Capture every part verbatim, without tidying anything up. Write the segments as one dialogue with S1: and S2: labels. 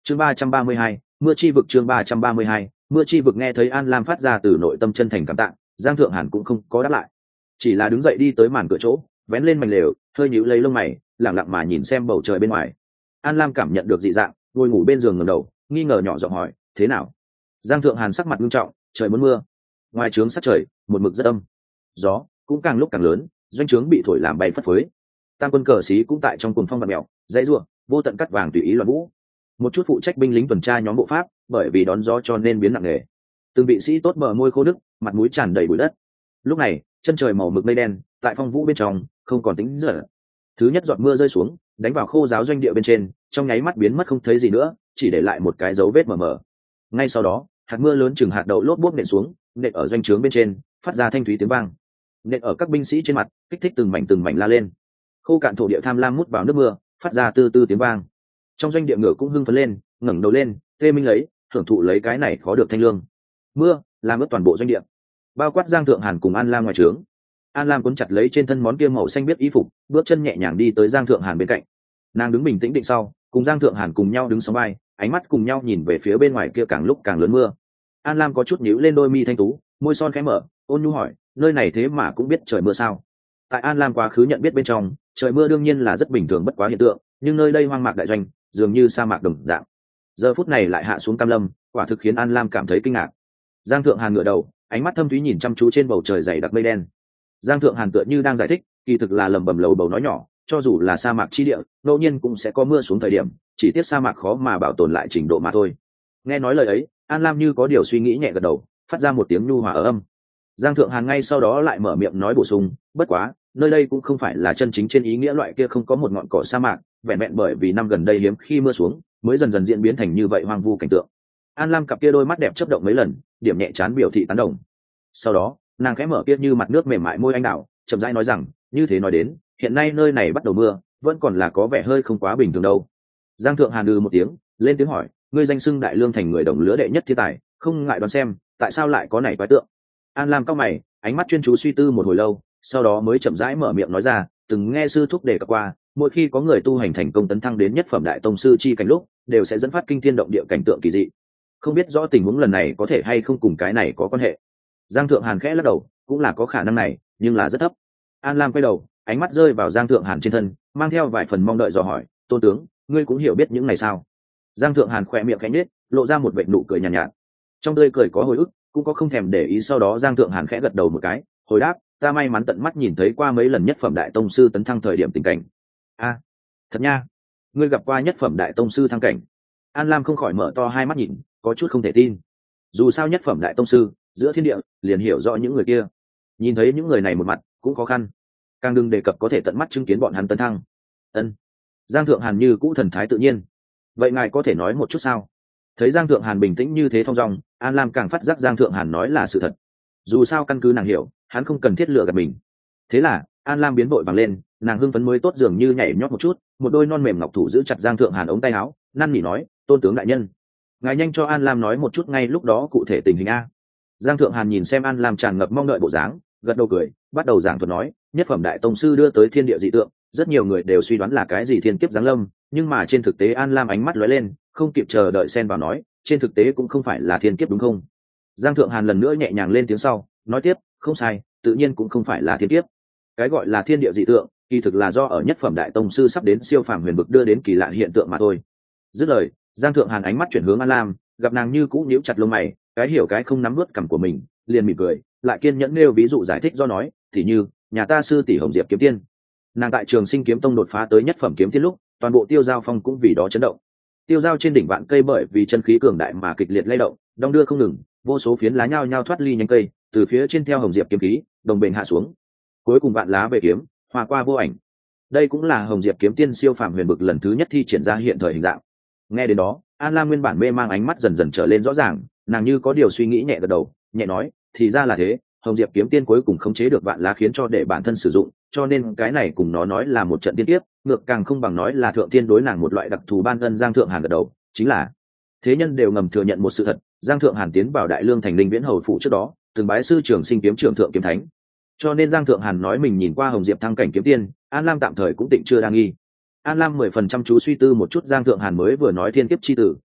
S1: chương ba trăm ba mươi hai, mưa chi vực. Chương ba trăm ba mươi hai, mưa chi vực. Nghe thấy An Lam phát ra từ nội tâm chân thành cảm tạ, Giang Thượng Hàn cũng không có đáp lại, chỉ là đứng dậy đi tới màn cửa chỗ, vén lên mảnh lều, hơi nhíu lấy lông mày, lặng lặng mà nhìn xem bầu trời bên ngoài. An Lam cảm nhận được dị dạng, ngồi ngủ bên giường ngẩng đầu, nghi ngờ nhỏ giọng hỏi, thế nào? Giang Thượng Hàn sắc mặt nghiêm trọng, trời muốn mưa. Ngoài trướng sắc trời một mực rất âm, gió cũng càng lúc càng lớn, doanh trướng bị thổi làm bay phất phới. Tam quân cờ xí cũng tại trong cuồng phong bạt mèo, dãy rủa, vô tận cắt vàng tùy ý loạn vũ. Một chút phụ trách binh lính tuần tra nhóm bộ pháp, bởi vì đón gió cho nên biến nặng nề. Từng vị sĩ tốt bờ môi khô nứt, mặt mũi tràn đầy bụi đất. Lúc này, chân trời màu mực mây đen, tại phong vũ bên trong không còn tính dở. Thứ nhất giọt mưa rơi xuống, đánh vào khô giáo doanh địa bên trên, trong nháy mắt biến mất không thấy gì nữa, chỉ để lại một cái dấu vết mờ mờ. Ngay sau đó, hạt mưa lớn chừng hạt đậu lốp bốp nện xuống, nện ở doanh trướng bên trên, phát ra thanh thúy tiếng vang. Nện ở các binh sĩ trên mặt, kích thích từng mảnh từng mảnh la lên. Khô cạn thổ địa tham lam mút vào nước mưa, phát ra tư tư tiếng vang. Trong doanh địa ngựa cũng hưng phấn lên, ngẩng đầu lên, tê minh lấy, hưởng thụ lấy cái này khó được thanh lương. Mưa làm ướt toàn bộ doanh địa, bao quát Giang Thượng Hàn cùng An Lam ngoài trướng. An Lam cuốn chặt lấy trên thân món kia màu xanh biếc y phục, bước chân nhẹ nhàng đi tới Giang Thượng Hàn bên cạnh. Nàng đứng bình tĩnh định sau, cùng Giang Thượng Hàn cùng nhau đứng sóng vai, ánh mắt cùng nhau nhìn về phía bên ngoài kia càng lúc càng lớn mưa. An Lam có chút nhíu lên đôi mi thanh tú, môi son khẽ mở, ôn nhu hỏi, nơi này thế mà cũng biết trời mưa sao? Tại An Lam quá khứ nhận biết bên trong, trời mưa đương nhiên là rất bình thường bất quá hiện tượng, nhưng nơi đây hoang mạc đại doanh, dường như sa mạc đồng dạng. Giờ phút này lại hạ xuống cam lâm, quả thực khiến An Lam cảm thấy kinh ngạc. Giang Thượng Hàn ngửa đầu, ánh mắt thâm thúy nhìn chăm chú trên bầu trời dày đặc mây đen. Giang Thượng Hàn tựa như đang giải thích, kỳ thực là lẩm bẩm lầu bầu nói nhỏ, cho dù là sa mạc chi địa, ngẫu nhiên cũng sẽ có mưa xuống thời điểm, chỉ tiếc sa mạc khó mà bảo tồn lại trình độ mà thôi. Nghe nói lời ấy, An Lam như có điều suy nghĩ nhẹ gật đầu, phát ra một tiếng nhu hòa ở âm. Giang Thượng Hàn ngay sau đó lại mở miệng nói bổ sung, bất quá, nơi đây cũng không phải là chân chính trên ý nghĩa loại kia không có một ngọn cỏ sa mạc, vẹn vẹn bởi vì năm gần đây hiếm khi mưa xuống, mới dần dần diễn biến thành như vậy hoang vu cảnh tượng. An Lam cặp kia đôi mắt đẹp chớp động mấy lần, điểm nhẹ chán biểu thị tán đồng. Sau đó, nàng khẽ mở kia như mặt nước mềm mại môi anh đào, chậm rãi nói rằng, như thế nói đến, hiện nay nơi này bắt đầu mưa, vẫn còn là có vẻ hơi không quá bình thường đâu. Giang Thượng Hàn ư một tiếng, lên tiếng hỏi, ngươi danh xưng Đại Lương thành người đồng lứa đệ nhất thiên tài, không ngại đoán xem, tại sao lại có này quái tượng? An Lam cau mày, ánh mắt chuyên chú suy tư một hồi lâu, sau đó mới chậm rãi mở miệng nói ra, từng nghe sư thúc đề cập qua, mỗi khi có người tu hành thành công tấn thăng đến nhất phẩm đại tông sư chi cảnh lúc, đều sẽ dẫn phát kinh thiên động địa cảnh tượng kỳ dị. Không biết rõ tình huống lần này có thể hay không cùng cái này có quan hệ. Giang Thượng Hàn khẽ lắc đầu, cũng là có khả năng này, nhưng là rất thấp. An Lam quay đầu, ánh mắt rơi vào Giang Thượng Hàn trên thân, mang theo vài phần mong đợi dò hỏi, tôn tướng, ngươi cũng hiểu biết những này sao? Giang Thượng Hàn khỏe miệng khẽ nhếch, lộ ra một vệt nụ cười nhàn nhạt, nhạt. Trong tươi cười có hồi ức, cũng có không thèm để ý. Sau đó Giang Thượng Hàn khẽ gật đầu một cái, hồi đáp, ta may mắn tận mắt nhìn thấy qua mấy lần nhất phẩm đại tông sư tấn thăng thời điểm tình cảnh. A, à, thật nha, ngươi gặp qua nhất phẩm đại tông sư thăng cảnh? An Lam không khỏi mở to hai mắt nhìn, có chút không thể tin. Dù sao nhất phẩm đại tông sư, giữa thiên địa, liền hiểu rõ những người kia. Nhìn thấy những người này một mặt, cũng khó khăn. Càng đừng đề cập có thể tận mắt chứng kiến bọn hắn tấn thăng. Ân. Giang Thượng Hàn như cũ thần thái tự nhiên. Vậy ngài có thể nói một chút sao? Thấy Giang Thượng Hàn bình tĩnh như thế thong dong, An Lam càng phát giác Giang Thượng Hàn nói là sự thật. Dù sao căn cứ nàng hiểu, hắn không cần thiết lựa gạt mình. Thế là, An Lam biến vội vàng lên, nàng hưng phấn mới tốt dường như nhảy nhót một chút, một đôi non mềm ngọc thủ giữ chặt Giang Thượng Hàn ống tay áo, năn nỉ nói, tôn tướng đại nhân, ngài nhanh cho An Lam nói một chút ngay lúc đó cụ thể tình hình a. Giang Thượng Hàn nhìn xem An Lam tràn ngập mong đợi bộ dáng, gật đầu cười, bắt đầu giảng thuật nói, nhất phẩm đại tông sư đưa tới thiên địa dị tượng, rất nhiều người đều suy đoán là cái gì thiên kiếp giáng lâm, nhưng mà trên thực tế An Lam ánh mắt lóe lên, không kịp chờ đợi xen vào nói, trên thực tế cũng không phải là thiên kiếp đúng không? Giang Thượng Hàn lần nữa nhẹ nhàng lên tiếng sau, nói tiếp, không sai, tự nhiên cũng không phải là thiên kiếp. Cái gọi là thiên địa dị tượng, kỳ thực là do ở nhất phẩm đại tông sư sắp đến siêu phàm huyền vực đưa đến kỳ lạ hiện tượng mà thôi. Dứt lời, Giang Thượng Hàn ánh mắt chuyển hướng An Lam, gặp nàng như cũ nhíu chặt lông mày, cái hiểu cái không nắm nuốt cằm của mình, liền mỉm cười, lại kiên nhẫn nêu ví dụ giải thích do nói, thì như, nhà ta sư tỷ Hồng Diệp kiếm tiên, nàng tại Trường Sinh kiếm tông đột phá tới nhất phẩm kiếm tiên lúc, toàn bộ Tiêu Giao Phong cũng vì đó chấn động. Tiêu Giao trên đỉnh vạn cây bởi vì chân khí cường đại mà kịch liệt lay động, đong đưa không ngừng, vô số phiến lá nhao nhao thoát ly nhánh cây, từ phía trên theo Hồng Diệp kiếm khí, đồng bền hạ xuống. Cuối cùng vạn lá về kiếm, hòa qua vô ảnh. Đây cũng là Hồng Diệp kiếm tiên siêu phàm huyền bực lần thứ nhất thi triển ra hiện thời hình dạng. Nghe đến đó, An Lam nguyên bản mê mang ánh mắt dần dần trở lên rõ ràng, nàng như có điều suy nghĩ nhẹ gật đầu, nhẹ nói, thì ra là thế, Hồng Diệp kiếm tiên cuối cùng khống chế được vạn lá khiến cho để bản thân sử dụng, cho nên cái này cùng nó nói là một trận tiên tiếp, ngược càng không bằng nói là thượng tiên đối nàng một loại đặc thù ban ân. Giang Thượng Hàn gật đầu, chính là thế nhân đều ngầm thừa nhận một sự thật, Giang Thượng Hàn tiến vào Đại Lương thành Linh Viễn hầu phủ trước đó, từng bái sư Trường Sinh kiếm trưởng thượng kiếm thánh. Cho nên Giang Thượng Hàn nói mình nhìn qua Hồng Diệp thăng cảnh kiếm tiên, An Lam tạm thời cũng tịnh chưa đang nghi. An Lam mười phần trăm chú suy tư một chút Giang Thượng Hàn mới vừa nói thiên kiếp chi tử,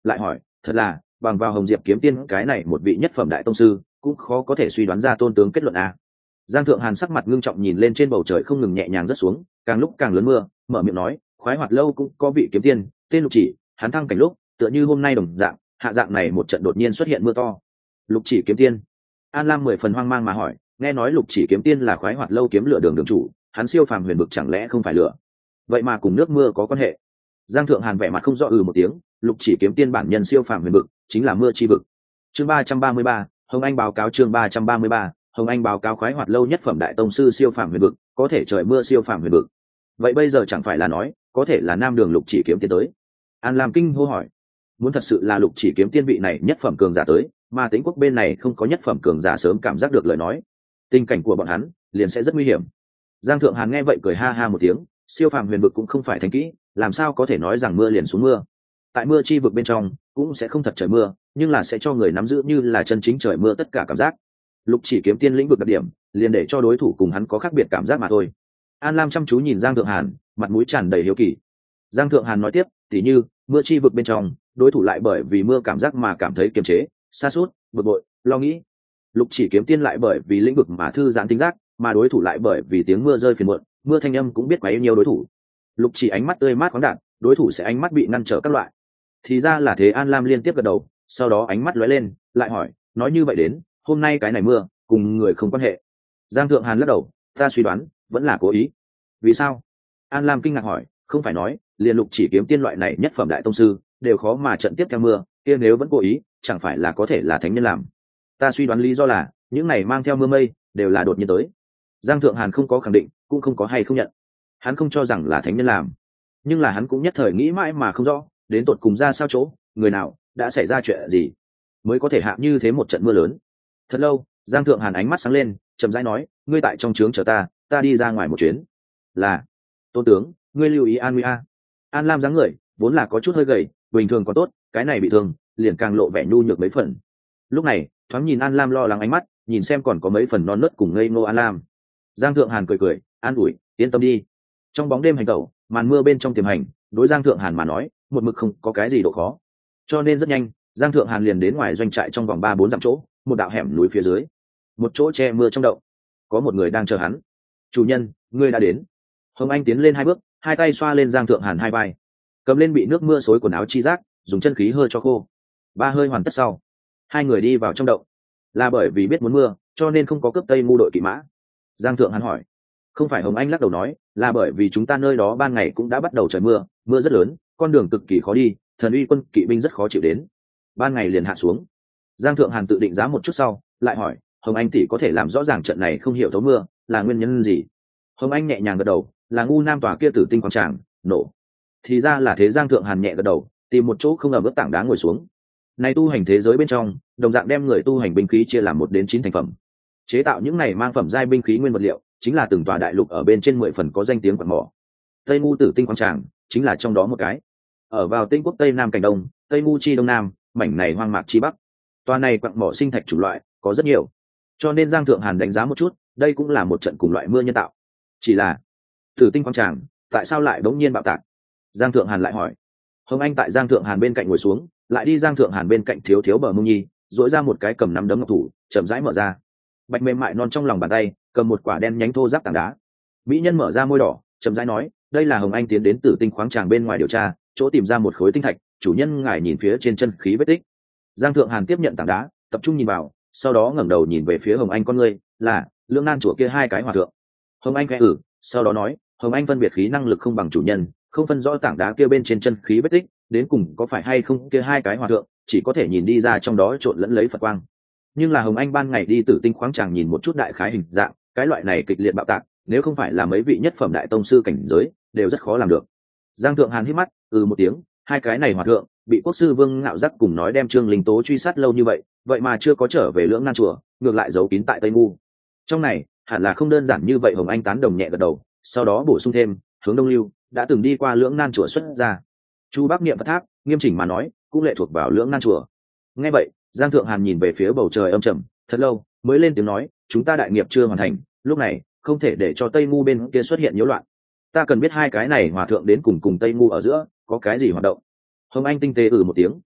S1: lại hỏi thật là bằng vào hồng diệp kiếm tiên cái này một vị nhất phẩm đại tông sư cũng khó có thể suy đoán ra tôn tướng kết luận a. Giang Thượng Hàn sắc mặt ngưng trọng nhìn lên trên bầu trời không ngừng nhẹ nhàng rớt xuống, càng lúc càng lớn mưa, mở miệng nói, khoái hoạt lâu cũng có vị kiếm tiên, tên Lục Chỉ, hắn thăng cảnh lúc, tựa như hôm nay đồng dạng, hạ dạng này một trận đột nhiên xuất hiện mưa to. Lục Chỉ kiếm tiên. An Lam mười phần hoang mang mà hỏi, nghe nói Lục Chỉ kiếm tiên là khoái hoạt lâu kiếm lửa đường đường chủ, hắn siêu phàm huyền bực chẳng lẽ không phải lửa? Vậy mà cùng nước mưa có quan hệ? Giang Thượng Hàn vẻ mặt không rõ ừ một tiếng, Lục Chỉ kiếm tiên bản nhân siêu phàm huyền bực, chính là mưa chi vực. Chương ba trăm ba mươi ba, Hồng Anh báo cáo chương ba trăm ba mươi ba, Hồng Anh báo cáo khoái hoạt lâu nhất phẩm đại tông sư siêu phàm huyền vực, có thể trời mưa siêu phàm huyền vực. Vậy bây giờ chẳng phải là nói, có thể là Nam Đường Lục Chỉ kiếm tiên tới? An Lam kinh hô hỏi. Muốn thật sự là Lục Chỉ kiếm tiên vị này nhất phẩm cường giả tới, mà Tĩnh quốc bên này không có nhất phẩm cường giả sớm cảm giác được lời nói, tình cảnh của bọn hắn liền sẽ rất nguy hiểm. Giang Thượng Hàn nghe vậy cười ha ha một tiếng, siêu phàm huyền vực cũng không phải thành kỹ, làm sao có thể nói rằng mưa liền xuống mưa. Tại mưa chi vực bên trong cũng sẽ không thật trời mưa, nhưng là sẽ cho người nắm giữ như là chân chính trời mưa tất cả cảm giác. Lục Chỉ kiếm tiên lĩnh vực đặc điểm liền để cho đối thủ cùng hắn có khác biệt cảm giác mà thôi. An Lam chăm chú nhìn Giang Thượng Hàn, mặt mũi tràn đầy hiếu kỳ. Giang Thượng Hàn nói tiếp, tỉ như mưa chi vực bên trong, đối thủ lại bởi vì mưa cảm giác mà cảm thấy kiềm chế, sa sút, bực bội, lo nghĩ. Lục Chỉ kiếm tiên lại bởi vì lĩnh vực mà thư giãn tính giác, mà đối thủ lại bởi vì tiếng mưa rơi phiền muộn, mưa thanh âm cũng biết quá yêu nhiều đối thủ. Lục Chỉ ánh mắt tươi mát khoáng đạt, đối thủ sẽ ánh mắt bị ngăn trở các loại. Thì ra là thế. An Lam liên tiếp gật đầu, sau đó ánh mắt lóe lên, lại hỏi, nói như vậy đến, hôm nay cái này mưa cùng người không quan hệ? Giang Thượng Hàn lắc đầu, ta suy đoán vẫn là cố ý. Vì sao? An Lam kinh ngạc hỏi, không phải nói liền Lục Chỉ kiếm tiên loại này nhất phẩm đại tông sư đều khó mà trận tiếp theo mưa, kia nếu vẫn cố ý, chẳng phải là có thể là thánh nhân làm? Ta suy đoán lý do là những này mang theo mưa mây đều là đột nhiên tới. Giang Thượng Hàn không có khẳng định, cũng không có hay không nhận. Hắn không cho rằng là thánh nhân làm, nhưng là hắn cũng nhất thời nghĩ mãi mà không rõ, đến tột cùng ra sao chỗ, người nào đã xảy ra chuyện gì mới có thể hạ như thế một trận mưa lớn. Thật lâu, Giang Thượng Hàn ánh mắt sáng lên, chậm rãi nói, ngươi tại trong trướng chờ ta, ta đi ra ngoài một chuyến. Là. Tôn tướng, ngươi lưu ý an nguy a. An Lam dáng người vốn là có chút hơi gầy, bình thường còn tốt, cái này bị thương liền càng lộ vẻ nhu nhược mấy phần. Lúc này thoáng nhìn An Lam lo lắng ánh mắt, nhìn xem còn có mấy phần non nớt cùng ngây ngô An Lam. Giang Thượng Hàn cười cười, an ủi, yên tâm đi. Trong bóng đêm hành tẩu, màn mưa bên trong tiềm hành, đối Giang Thượng Hàn mà nói, một mực không có cái gì độ khó. Cho nên rất nhanh, Giang Thượng Hàn liền đến ngoài doanh trại trong vòng ba bốn dặm chỗ, một đạo hẻm núi phía dưới, một chỗ che mưa trong động, có một người đang chờ hắn. Chủ nhân, ngươi đã đến. Hồng Anh tiến lên hai bước, hai tay xoa lên Giang Thượng Hàn hai vai, cầm lên bị nước mưa xối quần áo chi giác, dùng chân khí hơi cho khô. Ba hơi hoàn tất sau, hai người đi vào trong động. Là bởi vì biết muốn mưa, cho nên không có cướp Tây Mu đội kỵ mã. Giang Thượng Hàn hỏi. Không phải. Hồng Anh lắc đầu nói, là bởi vì chúng ta nơi đó ban ngày cũng đã bắt đầu trời mưa, mưa rất lớn, con đường cực kỳ khó đi, thần uy quân kỵ binh rất khó chịu đến, ban ngày liền hạ xuống. Giang Thượng Hàn tự định giá một chút sau, lại hỏi, Hồng Anh tỷ có thể làm rõ ràng trận này không hiểu thấu mưa là nguyên nhân gì? Hồng Anh nhẹ nhàng gật đầu, là ngu nam tòa kia tử tinh quang tràng nổ. Thì ra là thế. Giang Thượng Hàn nhẹ gật đầu, tìm một chỗ không ẩm ướt tảng đá ngồi xuống. Này tu hành thế giới bên trong, đồng dạng đem người tu hành binh khí chia làm một đến chín thành phẩm. Chế tạo những này mang phẩm giai binh khí nguyên vật liệu, chính là từng tòa đại lục ở bên trên mười phần có danh tiếng quặng mỏ. Tây Mu tử tinh quang tràng chính là trong đó một cái. Ở vào Tinh quốc Tây Nam cảnh đông, Tây Mu chi đông nam, mảnh này hoang mạc chi bắc. Tòa này quặng mỏ sinh thạch chủng loại có rất nhiều, cho nên Giang Thượng Hàn đánh giá một chút, đây cũng là một trận cùng loại mưa nhân tạo. Chỉ là tử tinh quang tràng tại sao lại đống nhiên bạo tạc? Giang Thượng Hàn lại hỏi. Hồng Anh tại Giang Thượng Hàn bên cạnh ngồi xuống, lại đi Giang Thượng Hàn bên cạnh thiếu thiếu bờ mông nhi, duỗi ra một cái cầm nắm đấm ngọc thủ, chậm rãi mở ra. Bạch mềm mại non trong lòng bàn tay cầm một quả đen nhánh thô ráp tảng đá. Mỹ nhân mở ra môi đỏ, chậm rãi nói, đây là Hồng Anh tiến đến tử tinh khoáng tràng bên ngoài điều tra, chỗ tìm ra một khối tinh thạch, chủ nhân ngài nhìn phía trên chân khí vết tích. Giang Thượng Hàn tiếp nhận tảng đá, tập trung nhìn vào, sau đó ngẩng đầu nhìn về phía Hồng Anh con ngươi, là lưỡng nan chùa kia hai cái hòa thượng. Hồng Anh khẽ ử, sau đó nói, Hồng Anh phân biệt khí năng lực không bằng chủ nhân, không phân rõ tảng đá kia bên trên chân khí vết tích đến cùng có phải hay không kia hai cái hòa thượng, chỉ có thể nhìn đi ra trong đó trộn lẫn lấy Phật quang. Nhưng là Hồng Anh ban ngày đi tử tinh khoáng tràng nhìn một chút đại khái hình dạng, cái loại này kịch liệt bạo tạc, nếu không phải là mấy vị nhất phẩm đại tông sư cảnh giới, đều rất khó làm được. Giang Thượng Hàn hít mắt, ừ một tiếng, hai cái này hòa thượng bị quốc sư Vương Ngạo Giác cùng nói đem Trương Linh Tố truy sát lâu như vậy, vậy mà chưa có trở về Lưỡng Nan chùa, ngược lại giấu kín tại Tây Mu. Trong này hẳn là không đơn giản như vậy. Hồng Anh tán đồng nhẹ gật đầu, sau đó bổ sung thêm, hướng Đông Lưu đã từng đi qua Lưỡng Nan chùa xuất ra. Chu Bắc niệm Phật tháp, nghiêm chỉnh mà nói, cũng lệ thuộc vào Lưỡng Nan chùa. Nghe vậy, Giang Thượng Hàn nhìn về phía bầu trời âm trầm, thật lâu mới lên tiếng nói, chúng ta đại nghiệp chưa hoàn thành, lúc này không thể để cho Tây Mu bên kia xuất hiện nhiễu loạn. Ta cần biết hai cái này hòa thượng đến cùng cùng Tây Mu ở giữa có cái gì hoạt động. Hồng Anh tinh tế ừ một tiếng,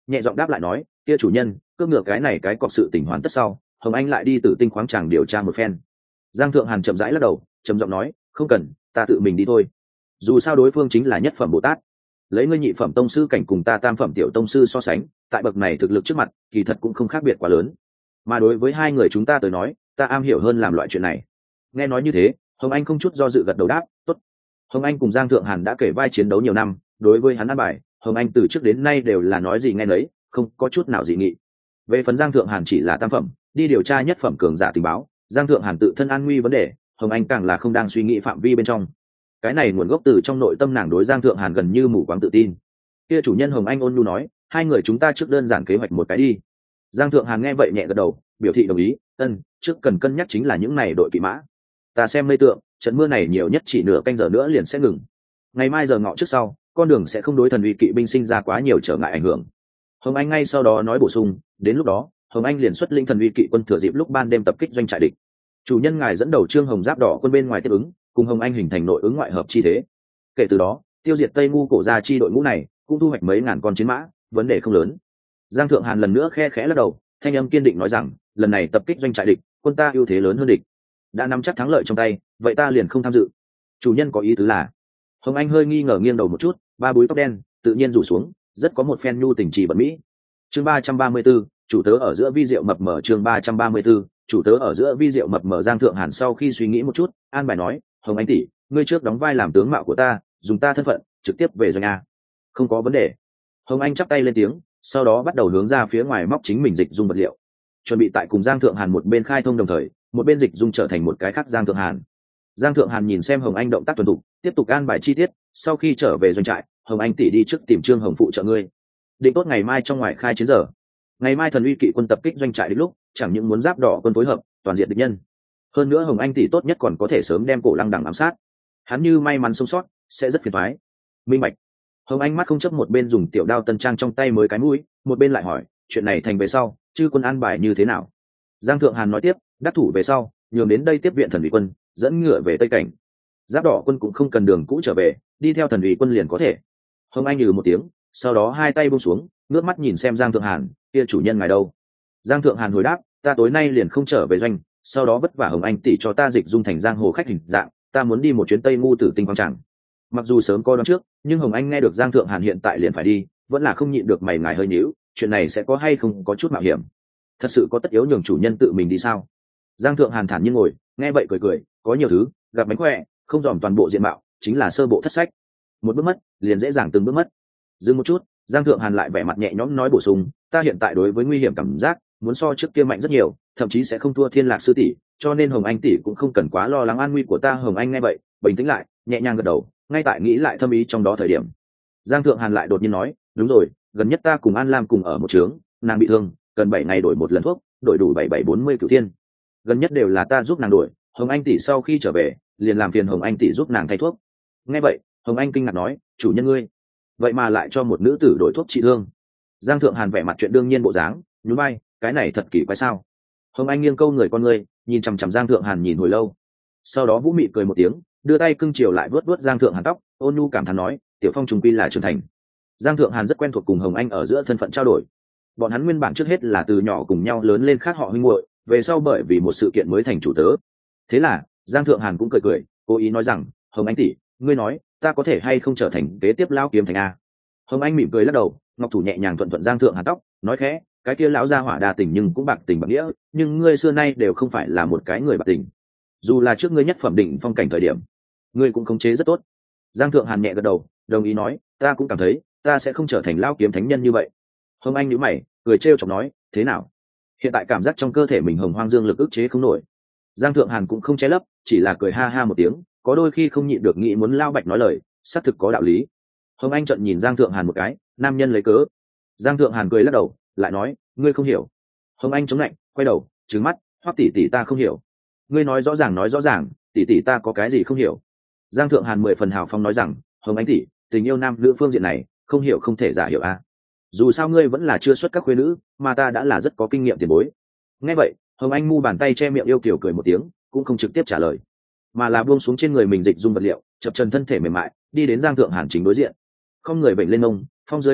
S1: nhẹ giọng đáp lại nói, kia chủ nhân, cướp ngựa cái này cái cọc sự tình hoàn tất sau, hồng anh lại đi tử tinh khoáng tràng điều tra một phen. Giang Thượng Hàn chậm rãi lắc đầu, trầm giọng nói, không cần, ta tự mình đi thôi. Dù sao đối phương chính là nhất phẩm Bồ Tát, lấy ngươi nhị phẩm tông sư cảnh cùng ta tam phẩm tiểu tông sư so sánh, tại bậc này thực lực trước mặt, kỳ thật cũng không khác biệt quá lớn. Mà đối với hai người chúng ta tới nói, ta am hiểu hơn làm loại chuyện này. Nghe nói như thế, hồng anh không chút do dự gật đầu đáp, tốt. Hồng anh cùng Giang Thượng Hàn đã kể vai chiến đấu nhiều năm, đối với hắn ăn bài, hồng anh từ trước đến nay đều là nói gì nghe nấy, không có chút nào dị nghị. Về phần Giang Thượng Hàn chỉ là tam phẩm, đi điều tra nhất phẩm cường giả tình báo, Giang Thượng Hàn tự thân an nguy vấn đề, hồng anh càng là không đang suy nghĩ phạm vi bên trong. Cái này nguồn gốc từ trong nội tâm nàng đối Giang Thượng Hàn gần như mù quáng tự tin. Kia chủ nhân hồng anh ôn nhu nói, hai người chúng ta trước đơn giản kế hoạch một cái đi. Giang Thượng Hàn nghe vậy nhẹ gật đầu, biểu thị đồng ý. Ân, trước cần cân nhắc chính là những này đội kỵ mã. Ta xem mây tượng, trận mưa này nhiều nhất chỉ nửa canh giờ nữa liền sẽ ngừng. Ngày mai giờ ngọ trước sau, con đường sẽ không đối thần uy kỵ binh sinh ra quá nhiều trở ngại ảnh hưởng. Hồng anh ngay sau đó nói bổ sung, đến lúc đó hồng anh liền xuất linh thần uy kỵ quân thừa dịp lúc ban đêm tập kích doanh trại địch. Chủ nhân ngài dẫn đầu trương hồng giáp đỏ quân bên ngoài tiếp ứng, cùng hồng anh hình thành nội ứng ngoại hợp chi thế. Kể từ đó tiêu diệt tây ngu cổ gia chi đội ngũ này, cũng thu hoạch mấy ngàn con chiến mã, vấn đề không lớn. Giang Thượng Hàn lần nữa khe khẽ lắc đầu, thanh âm kiên định nói rằng, lần này tập kích doanh trại địch, quân ta ưu thế lớn hơn địch, đã nắm chắc thắng lợi trong tay, vậy ta liền không tham dự. Chủ nhân có ý tứ là? Hồng anh hơi nghi ngờ nghiêng đầu một chút, ba búi tóc đen tự nhiên rủ xuống, rất có một phen nhu tình trì bẩn mỹ. Chương ba trăm ba mươi 34, chủ tớ ở giữa vi diệu mập mờ. Chương ba trăm ba mươi 34, chủ tớ ở giữa vi diệu mập mờ. Giang Thượng Hàn sau khi suy nghĩ một chút, an bài nói, hồng anh tỷ, ngươi trước đóng vai làm tướng mạo của ta, dùng ta thân phận trực tiếp về doanh a. Không có vấn đề. Hồng anh chắp tay lên tiếng, sau đó bắt đầu hướng ra phía ngoài móc chính mình dịch dung vật liệu, chuẩn bị tại cùng Giang Thượng Hàn một bên khai thông đồng thời, một bên dịch dung trở thành một cái khác Giang Thượng Hàn. Giang Thượng Hàn nhìn xem hồng anh động tác tuần thục, tiếp tục an bài chi tiết. Sau khi trở về doanh trại, hồng anh tỷ đi trước tìm trương hồng phụ trợ ngươi, định tốt ngày mai trong ngoài khai chiến giờ. Ngày mai thần uy kỵ quân tập kích doanh trại đến lúc, chẳng những muốn giáp đỏ quân phối hợp toàn diện địch nhân, hơn nữa hồng anh tỷ tốt nhất còn có thể sớm đem cổ lăng đằng ám sát. Hắn như may mắn sống sót sẽ rất phiền toái. Minh bạch. Hồng anh mắt không chấp một bên dùng tiểu đao tân trang trong tay mới cái mũi, một bên lại hỏi, chuyện này thành về sau chư quân an bài như thế nào? Giang Thượng Hàn nói tiếp, đắc thủ về sau nhường đến đây tiếp viện thần uy quân, dẫn ngựa về tây cảnh. Giáp đỏ quân cũng không cần đường cũ trở về, đi theo thần uy quân liền có thể. Hồng anh nhừ một tiếng, sau đó hai tay buông xuống, ngước mắt nhìn xem Giang Thượng Hàn, kia chủ nhân ngài đâu? Giang Thượng Hàn hồi đáp, ta tối nay liền không trở về doanh, sau đó vất vả hồng anh tỷ cho ta dịch dung thành giang hồ khách hình dạng, ta muốn đi một chuyến tây ngu tử tinh quang tràng. Mặc dù sớm có đoán trước, nhưng hồng anh nghe được Giang Thượng Hàn hiện tại liền phải đi, vẫn là không nhịn được mày ngài hơi nhíu, chuyện này sẽ có hay không có chút mạo hiểm? Thật sự có tất yếu nhường chủ nhân tự mình đi sao? Giang Thượng Hàn thản nhiên ngồi, nghe vậy cười cười, có nhiều thứ gặp mánh khỏe, không dòm toàn bộ diện mạo, chính là sơ bộ thất sách. Một bước mất liền dễ dàng từng bước mất. Dừng một chút, Giang Thượng Hàn lại vẻ mặt nhẹ nhõm nói bổ sung, ta hiện tại đối với nguy hiểm cảm giác muốn so trước kia mạnh rất nhiều, thậm chí sẽ không thua Thiên Lạc sư tỷ, cho nên hồng anh tỷ cũng không cần quá lo lắng an nguy của ta. Hồng anh nghe vậy bình tĩnh lại, nhẹ nhàng gật đầu, ngay tại nghĩ lại thâm ý trong đó thời điểm, Giang Thượng Hàn lại đột nhiên nói, đúng rồi, gần nhất ta cùng An Lam cùng ở một trướng, nàng bị thương, cần bảy ngày đổi một lần thuốc, đổi đủ bảy bảy bốn mươi cửu thiên. Gần nhất đều là ta giúp nàng đổi, hồng anh tỷ sau khi trở về liền làm phiền hồng anh tỷ giúp nàng thay thuốc. Nghe vậy hồng anh kinh ngạc nói, chủ nhân ngươi vậy mà lại cho một nữ tử đổi thuốc trị thương? Giang Thượng Hàn vẻ mặt chuyện đương nhiên bộ dáng, nhún vai, cái này thật kỳ quái sao? Hồng anh nghiêng câu người con ngươi, nhìn chằm chằm Giang Thượng Hàn nhìn hồi lâu, sau đó vũ mị cười một tiếng, đưa tay cưng chiều lại vuốt vuốt Giang Thượng Hàn tóc, ôn nhu cảm thán nói, tiểu phong trùng quy là trưởng thành. Giang Thượng Hàn rất quen thuộc cùng hồng anh ở giữa thân phận trao đổi, bọn hắn nguyên bản trước hết là từ nhỏ cùng nhau lớn lên khác họ huynh muội, về sau bởi vì một sự kiện mới thành chủ tớ. Thế là Giang Thượng Hàn cũng cười cười, cố ý nói rằng, hồng anh tỷ, ngươi nói ta có thể hay không trở thành kế tiếp lão kiếm thành a? Hồng anh mỉm cười lắc đầu, ngọc thủ nhẹ nhàng thuận thuận Giang Thượng Hàn tóc, nói khẽ, cái kia lão gia hỏa đa tình nhưng cũng bạc tình bạc nghĩa, nhưng ngươi xưa nay đều không phải là một cái người bạc tình. Dù là trước ngươi nhất phẩm đỉnh phong cảnh thời điểm, ngươi cũng khống chế rất tốt. Giang Thượng Hàn nhẹ gật đầu, đồng ý nói, ta cũng cảm thấy ta sẽ không trở thành lão kiếm thánh nhân như vậy. Hồng anh nhíu mày, cười trêu chọc nói, thế nào? Hiện tại cảm giác trong cơ thể mình hồng hoang dương lực ức chế không nổi. Giang Thượng Hàn cũng không che lấp, chỉ là cười ha ha một tiếng, có đôi khi không nhịn được nghĩ muốn lao bạch nói lời, xác thực có đạo lý. Hồng anh trợn nhìn Giang Thượng Hàn một cái, nam nhân lấy cớ. Giang Thượng Hàn cười lắc đầu, lại nói, ngươi không hiểu. Hồng anh chống lạnh, quay đầu trừng mắt, Hoắc tỷ tỷ ta không hiểu. Ngươi nói rõ ràng nói rõ ràng, tỷ tỷ ta có cái gì không hiểu? Giang Thượng Hàn mười phần hào phong nói rằng, Hồng anh tỷ, tình yêu nam nữ phương diện này không hiểu không thể giả hiểu a. Dù sao ngươi vẫn là chưa xuất các khuê nữ, mà ta đã là rất có kinh nghiệm tiền bối. Nghe vậy hồng anh mu bàn tay che miệng yêu kiều cười một tiếng, cũng không trực tiếp trả lời, mà là buông xuống trên người mình dịch dung vật liệu, chập chân thân thể mềm mại đi đến Giang Thượng Hàn chính đối diện, không người bệnh lên mông, phong dưới lưng nặng,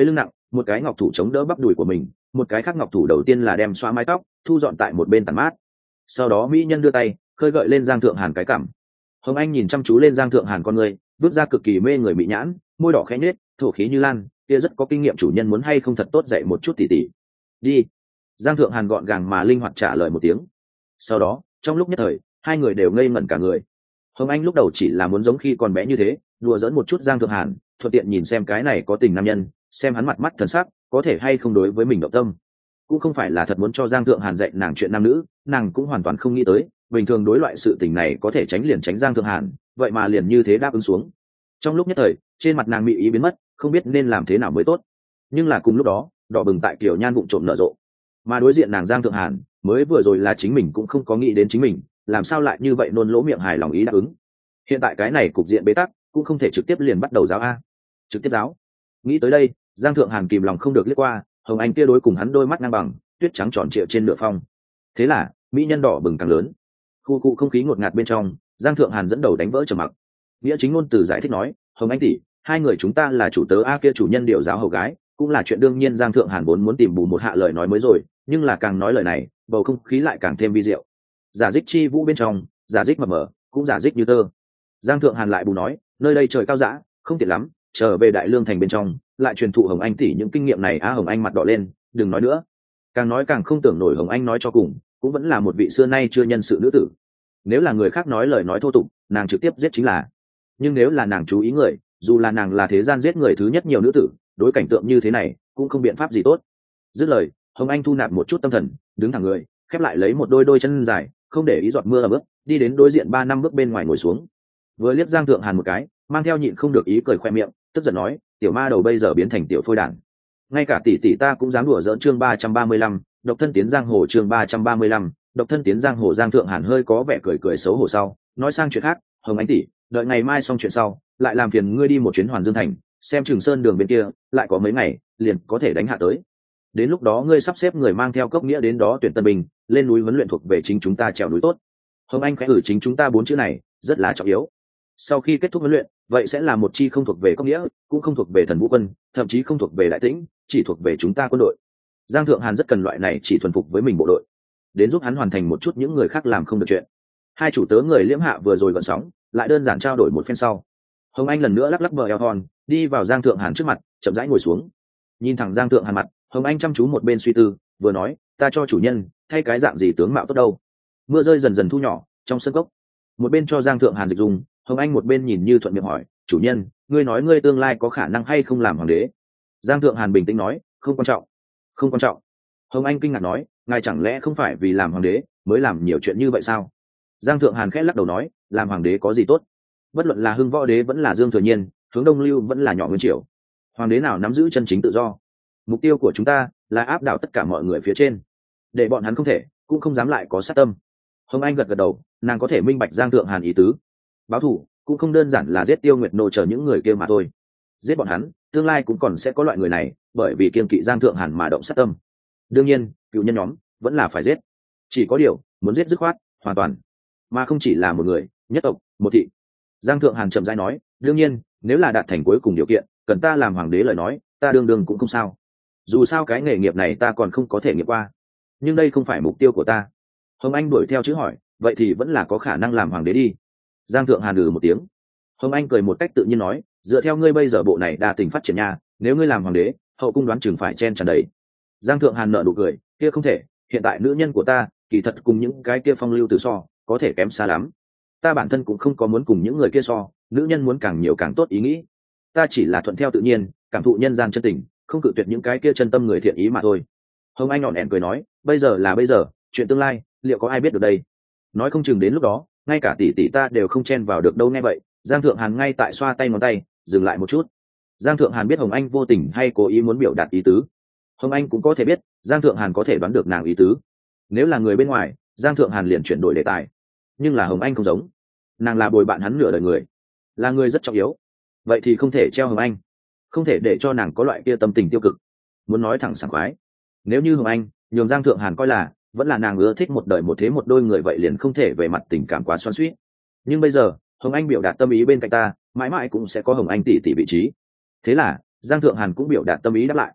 S1: một cái ngọc thủ chống đỡ bắp đùi của mình, một cái khác ngọc thủ đầu tiên là đem xóa mái tóc thu dọn tại một bên tàn mát. Sau đó mỹ nhân đưa tay khơi gợi lên Giang Thượng Hàn cái cằm. Hồng Anh nhìn chăm chú lên Giang Thượng Hàn con người, vứt ra cực kỳ mê người mỹ nhãn, môi đỏ khẽ nhếch, thổ khí như lan, kia rất có kinh nghiệm chủ nhân muốn hay không thật tốt dạy một chút tỉ tỉ. Đi. Giang Thượng Hàn gọn gàng mà linh hoạt trả lời một tiếng. Sau đó trong lúc nhất thời hai người đều ngây ngẩn cả người. Hồng Anh lúc đầu chỉ là muốn giống khi còn bé như thế đùa dẫn một chút Giang Thượng Hàn, thuận tiện nhìn xem cái này có tình nam nhân, xem hắn mặt mắt thần sắc có thể hay không đối với mình động tâm, cũng không phải là thật muốn cho Giang Thượng Hàn dạy nàng chuyện nam nữ. Nàng cũng hoàn toàn không nghĩ tới bình thường đối loại sự tình này có thể tránh liền tránh Giang Thượng Hàn, vậy mà liền như thế đáp ứng xuống. Trong lúc nhất thời trên mặt nàng mị ý biến mất, không biết nên làm thế nào mới tốt. Nhưng là cùng lúc đó đỏ bừng tại kiểu nhan vụng trộm nở rộ, mà đối diện nàng Giang Thượng Hàn mới vừa rồi là chính mình cũng không có nghĩ đến chính mình, làm sao lại như vậy nôn lỗ miệng hài lòng ý đáp ứng. Hiện tại cái này cục diện bế tắc cũng không thể trực tiếp liền bắt đầu giáo a trực tiếp giáo. Nghĩ tới đây Giang Thượng Hàn kìm lòng không được liếc qua Hồng Anh kia đối cùng hắn đôi mắt ngang bằng, tuyết trắng tròn trịa trên nửa phong. Thế là mỹ nhân đỏ bừng càng lớn. Khu cụ không khí ngột ngạt bên trong, Giang Thượng Hàn dẫn đầu đánh vỡ trầm mặc. Nghĩa chính ngôn từ giải thích nói, Hồng Anh tỷ, hai người chúng ta là chủ tớ a kia chủ nhân điều giáo hầu gái, cũng là chuyện đương nhiên. Giang Thượng Hàn vốn muốn tìm bù một hạ lời nói mới rồi, nhưng là càng nói lời này bầu không khí lại càng thêm vi diệu. Giả dích chi vũ bên trong, giả dích mập mờ cũng giả dích như tơ. Giang Thượng Hàn lại bù nói, nơi đây trời cao dã không tiện lắm, trở về Đại Lương thành bên trong lại truyền thụ Hồng Anh tỷ những kinh nghiệm này. a Hồng Anh mặt đỏ lên, đừng nói nữa. Càng nói càng không tưởng nổi Hồng Anh nói cho cùng cũng vẫn là một vị xưa nay chưa nhân sự nữ tử. Nếu là người khác nói lời nói thô tục nàng trực tiếp giết chính là, nhưng nếu là nàng chú ý người, dù là nàng là thế gian giết người thứ nhất nhiều nữ tử, đối cảnh tượng như thế này cũng không biện pháp gì tốt. Dứt lời Hồng Anh thu nạp một chút tâm thần, đứng thẳng người, khép lại lấy một đôi đôi chân dài, không để ý giọt mưa ở bước đi đến đối diện ba năm bước bên ngoài ngồi xuống. Vừa liếc Giang Thượng Hàn một cái, mang theo nhịn không được ý cười khoe miệng, tức giận nói, tiểu ma đầu bây giờ biến thành tiểu phôi đản, ngay cả tỷ tỷ ta cũng dám đùa giỡn. Chương ba trăm ba mươi lăm, độc thân tiến giang hồ. Chương ba trăm ba mươi lăm, độc thân tiến giang hồ. Giang Thượng Hàn hơi có vẻ cười cười xấu hổ sau nói sang chuyện khác, Hồng Anh tỷ, đợi ngày mai xong chuyện sau lại làm phiền ngươi đi một chuyến Hoàn Dương thành, xem Trường Sơn đường bên kia lại có mấy ngày liền có thể đánh hạ tới. Đến lúc đó ngươi sắp xếp người mang theo cốc nghĩa đến đó tuyển tân binh, lên núi huấn luyện thuộc về chính chúng ta trèo núi tốt. Hồng Anh khẽ ử chính chúng ta bốn chữ này rất là trọng yếu. Sau khi kết thúc huấn luyện, vậy sẽ là một chi không thuộc về cốc nghĩa, cũng không thuộc về Thần Vũ quân, thậm chí không thuộc về Đại Tĩnh, chỉ thuộc về chúng ta quân đội. Giang Thượng Hàn rất cần loại này chỉ thuần phục với mình bộ đội, đến giúp hắn hoàn thành một chút những người khác làm không được chuyện. Hai chủ tớ người liễm hạ vừa rồi gợn sóng, lại đơn giản trao đổi một phen sau, Hồng Anh lần nữa lắc lắc bờ eo thon, đi vào Giang Thượng Hàn trước mặt, chậm rãi ngồi xuống. Nhìn thẳng Giang Thượng Hàn mặt, Hồng Anh chăm chú một bên suy tư, vừa nói, ta cho chủ nhân thay cái dạng gì tướng mạo tốt đâu. Mưa rơi dần dần thu nhỏ trong sân cốc, một bên cho Giang Thượng Hàn dịch dùng, Hồng Anh một bên nhìn như thuận miệng hỏi, chủ nhân, ngươi nói ngươi tương lai có khả năng hay không làm hoàng đế? Giang Thượng Hàn bình tĩnh nói, không quan trọng. Không quan trọng? Hồng Anh kinh ngạc nói, ngài chẳng lẽ không phải vì làm hoàng đế mới làm nhiều chuyện như vậy sao? Giang Thượng Hàn khẽ lắc đầu nói, làm hoàng đế có gì tốt? Bất luận là Hưng Võ đế vẫn là Dương Thừa Nhiên, hướng Đông Lưu vẫn là nhỏ Nguyên Triều, hoàng đế nào nắm giữ chân chính tự do? Mục tiêu của chúng ta là áp đảo tất cả mọi người phía trên, để bọn hắn không thể cũng không dám lại có sát tâm. Hồng Anh gật gật đầu, nàng có thể minh bạch Giang Thượng Hàn ý tứ. Báo thù cũng không đơn giản là giết Tiêu Nguyệt Nô chờ những người kia mà thôi. Giết bọn hắn, tương lai cũng còn sẽ có loại người này, bởi vì kiêng kỵ Giang Thượng Hàn mà động sát tâm. Đương nhiên, cựu nhân nhóm vẫn là phải giết. Chỉ có điều, muốn giết dứt khoát, hoàn toàn, mà không chỉ là một người, nhất tộc, một thị. Giang Thượng Hàn chậm rãi nói, đương nhiên, nếu là đạt thành cuối cùng điều kiện, cần ta làm hoàng đế lời nói, ta đương đương cũng không sao. Dù sao cái nghề nghiệp này ta còn không có thể nghiệp qua, nhưng đây không phải mục tiêu của ta. Hồng Anh đuổi theo chữ hỏi, vậy thì vẫn là có khả năng làm hoàng đế đi. Giang Thượng Hàn ừ một tiếng. Hồng Anh cười một cách tự nhiên nói, dựa theo ngươi bây giờ bộ này đa tình phát triển nha, nếu ngươi làm hoàng đế, hậu cung đoán chừng phải chen tràn đầy. Giang Thượng Hàn nở nụ cười, kia không thể, hiện tại nữ nhân của ta kỳ thật cùng những cái kia phong lưu từ so có thể kém xa lắm. Ta bản thân cũng không có muốn cùng những người kia so, nữ nhân muốn càng nhiều càng tốt ý nghĩ. Ta chỉ là thuận theo tự nhiên, cảm thụ nhân gian chân tình, không cự tuyệt những cái kia chân tâm người thiện ý mà thôi. Hồng Anh nhọn ẹn cười nói, bây giờ là bây giờ, chuyện tương lai liệu có ai biết được đây? Nói không chừng đến lúc đó ngay cả tỷ tỷ ta đều không chen vào được đâu. Nghe vậy Giang Thượng Hàn ngay tại xoa tay ngón tay, dừng lại một chút. Giang Thượng Hàn biết Hồng Anh vô tình hay cố ý muốn biểu đạt ý tứ. Hồng Anh cũng có thể biết Giang Thượng Hàn có thể đoán được nàng ý tứ. Nếu là người bên ngoài, Giang Thượng Hàn liền chuyển đổi đề tài. Nhưng là Hồng Anh không giống, nàng là bồi bạn hắn nửa đời người, là người rất trọng yếu. Vậy thì không thể treo Hồng Anh, không thể để cho nàng có loại kia tâm tình tiêu cực. Muốn nói thẳng sảng khoái, nếu như Hồng Anh nhường Giang Thượng Hàn coi là vẫn là nàng ưa thích một đời một thế một đôi người, vậy liền không thể về mặt tình cảm quá xoắn xuýt. Nhưng bây giờ Hồng Anh biểu đạt tâm ý bên cạnh ta, mãi mãi cũng sẽ có Hồng Anh tỷ tỷ vị trí. Thế là Giang Thượng Hàn cũng biểu đạt tâm ý đáp lại.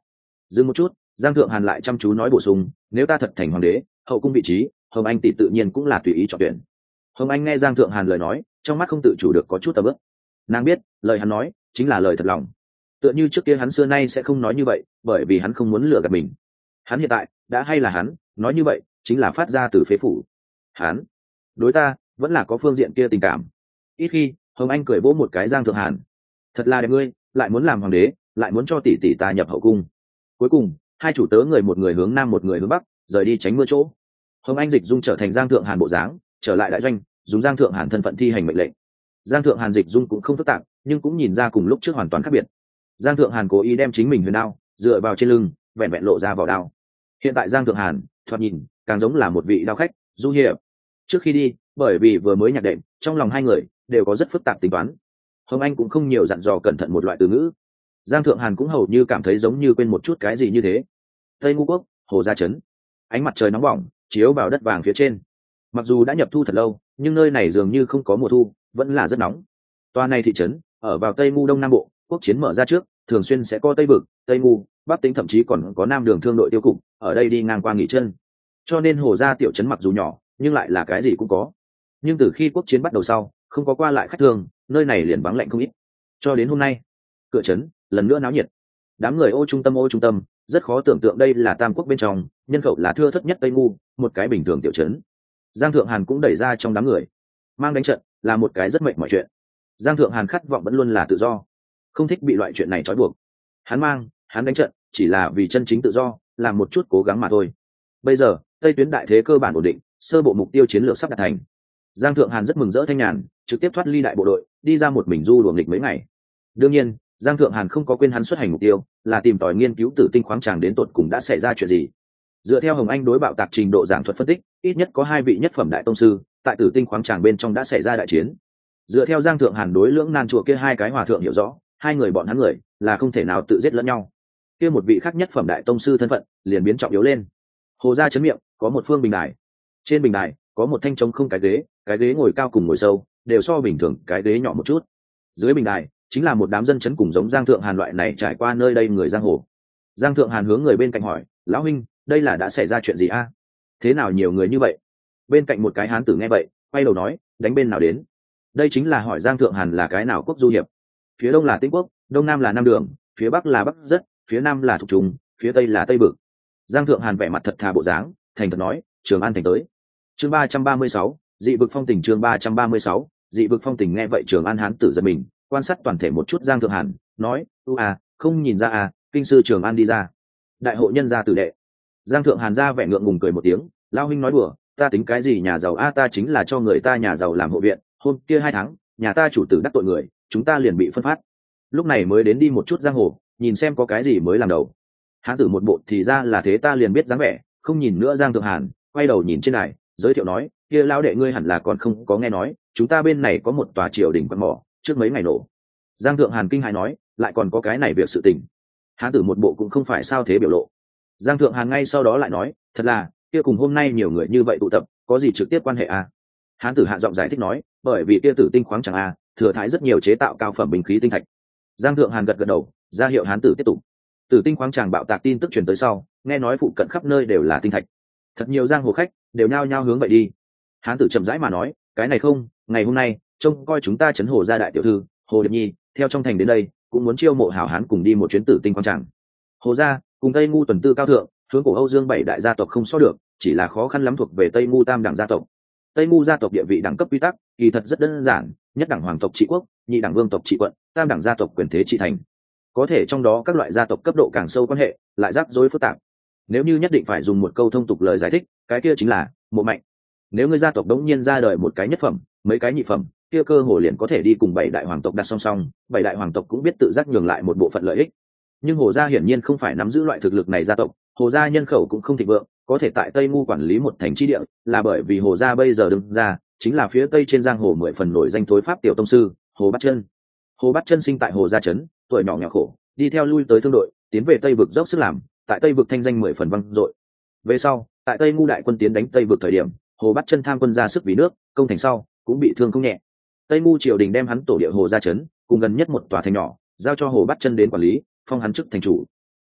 S1: Dừng một chút, Giang Thượng Hàn lại chăm chú nói bổ sung, nếu ta thật thành hoàng đế, hậu cung vị trí Hồng Anh tỷ tự nhiên cũng là tùy ý chọn tuyển. Hồng Anh nghe Giang Thượng Hàn lời nói, trong mắt không tự chủ được có chút tầm ướp. Nàng biết lời hắn nói chính là lời thật lòng, tựa như trước kia hắn xưa nay sẽ không nói như vậy, bởi vì hắn không muốn lừa gạt mình. Hắn hiện tại đã hay là hắn nói như vậy chính là phát ra từ phế phủ. Hắn đối ta vẫn là có phương diện kia tình cảm. Ít khi Hồng Anh cười vỗ một cái Giang Thượng Hàn, thật là đẹp ngươi, lại muốn làm hoàng đế, lại muốn cho tỷ tỷ ta nhập hậu cung. Cuối cùng hai chủ tớ người một người hướng nam một người hướng bắc rời đi tránh mưa chỗ. Hồng Anh dịch dung trở thành Giang Thượng Hàn bộ dáng, trở lại đại doanh, dùng Giang Thượng Hàn thân phận thi hành mệnh lệnh. Giang Thượng Hàn dịch dung cũng không phức tạp, nhưng cũng nhìn ra cùng lúc trước hoàn toàn khác biệt. Giang Thượng Hàn cố ý đem chính mình huyền đao dựa vào trên lưng, vẹn vẹn lộ ra vỏ đao. Hiện tại Giang Thượng Hàn thoạt nhìn càng giống là một vị đao khách du hiệp. Trước khi đi, bởi vì vừa mới nhạc đệm, trong lòng hai người đều có rất phức tạp tính toán. Hồng Anh cũng không nhiều dặn dò cẩn thận một loại từ ngữ. Giang Thượng Hàn cũng hầu như cảm thấy giống như quên một chút cái gì như thế. Tây Ngu Quốc, Hồ Gia Trấn, ánh mặt trời nóng bỏng chiếu vào đất vàng phía trên. Mặc dù đã nhập thu thật lâu, nhưng nơi này dường như không có mùa thu, vẫn là rất nóng. Tòa này thị trấn ở vào Tây Ngu Đông Nam Bộ, quốc chiến mở ra trước, thường xuyên sẽ có Tây Vực, Tây Ngu, Bắc Tính, thậm chí còn có Nam Đường thương đội tiêu cục ở đây đi ngang qua nghỉ chân. Cho nên Hồ Gia tiểu trấn mặc dù nhỏ, nhưng lại là cái gì cũng có. Nhưng từ khi quốc chiến bắt đầu sau, không có qua lại khách thường, nơi này liền vắng lạnh không ít. Cho đến hôm nay, cửa trấn lần nữa náo nhiệt. Đám người ô trung tâm ô trung tâm, rất khó tưởng tượng đây là Tam Quốc bên trong, nhân khẩu là thưa thất nhất Tây Ngu, một cái bình thường tiểu trấn. Giang Thượng Hàn cũng đẩy ra trong đám người. Mang đánh trận là một cái rất mệt mỏi chuyện. Giang Thượng Hàn khát vọng vẫn luôn là tự do, không thích bị loại chuyện này trói buộc. Hắn mang, hắn đánh trận chỉ là vì chân chính tự do, làm một chút cố gắng mà thôi. Bây giờ, Tây tuyến đại thế cơ bản ổn định, sơ bộ mục tiêu chiến lược sắp đạt thành. Giang Thượng Hàn rất mừng rỡ thanh nhàn, trực tiếp thoát ly đại bộ đội, đi ra một mình du luồng lịch mấy ngày. Đương nhiên, Giang Thượng Hàn không có quên hắn xuất hành mục tiêu, là tìm tòi nghiên cứu tử tinh khoáng tràng đến tột cùng đã xảy ra chuyện gì. Dựa theo Hồng Anh đối bạo tạc trình độ giảng thuật phân tích, ít nhất có hai vị nhất phẩm đại tông sư tại tử tinh khoáng tràng bên trong đã xảy ra đại chiến. Dựa theo Giang Thượng Hàn đối lưỡng nan chùa kia hai cái hòa thượng hiểu rõ, hai người bọn hắn người là không thể nào tự giết lẫn nhau. Kia một vị khác nhất phẩm đại tông sư thân phận liền biến trọng yếu lên. Hồ Gia trấn miệng có một phương bình đài, trên bình đài có một thanh trống không cái ghế, cái ghế ngồi cao cùng ngồi sâu đều so bình thường cái ghế nhỏ một chút. Dưới bình đài chính là một đám dân chấn cùng giống Giang Thượng Hàn loại này trải qua nơi đây người giang hồ. Giang Thượng Hàn hướng người bên cạnh hỏi, lão huynh, đây là đã xảy ra chuyện gì a? Thế nào nhiều người như vậy? Bên cạnh một cái hán tử nghe vậy, quay đầu nói, đánh bên nào đến? Đây chính là hỏi Giang Thượng Hàn là cái nào quốc du hiệp. Phía đông là Tĩnh Quốc, đông nam là Nam Đường, phía bắc là Bắc Rất, phía nam là Thục Trùng, phía tây là Tây Vực. Giang Thượng Hàn vẻ mặt thật thà bộ dáng, thành thật nói, Trường An thành tới. Chương ba trăm ba mươi sáu, dị vực phong tình. Chương ba trăm ba mươi sáu, dị vực phong tình. Nghe vậy Trường An hán tử giật mình, quan sát toàn thể một chút Giang Thượng Hàn, nói, u à, không nhìn ra à, kinh sư Trường An đi ra, đại hội nhân gia tử đệ. Giang Thượng Hàn ra vẻ ngượng ngùng cười một tiếng, lao huynh nói đùa, ta tính cái gì nhà giàu a, ta chính là cho người ta nhà giàu làm hộ viện, hôm kia hai tháng nhà ta chủ tử đắc tội người, chúng ta liền bị phân phát, lúc này mới đến đi một chút giang hồ, nhìn xem có cái gì mới làm đầu. Hán tử một bộ thì ra là thế, ta liền biết dáng vẻ, không nhìn nữa Giang Thượng Hàn, quay đầu nhìn trên này, giới thiệu nói, kia lao đệ ngươi hẳn là còn không có nghe nói, chúng ta bên này có một tòa triều đình quạt mỏ, trước mấy ngày nổ. Giang Thượng Hàn kinh hãi nói, lại còn có cái này việc sự tình. Hán tử một bộ cũng không phải sao thế biểu lộ. Giang Thượng Hàn ngay sau đó lại nói, thật là, kia cùng hôm nay nhiều người như vậy tụ tập, có gì trực tiếp quan hệ à? Hán tử hạ giọng giải thích nói, bởi vì kia tử tinh khoáng chẳng à, thừa thái rất nhiều chế tạo cao phẩm binh khí tinh thạch. Giang Thượng Hàn gật gật đầu, ra hiệu hán tử tiếp tục. Tử tinh khoáng tràng bạo tạc tin tức truyền tới sau, nghe nói phụ cận khắp nơi đều là tinh thạch, thật nhiều giang hồ khách đều nhao nhao hướng vậy đi. Hán tử chậm rãi mà nói, cái này không, ngày hôm nay trông coi chúng ta trấn Hồ gia đại tiểu thư Hồ Điệp Nhi theo trong thành đến đây, cũng muốn chiêu mộ hảo hán cùng đi một chuyến tử tinh khoáng tràng. Hồ gia cùng Tây Ngu tuần tư cao thượng, hướng cổ Âu Dương bảy đại gia tộc không so được, chỉ là khó khăn lắm thuộc về Tây Ngu tam đẳng gia tộc. Tây Ngu gia tộc địa vị đẳng cấp quy tắc kỳ thật rất đơn giản, nhất đẳng hoàng tộc trị quốc, nhị đẳng vương tộc trị quận, tam đẳng gia tộc quyền thế trị thành. Có thể trong đó các loại gia tộc cấp độ càng sâu quan hệ lại rắc rối phức tạp. Nếu như nhất định phải dùng một câu thông tục lời giải thích, cái kia chính là mộ mạnh. Nếu ngươi gia tộc đống nhiên ra đời một cái nhất phẩm, mấy cái nhị phẩm, kia cơ hồ liền có thể đi cùng bảy đại hoàng tộc đặt song song, bảy đại hoàng tộc cũng biết tự giác nhường lại một bộ phận lợi ích. Nhưng Hồ gia hiển nhiên không phải nắm giữ loại thực lực này gia tộc, Hồ gia nhân khẩu cũng không thịnh vượng, có thể tại Tây Ngu quản lý một thành chi địa, là bởi vì Hồ gia bây giờ đứng ra, chính là phía tây trên giang hồ mười phần nổi danh thối pháp tiểu tông sư, Hồ Bát Chân. Hồ Bát Chân sinh tại Hồ gia trấn, tuổi nhỏ nghèo khổ, đi theo lui tới thương đội, tiến về Tây vực dốc sức làm, tại Tây vực thanh danh mười phần vang dội. Về sau, tại Tây Ngu đại quân tiến đánh Tây vực thời điểm, Hồ Bát Chân tham quân ra sức vì nước, công thành sau cũng bị thương không nhẹ. Tây Ngu triều đình đem hắn tổ địa Hồ gia trấn, cùng gần nhất một tòa thành nhỏ, giao cho Hồ Bát Chân đến quản lý, phong hắn chức thành chủ.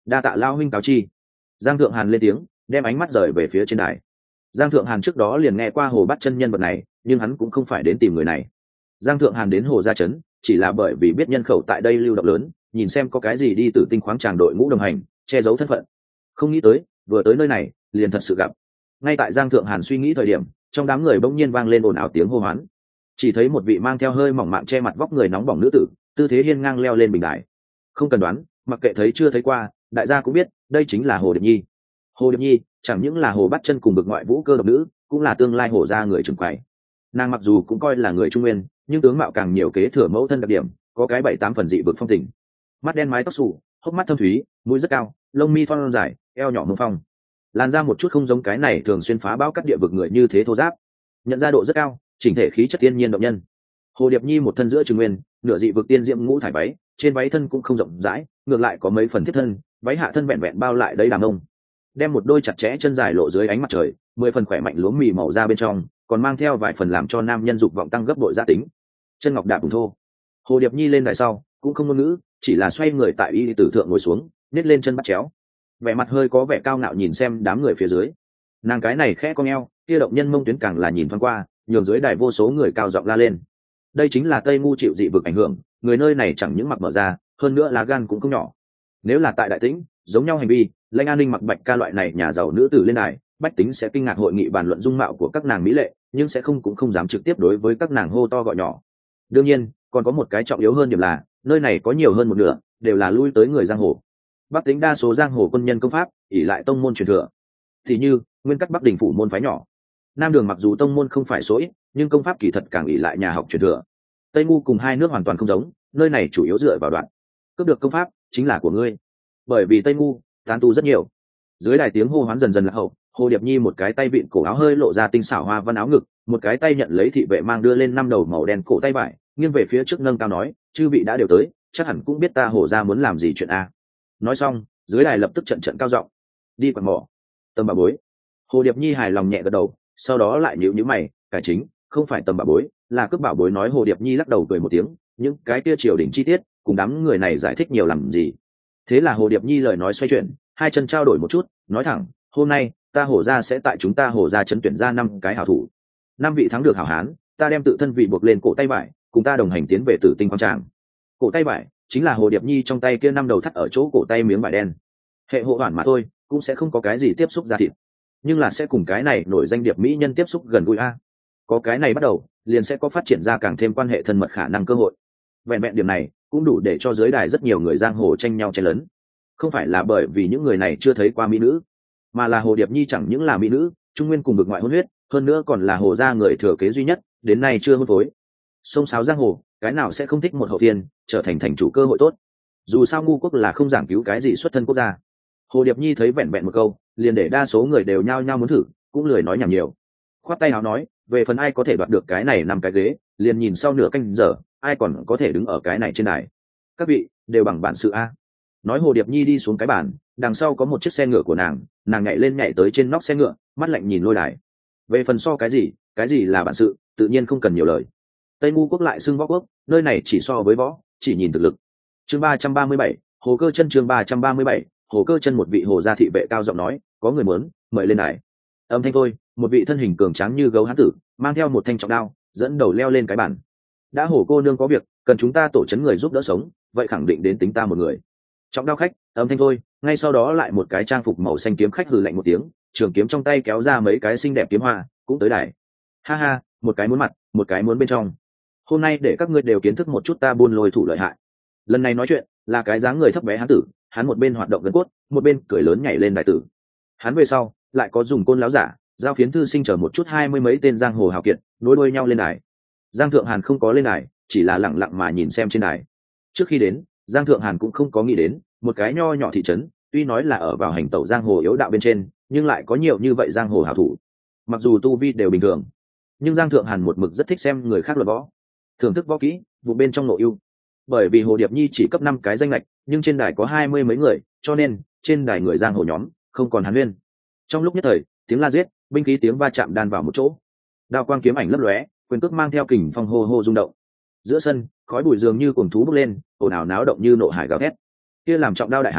S1: Đa tạ lao huynh cáo chi. Giang Thượng Hàn lên tiếng, đem ánh mắt rời về phía trên đài. Giang Thượng Hàn trước đó liền nghe qua Hồ Bát Chân nhân vật này, nhưng hắn cũng không phải đến tìm người này. Giang Thượng Hàn đến Hồ Gia Trấn chỉ là bởi vì biết nhân khẩu tại đây lưu động lớn, nhìn xem có cái gì đi Tử Tinh khoáng tràng đội ngũ đồng hành, che giấu thân phận. Không nghĩ tới, vừa tới nơi này, liền thật sự gặp. Ngay tại Giang Thượng Hàn suy nghĩ thời điểm, trong đám người bỗng nhiên vang lên ồn ào tiếng hô hoán. Chỉ thấy một vị mang theo hơi mỏng mạng che mặt vóc người nóng bỏng nữ tử, tư thế hiên ngang leo lên bình đài. Không cần đoán, mặc kệ thấy chưa thấy qua, đại gia cũng biết, đây chính là Hồ Điệp Nhi. Hồ Điệp Nhi chẳng những là Hồ Bát Chân cùng bực ngoại vũ cơ độc nữ, cũng là tương lai Hồ gia người trưởng quầy. Nàng mặc dù cũng coi là người Trung Nguyên, nhưng tướng mạo càng nhiều kế thừa mẫu thân đặc điểm, có cái bảy tám phần dị vực phong tình. Mắt đen mái tóc xù, hốc mắt thâm thúy, mũi rất cao, lông mi thon dài, eo nhỏ mông phong. Làn da một chút không giống cái này thường xuyên phá bão cắt địa vực người như thế thô giáp. Nhận ra độ rất cao, chỉnh thể khí chất tiên nhiên động nhân. Hồ Điệp Nhi một thân giữa Trung Nguyên, nửa dị vực tiên diễm ngũ thải váy, trên váy thân cũng không rộng rãi, ngược lại có mấy phần thiết thân, váy hạ thân vẹn vẹn bao lại đấy đàm ông. Đem một đôi chặt chẽ chân dài lộ dưới ánh mặt trời, mười phần khỏe mạnh lúa mì màu da bên trong, còn mang theo vài phần làm cho nam nhân dục vọng tăng gấp bội gia tính. Chân ngọc đạp vùng thô. Hồ Điệp Nhi lên đài sau, cũng không ngôn ngữ, chỉ là xoay người tại y tử thượng ngồi xuống, nhét lên chân bắt chéo. Vẻ mặt hơi có vẻ cao ngạo nhìn xem đám người phía dưới. Nàng cái này khẽ cong eo, kia động nhân mông tuyến càng là nhìn thoáng qua, nhường dưới đài vô số người cao giọng la lên. Đây chính là Tây Ngu chịu dị vực ảnh hưởng, người nơi này chẳng những mặc mở ra, hơn nữa lá gan cũng không nhỏ. Nếu là tại Đại Tĩnh, giống nhau hành vi, Lãnh An Ninh mặc bạch ca loại này nhà giàu nữ tử lên đài, bách tính sẽ kinh ngạc hội nghị bàn luận dung mạo của các nàng mỹ lệ, nhưng sẽ không cũng không dám trực tiếp đối với các nàng hô to gọi nhỏ. Đương nhiên, còn có một cái trọng yếu hơn điểm là, nơi này có nhiều hơn một nửa đều là lui tới người giang hồ. Bắc Tĩnh đa số giang hồ quân nhân công pháp, ỷ lại tông môn truyền thừa. Thì như nguyên cắt Bắc Đình phủ môn phái nhỏ. Nam Đường mặc dù tông môn không phải số ít, nhưng công pháp kỳ thật càng ỷ lại nhà học truyền thừa. Tây Ngu cùng hai nước hoàn toàn không giống, nơi này chủ yếu dựa vào đoạn. Cướp được công pháp chính là của ngươi. Bởi vì Tây Ngu tán tu rất nhiều. Dưới đài tiếng hô hoán dần dần lạc hậu, Hồ Điệp Nhi một cái tay vịn cổ áo hơi lộ ra tinh xảo hoa văn áo ngực, một cái tay nhận lấy thị vệ mang đưa lên năm đầu màu đen cổ tay vải, nghiêng về phía trước nâng cao nói, chư vị đã đều tới, chắc hẳn cũng biết ta Hồ gia muốn làm gì chuyện a. Nói xong, dưới đài lập tức trận trận cao giọng, đi quạt mỏ, tầm bà bối. Hồ Điệp Nhi hài lòng nhẹ gật đầu, sau đó lại nhíu nhíu mày, cải chính, không phải tầm bà bối, là cướp bảo bối. Nói Hồ Điệp Nhi lắc đầu cười một tiếng, những cái kia triều đình chi tiết, cùng đám người này giải thích nhiều làm gì. Thế là Hồ Điệp Nhi lời nói xoay chuyển, hai chân trao đổi một chút, nói thẳng, hôm nay ta Hồ gia sẽ tại chúng ta Hồ gia trấn tuyển ra năm cái hảo thủ, năm vị thắng được hảo hán, ta đem tự thân vị buộc lên cổ tay vải, cùng ta đồng hành tiến về Tử Tinh quang tràng. Cổ tay vải chính là Hồ Điệp Nhi trong tay kia năm đầu thắt ở chỗ cổ tay miếng vải đen. Hệ hộ hoàn mà thôi, cũng sẽ không có cái gì tiếp xúc ra thịt, nhưng là sẽ cùng cái này nổi danh điệp mỹ nhân tiếp xúc gần gũi a. Có cái này bắt đầu, liền sẽ có phát triển ra càng thêm quan hệ thân mật khả năng cơ hội. Vẹn vẹn điểm này cũng đủ để cho giới đài rất nhiều người giang hồ tranh nhau chen lớn. Không phải là bởi vì những người này chưa thấy qua mỹ nữ, mà là Hồ Điệp Nhi chẳng những là mỹ nữ, Trung Nguyên cùng vực ngoại hôn huyết, hơn nữa còn là Hồ gia người thừa kế duy nhất, đến nay chưa hôn phối. Sông sáo giang hồ, cái nào sẽ không thích một hậu thiên trở thành thành chủ cơ hội tốt. Dù sao ngu quốc là không giảng cứu cái gì xuất thân quốc gia. Hồ Điệp Nhi thấy vẹn vẹn một câu, liền để đa số người đều nhao nhao muốn thử, cũng lười nói nhảm nhiều. Khoát tay áo nói, về phần ai có thể đoạt được cái này nằm cái ghế, liền nhìn sau nửa canh giờ, ai còn có thể đứng ở cái này trên đài. Các vị đều bằng bản sự a. Nói Hồ Điệp Nhi đi xuống cái bàn, đằng sau có một chiếc xe ngựa của nàng, nàng nhảy lên nhảy tới trên nóc xe ngựa, mắt lạnh nhìn lôi đài. Về phần so cái gì, cái gì là bản sự, tự nhiên không cần nhiều lời. Tây Ngu quốc lại xưng võ quốc, nơi này chỉ so với võ, chỉ nhìn thực lực. Chương ba trăm ba mươi bảy, Hồ Cơ Chân. Chương ba trăm ba mươi bảy, Hồ Cơ Chân. Một vị hồ gia thị vệ cao giọng nói, có người muốn mời lên đài. Âm thanh thôi, một vị thân hình cường tráng như gấu hán tử, mang theo một thanh trọng đao, dẫn đầu leo lên cái bàn. Đã Hồ cô nương có việc, cần chúng ta tổ chấn người giúp đỡ sống, vậy khẳng định đến tính ta một người. Trọng đao khách, âm thanh thôi, ngay sau đó lại một cái trang phục màu xanh kiếm khách hừ lạnh một tiếng, trường kiếm trong tay kéo ra mấy cái xinh đẹp kiếm hoa, cũng tới đài. Ha ha, một cái muốn mặt, một cái muốn bên trong. Hôm nay để các ngươi đều kiến thức một chút ta buôn lôi thủ lợi hại. Lần này nói chuyện là cái dáng người thấp bé hán tử, hắn một bên hoạt động gần cốt, một bên cười lớn nhảy lên đài tử. Hắn về sau lại có dùng côn láo giả, giao phiến thư sinh chờ một chút hai mươi mấy tên giang hồ hào kiệt nối đuôi nhau lên đài. Giang Thượng Hàn không có lên đài, chỉ là lặng lặng mà nhìn xem trên đài. Trước khi đến, Giang Thượng Hàn cũng không có nghĩ đến, một cái nho nhỏ thị trấn, tuy nói là ở vào hành tẩu giang hồ yếu đạo bên trên, nhưng lại có nhiều như vậy giang hồ hảo thủ. Mặc dù tu vi đều bình thường, nhưng Giang Thượng Hàn một mực rất thích xem người khác luận võ, thưởng thức võ kỹ, vụ bên trong nội ưu. Bởi vì Hồ Điệp Nhi chỉ cấp năm cái danh lệch, nhưng trên đài có hai mươi mấy người, cho nên trên đài người giang hồ nhóm không còn hàn huyên. Trong lúc nhất thời, tiếng la giết, binh khí tiếng va chạm đan vào một chỗ, đao quang kiếm ảnh lấp lóe, quyền cước mang theo kình phong hô hô rung động. Giữa sân, khói bụi dường như cuồng thú bốc lên, ồn ào náo động như nộ hải gào thét. Kia làm trọng đao đại hán,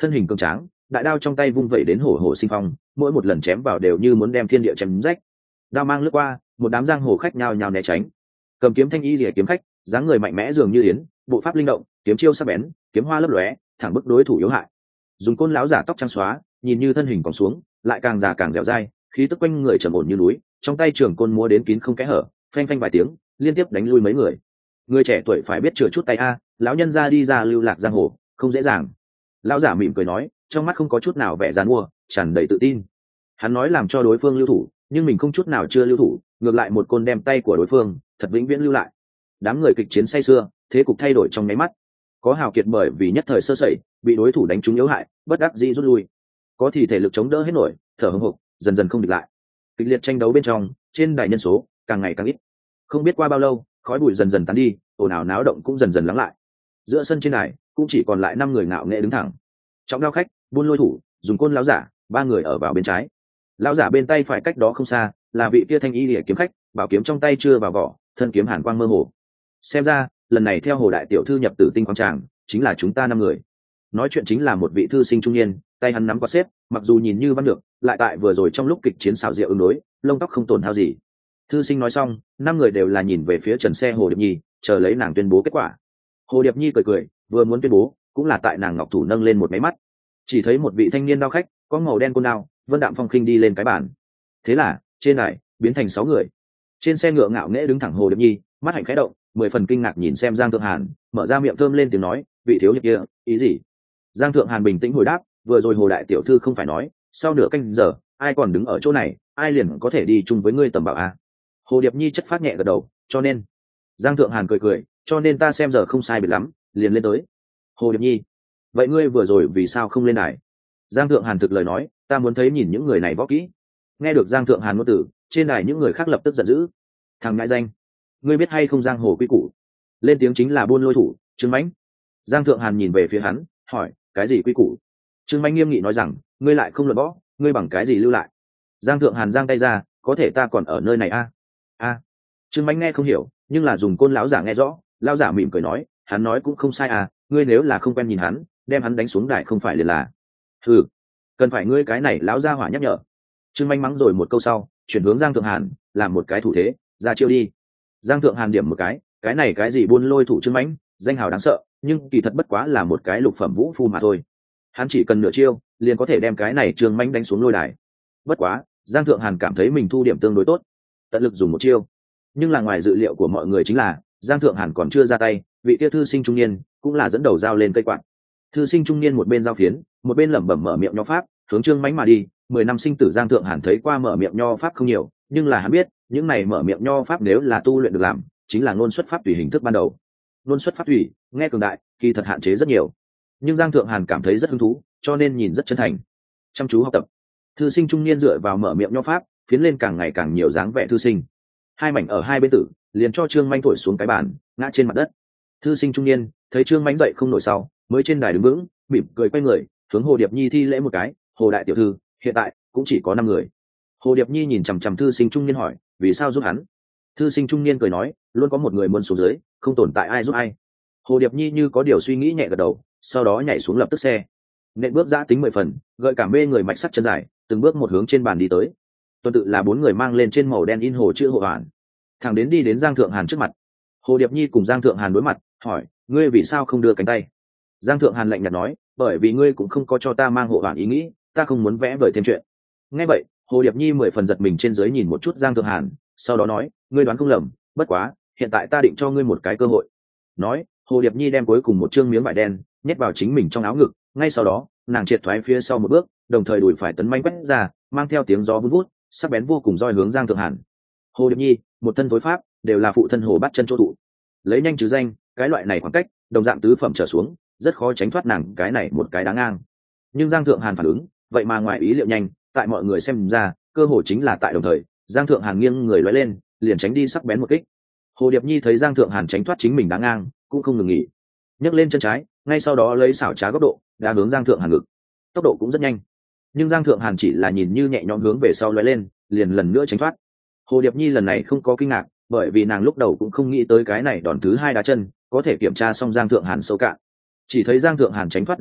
S1: thân hình cường tráng, đại đao trong tay vung vẩy đến hổ hổ sinh phong, mỗi một lần chém vào đều như muốn đem thiên địa chém rách. Đao mang lướt qua, một đám giang hồ khách nhao nhao né tránh. Cầm kiếm thanh y lìa kiếm khách, dáng người mạnh mẽ dường như yến, bộ pháp linh động, kiếm chiêu sắc bén, kiếm hoa lấp lóe, thẳng bức đối thủ yếu hại. Dùng côn lão giả tóc trắng xóa, nhìn như thân hình còn xuống, lại càng già càng dẻo dai, khí tức quanh người trầm ổn như núi, trong tay trường côn múa đến kín không kẽ hở, phanh phanh vài tiếng, liên tiếp đánh lui mấy người. Người trẻ tuổi phải biết chừa chút tay a, lão nhân ra đi ra lưu lạc giang hồ, không dễ dàng. Lão giả mỉm cười nói, trong mắt không có chút nào vẻ giàn mua, tràn đầy tự tin. Hắn nói làm cho đối phương lưu thủ, nhưng mình không chút nào chưa lưu thủ, ngược lại một côn đem tay của đối phương thật vĩnh viễn lưu lại. Đám người kịch chiến say sưa, thế cục thay đổi trong nháy mắt. Có hào kiệt bởi vì nhất thời sơ sẩy, bị đối thủ đánh trúng yếu hại, bất đắc dĩ rút lui. Có thì thể lực chống đỡ hết nổi, thở hổn hộc, dần dần không địch lại. Kịch liệt tranh đấu bên trong, trên đài nhân số càng ngày càng ít. Không biết qua bao lâu, khói bụi dần dần tán đi, ồn ào náo động cũng dần dần lắng lại. Giữa sân trên đài cũng chỉ còn lại năm người ngạo nghệ đứng thẳng. Trọng đao khách, buôn lôi thủ, dùng côn lão giả, ba người ở vào bên trái. Lão giả bên tay phải cách đó không xa, là vị kia thanh y liễu kiếm khách, bảo kiếm trong tay chưa vào vỏ, thân kiếm hàn quang mơ hồ. Xem ra, lần này theo Hồ đại tiểu thư nhập tử tinh quang tràng, chính là chúng ta năm người. Nói chuyện chính là một vị thư sinh trung niên, tay hắn nắm quạt xếp, mặc dù nhìn như văn được, lại tại vừa rồi trong lúc kịch chiến xảo diệu ứng đối, lông tóc không tổn hao gì. Thư sinh nói xong, năm người đều là nhìn về phía trần xe Hồ Điệp Nhi, chờ lấy nàng tuyên bố kết quả. Hồ Điệp Nhi cười cười, vừa muốn tuyên bố, cũng là tại nàng ngọc thủ nâng lên một máy mắt, chỉ thấy một vị thanh niên đao khách, có màu đen côn đao, vân đạm phong khinh đi lên cái bàn. Thế là, trên đài biến thành sáu người. Trên xe ngựa ngạo nghễ đứng thẳng Hồ Điệp Nhi, mắt hạnh khẽ động, mười phần kinh ngạc nhìn xem Giang Thượng Hàn, mở ra miệng thơm lên tiếng nói, vị thiếu hiệp kia, ý gì? Giang Thượng Hàn bình tĩnh hồi đáp, vừa rồi Hồ đại tiểu thư không phải nói, sau nửa canh giờ, ai còn đứng ở chỗ này, ai liền có thể đi chung với ngươi tầm bảo a. Hồ Điệp Nhi chất phát nhẹ gật đầu, cho nên. Giang Thượng Hàn cười cười, cho nên ta xem giờ không sai biệt lắm, liền lên tới. Hồ Điệp Nhi, vậy ngươi vừa rồi vì sao không lên đài? Giang Thượng Hàn thực lời nói, ta muốn thấy nhìn những người này võ kỹ. Nghe được Giang Thượng Hàn ngôn tử, trên đài những người khác lập tức giận dữ. Thằng ngại danh, ngươi biết hay không giang hồ quy củ? Lên tiếng chính là buôn lôi thủ, Trương Mãnh. Giang Thượng Hàn nhìn về phía hắn, hỏi, cái gì quy củ? Trương Mãnh nghiêm nghị nói rằng, ngươi lại không luận võ, ngươi bằng cái gì lưu lại? Giang Thượng Hàn giang tay ra, có thể ta còn ở nơi này a? À? A. À. Trương Mãnh nghe không hiểu, nhưng là dùng côn lão giả nghe rõ, lão giả mỉm cười nói, hắn nói cũng không sai à, ngươi nếu là không quen nhìn hắn, đem hắn đánh xuống đài không phải liền là. Hừ, cần phải ngươi cái này lão gia hỏa nhắc nhở. Trương Mãnh mắng rồi một câu sau, chuyển hướng Giang Thượng Hàn, làm một cái thủ thế, ra chiêu đi. Giang Thượng Hàn điểm một cái, cái này cái gì buôn lôi thủ Trương Mãnh, danh hào đáng sợ, nhưng kỳ thật bất quá là một cái lục phẩm vũ phu mà thôi. Hắn chỉ cần nửa chiêu, liền có thể đem cái này Trương Mãnh đánh xuống lôi đài. Bất quá, Giang Thượng Hàn cảm thấy mình thu điểm tương đối tốt, tận lực dùng một chiêu. Nhưng là ngoài dự liệu của mọi người chính là, Giang Thượng Hàn còn chưa ra tay, vị kia thư sinh trung niên cũng là dẫn đầu dao lên cây quạt. Thư sinh trung niên một bên giao phiến, một bên lẩm bẩm mở miệng nho pháp, hướng Trương Mãnh mà đi. Mười năm sinh tử Giang Thượng Hàn thấy qua mở miệng nho pháp không nhiều, nhưng là hắn biết, những này mở miệng nho pháp nếu là tu luyện được làm, chính là ngôn xuất pháp tùy hình thức ban đầu. Ngôn xuất pháp tùy, nghe cường đại, kỳ thật hạn chế rất nhiều. Nhưng Giang Thượng Hàn cảm thấy rất hứng thú, cho nên nhìn rất chân thành, chăm chú học tập. Thư sinh trung niên dựa vào mở miệng nho pháp, phiến lên càng ngày càng nhiều dáng vẻ thư sinh. Hai mảnh ở hai bên tử, liền cho Trương Mãnh thổi xuống cái bàn, ngã trên mặt đất. Thư sinh trung niên thấy Trương Mãnh dậy không nổi sau, mới trên đài đứng vững, mỉm cười quay người, hướng Hồ Điệp Nhi thi lễ một cái, Hồ đại tiểu thư, hiện tại cũng chỉ có năm người. Hồ Điệp Nhi nhìn chằm chằm thư sinh trung niên hỏi, vì sao giúp hắn? Thư sinh trung niên cười nói, luôn có một người muốn xuống dưới, không tồn tại ai giúp ai. Hồ Điệp Nhi như có điều suy nghĩ nhẹ gật đầu, sau đó nhảy xuống lập tức xe, nện bước giã tính mười phần, gợi cảm mê người mạch sắt chân dài, từng bước một hướng trên bàn đi tới. Tuần tự là bốn người mang lên trên màu đen in hồ chữ Hộ Hoàn, thẳng đến đi đến Giang Thượng Hàn trước mặt. Hồ Điệp Nhi cùng Giang Thượng Hàn đối mặt, hỏi, ngươi vì sao không đưa cánh tay? Giang Thượng Hàn lạnh nhạt nói, bởi vì ngươi cũng không có cho ta mang hộ hoàn ý nghĩ, ta không muốn vẽ vời thêm chuyện. Nghe vậy, Hồ Điệp Nhi mười phần giật mình trên dưới nhìn một chút Giang Thượng Hàn, sau đó nói, ngươi đoán không lầm, bất quá, hiện tại ta định cho ngươi một cái cơ hội. Nói, Hồ Điệp Nhi đem cuối cùng một trương miếng vải đen nhét vào chính mình trong áo ngực, ngay sau đó, nàng triệt thoái phía sau một bước, đồng thời đùi phải tấn manh quét ra, mang theo tiếng gió vun vút, sắc bén vô cùng roi hướng Giang Thượng Hàn. Hồ Điệp Nhi, một thân tối pháp, đều là phụ thân Hồ bắt chân chỗ thụ. Lấy nhanh chứ danh, cái loại này khoảng cách, đồng dạng tứ phẩm trở xuống, rất khó tránh thoát nàng cái này một cái đáng ngang. Nhưng Giang Thượng Hàn phản ứng, vậy mà ngoài ý liệu nhanh, tại mọi người xem ra, cơ hội chính là tại đồng thời, Giang Thượng Hàn nghiêng người lóe lên, liền tránh đi sắc bén một kích. Hồ Điệp Nhi thấy Giang Thượng Hàn tránh thoát chính mình đáng ngang, cũng không ngừng nghỉ, nhấc lên chân trái, ngay sau đó lấy xảo trá góc độ, đã hướng Giang Thượng Hàn ngực. Tốc độ cũng rất nhanh, nhưng Giang Thượng Hàn chỉ là nhìn như nhẹ nhõm hướng về sau lóe lên, liền lần nữa tránh thoát. Hồ Điệp Nhi lần này không có kinh ngạc, bởi vì nàng lúc đầu cũng không nghĩ tới cái này đòn thứ hai đá chân có thể kiểm tra xong Giang Thượng Hàn sâu cạn. Chỉ thấy Giang Thượng Hàn tránh thoát đồng thời,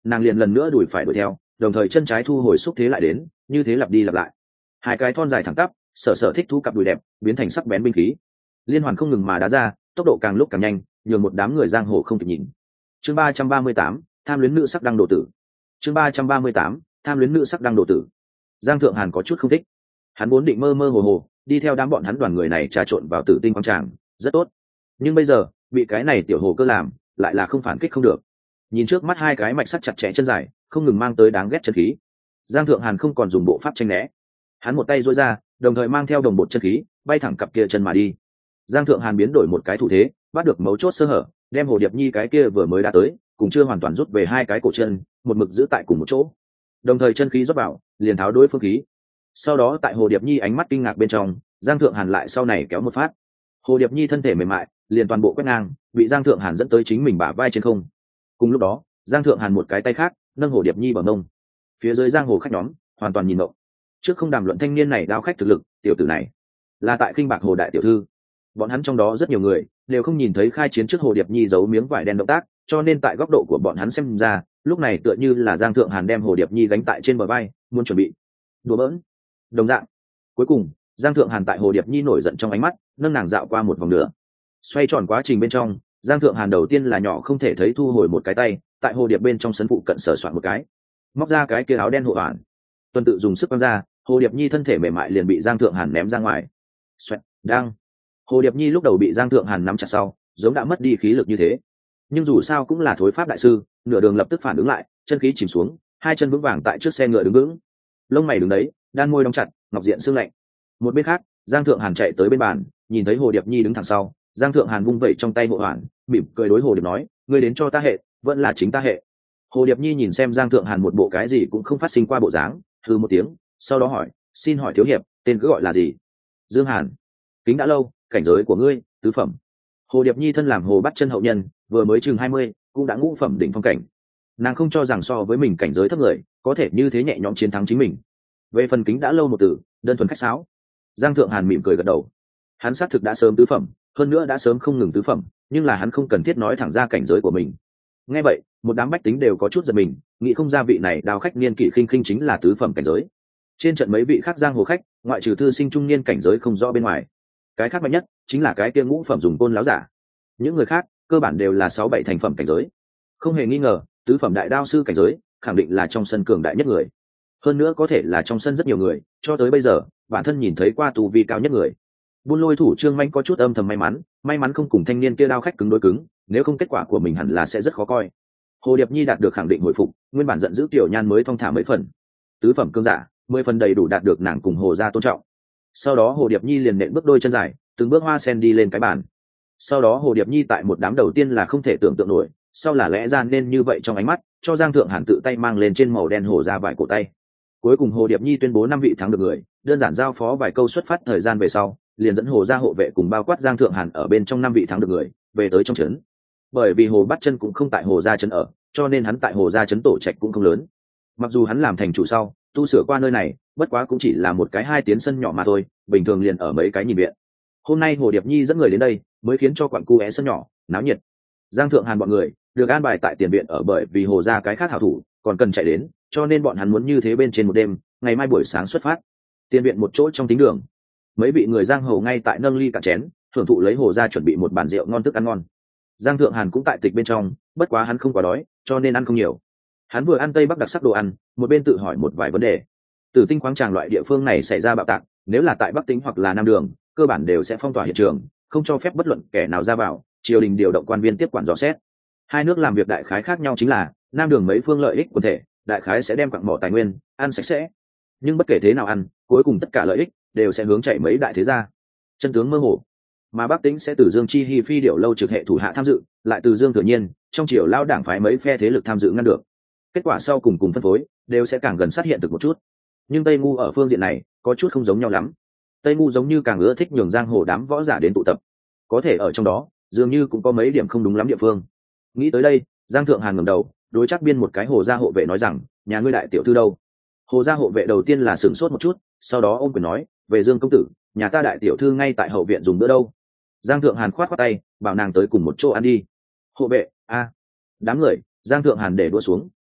S1: nàng liền lần nữa đuổi phải đuổi theo, đồng thời chân trái thu hồi xúc thế lại đến, như thế lặp đi lặp lại. Hai cái thon dài thẳng tắp, sở sở thích thú cặp đùi đẹp biến thành sắc bén binh khí, liên hoàn không ngừng mà đá ra, tốc độ càng lúc càng nhanh, nhường một đám người giang hồ không kịp nhìn. Chương ba trăm ba mươi tám, tham luyến nữ sắc đăng độ tử. Chương ba trăm ba mươi tám, tham luyến nữ sắc đăng độ tử. Giang Thượng Hàn có chút không thích. Hắn vốn định mơ mơ hồ hồ đi theo đám bọn hắn đoàn người này trà trộn vào Tử Tinh quang tràng, rất tốt. Nhưng bây giờ, bị cái này tiểu hồ cơ làm, lại là không phản kích không được. Nhìn trước mắt hai cái mạch sắt chặt chẽ chân dài, không ngừng mang tới đáng ghét chân khí. Giang Thượng Hàn không còn dùng bộ pháp tranh né. Hắn một tay duỗi ra, đồng thời mang theo đồng bột chân khí, bay thẳng cặp kia chân mà đi. Giang Thượng Hàn biến đổi một cái thủ thế, bắt được mấu chốt sơ hở, đem Hồ Điệp Nhi cái kia vừa mới đã tới, cùng chưa hoàn toàn rút về hai cái cổ chân, một mực giữ tại cùng một chỗ. Đồng thời chân khí rót vào, liền tháo đối phương khí. Sau đó tại Hồ Điệp Nhi ánh mắt kinh ngạc bên trong, Giang Thượng Hàn lại sau này kéo một phát. Hồ Điệp Nhi thân thể mềm mại, liền toàn bộ quét ngang, bị Giang Thượng Hàn dẫn tới chính mình bả vai trên không. Cùng lúc đó, Giang Thượng Hàn một cái tay khác nâng Hồ Điệp Nhi bờ mông. Phía dưới giang hồ khách nhóm hoàn toàn nhìn ngộng. Trước không đàm luận thanh niên này đao khách thực lực, tiểu tử này là tại khinh bạc Hồ đại tiểu thư. Bọn hắn trong đó rất nhiều người đều không nhìn thấy khai chiến trước Hồ Điệp Nhi giấu miếng vải đen động tác, cho nên tại góc độ của bọn hắn xem ra, lúc này tựa như là Giang Thượng Hàn đem Hồ Điệp Nhi gánh tại trên bờ vai, muốn chuẩn bị đùa bỡn. Đồng dạng, cuối cùng, Giang Thượng Hàn tại Hồ Điệp Nhi nổi giận trong ánh mắt, nâng nàng dạo qua một vòng nữa. Xoay tròn quá trình bên trong, Giang Thượng Hàn đầu tiên là nhỏ không thể thấy thu hồi một cái tay, tại Hồ Điệp bên trong sân phụ cận sở soạn một cái, móc ra cái kia áo đen hộ hoàn. Tuần tự dùng sức quăng ra, Hồ Điệp Nhi thân thể mềm mại liền bị Giang Thượng Hàn ném ra ngoài. Xoẹt, đang. Hồ Điệp Nhi lúc đầu bị Giang Thượng Hàn nắm chặt sau, giống đã mất đi khí lực như thế. Nhưng dù sao cũng là thối pháp đại sư, nửa đường lập tức phản ứng lại, chân khí chìm xuống, hai chân vững vàng tại trước xe ngựa đứng vững. Lông mày đứng đấy, đan môi đóng chặt, ngọc diện sương lạnh. Một bên khác, Giang Thượng Hàn chạy tới bên bàn, nhìn thấy Hồ Điệp Nhi đứng thẳng sau, Giang Thượng Hàn vung vẩy trong tay hộ hoàn, mỉm cười đối Hồ Điệp nói, ngươi đến cho ta hệ, vẫn là chính ta hệ. Hồ Điệp Nhi nhìn xem Giang Thượng Hàn một bộ cái gì cũng không phát sinh qua bộ dáng, hừ một tiếng, sau đó hỏi, xin hỏi thiếu hiệp, tên cứ gọi là gì? Dương Hàn. Kính đã lâu, cảnh giới của ngươi, tứ phẩm. Hồ Điệp Nhi thân làm Hồ Bắt Chân hậu nhân, vừa mới chừng hai mươi, cũng đã ngũ phẩm đỉnh phong cảnh. Nàng không cho rằng so với mình cảnh giới thấp người, có thể như thế nhẹ nhõm chiến thắng chính mình. Về phần kính đã lâu một từ, đơn thuần khách sáo. Giang Thượng Hàn mỉm cười gật đầu. Hắn xác thực đã sớm tứ phẩm, hơn nữa đã sớm không ngừng tứ phẩm, nhưng là hắn không cần thiết nói thẳng ra cảnh giới của mình. Nghe vậy, một đám bách tính đều có chút giật mình, nghĩ không ra vị này đào khách niên kỷ khinh khinh chính là tứ phẩm cảnh giới. Trên trận mấy vị khác giang hồ khách, ngoại trừ thư sinh trung niên cảnh giới không rõ bên ngoài, cái khác mạnh nhất chính là cái kia ngũ phẩm dùng côn láo giả. Những người khác cơ bản đều là sáu bảy thành phẩm cảnh giới. Không hề nghi ngờ, tứ phẩm đại đao sư cảnh giới khẳng định là trong sân cường đại nhất người. Hơn nữa có thể là trong sân rất nhiều người, cho tới bây giờ bản thân nhìn thấy qua tu vi cao nhất người. Buôn Lôi thủ Trương Manh có chút âm thầm may mắn, may mắn không cùng thanh niên kia đao khách cứng đối cứng, nếu không kết quả của mình hẳn là sẽ rất khó coi. Hồ Điệp Nhi đạt được khẳng định hồi phục, nguyên bản giận dữ tiểu nhan mới thong thả mấy phần. Tứ phẩm cương giả, mười phần đầy đủ đạt được nàng cùng Hồ gia tôn trọng. Sau đó Hồ Điệp Nhi liền nện bước đôi chân dài, từng bước hoa sen đi lên cái bàn. Sau đó Hồ Điệp Nhi tại một đám đầu tiên là không thể tưởng tượng nổi, sau là lẽ ra nên như vậy trong ánh mắt, cho Giang Thượng Hàn tự tay mang lên trên màu đen hổ ra vài cổ tay. Cuối cùng Hồ Điệp Nhi tuyên bố năm vị thắng được người, đơn giản giao phó vài câu xuất phát thời gian về sau, liền dẫn Hồ gia hộ vệ cùng bao quát Giang Thượng Hàn ở bên trong năm vị thắng được người, về tới trong trấn. Bởi vì Hồ Bắt Chân cũng không tại Hồ gia trấn ở, cho nên hắn tại Hồ gia trấn tổ trạch cũng không lớn. Mặc dù hắn làm thành chủ sau, tu sửa qua nơi này, bất quá cũng chỉ là một cái hai tiến sân nhỏ mà thôi, bình thường liền ở mấy cái nhìn viện. Hôm nay Hồ Điệp Nhi dẫn người đến đây, mới khiến cho quặng cu é sân nhỏ náo nhiệt. Giang Thượng Hàn bọn người được an bài tại tiền viện ở, bởi vì Hồ gia cái khác hảo thủ còn cần chạy đến, cho nên bọn hắn muốn như thế bên trên một đêm, ngày mai buổi sáng xuất phát. Tiền viện một chỗ trong tính đường, mấy vị người giang hồ ngay tại nâng ly cả chén, thưởng thụ lấy Hồ gia chuẩn bị một bàn rượu ngon thức ăn ngon. Giang Thượng Hàn cũng tại tịch bên trong, bất quá hắn không quá đói, cho nên ăn không nhiều. Hắn vừa ăn tây bắc đặc sắc đồ ăn, một bên tự hỏi một vài vấn đề. Tử Tinh khoáng tràng loại địa phương này xảy ra bạo tạc, nếu là tại Bắc Tĩnh hoặc là Nam Đường, cơ bản đều sẽ phong tỏa hiện trường, không cho phép bất luận kẻ nào ra vào, triều đình điều động quan viên tiếp quản dò xét. Hai nước làm việc đại khái khác nhau chính là, Nam Đường mấy phương lợi ích quần thể, đại khái sẽ đem quặng mỏ tài nguyên ăn sạch sẽ, nhưng bất kể thế nào ăn, cuối cùng tất cả lợi ích đều sẽ hướng chạy mấy đại thế gia. Chân tướng mơ hồ, mà Bắc Tĩnh sẽ từ Dương Chi Hi phi điệu lâu trực hệ thủ hạ tham dự, lại từ Dương Thừa Nhiên trong triều lao đảng phái mấy phe thế lực tham dự ngăn được. Kết quả sau cùng cùng phân phối đều sẽ càng gần sát hiện thực một chút. Nhưng Tây Ngu ở phương diện này có chút không giống nhau lắm. Tây Ngu giống như càng ưa thích nhường giang hồ đám võ giả đến tụ tập, có thể ở trong đó dường như cũng có mấy điểm không đúng lắm địa phương. Nghĩ tới đây, Giang Thượng Hàn ngẩng đầu đối chắc biên một cái Hồ gia hộ vệ nói rằng, nhà ngươi đại tiểu thư đâu? Hồ gia hộ vệ đầu tiên là sửng sốt một chút, sau đó ôm quyền nói, về Dương công tử, nhà ta đại tiểu thư ngay tại hậu viện dùng bữa đâu. Giang Thượng Hàn khoát khoát tay, bảo nàng tới cùng một chỗ ăn đi. Hộ vệ, a. Đám người, Giang Thượng Hàn để đũa xuống,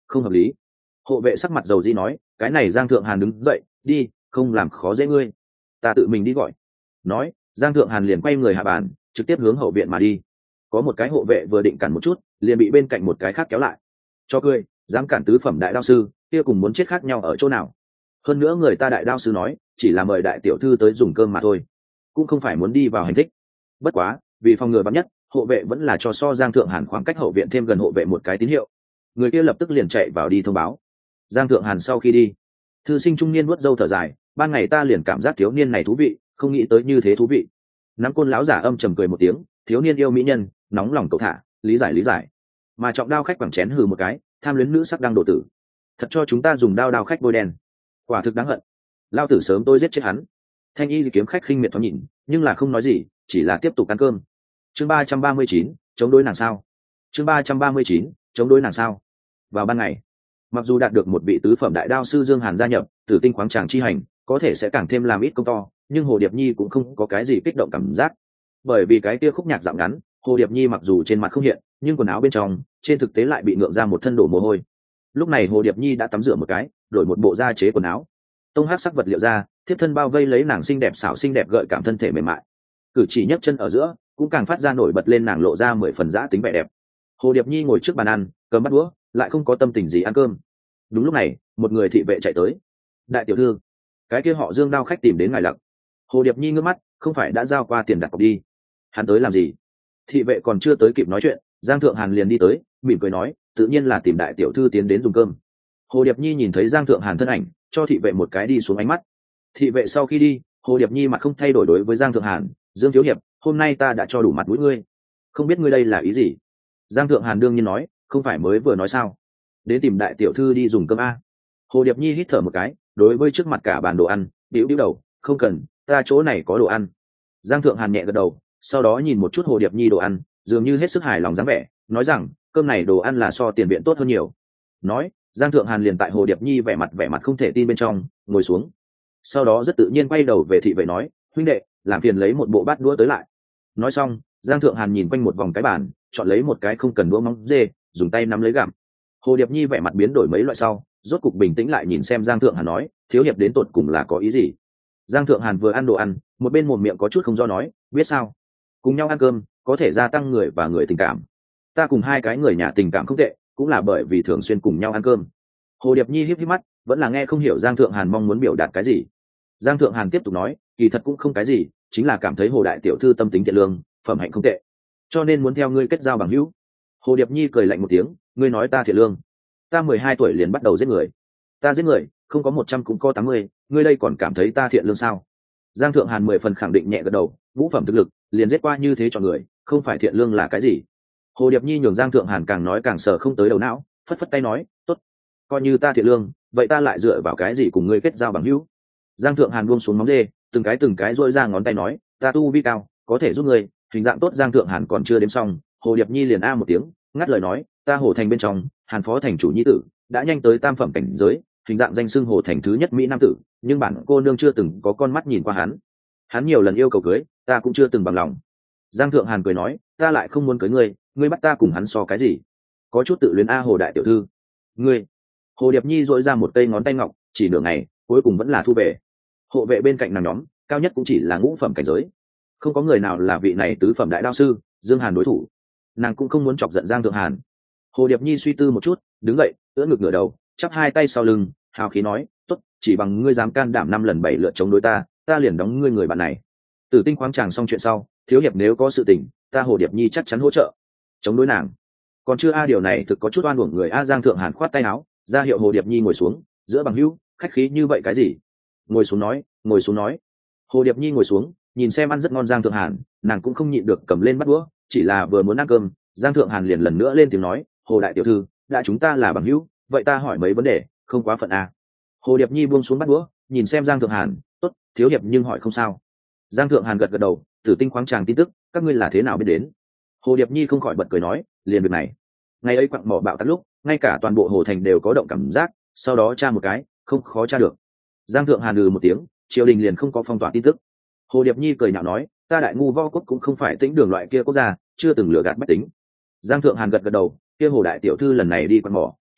S1: không hợp lý. Hộ vệ sắc mặt dầu dĩ nói, cái này Giang Thượng Hàn đứng dậy, đi, không làm khó dễ ngươi, ta tự mình đi gọi. Nói, Giang Thượng Hàn liền quay người hạ bàn, trực tiếp hướng hậu viện mà đi. Có một cái hộ vệ vừa định cản một chút, liền bị bên cạnh một cái khác kéo lại. Cho cười, dám cản tứ phẩm đại đao sư, kia cùng muốn chết khác nhau ở chỗ nào? Hơn nữa người ta đại đao sư nói, chỉ là mời đại tiểu thư tới dùng cơm mà thôi, cũng không phải muốn đi vào hành thích. Bất quá, vì phòng ngừa vắn nhất, hộ vệ vẫn là cho so Giang Thượng Hàn khoảng cách hậu viện thêm gần hộ vệ một cái tín hiệu. Người kia lập tức liền chạy vào đi thông báo. Giang Thượng Hàn sau khi đi, thư sinh trung niên nuốt râu thở dài, ban ngày ta liền cảm giác thiếu niên này thú vị, không nghĩ tới như thế thú vị. Nắm côn lão giả âm trầm cười một tiếng, thiếu niên yêu mỹ nhân, nóng lòng cậu thả, lý giải lý giải. Mà trọng đao khách quẳng chén hừ một cái, tham luyến nữ sắc đang độ tử, thật cho chúng ta dùng đao đao khách bôi đen, quả thực đáng hận. Lao tử sớm tôi giết chết hắn. Thanh y kiếm khách khinh miệt thoáng nhìn, nhưng là không nói gì, chỉ là tiếp tục ăn cơm. Chương ba trăm ba mươi chín, chống đối nàng sao? Chương ba trăm ba mươi chín, chống đối nàng sao? Vào ban ngày, mặc dù đạt được một vị tứ phẩm đại đao sư Dương Hàn gia nhập, Tử Tinh khoáng tràng chi hành, có thể sẽ càng thêm làm ít công to, nhưng Hồ Điệp Nhi cũng không có cái gì kích động cảm giác, bởi vì cái kia khúc nhạc dạo ngắn, Hồ Điệp Nhi mặc dù trên mặt không hiện, nhưng quần áo bên trong, trên thực tế lại bị ngượng ra một thân đổ mồ hôi. Lúc này Hồ Điệp Nhi đã tắm rửa một cái, đổi một bộ da chế quần áo, tông hắc sắc vật liệu da, thiếp thân bao vây lấy nàng xinh đẹp xảo xinh đẹp gợi cảm thân thể mềm mại, cử chỉ nhấc chân ở giữa, cũng càng phát ra nổi bật lên nàng lộ ra mười phần dã tính vẻ đẹp. Hồ Điệp Nhi ngồi trước bàn ăn, cầm bát đũa, lại không có tâm tình gì ăn cơm. Đúng lúc này, một người thị vệ chạy tới. Đại tiểu thư, cái kia họ Dương đao khách tìm đến ngài Lặc. Hồ Điệp Nhi ngước mắt, không phải đã giao qua tiền đặt cọc đi? Hắn tới làm gì? Thị vệ còn chưa tới kịp nói chuyện, Giang Thượng Hàn liền đi tới, mỉm cười nói, tự nhiên là tìm đại tiểu thư tiến đến dùng cơm. Hồ Điệp Nhi nhìn thấy Giang Thượng Hàn thân ảnh, cho thị vệ một cái đi xuống ánh mắt. Thị vệ sau khi đi, Hồ Điệp Nhi mặt không thay đổi đối với Giang Thượng Hàn, Dương thiếu hiệp, hôm nay ta đã cho đủ mặt mũi ngươi, không biết ngươi đây là ý gì? Giang Thượng Hàn đương nhiên nói, không phải mới vừa nói sao, đến tìm đại tiểu thư đi dùng cơm a. Hồ Điệp Nhi hít thở một cái, đối với trước mặt cả bàn đồ ăn, bĩu bĩu đầu, không cần, ta chỗ này có đồ ăn. Giang Thượng Hàn nhẹ gật đầu, sau đó nhìn một chút Hồ Điệp Nhi đồ ăn, dường như hết sức hài lòng dáng vẻ, nói rằng, cơm này đồ ăn là so tiền viện tốt hơn nhiều. Nói, Giang Thượng Hàn liền tại Hồ Điệp Nhi vẻ mặt vẻ mặt không thể tin bên trong ngồi xuống, sau đó rất tự nhiên quay đầu về thị vệ nói, huynh đệ, làm phiền lấy một bộ bát đũa tới lại. Nói xong, Giang Thượng Hàn nhìn quanh một vòng cái bàn, chọn lấy một cái không cần đũa móng dê, dùng tay nắm lấy gặm. Hồ Điệp Nhi vẻ mặt biến đổi mấy loại sau, rốt cục bình tĩnh lại nhìn xem Giang Thượng Hàn nói, thiếu hiệp đến tột cùng là có ý gì? Giang Thượng Hàn vừa ăn đồ ăn, một bên mồm miệng có chút không do nói, biết sao? Cùng nhau ăn cơm, có thể gia tăng người và người tình cảm. Ta cùng hai cái người nhà tình cảm không tệ, cũng là bởi vì thường xuyên cùng nhau ăn cơm. Hồ Điệp Nhi híp híp mắt, vẫn là nghe không hiểu Giang Thượng Hàn mong muốn biểu đạt cái gì. Giang Thượng Hàn tiếp tục nói, kỳ thật cũng không cái gì, chính là cảm thấy Hồ đại tiểu thư tâm tính thiện lương, phẩm hạnh không tệ, cho nên muốn theo ngươi kết giao bằng hữu. Hồ Điệp Nhi cười lạnh một tiếng, ngươi nói ta thiện lương? Ta mười hai tuổi liền bắt đầu giết người, ta giết người không có một trăm cũng có tám mươi, ngươi đây còn cảm thấy ta thiện lương sao? Giang Thượng Hàn mười phần khẳng định nhẹ gật đầu, ngũ phẩm thực lực liền giết qua như thế cho người, không phải thiện lương là cái gì? Hồ Điệp Nhi nhường Giang Thượng Hàn càng nói càng sờ không tới đầu não, phất phất tay nói, tốt, coi như ta thiện lương, vậy ta lại dựa vào cái gì cùng ngươi kết giao bằng hữu? Giang Thượng Hàn buông xuống móng dê, từng cái từng cái duỗi ra ngón tay nói, ta tu vi cao, có thể giúp ngươi, hình dạng tốt. Giang Thượng Hàn còn chưa đếm xong, Hồ Điệp Nhi liền a một tiếng, ngắt lời nói, ta Hồ thành bên trong, Hàn phó thành chủ nhi tử, đã nhanh tới tam phẩm cảnh giới, hình dạng danh xưng Hồ thành thứ nhất mỹ nam tử, nhưng bản cô nương chưa từng có con mắt nhìn qua hắn. Hắn nhiều lần yêu cầu cưới, ta cũng chưa từng bằng lòng. Giang Thượng Hàn cười nói, ta lại không muốn cưới ngươi, ngươi bắt ta cùng hắn so cái gì? Có chút tự luyến a. Hồ đại tiểu thư, ngươi. Hồ Điệp Nhi dội ra một cây ngón tay ngọc, chỉ nửa ngày, cuối cùng vẫn là thu về. Hộ vệ bên cạnh nàng nhóm, cao nhất cũng chỉ là ngũ phẩm cảnh giới, không có người nào là vị này tứ phẩm đại đao sư Dương Hàn đối thủ. Nàng cũng không muốn chọc giận Giang Thượng Hàn. Hồ Điệp Nhi suy tư một chút, đứng dậy, ưỡn ngực ngửa đầu, chắp hai tay sau lưng, hào khí nói, tốt, chỉ bằng ngươi dám can đảm năm lần bảy lượt chống đối ta, ta liền đóng ngươi người bạn này. Tử Tinh khoáng tràng xong chuyện sau, thiếu hiệp nếu có sự tình, ta Hồ Điệp Nhi chắc chắn hỗ trợ. Chống đối nàng? Còn chưa a, điều này thực có chút oan uổng người a. Giang Thượng Hàn khoát tay áo, ra hiệu Hồ Điệp Nhi ngồi xuống, giữa bằng hữu, khách khí như vậy cái gì? Ngồi xuống nói, ngồi xuống nói. Hồ Điệp Nhi ngồi xuống, nhìn xem ăn rất ngon Giang Thượng Hàn, nàng cũng không nhịn được cầm lên bắt đũa, chỉ là vừa muốn ăn cơm, Giang Thượng Hàn liền lần nữa lên tiếng nói, Hồ đại tiểu thư, đã chúng ta là bằng hữu, vậy ta hỏi mấy vấn đề, không quá phận a. Hồ Điệp Nhi buông xuống bắt đũa, nhìn xem Giang Thượng Hàn, tốt, thiếu hiệp nhưng hỏi không sao. Giang Thượng Hàn gật gật đầu, Tử Tinh khoáng tràng tin tức, các ngươi là thế nào biết đến? Hồ Điệp Nhi không khỏi bật cười nói, liền việc này, ngày ấy quặng mỏ bạo tắt lúc, ngay cả toàn bộ hồ thành đều có động cảm giác, sau đó tra một cái, không khó tra được. Giang Thượng Hàn ừ một tiếng, triều đình liền không có phong tỏa tin tức. Hồ Điệp Nhi cười nhạo nói, ta đại ngu võ quốc cũng không phải tĩnh đường loại kia quốc gia, chưa từng lừa gạt bách tính. Giang Thượng Hàn gật gật đầu, kia Hồ đại tiểu thư lần này đi quặng mỏ,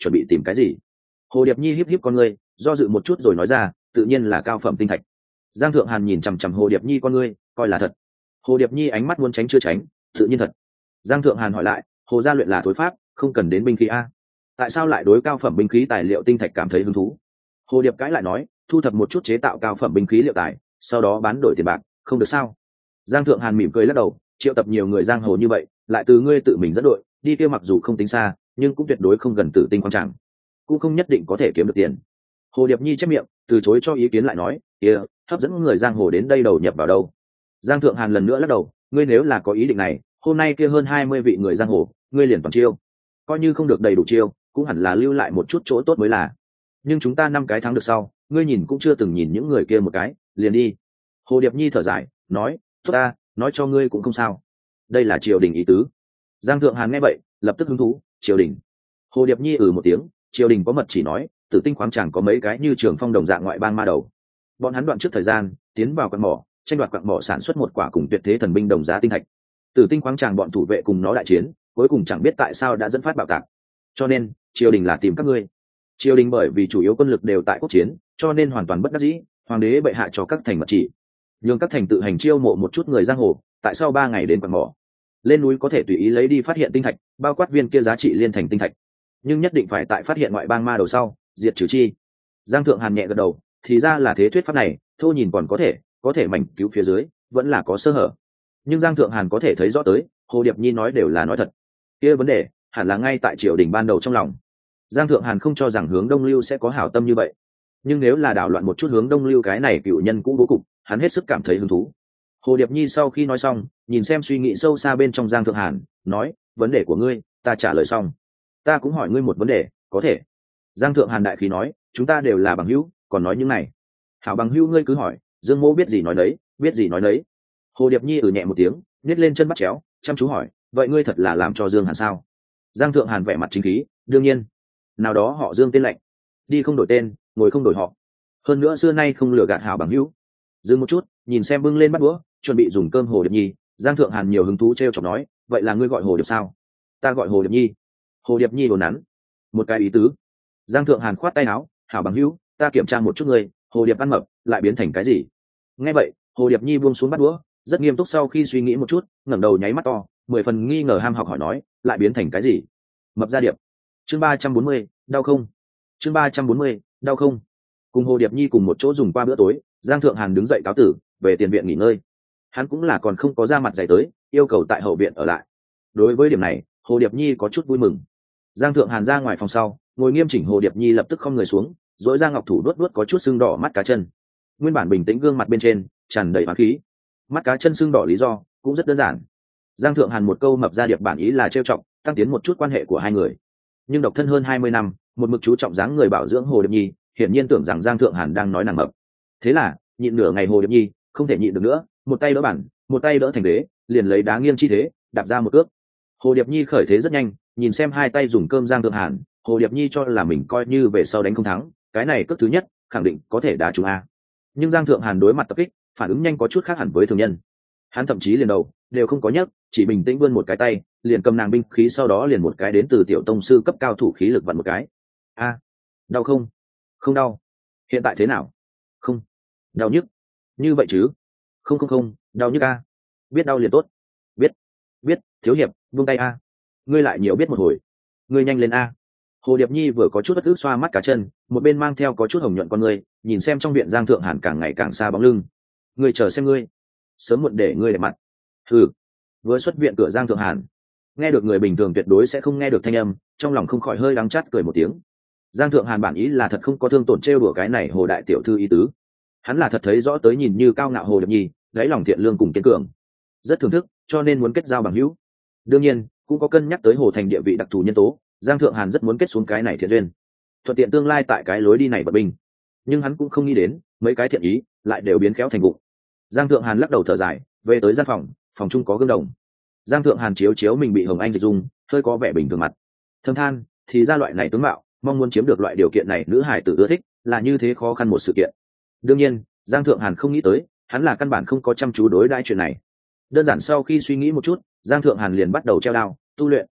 S1: chuẩn bị tìm cái gì? Hồ Điệp Nhi híp híp con ngươi, do dự một chút rồi nói ra, tự nhiên là cao phẩm tinh thạch. Giang Thượng Hàn nhìn chằm chằm Hồ Điệp Nhi con ngươi, coi là thật. Hồ Điệp Nhi ánh mắt muốn tránh chưa tránh, tự nhiên thật. Giang Thượng Hàn hỏi lại, Hồ gia luyện là thối pháp, không cần đến binh khí a, tại sao lại đối cao phẩm binh khí tài liệu tinh thạch cảm thấy hứng thú? Hồ Điệp cãi lại nói, thu thập một chút chế tạo cao phẩm binh khí liệu tài, sau đó bán đổi tiền bạc, không được sao? Giang Thượng Hàn mỉm cười lắc đầu, triệu tập nhiều người giang hồ như vậy, lại từ ngươi tự mình dẫn đội đi kia, mặc dù không tính xa, nhưng cũng tuyệt đối không gần Tử Tinh Quang Tràng, cũng không nhất định có thể kiếm được tiền. Hồ Điệp Nhi chép miệng, từ chối cho ý kiến lại nói, kia hấp dẫn người giang hồ đến đây đầu nhập vào đâu? Giang Thượng Hàn lần nữa lắc đầu, ngươi nếu là có ý định này, hôm nay kia hơn hai mươi vị người giang hồ, ngươi liền toàn chiêu, coi như không được đầy đủ chiêu, cũng hẳn là lưu lại một chút chỗ tốt mới là. Nhưng chúng ta năm cái tháng được sau, ngươi nhìn cũng chưa từng nhìn những người kia một cái, liền đi. Hồ Điệp Nhi thở dài, nói, tốt ta, nói cho ngươi cũng không sao. Đây là triều đình ý tứ. Giang Thượng Hàn nghe vậy, lập tức hứng thú, triều đình. Hồ Điệp Nhi ừ một tiếng, triều đình có mật chỉ nói, Tử Tinh khoáng chẳng có mấy cái như Trường Phong đồng dạng ngoại bang ma đầu. Bọn hắn đoạn trước thời gian, tiến vào quặng mỏ, tranh đoạt quặng mỏ sản xuất một quả cùng tuyệt thế thần binh đồng giá tinh thạch. Tử Tinh khoáng tràng bọn thủ vệ cùng nó đại chiến, cuối cùng chẳng biết tại sao đã dẫn phát bạo tạc. Cho nên, triều đình là tìm các ngươi. Triều đình bởi vì chủ yếu quân lực đều tại quốc chiến, cho nên hoàn toàn bất đắc dĩ, hoàng đế bệ hạ cho các thành mật chỉ, nhường các thành tự hành chiêu mộ một chút người giang hồ, tại sau ba ngày đến quặng mỏ, lên núi có thể tùy ý lấy đi phát hiện tinh thạch, bao quát viên kia giá trị liên thành tinh thạch, nhưng nhất định phải tại phát hiện ngoại bang ma đầu sau diệt trừ chi. Giang Thượng Hàn nhẹ gật đầu, thì ra là thế, thuyết pháp này thô nhìn còn có thể, có thể mảnh cứu phía dưới vẫn là có sơ hở. Nhưng Giang Thượng Hàn có thể thấy rõ tới, Hồ Điệp Nhi nói đều là nói thật. Kia vấn đề hẳn là ngay tại triều đình ban đầu trong lòng. Giang Thượng Hàn không cho rằng hướng Đông Lưu sẽ có hảo tâm như vậy, nhưng nếu là đảo loạn một chút hướng Đông Lưu cái này cựu nhân cũ bố cục, hắn hết sức cảm thấy hứng thú. Hồ Điệp Nhi sau khi nói xong, nhìn xem suy nghĩ sâu xa bên trong Giang Thượng Hàn, nói, vấn đề của ngươi ta trả lời xong, ta cũng hỏi ngươi một vấn đề, có thể? Giang Thượng Hàn đại khí nói, chúng ta đều là bằng hữu, còn nói những này. Hảo bằng hữu ngươi cứ hỏi, Dương Mỗ biết gì nói đấy, biết gì nói đấy. Hồ Điệp Nhi ừ nhẹ một tiếng, nhét lên chân bắt chéo, chăm chú hỏi, vậy ngươi thật là làm cho Dương Hàn sao? Giang Thượng Hàn vẻ mặt chính khí, đương nhiên. Nào đó họ Dương tên lệnh, đi không đổi tên, ngồi không đổi họ, hơn nữa xưa nay không lừa gạt hảo bằng hữu. Dừng một chút, nhìn xem bưng lên bát đũa, chuẩn bị dùng cơm Hồ Điệp Nhi, Giang Thượng Hàn nhiều hứng thú trêu chọc nói, vậy là ngươi gọi Hồ Điệp sao? Ta gọi Hồ Điệp Nhi. Hồ Điệp Nhi đồn nắn, một cái ý tứ. Giang Thượng Hàn khoát tay áo, hảo bằng hữu, ta kiểm tra một chút ngươi, Hồ Điệp ăn mập lại biến thành cái gì? Nghe vậy, Hồ Điệp Nhi buông xuống bát đũa, rất nghiêm túc, sau khi suy nghĩ một chút, ngẩng đầu nháy mắt to, mười phần nghi ngờ ham học hỏi nói, lại biến thành cái gì? Mập ra điệp. Chương ba trăm bốn mươi, đau không? Chương ba trăm bốn mươi, đau không? Cùng Hồ Điệp Nhi cùng một chỗ dùng qua bữa tối, Giang Thượng Hàn đứng dậy cáo tử, về tiền viện nghỉ ngơi. Hắn cũng là còn không có ra mặt dày tới, yêu cầu tại hậu viện ở lại. Đối với điểm này, Hồ Điệp Nhi có chút vui mừng. Giang Thượng Hàn ra ngoài phòng sau, ngồi nghiêm chỉnh, Hồ Điệp Nhi lập tức không người xuống, dỗi ra ngọc thủ đuốt đuốt có chút sưng đỏ mắt cá chân. Nguyên bản bình tĩnh gương mặt bên trên tràn đầy oán khí, mắt cá chân sưng đỏ lý do cũng rất đơn giản. Giang Thượng Hàn một câu mập ra điệp bản ý là trêu chọc, tăng tiến một chút quan hệ của hai người. Nhưng độc thân hơn hai mươi năm, một mực chú trọng dáng người bảo dưỡng Hồ Điệp Nhi, hiển nhiên tưởng rằng Giang Thượng Hàn đang nói nàng mập. Thế là, nhịn nửa ngày Hồ Điệp Nhi không thể nhịn được nữa, một tay đỡ bản, một tay đỡ thành đế, liền lấy đá nghiêng chi thế, đạp ra một cước. Hồ Điệp Nhi khởi thế rất nhanh, nhìn xem hai tay dùng cơm Giang Thượng Hàn, Hồ Điệp Nhi cho là mình coi như về sau đánh không thắng, cái này cước thứ nhất khẳng định có thể đá trúng a. Nhưng Giang Thượng Hàn đối mặt tập kích, phản ứng nhanh có chút khác hẳn với thường nhân. Hắn thậm chí liền đầu đều không có nhấc, chỉ bình tĩnh vươn một cái tay, liền cầm nàng binh khí, sau đó liền một cái đến từ tiểu tông sư cấp cao thủ khí lực vặn một cái. A, đau không? Không đau. Hiện tại thế nào? Không đau nhức. Như vậy chứ? Không không không, đau nhức a. Biết đau liền tốt. Biết biết, thiếu hiệp buông tay a. Ngươi lại nhiều biết một hồi. Ngươi nhanh lên a. Hồ Điệp Nhi vừa có chút bất ức xoa mắt cá chân, một bên mang theo có chút hồng nhuận con ngươi, nhìn xem trong viện Giang Thượng Hàn càng ngày càng xa bóng lưng. Ngươi chờ xem ngươi, sớm muộn để ngươi đẹp mặt. Hừ. Vừa xuất viện cửa Giang Thượng Hàn, nghe được người bình thường tuyệt đối sẽ không nghe được thanh âm, trong lòng không khỏi hơi đắng chát cười một tiếng. Giang Thượng Hàn bản ý là thật không có thương tổn trêu đùa cái này Hồ đại tiểu thư ý tứ. Hắn là thật thấy rõ tới nhìn như cao ngạo Hồ Điệp Nhi, lấy lòng thiện lương cùng kiên cường, rất thưởng thức, cho nên muốn kết giao bằng hữu. Đương nhiên, cũng có cân nhắc tới Hồ thành địa vị đặc thù nhân tố, Giang Thượng Hàn rất muốn kết xuống cái này thiện duyên, thuận tiện tương lai tại cái lối đi này bật binh. Nhưng hắn cũng không nghĩ đến, mấy cái thiện ý lại đều biến khéo thành vụ. Giang Thượng Hàn lắc đầu thở dài, về tới gian phòng, phòng chung có gương đồng. Giang Thượng Hàn chiếu chiếu mình bị Hồng Anh dịch dung, hơi có vẻ bình thường mặt, thâm than, thì ra loại này tướng mạo, mong muốn chiếm được loại điều kiện này nữ hải tử ưa thích, là như thế khó khăn một sự kiện. Đương nhiên, Giang Thượng Hàn không nghĩ tới, hắn là căn bản không có chăm chú đối đãi chuyện này. Đơn giản sau khi suy nghĩ một chút, Giang Thượng Hàn liền bắt đầu treo đao tu luyện.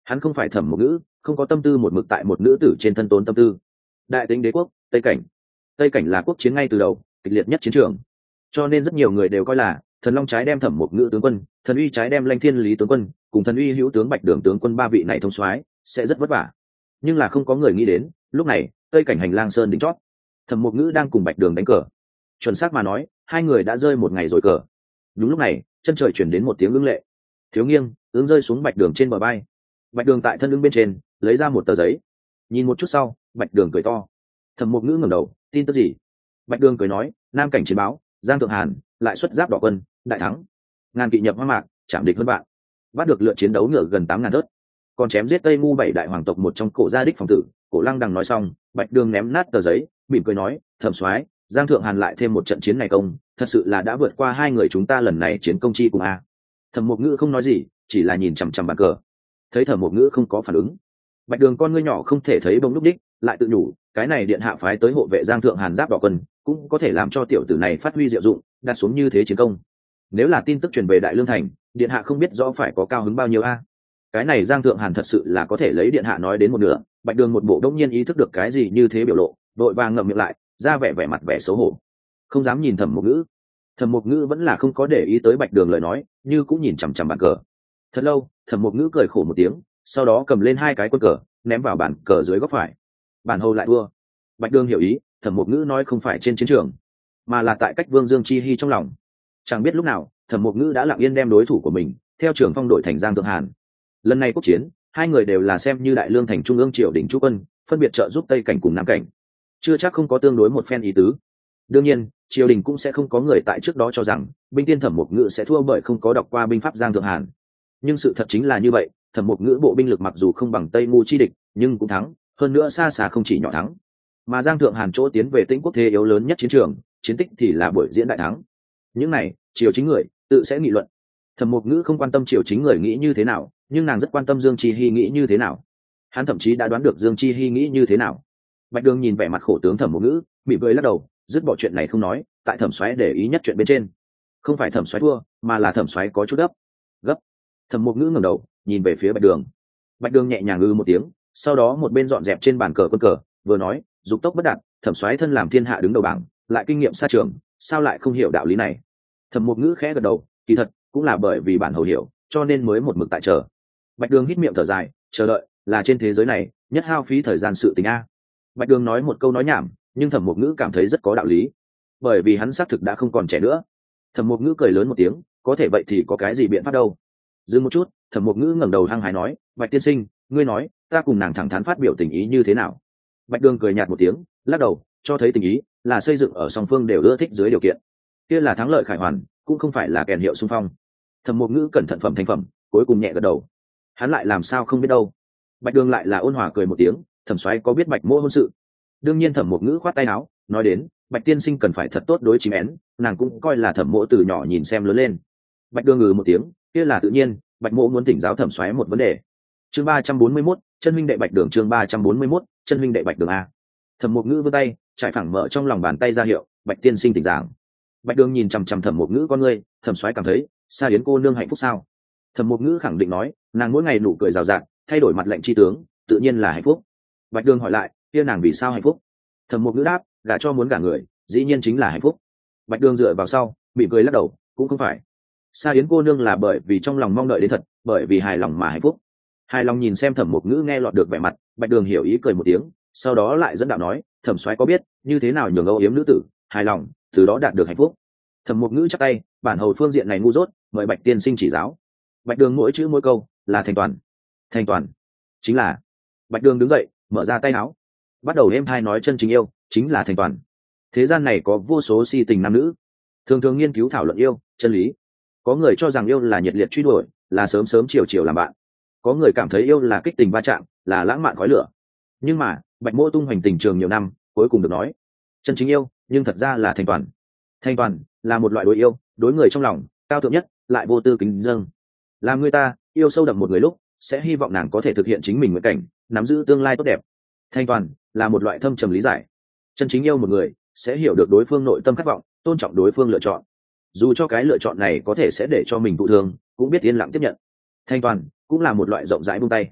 S1: hắn không phải thẩm một ngữ, không có tâm tư một mực tại một nữ tử trên thân tốn tâm tư. Đại Tĩnh đế quốc, Tây cảnh. Tây cảnh là quốc chiến ngay từ đầu, kịch liệt nhất chiến trường, cho nên rất nhiều người đều coi là thần long trái đem thẩm một ngữ tướng quân, thần uy trái đem lanh thiên lý tướng quân, cùng thần uy hữu tướng bạch đường tướng quân ba vị này thông soái sẽ rất vất vả. Nhưng là không có người nghĩ đến, lúc này Tây cảnh hành lang sơn đỉnh chót, thẩm một ngữ đang cùng bạch đường đánh cờ. Chuẩn xác mà nói, hai người đã rơi một ngày rồi cờ. Đúng lúc này, chân trời chuyển đến một tiếng ưng lệ, thiếu nghiêng ứng rơi xuống bạch đường trên bờ bay. Bạch đường tại thân ưng bên trên lấy ra một tờ giấy, nhìn một chút sau, bạch đường cười to. Thẩm một ngữ ngẩng đầu, tin tức gì? Bạch đường cười nói, nam cảnh chiến báo, giang thượng hàn lại xuất giáp đỏ quân, đại thắng, ngàn kỵ nhập hoa mạc, chạm địch hơn bạn, bắt được lượt chiến đấu ngựa gần tám ngàn thớt, còn chém giết tây ngu bảy đại hoàng tộc một trong cổ gia đích phòng tử. Cổ lăng đằng nói xong, bạch đường ném nát tờ giấy, mỉm cười nói, thẩm soái, giang thượng hàn lại thêm một trận chiến này công, thật sự là đã vượt qua hai người chúng ta lần này chiến công chi cùng a. Thẩm một ngữ không nói gì, chỉ là nhìn chằm chằm bàn cờ. Thấy thẩm một ngữ không có phản ứng, bạch đường con ngươi nhỏ không thể thấy bông lúc đích, lại tự nhủ, cái này điện hạ phái tới hộ vệ giang thượng hàn giáp đỏ quân, cũng có thể làm cho tiểu tử này phát huy diệu dụng, đặt xuống như thế chiến công. Nếu là tin tức truyền về đại lương thành, điện hạ không biết rõ phải có cao hứng bao nhiêu a. Cái này giang thượng hàn thật sự là có thể lấy điện hạ nói đến một nửa. Bạch đường một bộ đông nhiên ý thức được cái gì như thế biểu lộ, đội vàng ngậm miệng lại, ra vẻ vẻ mặt vẻ xấu hổ, không dám nhìn thẩm một ngữ. Thẩm một ngữ vẫn là không có để ý tới bạch đường lời nói, như cũng nhìn chằm chằm bàn cờ. Thật lâu, thẩm một ngữ cười khổ một tiếng, sau đó cầm lên hai cái quân cờ ném vào bàn cờ dưới góc phải. Bản hầu lại thua. Bạch đường hiểu ý, thẩm một ngữ nói không phải trên chiến trường, mà là tại cách vương dương chi hy trong lòng. Chẳng biết lúc nào, thẩm một ngữ đã lặng yên đem đối thủ của mình theo trường phong đội thành giang thượng hàn. Lần này quốc chiến, hai người đều là xem như đại lương thành trung ương triều đình chú quân, phân biệt trợ giúp tây cảnh cùng nam cảnh, chưa chắc không có tương đối một phen ý tứ. Đương nhiên, triều đình cũng sẽ không có người tại trước đó cho rằng binh tiên thẩm một ngữ sẽ thua bởi không có đọc qua binh pháp giang thượng hàn. Nhưng sự thật chính là như vậy, thẩm một ngữ bộ binh lực mặc dù không bằng tây ngu chi địch, nhưng cũng thắng, hơn nữa xa xa không chỉ nhỏ thắng. Mà giang thượng hàn chỗ tiến về Tĩnh quốc thế yếu lớn nhất chiến trường, chiến tích thì là buổi diễn đại thắng. Những này triều chính người tự sẽ nghị luận. Thẩm một ngữ không quan tâm triều chính người nghĩ như thế nào, nhưng nàng rất quan tâm Dương Chi Hi nghĩ như thế nào. Hắn thậm chí đã đoán được Dương Chi Hi nghĩ như thế nào. Bạch đường nhìn vẻ mặt khổ tướng thẩm một ngữ, mỉm cười lắc đầu, dứt bỏ chuyện này không nói, tại thẩm soái để ý nhất chuyện bên trên. Không phải thẩm soái thua, mà là thẩm soái có chút gấp. Gấp. Thẩm một ngữ ngẩng đầu nhìn về phía bạch đường. Bạch đường nhẹ nhàng ư một tiếng, sau đó một bên dọn dẹp trên bàn cờ quân cờ, vừa nói, dục tốc bất đạt, thẩm soái thân làm thiên hạ đứng đầu bảng, lại kinh nghiệm xa trường, sao lại không hiểu đạo lý này? Thẩm một ngữ khẽ gật đầu, kỳ thật cũng là bởi vì bản hầu hiểu, cho nên mới một mực tại chờ. Bạch đường hít miệng thở dài, chờ đợi là trên thế giới này nhất hao phí thời gian sự tình a. Bạch đường nói một câu nói nhảm, nhưng thẩm một ngữ cảm thấy rất có đạo lý, bởi vì hắn xác thực đã không còn trẻ nữa. Thẩm một ngữ cười lớn một tiếng, có thể vậy thì có cái gì biện pháp đâu. Dừng một chút, thẩm một ngữ ngẩng đầu hăng hái nói, Bạch tiên sinh, ngươi nói ta cùng nàng thẳng thắn phát biểu tình ý như thế nào? Bạch đường cười nhạt một tiếng, lắc đầu, cho thấy tình ý là xây dựng ở song phương đều ưa thích dưới điều kiện, kia là thắng lợi khải hoàn, cũng không phải là kèn hiệu xung phong. Thẩm một ngữ cẩn thận phẩm thành phẩm, cuối cùng nhẹ gật đầu. Hắn lại làm sao không biết đâu. Bạch đường lại là ôn hòa cười một tiếng, thẩm soái có biết bạch mỗ hôn sự? Đương nhiên. Thẩm một ngữ khoát tay áo, nói đến, Bạch tiên sinh cần phải thật tốt đối chim én, nàng cũng coi là thẩm mỗ từ nhỏ nhìn xem lớn lên. Bạch đường ngừ một tiếng, kia là tự nhiên, bạch mỗ muốn thỉnh giáo thẩm soái một vấn đề. Chương ba trăm bốn mươi mốt, chân huynh đệ bạch đường. Chương ba trăm bốn mươi mốt, chân huynh đệ bạch đường a. Thẩm một ngữ vươn tay, trải phẳng mở trong lòng bàn tay ra hiệu, Bạch tiên sinh thỉnh giảng. Bạch đường nhìn chằm chằm thẩm một ngữ con ngươi, thẩm soái cảm thấy Sa Yến cô nương hạnh phúc sao? Thẩm một ngữ khẳng định nói, nàng mỗi ngày nụ cười rào rạt, thay đổi mặt lệnh chi tướng, tự nhiên là hạnh phúc. Bạch đường hỏi lại, kia nàng vì sao hạnh phúc? Thẩm một ngữ đáp, gả cho muốn gả người, dĩ nhiên chính là hạnh phúc. Bạch đường dựa vào sau, mỉm cười lắc đầu, cũng không phải. Sa Yến cô nương là bởi vì trong lòng mong đợi đến thật, bởi vì hài lòng mà hạnh phúc. Hài lòng nhìn xem thẩm một ngữ nghe lọt được vẻ mặt, Bạch đường hiểu ý cười một tiếng, sau đó lại dẫn đạo nói, thẩm soái có biết như thế nào nhường âu yếm nữ tử hài lòng, từ đó đạt được hạnh phúc? Thẩm một ngữ chắc tay, bản hầu phương diện này ngu dốt, mời Bạch tiên sinh chỉ giáo. Bạch đường mỗi chữ mỗi câu là thành toàn. Thành toàn chính là. Bạch đường đứng dậy, mở ra tay áo, bắt đầu êm thai nói, chân chính yêu chính là thành toàn. Thế gian này có vô số si tình nam nữ, thường thường nghiên cứu thảo luận yêu chân lý. Có người cho rằng yêu là nhiệt liệt truy đuổi, là sớm sớm chiều chiều làm bạn. Có người cảm thấy yêu là kích tình va chạm, là lãng mạn khói lửa. Nhưng mà Bạch mỗ tung hoành tình trường nhiều năm, cuối cùng được nói, chân chính yêu nhưng thật ra là thành toàn. Thành toàn là một loại đối yêu, đối người trong lòng cao thượng nhất, lại vô tư kính dâng. Làm người ta yêu sâu đậm một người lúc, sẽ hy vọng nàng có thể thực hiện chính mình nguyện cảnh, nắm giữ tương lai tốt đẹp. Thành toàn là một loại thâm trầm lý giải. Chân chính yêu một người, sẽ hiểu được đối phương nội tâm khát vọng, tôn trọng đối phương lựa chọn, dù cho cái lựa chọn này có thể sẽ để cho mình thụ thương, cũng biết yên lặng tiếp nhận. Thành toàn cũng là một loại rộng rãi buông tay.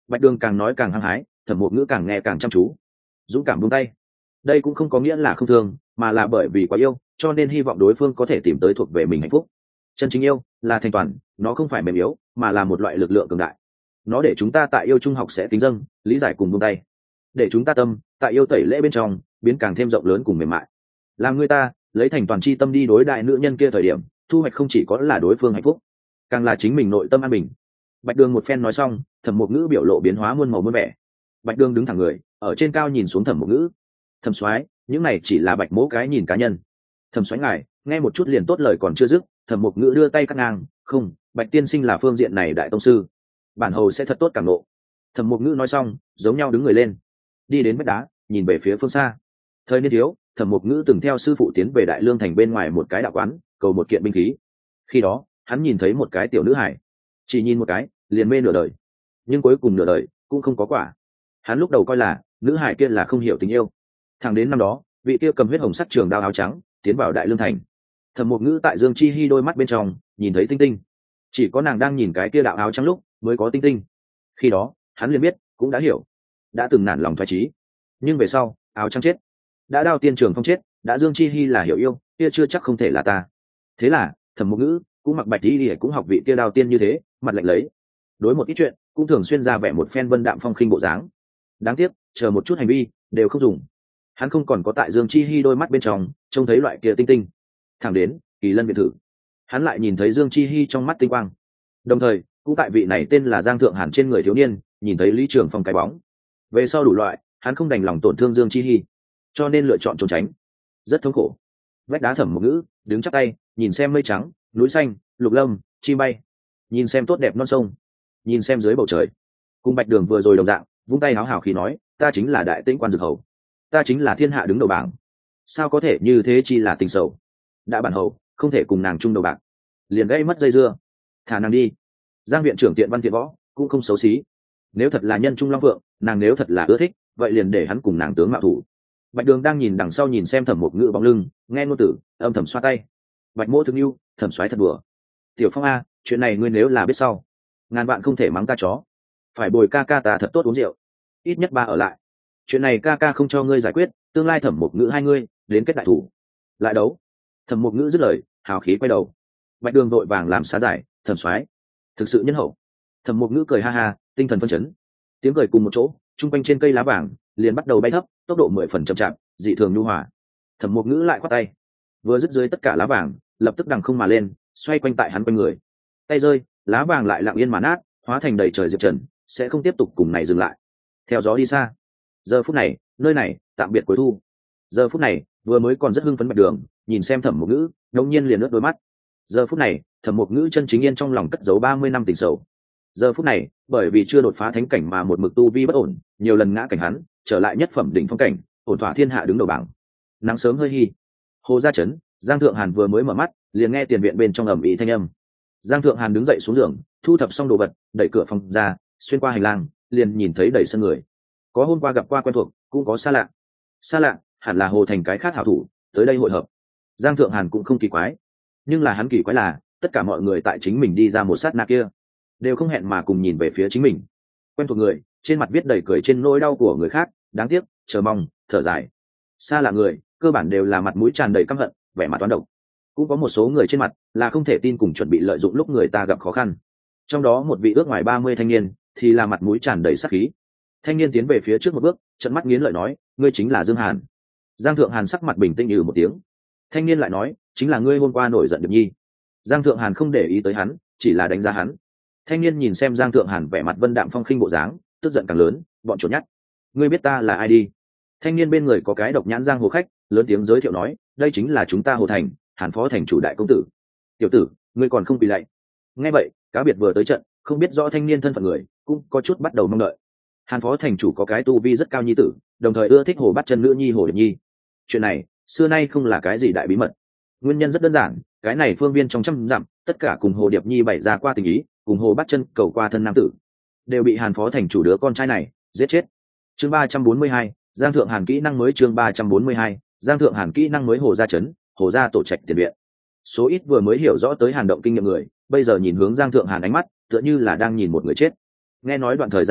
S1: Bạch Đường càng nói càng hăng hái, Thẩm Mục Ngữ càng nghe càng chăm chú. Dũng cảm buông tay, đây cũng không có nghĩa là không thương, mà là bởi vì quá yêu, cho nên hy vọng đối phương có thể tìm tới thuộc về mình hạnh phúc. Chân chính yêu là thành toàn, nó không phải mềm yếu, mà là một loại lực lượng cường đại. Nó để chúng ta tại yêu trung học sẽ kính dâng, lý giải cùng buông tay, để chúng ta tâm tại yêu tẩy lễ bên trong biến càng thêm rộng lớn cùng mềm mại. Làm người ta lấy thành toàn chi tâm đi đối đại nữ nhân kia thời điểm, thu hoạch không chỉ có là đối phương hạnh phúc, càng là chính mình nội tâm an bình. Bạch Đường một phen nói xong, Thẩm Mục Ngữ biểu lộ biến hóa muôn màu muôn vẻ. Bạch Đường đứng thẳng người, ở trên cao nhìn xuống Thẩm Mục Ngữ. Thẩm Soái, những này chỉ là Bạch mỗ cái nhìn cá nhân. Thẩm Soái ngài, nghe một chút liền tốt, lời còn chưa dứt, Thẩm Mục Ngữ đưa tay cắt ngang, không, Bạch tiên sinh là phương diện này đại tông sư, bản hầu sẽ thật tốt cảm nộ. Thẩm Mục Ngữ nói xong, giống nhau đứng người lên, đi đến vách đá, nhìn về phía phương xa. Thời niên thiếu, Thẩm Mục Ngữ từng theo sư phụ tiến về Đại Lương thành bên ngoài một cái đạo quán, cầu một kiện binh khí. Khi đó, hắn nhìn thấy một cái tiểu nữ hải, chỉ nhìn một cái, liền mê nửa đời. Nhưng cuối cùng nửa đời cũng không có quả. Hắn lúc đầu coi là nữ hải kia là không hiểu tình yêu. Thẳng đến năm đó, vị kia cầm huyết hồng sắc trường đao áo trắng tiến vào Đại Lương thành. Thẩm Mục Ngữ tại Dương Chi Hi đôi mắt bên trong nhìn thấy tinh tinh. Chỉ có nàng đang nhìn cái kia đạo áo trắng lúc mới có tinh tinh. Khi đó, hắn liền biết, cũng đã hiểu, đã từng nản lòng thoái chí. Nhưng về sau, áo trắng chết, đã đao tiên trường phong chết, đã Dương Chi Hi là hiểu yêu, kia chưa chắc không thể là ta. Thế là, Thẩm Mục Ngữ cũng mặc bạch y lìa, cũng học vị kia đao tiên như thế, mặt lạnh lấy. Đối một ít chuyện, cũng thường xuyên ra vẻ một phen vân đạm phong khinh bộ dáng. Đáng tiếc, chờ một chút hành vi đều không dùng. Hắn không còn có tại Dương Chi Hi đôi mắt bên trong trông thấy loại kia tinh tinh. Thẳng đến Kỳ Lân biệt thự, hắn lại nhìn thấy Dương Chi Hi trong mắt tinh quang. Đồng thời, cũng tại vị này tên là Giang Thượng Hàn trên người thiếu niên, nhìn thấy Lý Trường Phong cái bóng. Về sau đủ loại, hắn không đành lòng tổn thương Dương Chi Hi, cho nên lựa chọn trốn tránh. Rất thống khổ. Vách đá Thẩm Mục Ngữ đứng chắp tay, nhìn xem mây trắng, núi xanh, lục lâm, chim bay, nhìn xem tốt đẹp non sông, nhìn xem dưới bầu trời. Cùng Bạch Đường vừa rồi đồng dạng, vung tay háo hào khí nói, ta chính là đại tĩnh quan dược hầu, ta chính là thiên hạ đứng đầu bảng, sao có thể như thế, chi là tình sầu. Đã bản hầu không thể cùng nàng chung đầu bạc, liền gây mất dây dưa, thả nàng đi. Giang viện trưởng tiện văn tiện võ cũng không xấu xí, nếu thật là nhân trung long phượng, nàng nếu thật là ưa thích, vậy liền để hắn cùng nàng tướng mạo thủ. Bạch Đường đang nhìn đằng sau, nhìn xem Thẩm Mục Ngữ bóng lưng, nghe ngôn tử âm thầm xoa tay. Bạch mỗ thương yêu, Thẩm soái thật đùa. Tiểu Phong a, chuyện này ngươi nếu là biết sau, ngàn bạn không thể mắng ta chó, phải bồi ca ca ta thật tốt uống rượu, ít nhất ba ở lại. Chuyện này ca ca không cho ngươi giải quyết, tương lai Thẩm Mục Ngữ hai ngươi đến kết đại thủ, lại đấu. Thẩm Mục Ngữ dứt lời, hào khí quay đầu. Bạch Đường vội vàng làm xá giải, Thẩm soái thực sự nhân hậu. Thẩm Mục Ngữ cười ha ha, tinh thần phân chấn. Tiếng cười cùng một chỗ, trung quanh trên cây lá vàng liền bắt đầu bay thấp, tốc độ mười phần chậm chạp, dị thường nhu hòa. Thẩm Mục Ngữ lại quát tay, vừa dứt dưới tất cả lá vàng lập tức đằng không mà lên, xoay quanh tại hắn quanh người. Tay rơi, lá vàng lại lặng yên mà nát, hóa thành đầy trời diệp trần, sẽ không tiếp tục cùng này dừng lại. Theo gió đi xa. Giờ phút này, nơi này tạm biệt cuối thu. Giờ phút này, vừa mới còn rất hưng phấn Bạch Đường, nhìn xem Thẩm Mục Ngữ, ngẫu nhiên liền ướt đôi mắt. Giờ phút này, Thẩm Mục Ngữ chân chính yên trong lòng cất giấu ba mươi năm tình sầu. Giờ phút này, bởi vì chưa đột phá thánh cảnh mà một mực tu vi bất ổn, nhiều lần ngã cảnh hắn, trở lại nhất phẩm đỉnh phong cảnh, ổn thỏa thiên hạ đứng đầu bảng. Nắng sớm hơi hi. Hồ Gia Trấn, Giang Thượng Hàn vừa mới mở mắt, liền nghe tiền viện bên trong ầm ĩ thanh âm. Giang Thượng Hàn đứng dậy xuống giường, thu thập xong đồ vật, đẩy cửa phòng ra, xuyên qua hành lang, liền nhìn thấy đầy sân người. Có hôm qua gặp qua quen thuộc, cũng có xa lạ. Xa lạ, hẳn là Hồ Thành cái khác hảo thủ, tới đây hội hợp. Giang Thượng Hàn cũng không kỳ quái, nhưng là hắn kỳ quái là, tất cả mọi người tại chính mình đi ra một sát na kia, đều không hẹn mà cùng nhìn về phía chính mình. Quen thuộc người, trên mặt viết đầy cười trên nỗi đau của người khác, đáng tiếc, chờ mong, thở dài. Xa lạ người, cơ bản đều là mặt mũi tràn đầy căm hận, vẻ mặt toán độc. Cũng có một số người trên mặt là không thể tin cùng chuẩn bị lợi dụng lúc người ta gặp khó khăn. Trong đó một vị ước ngoài ba mươi thanh niên thì là mặt mũi tràn đầy sát khí. Thanh niên tiến về phía trước một bước, trợn mắt nghiến lợi nói, ngươi chính là Dương Hàn. Giang Thượng Hàn sắc mặt bình tĩnh như một tiếng. Thanh niên lại nói, chính là ngươi hôm qua nổi giận Điệp Nhi. Giang Thượng Hàn không để ý tới hắn, chỉ là đánh giá hắn. Thanh niên nhìn xem Giang Thượng Hàn vẻ mặt vân đạm phong khinh bộ dáng, tức giận càng lớn, bọn chuột nhắt. Ngươi biết ta là ai đi? Thanh niên bên người có cái độc nhãn giang hồ khách, lớn tiếng giới thiệu nói, đây chính là chúng ta Hồ Thành, Hàn phó thành chủ đại công tử. Tiểu tử, ngươi còn không quỳ lạy? Nghe vậy, cá biệt vừa tới trận, không biết rõ thanh niên thân phận người, cũng có chút bắt đầu mong đợi. Hàn phó thành chủ có cái tu vi rất cao nhi tử, đồng thời ưa thích Hồ bắt chân nữ nhi Hồ Điệp Nhi. Chuyện này, xưa nay không là cái gì đại bí mật. Nguyên nhân rất đơn giản, cái này phương viên trong trăm dặm, tất cả cùng Hồ Điệp Nhi bày ra qua tình ý, cùng Hồ bắt chân cầu qua thân nam tử, đều bị Hàn phó thành chủ đứa con trai này giết chết. Chương ba trăm bốn mươi hai, Giang Thượng Hàn kỹ năng mới. Chương ba trăm bốn mươi hai, Giang Thượng Hàn kỹ năng mới. Hồ Gia Trấn, Hồ Gia tổ trạch tiền viện. Số ít vừa mới hiểu rõ tới Hàn động kinh nghiệm người, bây giờ nhìn hướng Giang Thượng Hàn ánh mắt, tựa như là đang nhìn một người chết. Nghe nói đoạn thời gian trước,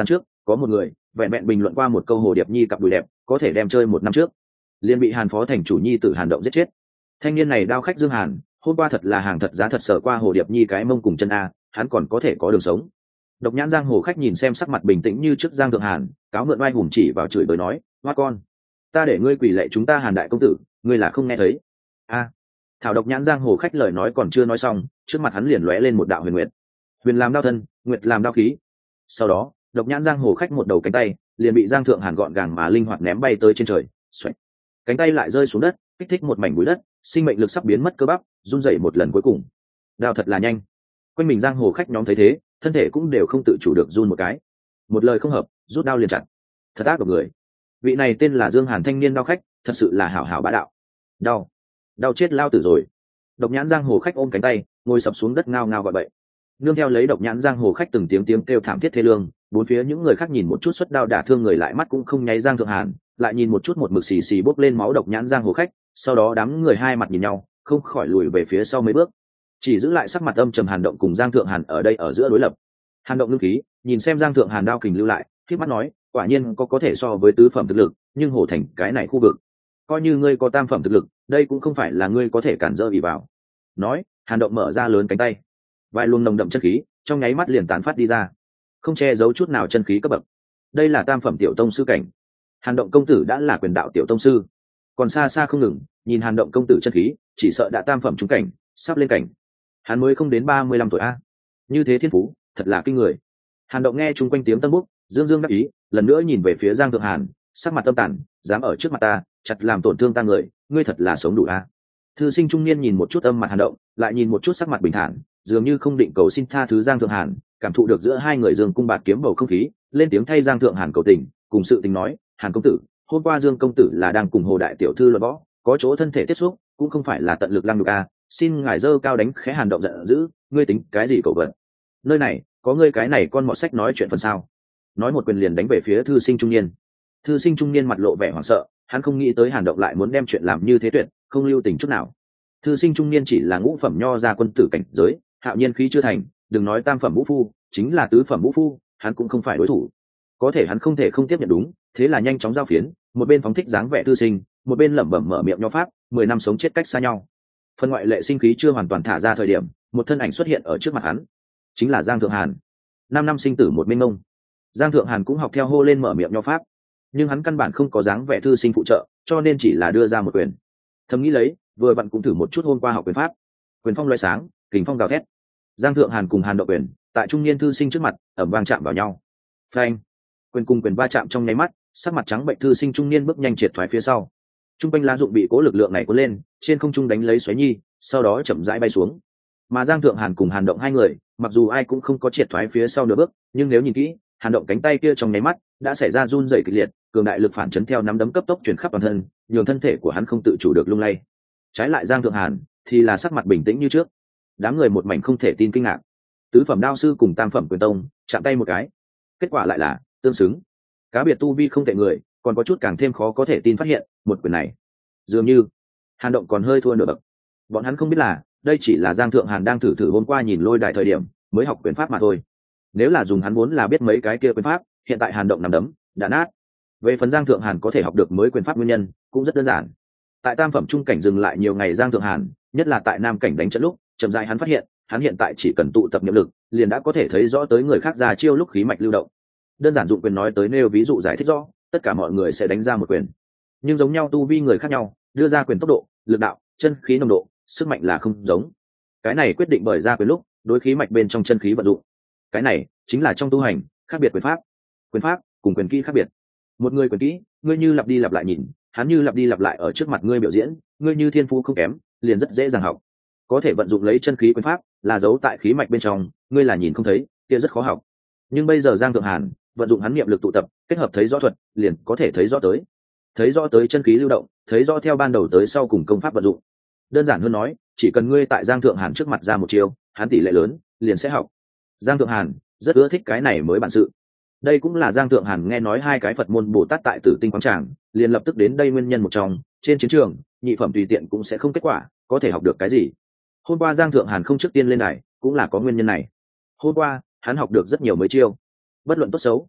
S1: có một người vẹn vẹn bình luận qua một câu Hồ Điệp Nhi cặp đùi đẹp có thể đem chơi một năm trước, liền bị Hàn Phó thành chủ nhi tử Hàn Động giết chết. Thanh niên này đao khách Dương Hàn, hôm qua thật là hàng thật giá thật sở qua Hồ Điệp Nhi cái mông cùng chân a, hắn còn có thể có đường sống. Độc Nhãn giang hồ khách nhìn xem sắc mặt bình tĩnh như trước Giang Thượng Hàn, cáo mượn oai hùng chỉ vào chửi bới nói: "Hoa con, ta để ngươi quỳ lạy chúng ta Hàn đại công tử, ngươi là không nghe thấy?" A. Thảo Độc Nhãn giang hồ khách lời nói còn chưa nói xong, trước mặt hắn liền lóe lên một đạo huyền nguyệt. Huyền làm đao thân, nguyệt làm đao khí. Sau đó, Độc Nhãn giang hồ khách một đầu cánh tay liền bị Giang Thượng Hàn gọn gàng mà linh hoạt ném bay tới trên trời. Xoạch. Cánh tay lại rơi xuống đất, kích thích một mảnh bụi đất, sinh mệnh lực sắp biến mất cơ bắp, run rẩy một lần cuối cùng. Đao thật là nhanh. Quanh mình giang hồ khách nhóm thấy thế, thân thể cũng đều không tự chủ được run một cái. Một lời không hợp, rút đao liền chặt. Thật ác độc người. Vị này tên là Dương Hàn thanh niên đao khách, thật sự là hảo hảo bá đạo. Đau, đau chết lao tử rồi. Độc Nhãn giang hồ khách ôm cánh tay, ngồi sập xuống đất ngao ngao gọi bậy. Nương theo lấy Độc Nhãn giang hồ khách từng tiếng tiếng kêu thảm thiết thê lương, bốn phía những người khác nhìn một chút xuất đao đả thương người lại mắt cũng không nháy Giang Thượng Hàn, lại nhìn một chút một mực xì xì bốc lên máu Độc Nhãn giang hồ khách, sau đó đám người hai mặt nhìn nhau, không khỏi lùi về phía sau mấy bước, chỉ giữ lại sắc mặt âm trầm Hàn Động cùng Giang Thượng Hàn ở đây ở giữa đối lập. Hàn Động ngưng khí, nhìn xem Giang Thượng Hàn đao kình lưu lại, khép mắt nói: quả nhiên có có thể so với tứ phẩm thực lực, nhưng Hồ Thành cái này khu vực, coi như ngươi có tam phẩm thực lực, đây cũng không phải là ngươi có thể cản dỡ ỉ vào. Nói, Hàn Động mở ra lớn cánh tay, vài luồng nồng đậm chân khí trong nháy mắt liền tán phát đi ra, không che giấu chút nào chân khí cấp bậc. Đây là tam phẩm tiểu tông sư cảnh. Hàn Động công tử đã là quyền đạo tiểu tông sư, còn xa xa không ngừng, nhìn Hàn Động công tử chân khí, chỉ sợ đã tam phẩm trung cảnh, sắp lên cảnh. Hắn mới không đến ba mươi lăm tuổi a, như thế thiên phú thật là kinh người. Hàn Động nghe chung quanh tiếng tân bốc, dương dương đắc ý, lần nữa nhìn về phía Giang Thượng Hàn, sắc mặt âm tàn, dám ở trước mặt ta chặt làm tổn thương ta người, ngươi thật là sống đủ a. Thư sinh trung niên nhìn một chút âm mặt Hàn Động, lại nhìn một chút sắc mặt bình thản, dường như không định cầu xin tha thứ Giang Thượng Hàn, cảm thụ được giữa hai người dương cung bạt kiếm bầu không khí, lên tiếng thay Giang Thượng Hàn cầu tình, cùng sự tình nói: Hàn công tử, hôm qua Dương công tử là đang cùng Hồ đại tiểu thư luận võ, có chỗ thân thể tiếp xúc, cũng không phải là tận lực lăng nhục a, xin ngài dơ cao đánh khẽ. Hàn Động giận dữ: ngươi tính cái gì cậu vật? Nơi này có ngươi cái này con mọt sách nói chuyện phần sao? Nói một quyền liền đánh về phía thư sinh trung niên. Thư sinh trung niên mặt lộ vẻ hoảng sợ, hắn không nghĩ tới Hàn Động lại muốn đem chuyện làm như thế tuyệt, không lưu tình chút nào. Thư sinh trung niên chỉ là ngũ phẩm nho gia quân tử cảnh giới, hạo nhiên khí chưa thành, đừng nói tam phẩm vũ phu, chính là tứ phẩm vũ phu, hắn cũng không phải đối thủ. Có thể hắn không thể không tiếp nhận đúng, thế là nhanh chóng giao phiến, một bên phóng thích dáng vẻ thư sinh, một bên lẩm bẩm mở miệng nho pháp, mười năm sống chết cách xa nhau. Phần ngoại lệ sinh khí chưa hoàn toàn thả ra thời điểm, một thân ảnh xuất hiện ở trước mặt hắn, chính là Giang Thượng Hàn. Năm năm sinh tử một mênh mông, Giang Thượng Hàn cũng học theo hô lên mở miệng nho pháp, nhưng hắn căn bản không có dáng vẻ thư sinh phụ trợ, cho nên chỉ là đưa ra một quyền. Thầm nghĩ lấy, vừa vặn cũng thử một chút hôm qua học quyền pháp. Quyền phong loé sáng, kình phong gào thét. Giang Thượng Hàn cùng Hàn Động quyền tại trung niên thư sinh trước mặt ẩm vang chạm vào nhau. Phanh! Quyền cùng quyền va chạm trong nháy mắt, sắc mặt trắng bệnh thư sinh trung niên bước nhanh triệt thoái phía sau. Trung quanh lá dụng bị cố lực lượng này cuốn lên, trên không trung đánh lấy xoáy nhi, sau đó chậm rãi bay xuống. Mà Giang Thượng Hàn cùng Hàn Động hai người, mặc dù ai cũng không có triệt thoái phía sau nửa bước, nhưng nếu nhìn kỹ, Hàn Động cánh tay kia trong nháy mắt đã xảy ra run rẩy kịch liệt, cường đại lực phản chấn theo nắm đấm cấp tốc truyền khắp toàn thân, nhường thân thể của hắn không tự chủ được lung lay. Trái lại Giang Thượng Hàn thì là sắc mặt bình tĩnh như trước. Đám người một mảnh không thể tin kinh ngạc. Tứ phẩm đao sư cùng tam phẩm quyền tông chạm tay một cái, kết quả lại là tương xứng. Cá biệt tu vi không tệ người, còn có chút càng thêm khó có thể tin phát hiện, một quyền này dường như Hàn Động còn hơi thua nửa bậc. Bọn hắn không biết là đây chỉ là Giang Thượng Hàn đang thử thử hôm qua nhìn lôi đài thời điểm mới học quyền pháp mà thôi. Nếu là dùng hắn muốn là biết mấy cái kia quyền pháp, hiện tại Hàn Động nằm đấm đã nát. Về phần Giang Thượng Hàn có thể học được mới quyền pháp nguyên nhân cũng rất đơn giản. Tại tam phẩm trung cảnh dừng lại nhiều ngày Giang Thượng Hàn, nhất là tại nam cảnh đánh trận lúc, chậm rãi hắn phát hiện, hắn hiện tại chỉ cần tụ tập niệm lực, liền đã có thể thấy rõ tới người khác ra chiêu lúc khí mạch lưu động. Đơn giản dụng quyền nói tới nêu ví dụ giải thích rõ, tất cả mọi người sẽ đánh ra một quyền. Nhưng giống nhau tu vi người khác nhau, đưa ra quyền tốc độ, lực đạo, chân khí nồng độ, sức mạnh là không giống. Cái này quyết định bởi ra quyền lúc, đối khí mạch bên trong chân khí vận dụng. Cái này chính là trong tu hành, khác biệt quyền pháp. Quyền pháp cùng quyền kỹ khác biệt. Một người quyền kỹ, ngươi như lặp đi lặp lại nhìn, hắn như lặp đi lặp lại ở trước mặt ngươi biểu diễn, ngươi như thiên phú không kém, liền rất dễ dàng học. Có thể vận dụng lấy chân khí quyền pháp, là giấu tại khí mạch bên trong, ngươi là nhìn không thấy, kia rất khó học. Nhưng bây giờ Giang Thượng Hàn vận dụng hắn niệm lực tụ tập, kết hợp thấy rõ thuật, liền có thể thấy rõ tới. Thấy rõ tới chân khí lưu động, thấy rõ theo ban đầu tới sau cùng công pháp vận dụng. Đơn giản hơn nói, chỉ cần ngươi tại Giang Thượng Hàn trước mặt ra một chiêu, hắn tỷ lệ lớn liền sẽ học. Giang Thượng Hàn rất ưa thích cái này mới bản sự. Đây cũng là Giang Thượng Hàn nghe nói hai cái Phật môn Bồ Tát tại Tử Tinh quảng tràng, liền lập tức đến đây nguyên nhân một trong. Trên chiến trường, nhị phẩm tùy tiện cũng sẽ không kết quả, có thể học được cái gì. Hôm qua Giang Thượng Hàn không trước tiên lên đài, cũng là có nguyên nhân này. Hôm qua hắn học được rất nhiều mới chiêu, bất luận tốt xấu,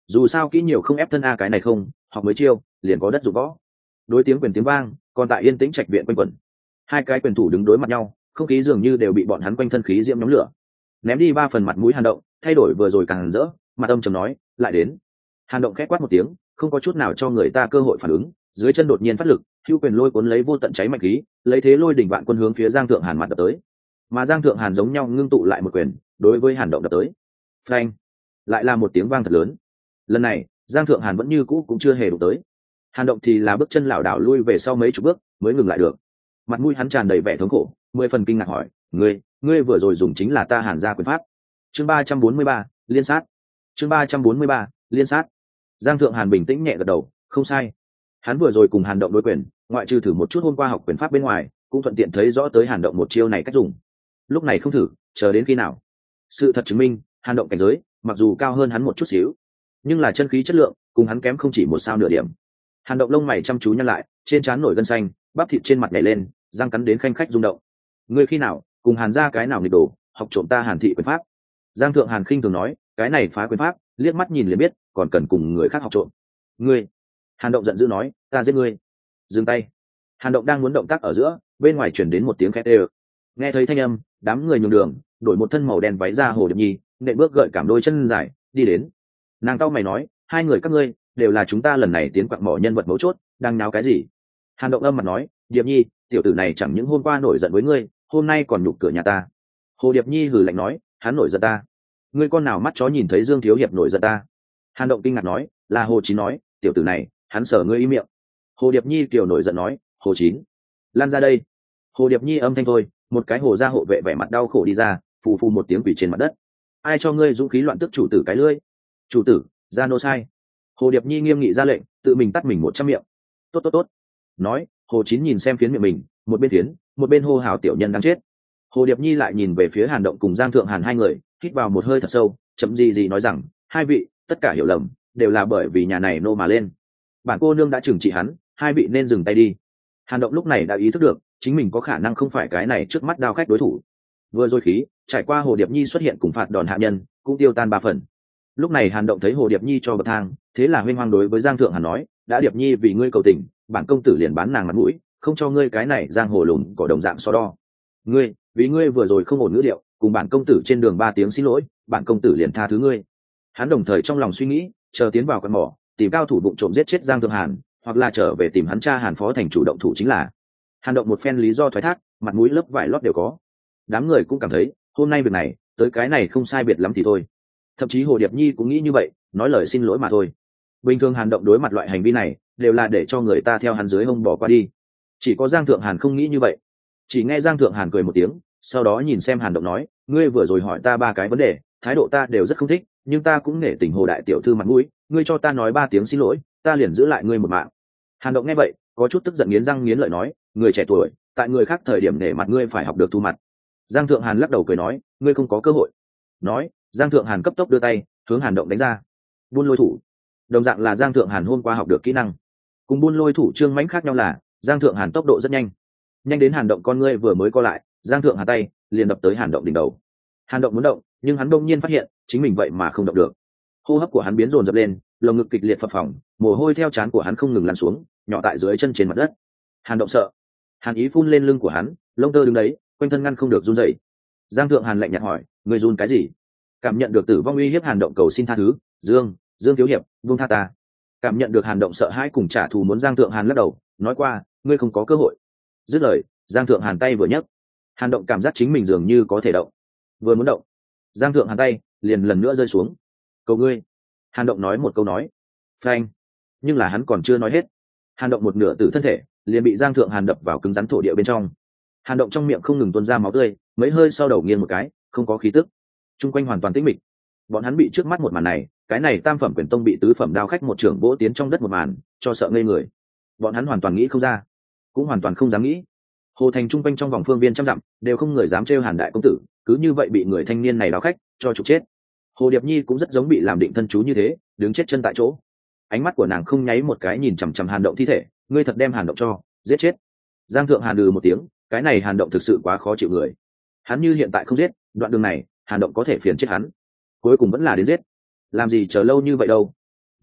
S1: dù sao kỹ nhiều không ép thân a cái này không học mới chiêu liền có đất dụng võ. Đối tiếng quyền tiếng vang còn tại yên tĩnh trạch viện quanh quẩn, hai cái quyền thủ đứng đối mặt nhau, không khí dường như đều bị bọn hắn quanh thân khí diễm nhóm lửa. Ném đi ba phần mặt mũi Hàn Động, thay đổi vừa rồi càng rỡ, mặt âm trầm nói lại đến. Hàn Động khét quát một tiếng, không có chút nào cho người ta cơ hội phản ứng, dưới chân đột nhiên phát lực, hữu quyền lôi cuốn lấy vô tận cháy mạnh khí, lấy thế lôi đỉnh vạn quân hướng phía Giang Thượng Hàn mặt đập tới. Mà Giang Thượng Hàn giống nhau ngưng tụ lại một quyền, đối với Hàn Động đập tới. Phanh! Lại là một tiếng vang thật lớn. Lần này, Giang Thượng Hàn vẫn như cũ cũng chưa hề đụng tới. Hàn Động thì là bước chân lảo đảo lui về sau mấy chục bước, mới ngừng lại được. Mặt mũi hắn tràn đầy vẻ thống khổ, mười phần kinh ngạc hỏi: "Ngươi, ngươi vừa rồi dùng chính là ta Hàn gia quyền pháp?" Chương ba trăm bốn mươi ba, liên sát. Chương ba trăm bốn mươi ba, liên sát. Giang Thượng Hàn bình tĩnh nhẹ gật đầu, không sai. Hắn vừa rồi cùng Hàn Động đối quyền, ngoại trừ thử một chút hôm qua học quyền pháp bên ngoài, cũng thuận tiện thấy rõ tới Hàn Động một chiêu này cách dùng. Lúc này không thử, chờ đến khi nào? Sự thật chứng minh, Hàn Động cảnh giới, mặc dù cao hơn hắn một chút xíu, nhưng là chân khí chất lượng, cùng hắn kém không chỉ một sao nửa điểm. Hàn Động lông mày chăm chú nhăn lại, trên trán nổi gân xanh, bắp thịt trên mặt nhảy lên, răng cắn đến khanh khách rung động. Ngươi khi nào, cùng Hàn gia cái nào nghịch đồ, học trộm ta Hàn thị quyền pháp? Giang Thượng Hàn khinh thường nói, cái này phá quyền pháp, liếc mắt nhìn liền biết, còn cần cùng người khác học trộm. Ngươi! Hàn Động giận dữ nói, ta giết ngươi. Dừng tay. Hàn Động đang muốn động tác ở giữa, bên ngoài chuyển đến một tiếng khét ê. Nghe thấy thanh âm, đám người nhường đường, đổi một thân màu đen váy ra Hồ Điệp Nhi, nện bước gợi cảm đôi chân dài, đi đến. Nàng cau mày nói, hai người các ngươi đều là chúng ta lần này tiến quặng mỏ nhân vật mấu chốt, đang náo cái gì? Hàn Động âm mặt nói, Điệp Nhi, tiểu tử này chẳng những hôm qua nổi giận với ngươi, hôm nay còn nhục cửa nhà ta. Hồ Điệp Nhi hừ lạnh nói, hắn nổi giận ta? Ngươi con nào mắt chó nhìn thấy Dương thiếu hiệp nổi giận ta? Hàn Động kinh ngạc nói, là Hồ Chín nói, tiểu tử này, hắn sở ngươi im miệng. Hồ Điệp Nhi kiều nổi giận nói, Hồ Chín, lan ra đây. Hồ Điệp Nhi âm thanh thôi, một cái hồ gia hộ vệ vẻ mặt đau khổ đi ra, phù phù một tiếng quỷ trên mặt đất. Ai cho ngươi dũng khí loạn tức chủ tử cái lưỡi? Chủ tử, ra nô sai. Hồ Điệp Nhi nghiêm nghị ra lệnh, tự mình tắt mình một trăm miệng. Tốt tốt tốt. Nói, Hồ Chín nhìn xem phiến miệng mình, một bên phiến, một bên hô hào tiểu nhân đang chết. Hồ Điệp Nhi lại nhìn về phía Hàn Động cùng Giang Thượng Hàn hai người, hít vào một hơi thật sâu, chậm gì gì nói rằng, hai vị, tất cả hiểu lầm, đều là bởi vì nhà này nô mà lên. Bản cô nương đã trừng trị hắn, hai vị nên dừng tay đi. Hàn Động lúc này đã ý thức được, chính mình có khả năng không phải cái này trước mắt đao khách đối thủ. Vừa rồi khí, trải qua Hồ Điệp Nhi xuất hiện cùng phạt đòn hạ nhân, cũng tiêu tan ba phần. Lúc này Hàn Động thấy Hồ Điệp Nhi cho bậc thang, thế là huynh hoang đối với Giang Thượng Hàn nói, đã Điệp Nhi vì ngươi cầu tình, bản công tử liền bán nàng mặt mũi, không cho ngươi cái này giang hồ lùn cỏ đồng dạng so đo. Ngươi, vì ngươi vừa rồi không ổn ngữ điệu, cùng bản công tử trên đường ba tiếng xin lỗi, bản công tử liền tha thứ ngươi. Hắn đồng thời trong lòng suy nghĩ, chờ tiến vào con mỏ, tìm cao thủ bụng trộm giết chết Giang Thượng Hàn, hoặc là trở về tìm hắn cha Hàn phó thành chủ động thủ chính là. Hàn Động một phen lý do thoái thác, mặt mũi lớp vải lót đều có. Đám người cũng cảm thấy, hôm nay việc này, tới cái này không sai biệt lắm thì thôi. Thậm chí Hồ Điệp Nhi cũng nghĩ như vậy, nói lời xin lỗi mà thôi. Bình thường Hàn Động đối mặt loại hành vi này, đều là để cho người ta theo hắn dưới hông bỏ qua đi. Chỉ có Giang Thượng Hàn không nghĩ như vậy. Chỉ nghe Giang Thượng Hàn cười một tiếng, sau đó nhìn xem Hàn Động nói, ngươi vừa rồi hỏi ta ba cái vấn đề, thái độ ta đều rất không thích, nhưng ta cũng nể tình Hồ đại tiểu thư mặt mũi, ngươi cho ta nói ba tiếng xin lỗi, ta liền giữ lại ngươi một mạng. Hàn Động nghe vậy, có chút tức giận nghiến răng nghiến lợi nói, người trẻ tuổi, tại người khác thời điểm nể mặt ngươi phải học được thu mặt. Giang Thượng Hàn lắc đầu cười nói, ngươi không có cơ hội. Nói, Giang Thượng Hàn cấp tốc đưa tay hướng Hàn Động đánh ra. Buôn lôi thủ, đồng dạng là Giang Thượng Hàn hôm qua học được kỹ năng. Cùng buôn lôi thủ trương mãnh khác nhau là, Giang Thượng Hàn tốc độ rất nhanh, nhanh đến Hàn Động con ngươi vừa mới co lại, Giang Thượng Hàn tay liền đập tới Hàn Động đỉnh đầu. Hàn Động muốn động, nhưng hắn đông nhiên phát hiện chính mình vậy mà không động được. Hô hấp của hắn biến dồn dập lên, lồng ngực kịch liệt phập phồng, mồ hôi theo trán của hắn không ngừng lăn xuống, nhỏ tại dưới chân trên mặt đất. Hàn Động sợ, Hàn ý phun lên lưng của hắn, lông tơ đứng đấy, quanh thân ngăn không được run rẩy. Giang Thượng Hàn lạnh nhạt hỏi, người run cái gì? Cảm nhận được tử vong uy hiếp Hàn Động cầu xin tha thứ, Dương, Dương thiếu hiệp, buông tha ta. Cảm nhận được Hàn Động sợ hãi cùng trả thù muốn Giang Thượng Hàn lắc đầu, nói qua, ngươi không có cơ hội. Dứt lời, Giang Thượng Hàn tay vừa nhấc, Hàn Động cảm giác chính mình dường như có thể động. Vừa muốn động, Giang Thượng Hàn tay liền lần nữa rơi xuống. Cầu ngươi. Hàn Động nói một câu nói. Phanh. Nhưng là hắn còn chưa nói hết. Hàn Động một nửa tử thân thể liền bị Giang Thượng Hàn đập vào cứng rắn thổ địa bên trong. Hàn Động trong miệng không ngừng tuôn ra máu tươi, mấy hơi sau đầu nghiêng một cái, không có khí tức. Trung quanh hoàn toàn tĩnh mịch. Bọn hắn bị trước mắt một màn này, cái này tam phẩm quyền tông bị tứ phẩm đao khách một trưởng vỗ tiến trong đất một màn, cho sợ ngây người. Bọn hắn hoàn toàn nghĩ không ra, cũng hoàn toàn không dám nghĩ. Hồ thành trung quanh trong vòng phương viên trăm dặm, đều không người dám trêu Hàn đại công tử, cứ như vậy bị người thanh niên này đao khách cho trục chết. Hồ Điệp Nhi cũng rất giống bị làm định thân chú như thế, đứng chết chân tại chỗ. Ánh mắt của nàng không nháy một cái nhìn chằm chằm Hàn Động thi thể, ngươi thật đem Hàn Động cho giết chết. Giang Thượng Hàn lừ một tiếng, cái này Hàn Động thực sự quá khó chịu người. Hắn như hiện tại không giết, đoạn đường này Hàn Động có thể phiền chết hắn. Cuối cùng vẫn là đến giết. Làm gì chờ lâu như vậy đâu?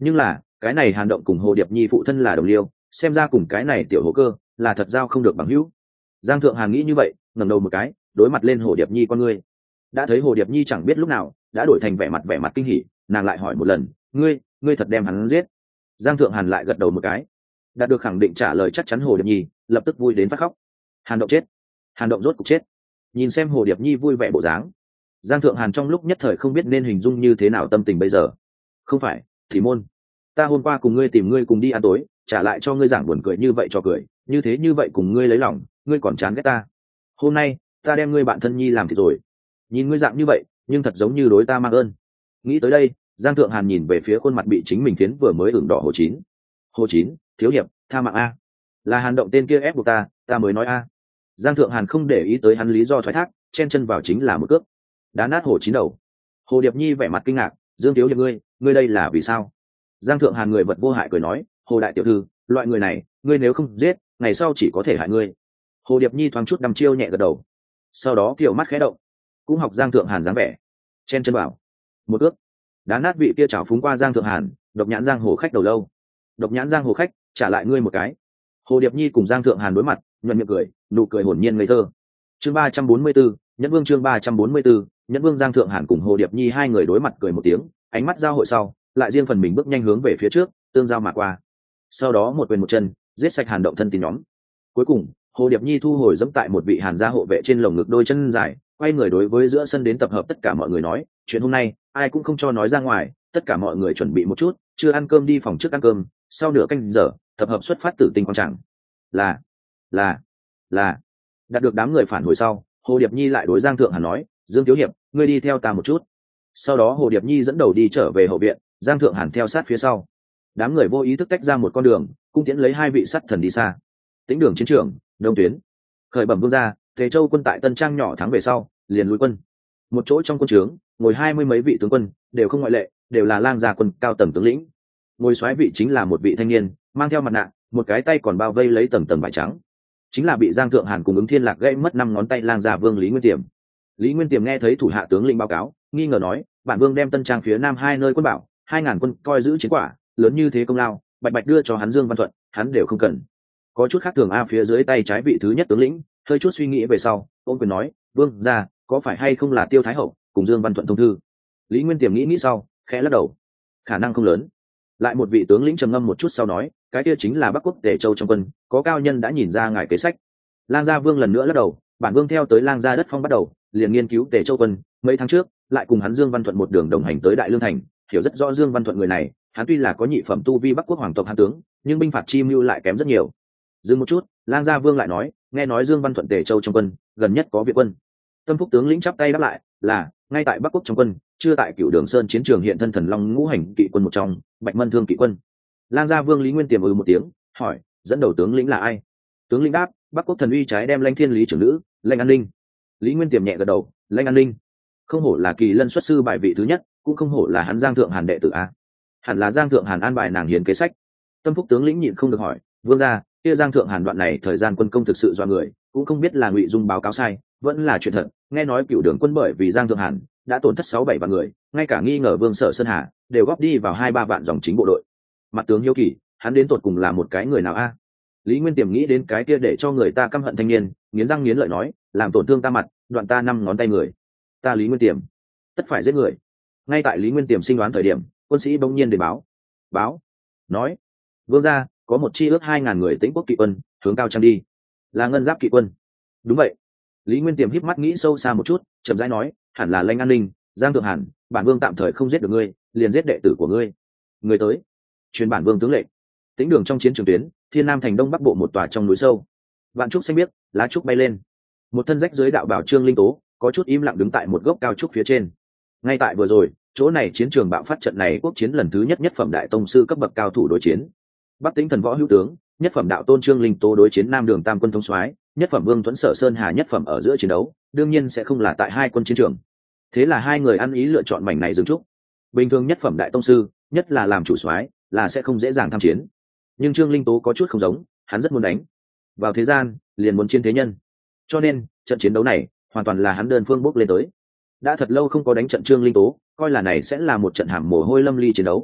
S1: nhưng là cái này Hàn Động cùng Hồ Điệp Nhi phụ thân là đồng liêu, xem ra cùng cái này tiểu hồ cơ là thật giao không được bằng hữu. Giang Thượng Hàn nghĩ như vậy, ngẩng đầu một cái, đối mặt lên Hồ Điệp Nhi con ngươi. Đã thấy Hồ Điệp Nhi chẳng biết lúc nào đã đổi thành vẻ mặt vẻ mặt kinh hỉ, nàng lại hỏi một lần, ngươi ngươi thật đem hắn giết? Giang Thượng Hàn lại gật đầu một cái, đạt được khẳng định trả lời chắc chắn. Hồ Điệp Nhi lập tức vui đến phát khóc. Hàn Động chết, Hàn Động rốt cục chết. Nhìn xem Hồ Điệp Nhi vui vẻ bộ dáng, Giang Thượng Hàn trong lúc nhất thời không biết nên hình dung như thế nào tâm tình bây giờ. Không phải thì môn, ta hôm qua cùng ngươi tìm ngươi cùng đi ăn tối, trả lại cho ngươi giảng buồn cười như vậy cho cười, như thế như vậy cùng ngươi lấy lòng, ngươi còn chán ghét ta. Hôm nay ta đem ngươi bạn thân Nhi làm thịt rồi, nhìn ngươi dạng như vậy nhưng thật giống như đối ta mang ơn. Nghĩ tới đây, Giang Thượng Hàn nhìn về phía khuôn mặt bị chính mình phiến vừa mới ửng đỏ Hồ Chín. Hồ Chín, thiếu hiệp, tha mạng a, là Hàn Động tên kia ép buộc ta, ta mới nói a. Giang Thượng Hàn không để ý tới hắn lý do thoái thác, chen chân vào chính là một cước đá nát Hồ Chín đầu. Hồ Điệp Nhi vẻ mặt kinh ngạc, Dương thiếu hiệp ngươi, ngươi đây là vì sao? Giang Thượng Hàn người vật vô hại cười nói, Hồ đại tiểu thư, loại người này ngươi nếu không giết, ngày sau chỉ có thể hại ngươi. Hồ Điệp Nhi thoáng chút đăm chiêu nhẹ gật đầu, sau đó kiểu mắt khẽ động, cũng học Giang Thượng Hàn dáng vẻ, chen chân vào một ước đá nát vị kia chảo phúng qua Giang Thượng Hàn. Độc nhãn giang hồ khách đầu lâu, độc nhãn giang hồ khách, trả lại ngươi một cái. Hồ Điệp Nhi cùng Giang Thượng Hàn đối mặt, nhuận miệng cười, nụ cười hồn nhiên ngây thơ. Chương ba trăm bốn mươi 4, Nhẫn Vương chương ba trăm bốn mươi 4, Nhẫn Vương. Giang Thượng Hàn cùng Hồ Điệp Nhi hai người đối mặt cười một tiếng, ánh mắt giao hội sau, lại riêng phần mình bước nhanh hướng về phía trước, tương giao mà qua. Sau đó một quyền một chân, giết sạch Hàn Động thân tín nhóm. Cuối cùng, Hồ Điệp Nhi thu hồi dẫm tại một vị Hàn gia hộ vệ trên lồng ngực đôi chân dài, quay người đối với giữa sân đến tập hợp tất cả mọi người nói, chuyện hôm nay ai cũng không cho nói ra ngoài, tất cả mọi người chuẩn bị một chút, chưa ăn cơm đi phòng trước ăn cơm, sau nửa canh giờ tập hợp xuất phát Tử Tinh quảng trường. Là là là đạt được đám người phản hồi sau, Hồ Điệp Nhi lại đối Giang Thượng Hàn nói, Dương thiếu hiệp, ngươi đi theo ta một chút. Sau đó Hồ Điệp Nhi dẫn đầu đi trở về hậu viện, Giang Thượng Hàn theo sát phía sau. Đám người vô ý thức tách ra một con đường, cung tiễn lấy hai vị sắt thần đi xa. Tĩnh đường chiến trường, đông tuyến. Khởi bẩm vương gia, Tề Châu quân tại Tân Trang nhỏ thắng về sau, liền lui quân. Một chỗ trong quân trướng, ngồi hai mươi mấy vị tướng quân, đều không ngoại lệ, đều là lang gia quân cao tầng tướng lĩnh. Ngồi soái vị chính là một vị thanh niên, mang theo mặt nạ, một cái tay còn bao vây lấy tầng tầng vải trắng, chính là bị Giang Thượng Hàn cùng ứng Thiên Lạc gãy mất năm ngón tay lang gia vương Lý Nguyên Tiềm. Lý Nguyên Tiềm nghe thấy thủ hạ tướng lĩnh báo cáo, nghi ngờ nói, bản vương đem Tân Trang phía nam hai nơi quân bảo, hai ngàn quân coi giữ chiến quả, lớn như thế công lao, bạch bạch đưa cho hắn Dương Văn Thuận, hắn đều không cần. Có chút khác thường a. Phía dưới tay trái vị thứ nhất tướng lĩnh hơi chút suy nghĩ về sau, ôm quyền nói, vương gia, có phải hay không là Tiêu Thái Hậu cùng Dương Văn Thuận thông thư? Lý Nguyên Tiềm nghĩ nghĩ sau, khẽ lắc đầu, khả năng không lớn. Lại một vị tướng lĩnh trầm ngâm một chút sau nói, cái kia chính là Bắc Quốc Tề Châu trong quân, có cao nhân đã nhìn ra ngài kế sách. Lang gia vương lần nữa lắc đầu, bản vương theo tới Lang gia đất phong bắt đầu, liền nghiên cứu Tề Châu quân, mấy tháng trước lại cùng hắn Dương Văn Thuận một đường đồng hành tới Đại Lương thành, hiểu rất rõ Dương Văn Thuận người này, hắn tuy là có nhị phẩm tu vi Bắc Quốc hoàng tộc hán tướng, nhưng binh phạt chi mưu lại kém rất nhiều. Dừng một chút, Lang gia vương lại nói, nghe nói Dương Văn Thuận Tề Châu trong quân, gần nhất có viện quân. Tâm Phúc tướng lĩnh chắp tay đáp lại, là ngay tại Bắc Quốc trong quân, chưa tại Cửu Đường Sơn chiến trường hiện thân thần long ngũ hành kỵ quân một trong, Bạch Mân Thương kỵ quân. Lang gia vương Lý Nguyên Tiềm ừ một tiếng, hỏi, dẫn đầu tướng lĩnh là ai? Tướng lĩnh đáp, Bắc Quốc thần uy trái đem Lãnh Thiên Lý trưởng nữ, Lãnh An Ninh. Lý Nguyên Tiềm nhẹ gật đầu, Lãnh An Ninh, không hổ là kỳ lân xuất sư bài vị thứ nhất, cũng không hổ là hắn Giang Thượng Hàn đệ tử a. Hẳn là Giang Thượng Hàn an bài nàng hiền kế sách. Tâm Phúc tướng lĩnh nhịn không được hỏi, vương gia, kia Giang Thượng Hàn đoạn này thời gian quân công thực sự do người, cũng không biết là ngụy dung báo cáo sai, vẫn là chuyện thật. Nghe nói Cửu Đường quân bởi vì Giang Thượng Hàn đã tổn thất sáu bảy vạn người, ngay cả nghi ngờ Vương Sở Sơn Hà đều góp đi vào hai ba vạn dòng chính bộ đội. Mặt tướng hiếu kỳ, hắn đến tột cùng là một cái người nào a? Lý Nguyên Tiềm nghĩ đến cái kia để cho người ta căm hận thanh niên, nghiến răng nghiến lợi nói, làm tổn thương ta mặt, đoạn ta năm ngón tay người. Ta Lý Nguyên Tiềm tất phải giết người. Ngay tại Lý Nguyên Tiềm sinh đoán thời điểm, quân sĩ bỗng nhiên đến báo, báo nói, vương gia, có một chi ước hai ngàn người Tĩnh Quốc kỵ quân hướng Cao Trang đi, là Ngân Giáp kỵ quân. Đúng vậy. Lý Nguyên Tiềm híp mắt nghĩ sâu xa một chút, chậm rãi nói, hẳn là Lãnh An Ninh. Giang Thượng Hàn, bản vương tạm thời không giết được ngươi, liền giết đệ tử của ngươi. Người tới, truyền bản vương tướng lệnh. Tĩnh đường trong chiến trường tuyến, Thiên Nam thành đông bắc bộ một tòa trong núi sâu, vạn trúc xanh biếc, lá trúc bay lên. Một thân rách dưới đạo bào Trương Linh Tố có chút im lặng đứng tại một gốc cao trúc phía trên. Ngay tại vừa rồi, chỗ này chiến trường bạo phát trận này quốc chiến lần thứ nhất nhất phẩm đại tông sư cấp bậc cao thủ đối chiến. Bắc Tĩnh thần võ hữu tướng, nhất phẩm đạo tôn Trương Linh Tố đối chiến Nam đường tam quân thống soái, nhất phẩm Vương Tuấn Sở Sơn Hà nhất phẩm ở giữa chiến đấu, đương nhiên sẽ không là tại hai quân chiến trường. Thế là hai người ăn ý lựa chọn mảnh này dừng trúc. Bình thường nhất phẩm đại tông sư, nhất là làm chủ soái, là sẽ không dễ dàng tham chiến. Nhưng Trương Linh Tố có chút không giống, hắn rất muốn đánh. Vào thế gian, liền muốn chiến thế nhân. Cho nên, trận chiến đấu này, hoàn toàn là hắn đơn phương bốc lên tới. Đã thật lâu không có đánh trận Trương Linh Tố, coi là này sẽ là một trận hàm mồ hôi lâm ly chiến đấu.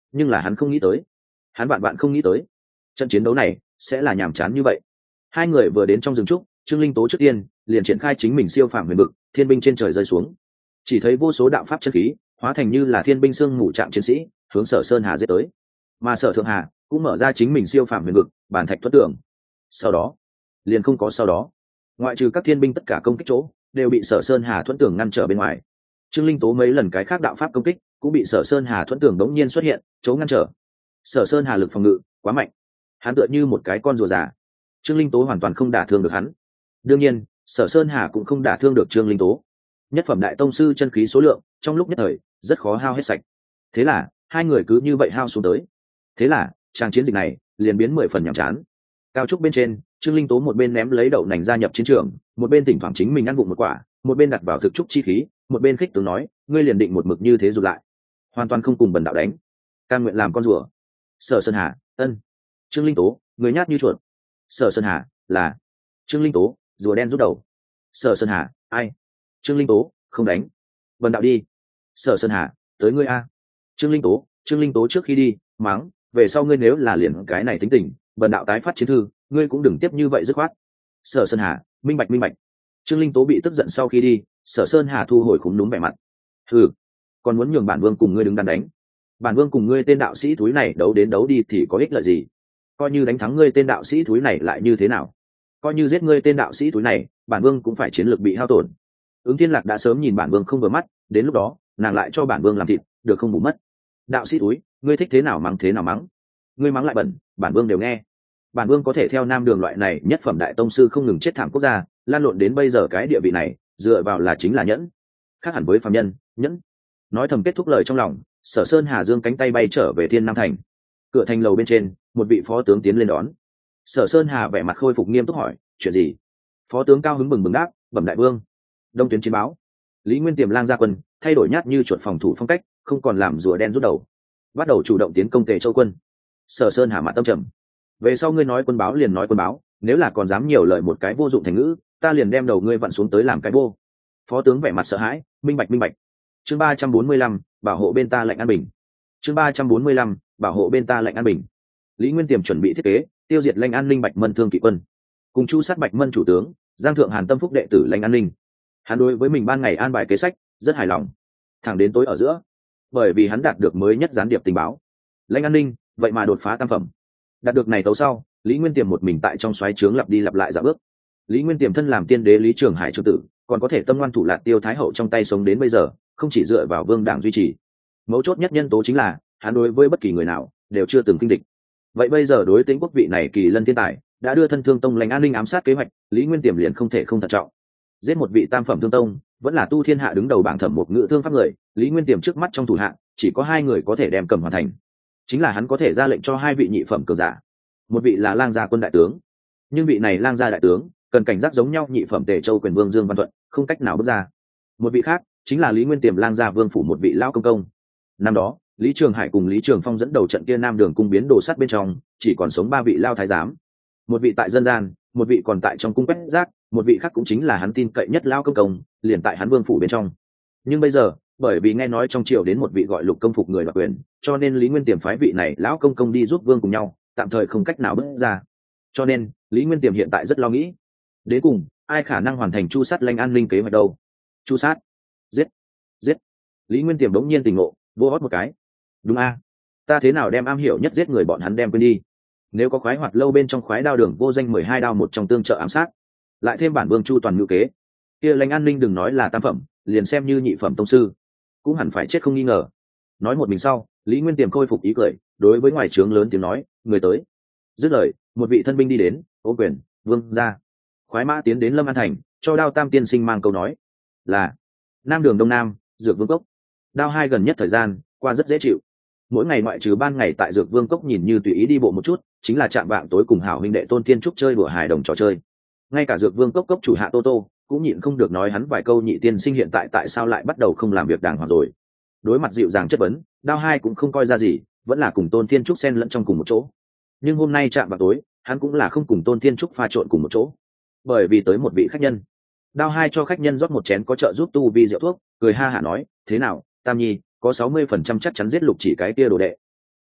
S1: nhưng là hắn không nghĩ tới, hắn bạn bạn không nghĩ tới trận chiến đấu này sẽ là nhàm chán như vậy. Hai người vừa đến trong rừng trúc, Trương Linh Tố trước tiên liền triển khai chính mình siêu phàm huyền vực, thiên binh trên trời rơi xuống. Chỉ thấy vô số đạo pháp chân khí hóa thành như là thiên binh xương ngủ trạng chiến sĩ, hướng Sở Sơn Hà giết tới. Mà Sở Thượng Hà cũng mở ra chính mình siêu phàm huyền vực, bản thạch thoát tưởng. Sau đó, liền không có sau đó. Ngoại trừ các thiên binh tất cả công kích chỗ, đều bị Sở Sơn Hà thuẫn tưởng ngăn trở bên ngoài. Trương Linh Tố mấy lần cái khác đạo pháp công kích, cũng bị Sở Sơn Hà thuẫn tưởng đống nhiên xuất hiện, chỗ ngăn trở. Sở Sơn Hà lực phòng ngự quá mạnh, hắn tựa như một cái con rùa già. Trương Linh Tố hoàn toàn không đả thương được hắn. Đương nhiên, Sở Sơn Hà cũng không đả thương được Trương Linh Tố. Nhất phẩm đại tông sư chân khí số lượng, trong lúc nhất thời, rất khó hao hết sạch. Thế là, hai người cứ như vậy hao xuống tới. Thế là, trang chiến dịch này liền biến mười phần nhàm chán. Cao trúc bên trên, Trương Linh Tố một bên ném lấy đậu nành gia nhập chiến trường, một bên thỉnh thoảng chính mình ăn vụng một quả, một bên đặt vào thực trúc chi khí, một bên khích tướng nói, ngươi liền định một mực như thế rụt lại, hoàn toàn không cùng bần đạo đánh, cam nguyện làm con rùa. Sở Sơn Hà, ân. Trương Linh Tố, người nhát như chuột. Sở Sơn Hà, là. Trương Linh Tố, rùa đen rút đầu. Sở Sơn Hà, ai? Trương Linh Tố, không đánh, bần đạo đi. Sở Sơn Hà, tới ngươi a. Trương Linh Tố, Trương Linh Tố trước khi đi mắng, về sau ngươi nếu là liền cái này tính tình, bần đạo tái phát chiến thư, ngươi cũng đừng tiếp như vậy dứt khoát. Sở Sơn Hà, minh bạch minh bạch. Trương Linh Tố bị tức giận sau khi đi, Sở Sơn Hà thu hồi khúm núm vẻ mặt. Hừ, còn muốn nhường bản vương cùng ngươi đứng đắn đánh? Bản vương cùng ngươi tên đạo sĩ thúi này đấu đến đấu đi thì có ích lợi gì? Coi như đánh thắng ngươi tên đạo sĩ thúi này lại như thế nào? Coi như giết ngươi tên đạo sĩ thúi này, bản vương cũng phải chiến lược bị hao tổn. Ứng Thiên Lạc đã sớm nhìn bản vương không vừa mắt, đến lúc đó nàng lại cho bản vương làm thịt, được không bù mất. Đạo sĩ túi, ngươi thích thế nào mắng thế nào mắng, ngươi mắng lại bẩn, bản vương đều nghe. Bản vương có thể theo Nam Đường loại này nhất phẩm đại tông sư không ngừng chết thảm quốc gia, lan lộn đến bây giờ cái địa vị này, dựa vào là chính là nhẫn, khác hẳn với phàm nhân. Nhẫn. Nói thầm kết thúc lời trong lòng, Sở Sơn Hà dương cánh tay bay trở về Thiên Nam thành. Cửa thành lầu bên trên, một vị phó tướng tiến lên đón. Sở Sơn Hà vẻ mặt khôi phục nghiêm túc hỏi, chuyện gì? Phó tướng cao hứng bừng bừng đáp, bẩm đại vương, đông tuyến chiến báo, Lý Nguyên Tiềm lang ra quân, thay đổi nhát như chuột phòng thủ phong cách, không còn làm rùa đen rút đầu, bắt đầu chủ động tiến công Tề Châu quân. Sở Sơn Hà mặt tâm trầm, về sau ngươi nói quân báo liền nói quân báo, nếu là còn dám nhiều lời một cái vô dụng thành ngữ, ta liền đem đầu ngươi vặn xuống tới làm cái vô. Phó tướng vẻ mặt sợ hãi, minh bạch minh bạch. Chương ba trăm bốn mươi lăm, bảo hộ bên ta lệnh an bình. Chương ba trăm bốn mươi lăm, bảo hộ bên ta lệnh an bình. Lý Nguyên Tiềm chuẩn bị thiết kế tiêu diệt Lãnh An Ninh Bạch Mân Thương kỵ quân, cùng chu sát Bạch Mân chủ tướng Giang Thượng Hàn tâm phúc đệ tử Lãnh An Ninh. Hắn đối với mình ban ngày an bài kế sách rất hài lòng. Thẳng đến tối ở giữa, bởi vì hắn đạt được mới nhất gián điệp tình báo, Lãnh An Ninh vậy mà đột phá tam phẩm. Đạt được này tấu sau, Lý Nguyên Tiềm một mình tại trong xoáy trướng lặp đi lặp lại dạo bước. Lý Nguyên Tiềm thân làm tiên đế Lý Trường Hải trưởng tử, còn có thể tâm ngoan thủ lạt Tiêu Thái hậu trong tay sống đến bây giờ, không chỉ dựa vào vương đảng duy trì. Mấu chốt nhất nhân tố chính là hắn đối với bất kỳ người nào đều chưa từng kinh địch. Vậy bây giờ đối tính quốc vị này kỳ lân thiên tài đã đưa thân thương tông Lãnh An Ninh ám sát kế hoạch, Lý Nguyên Tiềm liền không thể không thận trọng. Giết một vị tam phẩm thương tông, vẫn là tu thiên hạ đứng đầu bảng thẩm một ngự thương pháp người, Lý Nguyên Tiềm trước mắt trong thủ hạ chỉ có hai người có thể đem cầm hoàn thành, chính là hắn có thể ra lệnh cho hai vị nhị phẩm cường giả. Một vị là lang gia quân đại tướng, nhưng vị này lang gia đại tướng cần cảnh giác giống nhau nhị phẩm Tề Châu quyền vương Dương Văn Thuận, không cách nào bước ra. Một vị khác chính là Lý Nguyên Tiềm lang gia vương phủ một vị lão công công. Năm đó Lý Trường Hải cùng Lý Trường Phong dẫn đầu trận kia Nam Đường cung biến đồ sắt bên trong, chỉ còn sống ba vị lao thái giám, một vị tại dân gian, một vị còn tại trong cung quét rác, một vị khác cũng chính là hắn tin cậy nhất lao công công, liền tại hắn vương phủ bên trong. Nhưng bây giờ, bởi vì nghe nói trong triều đến một vị gọi Lục Công Phục người đoạt quyền, cho nên Lý Nguyên Tiềm phái vị này lão công công đi giúp vương cùng nhau, tạm thời không cách nào bước ra. Cho nên Lý Nguyên Tiềm hiện tại rất lo nghĩ, đến cùng ai khả năng hoàn thành chu sát Lãnh An Ninh kế hoạch đâu? Chu sát, giết, giết. Lý Nguyên Tiềm đống nhiên tỉnh ngộ, vô hót một cái. Đúng a, ta thế nào đem am hiểu nhất giết người bọn hắn đem quên đi? Nếu có khoái hoạt lâu bên trong khoái đao đường vô danh mười hai đao một trong tương trợ ám sát, lại thêm bản vương chu toàn ngữ kế, kia Lãnh An Ninh đừng nói là tam phẩm, liền xem như nhị phẩm tông sư cũng hẳn phải chết không nghi ngờ. Nói một mình sau, Lý Nguyên Tiềm khôi phục ý cười, đối với ngoài trướng lớn tiếng nói, người tới. Dứt lời, một vị thân binh đi đến, ô quyền, vương ra. Khoái mã tiến đến Lâm An thành, cho Đao Tam tiên sinh mang câu nói là Nam Đường Đông Nam, Dược Vương Cốc. Đao hai gần nhất thời gian qua rất dễ chịu, mỗi ngày ngoại trừ ban ngày tại Dược Vương Cốc nhìn như tùy ý đi bộ một chút, chính là chạm vạng tối cùng hảo huynh đệ Tôn Thiên Trúc chơi đùa hài đồng trò chơi. Ngay cả Dược Vương Cốc cốc chủ hạ Tô Tô cũng nhịn không được nói hắn vài câu, nhị tiên sinh hiện tại tại sao lại bắt đầu không làm việc đàng hoàng rồi. Đối mặt dịu dàng chất vấn, Đao hai cũng không coi ra gì, vẫn là cùng Tôn Thiên Trúc xen lẫn trong cùng một chỗ. Nhưng hôm nay chạm vạng tối, hắn cũng là không cùng Tôn Thiên Trúc pha trộn cùng một chỗ, bởi vì tới một vị khách nhân. Đao hai cho khách nhân rót một chén có trợ giúp tu vi rượu thuốc, cười ha hả nói, thế nào Tam Nhi, có sáu mươi phần trăm chắc chắn giết Lục Chỉ cái kia đồ đệ.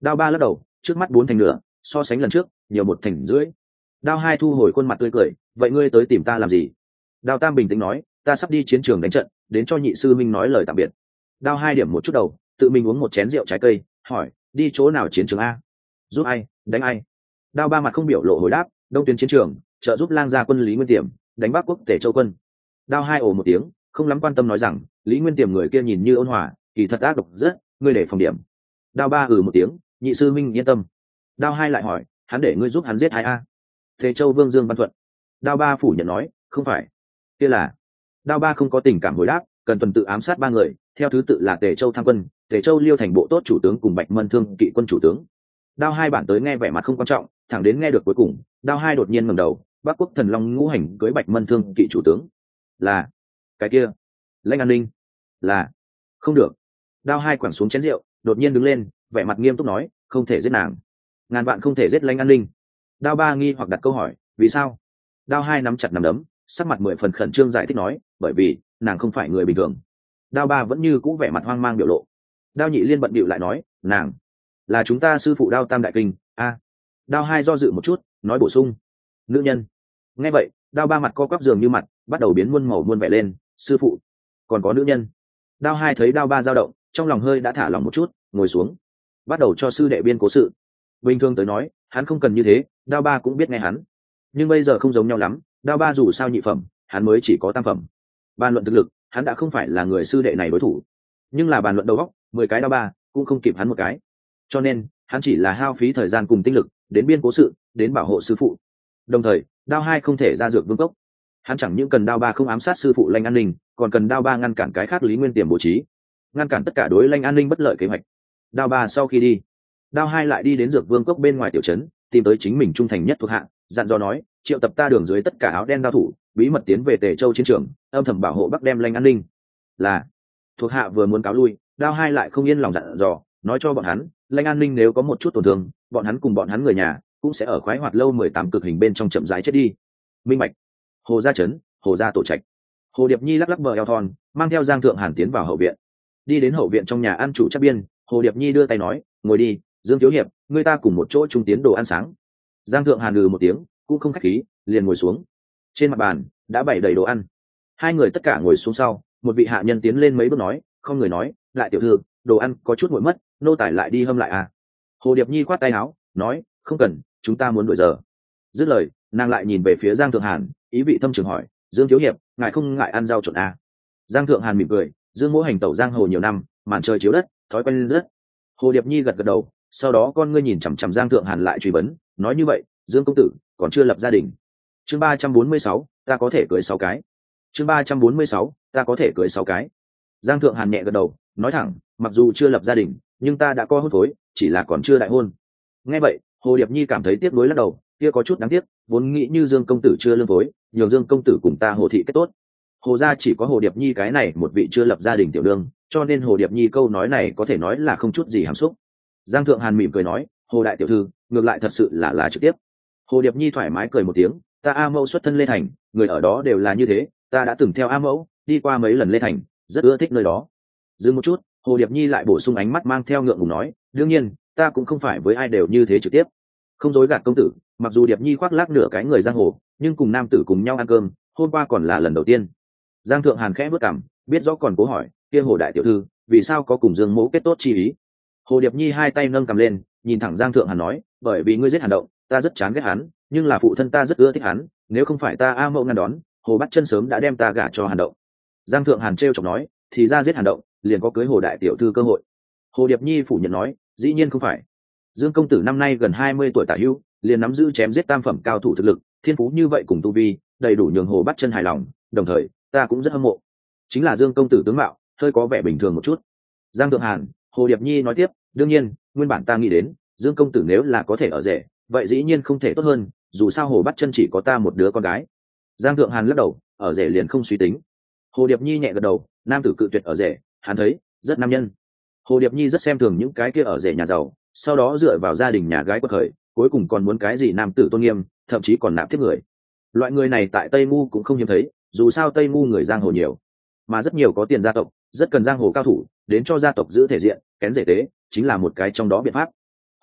S1: Đao ba lắc đầu, trước mắt bốn thành nửa, so sánh lần trước nhiều một thành rưỡi. Đao hai thu hồi khuôn mặt tươi cười, vậy ngươi tới tìm ta làm gì? Đao tam bình tĩnh nói, ta sắp đi chiến trường đánh trận, đến cho nhị sư minh nói lời tạm biệt. Đao hai điểm một chút đầu, tự mình uống một chén rượu trái cây, hỏi, đi chỗ nào chiến trường a? Giúp ai, đánh ai? Đao ba mặt không biểu lộ hồi đáp, đông tuyến chiến trường, trợ giúp lang gia quân Lý Nguyên Tiềm đánh Bắc Quốc Tề Châu quân. Đao hai ồ một tiếng, không lắm quan tâm nói rằng, Lý Nguyên Tiềm người kia nhìn như ôn hòa, kỳ thật ác độc rất, ngươi để phòng điểm. Đao ba ừ một tiếng, nhị sư minh yên tâm. Đao hai lại hỏi, hắn để ngươi giúp hắn giết ai a? Tề Châu Vương Dương Văn Thuận. Đao ba phủ nhận nói, không phải, kia là. Đao ba không có tình cảm hồi đáp, cần tuần tự ám sát ba người, theo thứ tự là Tề Châu Tham quân, Tề Châu Liêu thành bộ tốt chủ tướng cùng Bạch Mân Thương kỵ quân chủ tướng. Đao hai bản tới nghe vẻ mặt không quan trọng, thẳng đến nghe được cuối cùng, Đao hai đột nhiên ngẩng đầu, Bắc Quốc Thần Long ngũ hành cưới Bạch Mân Thương kỵ chủ tướng. Là cái kia. Lãnh An Ninh. Là không được. Đao hai quẳng xuống chén rượu, đột nhiên đứng lên, vẻ mặt nghiêm túc nói, không thể giết nàng, ngàn vạn không thể giết Lãnh An Ninh. Đao ba nghi hoặc đặt câu hỏi, vì sao? Đao hai nắm chặt nắm đấm, sắc mặt mười phần khẩn trương giải thích nói, bởi vì nàng không phải người bình thường. Đao ba vẫn như cũ vẻ mặt hoang mang biểu lộ. Đao nhị liên bận bịu lại nói, nàng là chúng ta sư phụ Đao tam đại kinh. A. Đao hai do dự một chút, nói bổ sung, nữ nhân. Nghe vậy, Đao ba mặt co quắp dường như mặt bắt đầu biến muôn màu muôn vẻ lên, sư phụ còn có nữ nhân. Đao hai thấy Đao ba dao động, trong lòng hơi đã thả lỏng một chút, ngồi xuống, bắt đầu cho sư đệ biên cố sự. Bình thường tới nói, hắn không cần như thế, Đao ba cũng biết nghe hắn, nhưng bây giờ không giống nhau lắm. Đao ba dù sao nhị phẩm, hắn mới chỉ có tam phẩm. Bàn luận thực lực, hắn đã không phải là người sư đệ này đối thủ, nhưng là bàn luận đầu óc, mười cái Đao ba cũng không kịp hắn một cái, cho nên hắn chỉ là hao phí thời gian cùng tinh lực đến biên cố sự, đến bảo hộ sư phụ. Đồng thời, Đao hai không thể ra dược vương cốc, hắn chẳng những cần Đao ba không ám sát sư phụ Lãnh An Ninh, còn cần Đao ba ngăn cản cái khác Lý Nguyên Tiềm bố trí, ngăn cản tất cả đối Lãnh An Ninh bất lợi kế hoạch. Đao ba sau khi đi, Đao hai lại đi đến dược vương cốc bên ngoài tiểu trấn, tìm tới chính mình trung thành nhất thuộc hạ, dặn dò nói, triệu tập ta đường dưới tất cả áo đen đao thủ, bí mật tiến về Tề Châu chiến trường, âm thầm bảo hộ Bắc đem Lãnh An Ninh. Là. Thuộc hạ vừa muốn cáo lui, Đao hai lại không yên lòng dặn dò, nói cho bọn hắn, Lãnh An Ninh nếu có một chút tổn thương, bọn hắn cùng bọn hắn người nhà cũng sẽ ở khoái hoạt lâu mười tám cực hình bên trong chậm rãi chết đi. Minh bạch. Hồ gia trấn, Hồ gia tổ trạch. Hồ Điệp Nhi lắc lắc bờ eo thon, mang theo Giang Thượng Hàn tiến vào hậu viện. Đi đến hậu viện trong nhà ăn chủ chắc biên, Hồ Điệp Nhi đưa tay nói, ngồi đi, Dương thiếu hiệp, người ta cùng một chỗ chung tiến đồ ăn sáng. Giang Thượng Hàn lừ một tiếng, cũng không khách khí, liền ngồi xuống. Trên mặt bàn đã bày đầy đồ ăn. Hai người tất cả ngồi xuống sau, một vị hạ nhân tiến lên mấy bước nói, không người nói, lại tiểu thư, đồ ăn có chút nguội mất, nô tải lại đi hâm lại à. Hồ Điệp Nhi khoát tay áo, nói, không cần, chúng ta muốn đuổi giờ. Dứt lời, nàng lại nhìn về phía Giang Thượng Hàn, ý vị thâm trường hỏi, Dương thiếu hiệp, ngài không ngại ăn rau trộn à. Giang Thượng Hàn mỉm cười, Dương mỗ hành tẩu giang hồ nhiều năm, màn trời chiếu đất, thói quen rất. Hồ Điệp Nhi gật gật đầu, sau đó con ngươi nhìn chằm chằm Giang Thượng Hàn lại truy vấn, nói như vậy, Dương công tử còn chưa lập gia đình. Chương ba trăm bốn mươi sáu, ta có thể cưới sáu cái. Chương ba trăm bốn mươi sáu, ta có thể cưới sáu cái. Giang Thượng Hàn nhẹ gật đầu, nói thẳng, mặc dù chưa lập gia đình, nhưng ta đã có hôn phối, chỉ là còn chưa đại hôn. Nghe vậy, Hồ Điệp Nhi cảm thấy tiếc nuối lắc đầu, kia có chút đáng tiếc, vốn nghĩ như Dương công tử chưa lương phối, nhường Dương công tử cùng ta Hồ thị kết tốt. Hồ gia chỉ có Hồ Điệp Nhi cái này một vị chưa lập gia đình tiểu đương, cho nên Hồ Điệp Nhi câu nói này có thể nói là không chút gì hàm xúc. Giang Thượng Hàn mỉm cười nói, Hồ đại tiểu thư, ngược lại thật sự là là trực tiếp. Hồ Điệp Nhi thoải mái cười một tiếng, ta A mẫu xuất thân Lê Thành, người ở đó đều là như thế, ta đã từng theo A mẫu đi qua mấy lần Lê Thành, rất ưa thích nơi đó. Dừng một chút, Hồ Điệp Nhi lại bổ sung ánh mắt mang theo ngượng ngùng nói, đương nhiên, ta cũng không phải với ai đều như thế trực tiếp. Không dối gạt công tử, mặc dù Điệp Nhi khoác lác nửa cái người giang hồ, nhưng cùng nam tử cùng nhau ăn cơm, hôm qua còn là lần đầu tiên. Giang Thượng Hàn khẽ bước cằm, biết rõ còn cố hỏi, kia Hồ đại tiểu thư, vì sao có cùng Dương mỗ kết tốt chi ý? Hồ Điệp Nhi hai tay nâng cầm lên, nhìn thẳng Giang Thượng Hàn nói, bởi vì ngươi giết Hàn Động, ta rất chán ghét hắn, nhưng là phụ thân ta rất ưa thích hắn, nếu không phải ta A mẫu ngăn đón, Hồ Bắt Chân sớm đã đem ta gả cho Hàn Động. Giang Thượng Hàn trêu chọc nói, thì ra giết Hàn Động, liền có cưới Hồ đại tiểu thư cơ hội. Hồ Điệp Nhi phủ nhận nói, dĩ nhiên không phải. Dương công tử năm nay gần hai mươi tuổi tả hữu, liền nắm giữ chém giết tam phẩm cao thủ thực lực, thiên phú như vậy cùng tu vi, đầy đủ nhường Hồ Bắt Chân hài lòng, đồng thời, ta cũng rất hâm mộ. Chính là Dương công tử tướng mạo, hơi có vẻ bình thường một chút. Giang Thượng Hàn, Hồ Điệp Nhi nói tiếp, đương nhiên, nguyên bản ta nghĩ đến, Dương công tử nếu là có thể ở rể, vậy dĩ nhiên không thể tốt hơn, dù sao Hồ Bắt Chân chỉ có ta một đứa con gái. Giang Thượng Hàn lắc đầu, ở rể liền không suy tính. Hồ Điệp Nhi nhẹ gật đầu, nam tử cự tuyệt ở rể, hắn thấy rất nam nhân. Hồ Điệp Nhi rất xem thường những cái kia ở rể nhà giàu, sau đó dựa vào gia đình nhà gái quật khởi, cuối cùng còn muốn cái gì nam tử tôn nghiêm, thậm chí còn nạp tiếp người. Loại người này tại Tây Mu cũng không hiếm thấy, dù sao Tây Mu người giang hồ nhiều, mà rất nhiều có tiền gia tộc, rất cần giang hồ cao thủ đến cho gia tộc giữ thể diện, kén rể tế chính là một cái trong đó biện pháp.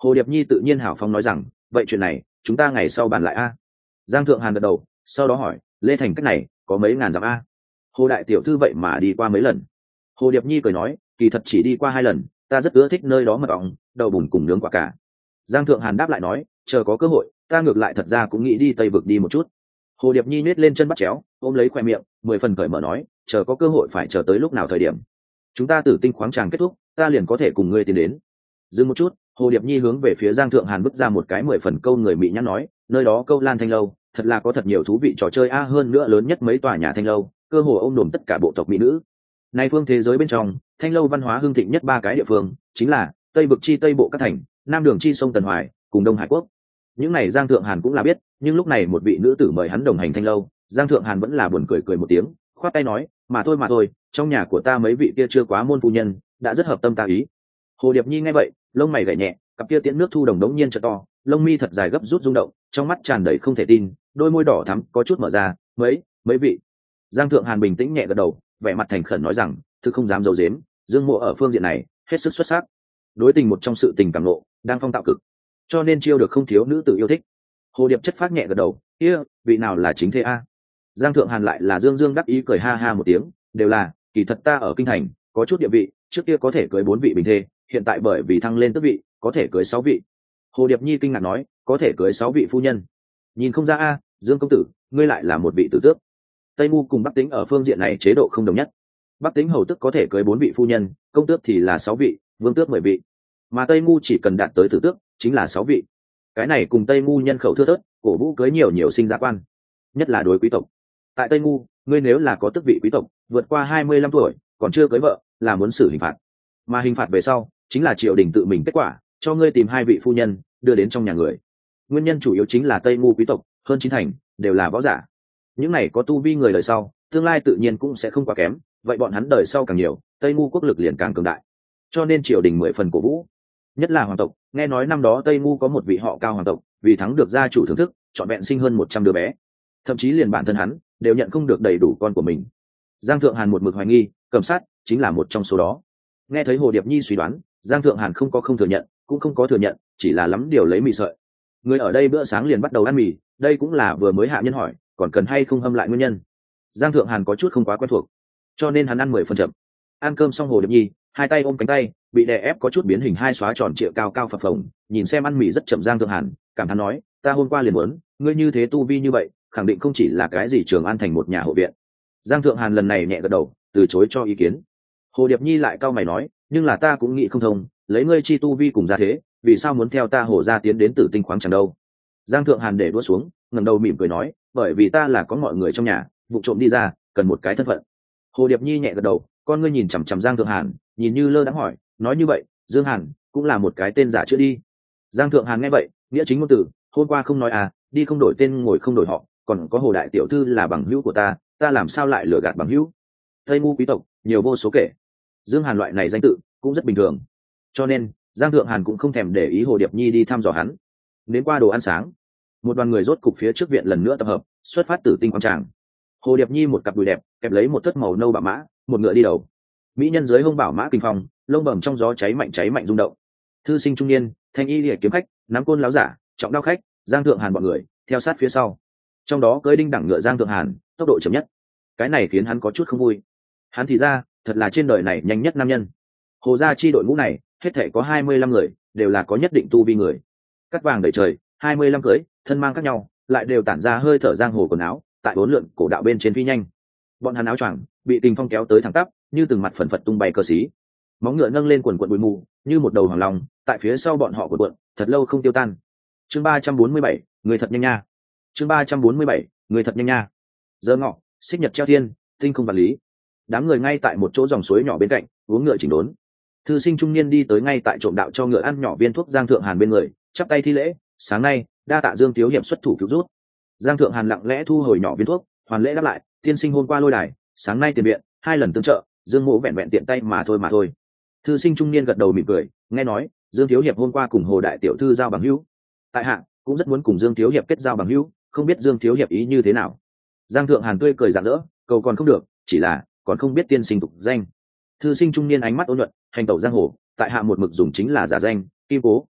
S1: Hồ Điệp Nhi tự nhiên hào phóng nói rằng vậy chuyện này chúng ta ngày sau bàn lại a. Giang Thượng Hàn gật đầu, sau đó hỏi lê thành cách này có mấy ngàn dặm a? Hồ đại tiểu thư vậy mà đi qua mấy lần? Hồ Điệp Nhi cười nói kỳ thật chỉ đi qua hai lần, ta rất ưa thích nơi đó mật ong đậu bùn cùng nướng quả cả. Giang Thượng Hàn đáp lại nói chờ có cơ hội ta ngược lại thật ra cũng nghĩ đi Tây vực đi một chút. Hồ Điệp Nhi nết lên chân bắt chéo ôm lấy khoe miệng mười phần cởi mở nói chờ có cơ hội phải chờ tới lúc nào thời điểm chúng ta tử tinh khoáng tràng kết thúc ta liền có thể cùng ngươi tiến đến. Dừng một chút, Hồ Điệp Nhi hướng về phía Giang Thượng Hàn bước ra một cái mười phần câu người mỹ nhắn nói nơi đó câu lan thanh lâu thật là có thật nhiều thú vị trò chơi a, hơn nữa lớn nhất mấy tòa nhà thanh lâu cơ hồ ôm đồm tất cả bộ tộc mỹ nữ. Nay phương thế giới bên trong thanh lâu văn hóa hưng thịnh nhất ba cái địa phương chính là Tây vực chi Tây bộ các thành, Nam đường chi sông Tần Hoài cùng Đông Hải quốc. Những này Giang Thượng Hàn cũng là biết, nhưng lúc này một vị nữ tử mời hắn đồng hành thanh lâu, Giang Thượng Hàn vẫn là buồn cười cười một tiếng, khoát tay nói mà thôi mà thôi, trong nhà của ta mấy vị kia chưa quá môn phu nhân đã rất hợp tâm ta ý. Hồ Điệp Nhi nghe vậy lông mày gảy nhẹ, cặp kia tiễn nước thu đồng đống nhiên trợ to, lông mi thật dài gấp rút rung động, trong mắt tràn đầy không thể tin, đôi môi đỏ thắm có chút mở ra mấy mấy vị. Giang Thượng Hàn bình tĩnh nhẹ gật đầu, vẻ mặt thành khẩn nói rằng thứ không dám giấu giếm, Dương Mộ ở phương diện này hết sức xuất sắc, đối tình một trong sự tình cảm nộ đang phong tạo cực, cho nên chiêu được không thiếu nữ tử yêu thích. Hồ Điệp chất phát nhẹ gật đầu kia vị nào là chính thế a? Giang Thượng Hàn lại là dương dương đắc ý cười ha ha một tiếng đều là kỳ thật ta ở kinh thành có chút địa vị, trước kia có thể cưới bốn vị bình thê, hiện tại bởi vì thăng lên tước vị có thể cưới sáu vị. Hồ Điệp Nhi kinh ngạc nói có thể cưới sáu vị phu nhân, nhìn không ra a. Dương công tử ngươi lại là một vị tử tước. Tây Ngu cùng Bắc Tĩnh ở phương diện này chế độ không đồng nhất, Bắc Tĩnh hầu tước có thể cưới bốn vị phu nhân, công tước thì là sáu vị, vương tước mười vị, mà Tây Ngu chỉ cần đạt tới tử tước chính là sáu vị. Cái này cùng Tây Ngu nhân khẩu thưa thớt, cổ vũ cưới nhiều nhiều sinh ra quan, nhất là đối quý tộc. Tại Tây Ngu ngươi nếu là có tước vị quý tộc vượt qua hai mươi lăm tuổi còn chưa cưới vợ là muốn xử hình phạt, mà hình phạt về sau chính là triều đình tự mình kết quả cho ngươi tìm hai vị phu nhân đưa đến trong nhà người. Nguyên nhân chủ yếu chính là Tây Ngu quý tộc hơn chín thành đều là võ giả, những này có tu vi người đời sau tương lai tự nhiên cũng sẽ không quá kém, vậy bọn hắn đời sau càng nhiều Tây Ngu quốc lực liền càng cường đại, cho nên triều đình mười phần cổ vũ, nhất là hoàng tộc. Nghe nói năm đó Tây Ngu có một vị họ Cao hoàng tộc vì thắng được gia chủ thưởng thức trọn vẹn sinh hơn một trăm đứa bé, thậm chí liền bản thân hắn đều nhận không được đầy đủ con của mình. Giang Thượng Hàn một mực hoài nghi Cẩm Sát chính là một trong số đó. Nghe thấy Hồ Điệp Nhi suy đoán, Giang Thượng Hàn không có không thừa nhận cũng không có thừa nhận, chỉ là lắm điều lấy mì sợi. Người ở đây bữa sáng liền bắt đầu ăn mì, đây cũng là vừa mới hạ nhân hỏi còn cần hay không hâm lại nguyên nhân. Giang Thượng Hàn có chút không quá quen thuộc, cho nên hắn ăn mười phần chậm. Ăn cơm xong Hồ Điệp Nhi hai tay ôm cánh tay bị đè ép có chút biến hình hai xóa tròn trịa cao cao phập phồng, nhìn xem ăn mì rất chậm. Giang Thượng Hàn cảm thán nói ta hôm qua liền muốn ngươi như thế tu vi như vậy khẳng định không chỉ là cái gì Trường An thành một nhà hộ viện. Giang Thượng Hàn lần này nhẹ gật đầu từ chối cho ý kiến. Hồ Điệp Nhi lại cau mày nói nhưng là ta cũng nghĩ không thông, lấy ngươi chi tu vi cùng gia thế vì sao muốn theo ta Hồ gia tiến đến Tử Tinh khoáng chẳng đâu. Giang Thượng Hàn để đũa xuống ngẩng đầu mỉm cười nói bởi vì ta là có mọi người trong nhà vụ trộm đi ra cần một cái thân phận. Hồ Điệp Nhi nhẹ gật đầu, con ngươi nhìn chằm chằm Giang Thượng Hàn nhìn như lơ đãng hỏi nói như vậy Dương Hàn cũng là một cái tên giả chữa đi. Giang Thượng Hàn nghe vậy nghĩa chính ngôn từ hôm qua không nói à, đi không đổi tên ngồi không đổi họ, còn có Hồ đại tiểu thư là bằng hữu của ta ta làm sao lại lừa gạt bằng hữu. Tây Ngu quý tộc nhiều vô số kể, Dương Hàn loại này danh tự cũng rất bình thường, cho nên Giang Thượng Hàn cũng không thèm để ý Hồ Điệp Nhi đi thăm dò hắn. Đến qua đồ ăn sáng, một đoàn người rốt cục phía trước viện lần nữa tập hợp xuất phát Tử Tinh quảng tràng. Hồ Điệp Nhi một cặp đùi đẹp kẹp lấy một thất màu nâu bạo mã, một ngựa đi đầu, mỹ nhân dưới hông bảo mã kinh phong lông bẩm trong gió cháy mạnh cháy mạnh rung động. Thư sinh trung niên thanh y liệt kiếm khách nắm côn láo giả trọng đao khách Giang Thượng Hàn bọn người theo sát phía sau, trong đó cưỡi đinh đẳng ngựa Giang Thượng Hàn tốc độ chậm nhất, cái này khiến hắn có chút không vui. Hắn thì ra thật là trên đời này nhanh nhất nam nhân. Hồ gia chi đội ngũ này hết thể có hai mươi lăm người, đều là có nhất định tu vi người, cắt vàng đầy trời, hai mươi lăm cưỡi thân mang khác nhau lại đều tản ra hơi thở giang hồ quần áo, tại bốn lượn cổ đạo bên trên phi nhanh. Bọn hắn áo choàng bị tình phong kéo tới thẳng tắp như từng mặt phần phật tung bay cờ xí, móng ngựa nâng lên quần quần bụi mù như một đầu hoàng long tại phía sau bọn họ của quận thật lâu không tiêu tan. Chương ba trăm bốn mươi bảy người thật nhanh nha. Chương ba trăm bốn mươi bảy người thật nhanh nha. Giờ ngọ xích nhật treo thiên, tinh không vật lý, đám người ngay tại một chỗ dòng suối nhỏ bên cạnh uống ngựa chỉnh đốn. Thư sinh trung niên đi tới ngay tại trộm đạo cho ngựa ăn nhỏ viên thuốc Giang Thượng Hàn bên người chắp tay thi lễ sáng nay đa tạ Dương thiếu hiệp xuất thủ cứu rút. Giang Thượng Hàn lặng lẽ thu hồi nhỏ viên thuốc hoàn lễ đáp lại tiên sinh hôm qua lôi đài sáng nay tiền viện hai lần tương trợ Dương mỗ vẹn vẹn tiện tay mà thôi mà thôi. Thư sinh trung niên gật đầu mỉm cười nghe nói Dương thiếu hiệp hôm qua cùng Hồ đại tiểu thư giao bằng hữu, tại hạ cũng rất muốn cùng Dương thiếu hiệp kết giao bằng hữu, không biết Dương thiếu hiệp ý như thế nào. Giang Thượng Hàn tươi cười rạng rỡ cầu còn không được, chỉ là còn không biết tiên sinh tục danh. Thư sinh trung niên ánh mắt ôn nhuận hành tẩu giang hồ tại hạ một mực dùng chính là giả danh Kim Cố.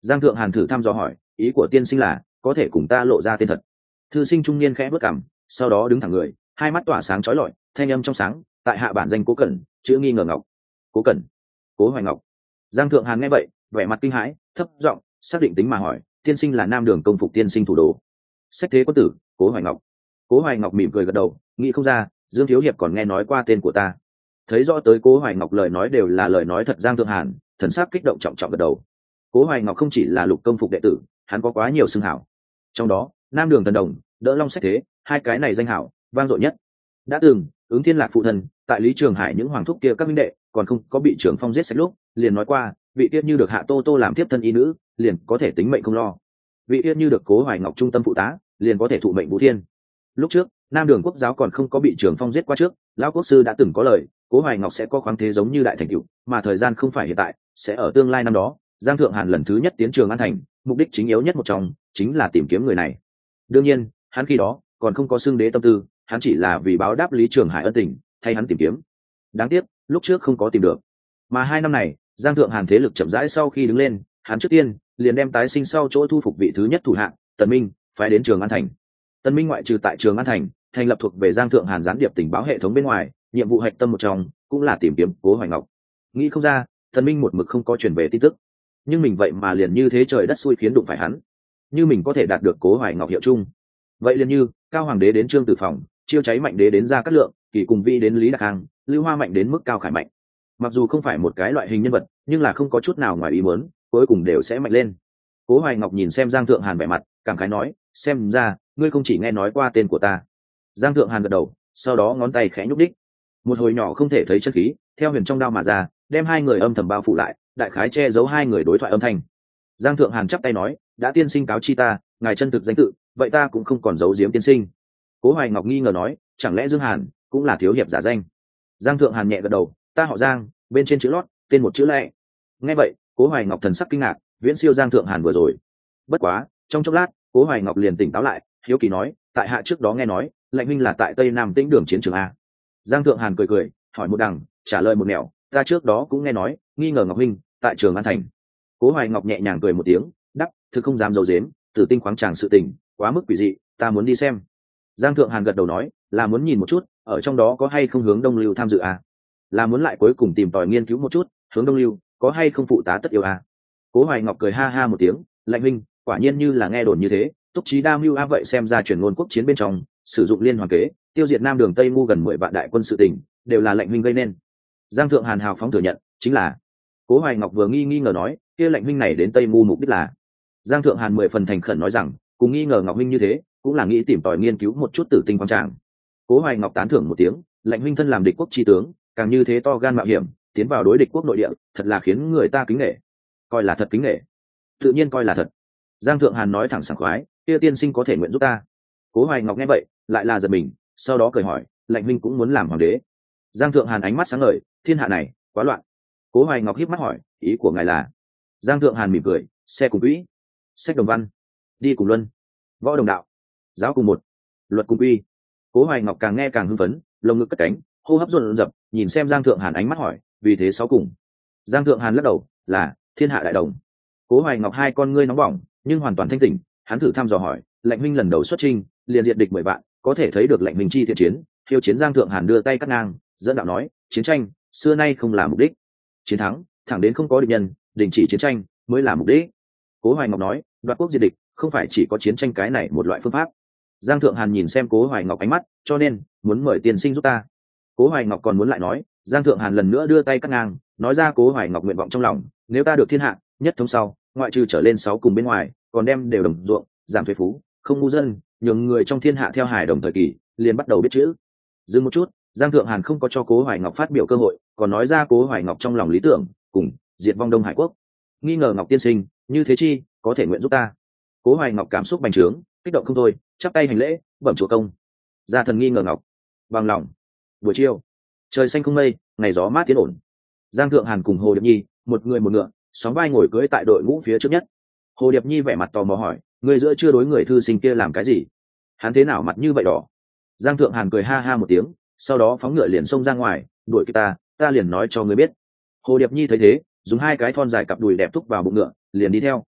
S1: Giang Thượng Hàn thử thăm dò hỏi, ý của tiên sinh là có thể cùng ta lộ ra tên thật? Thư sinh trung niên khẽ bước cằm, sau đó đứng thẳng người, hai mắt tỏa sáng chói lọi, thanh âm trong sáng, tại hạ bản danh Cố Cẩn, chữ nghi ngờ Ngọc. Cố Cẩn, Cố Hoài Ngọc. Giang Thượng Hàn nghe vậy, vẻ mặt kinh hãi, thấp giọng xác định tính mà hỏi, tiên sinh là Nam Đường công phục tiên sinh thủ đồ? Sách thế quân tử, Cố Hoài Ngọc. Cố Hoài Ngọc mỉm cười gật đầu, nghĩ không ra, Dương thiếu hiệp còn nghe nói qua tên của ta. Thấy rõ tới Cố Hoài Ngọc lời nói đều là lời nói thật, Giang Thượng Hàn thần sắc kích động trọng trọng gật đầu. Cố Hoài Ngọc không chỉ là lục công phục đệ tử, hắn có quá nhiều xưng hảo, trong đó Nam Đường thần đồng, Đỡ Long sách thế, hai cái này danh hảo vang dội nhất. Đã từng Ứng Thiên Lạc phụ thân tại Lý Trường Hải những hoàng thúc kia các minh đệ còn không có bị Trường Phong giết sạch lúc, liền nói qua vị tiết như được Hạ Tô Tô làm tiếp thân y nữ, liền có thể tính mệnh không lo. Vị tiết như được Cố Hoài Ngọc trung tâm phụ tá, liền có thể thụ mệnh vũ thiên. Lúc trước Nam Đường quốc giáo còn không có bị Trường Phong giết qua trước, lão quốc sư đã từng có lời, Cố Hoài Ngọc sẽ có khoáng thế giống như đại thành cửu, mà thời gian không phải hiện tại, sẽ ở tương lai năm đó. Giang Thượng Hàn lần thứ nhất tiến Trường An thành, mục đích chính yếu nhất một trong chính là tìm kiếm người này. Đương nhiên hắn khi đó còn không có xưng đế tâm tư, hắn chỉ là vì báo đáp Lý Trường Hải ân tình, thay hắn tìm kiếm. Đáng tiếc lúc trước không có tìm được, mà hai năm này Giang Thượng Hàn thế lực chậm rãi sau khi đứng lên, hắn trước tiên liền đem tái sinh sau chỗ thu phục vị thứ nhất thủ hạng Tần Minh phái đến Trường An thành. Tần Minh ngoại trừ tại Trường An thành thành lập thuộc về Giang Thượng Hàn gián điệp tình báo hệ thống bên ngoài, nhiệm vụ hạch tâm một trong cũng là tìm kiếm Cố Hoài Ngọc. Nghĩ không ra Tần Minh một mực không có truyền về tin tức, nhưng mình vậy mà liền như thế trời đất xui khiến đụng phải hắn. Như mình có thể đạt được Cố Hoài Ngọc hiệu chung, vậy liền như Cao Hoàng đế đến Trương Tử Phòng, Chiêu Cháy Mạnh đế đến Gia Cát Lượng, Kỳ Cùng Vi đến Lý Đạc Hàng, Lưu Hoa Mạnh đến mức Cao Khải Mạnh. Mặc dù không phải một cái loại hình nhân vật, nhưng là không có chút nào ngoài ý muốn, cuối cùng đều sẽ mạnh lên. Cố Hoài Ngọc nhìn xem Giang Thượng Hàn vẻ mặt, cảm khái nói, xem ra ngươi không chỉ nghe nói qua tên của ta. Giang Thượng Hàn gật đầu, sau đó ngón tay khẽ nhúc đích, một hồi nhỏ không thể thấy chân khí theo huyền trong đao mà ra, đem hai người âm thầm bao phủ lại, đại khái che giấu hai người đối thoại âm thanh. Giang Thượng Hàn chắp tay nói, đã tiên sinh cáo chi ta ngài chân thực danh tự, vậy ta cũng không còn giấu giếm tiên sinh. Cố Hoài Ngọc nghi ngờ nói, chẳng lẽ Dương Hàn cũng là thiếu hiệp giả danh? Giang Thượng Hàn nhẹ gật đầu, ta họ Giang, bên trên chữ lót tên một chữ lệ. Nghe vậy Cố Hoài Ngọc thần sắc kinh ngạc, viễn siêu Giang Thượng Hàn vừa rồi. Bất quá trong chốc lát Cố Hoài Ngọc liền tỉnh táo lại, hiếu kỳ nói, tại hạ trước đó nghe nói Lệnh huynh là tại Tây Nam Tĩnh Đường chiến trường a? Giang Thượng Hàn cười cười, hỏi một đằng trả lời một nẻo, ta trước đó cũng nghe nói nghi ngờ Ngọc huynh tại Trường An thành. Cố Hoài Ngọc nhẹ nhàng cười một tiếng, đắp, thực không dám giấu giếm, Tử Tinh khoáng tràng sự tình quá mức quỷ dị, ta muốn đi xem. Giang Thượng Hàn gật đầu nói, là muốn nhìn một chút ở trong đó có hay không hướng Đông Lưu tham dự à? Là muốn lại cuối cùng tìm tòi nghiên cứu một chút hướng Đông Lưu có hay không phụ tá tất yêu à? Cố Hoài Ngọc cười ha ha một tiếng, Lệnh huynh quả nhiên như là nghe đồn như thế, túc trí đa mưu a, vậy xem ra chuyển ngôn quốc chiến bên trong sử dụng liên hoàn kế tiêu diệt Nam Đường Tây Ngu gần mười vạn đại quân sự tình, đều là Lệnh huynh gây nên. Giang Thượng Hàn hào phóng thừa nhận, chính là. Cố Hoài Ngọc vừa nghi nghi ngờ nói, kia Lệnh huynh này đến Tây Ngu mục đích là? Giang Thượng Hàn mười phần thành khẩn nói rằng, cùng nghi ngờ Ngọc huynh như thế, cũng là nghĩ tìm tòi nghiên cứu một chút Tử Tinh quang tràng. Cố Hoài Ngọc tán thưởng một tiếng, Lệnh huynh thân làm địch quốc chi tướng, càng như thế to gan mạo hiểm tiến vào đối địch quốc nội địa, thật là khiến người ta kính nể. Coi là thật kính nể, tự nhiên coi là thật. Giang Thượng Hàn nói thẳng sảng khoái, kia tiên sinh có thể nguyện giúp ta? Cố Hoài Ngọc nghe vậy lại là giật mình, sau đó cười hỏi, Lệnh huynh cũng muốn làm hoàng đế? Giang Thượng Hàn ánh mắt sáng ngời, thiên hạ này quá loạn. Cố Hoài Ngọc híp mắt hỏi, ý của ngài là? Giang Thượng Hàn mỉm cười, xe cùng quỹ, sách đồng văn, đi cùng luân, võ đồng đạo, giáo cùng một, luật cùng quy. Cố Hoài Ngọc càng nghe càng hưng phấn, lồng ngực cất cánh, hô hấp dồn dập, nhìn xem Giang Thượng Hàn ánh mắt hỏi, vì thế sáu cùng? Giang Thượng Hàn lắc đầu, là thiên hạ đại đồng. Cố Hoài Ngọc hai con ngươi nóng bỏng nhưng hoàn toàn thanh tỉnh, hắn thử thăm dò hỏi, Lệnh huynh lần đầu xuất chinh liền diệt địch mười vạn, có thể thấy được Lệnh huynh chi thiện chiến, khiêu chiến. Giang Thượng Hàn đưa tay cắt ngang, dẫn đạo nói, chiến tranh xưa nay không là mục đích, chiến thắng thẳng đến không có địch nhân, đình chỉ chiến tranh mới là mục đích. Cố Hoài Ngọc nói, đoạt quốc diệt địch không phải chỉ có chiến tranh cái này một loại phương pháp. Giang Thượng Hàn nhìn xem Cố Hoài Ngọc ánh mắt, cho nên muốn mời tiên sinh giúp ta. Cố Hoài Ngọc còn muốn lại nói, Giang Thượng Hàn lần nữa đưa tay cắt ngang, nói ra Cố Hoài Ngọc nguyện vọng trong lòng, nếu ta được thiên hạ nhất thống sau, ngoại trừ trở lên sáu cùng bên ngoài, còn đem đều đồng ruộng, giảm thuế phú, không ngu dân, nhường người trong thiên hạ theo hài đồng thời kỳ liền bắt đầu biết chữ. Dừng một chút, Giang Thượng Hàn không có cho Cố Hoài Ngọc phát biểu cơ hội, còn nói ra Cố Hoài Ngọc trong lòng lý tưởng, cùng diệt vong Đông Hải quốc. Nghi ngờ Ngọc tiên sinh như thế chi có thể nguyện giúp ta? Cố Hoài Ngọc cảm xúc bành trướng, kích động không thôi, chắp tay hành lễ, bẩm chúa công. Gia thần nghi ngờ Ngọc, bằng lòng. Buổi chiều, trời xanh không mây, ngày gió mát tiến ổn. Giang Thượng Hàn cùng Hồ Điệp Nhi một người một ngựa, sóng vai ngồi cưỡi tại đội ngũ phía trước nhất. Hồ Điệp Nhi vẻ mặt tò mò hỏi, người giữa chưa đối người thư sinh kia làm cái gì? Hắn thế nào mặt như vậy đỏ? Giang Thượng Hàn cười ha ha một tiếng, sau đó phóng ngựa liền xông ra ngoài, đuổi kịp ta, ta liền nói cho ngươi biết. Hồ Điệp Nhi thấy thế, dùng hai cái thon dài cặp đùi đẹp thúc vào bụng ngựa, liền đi theo.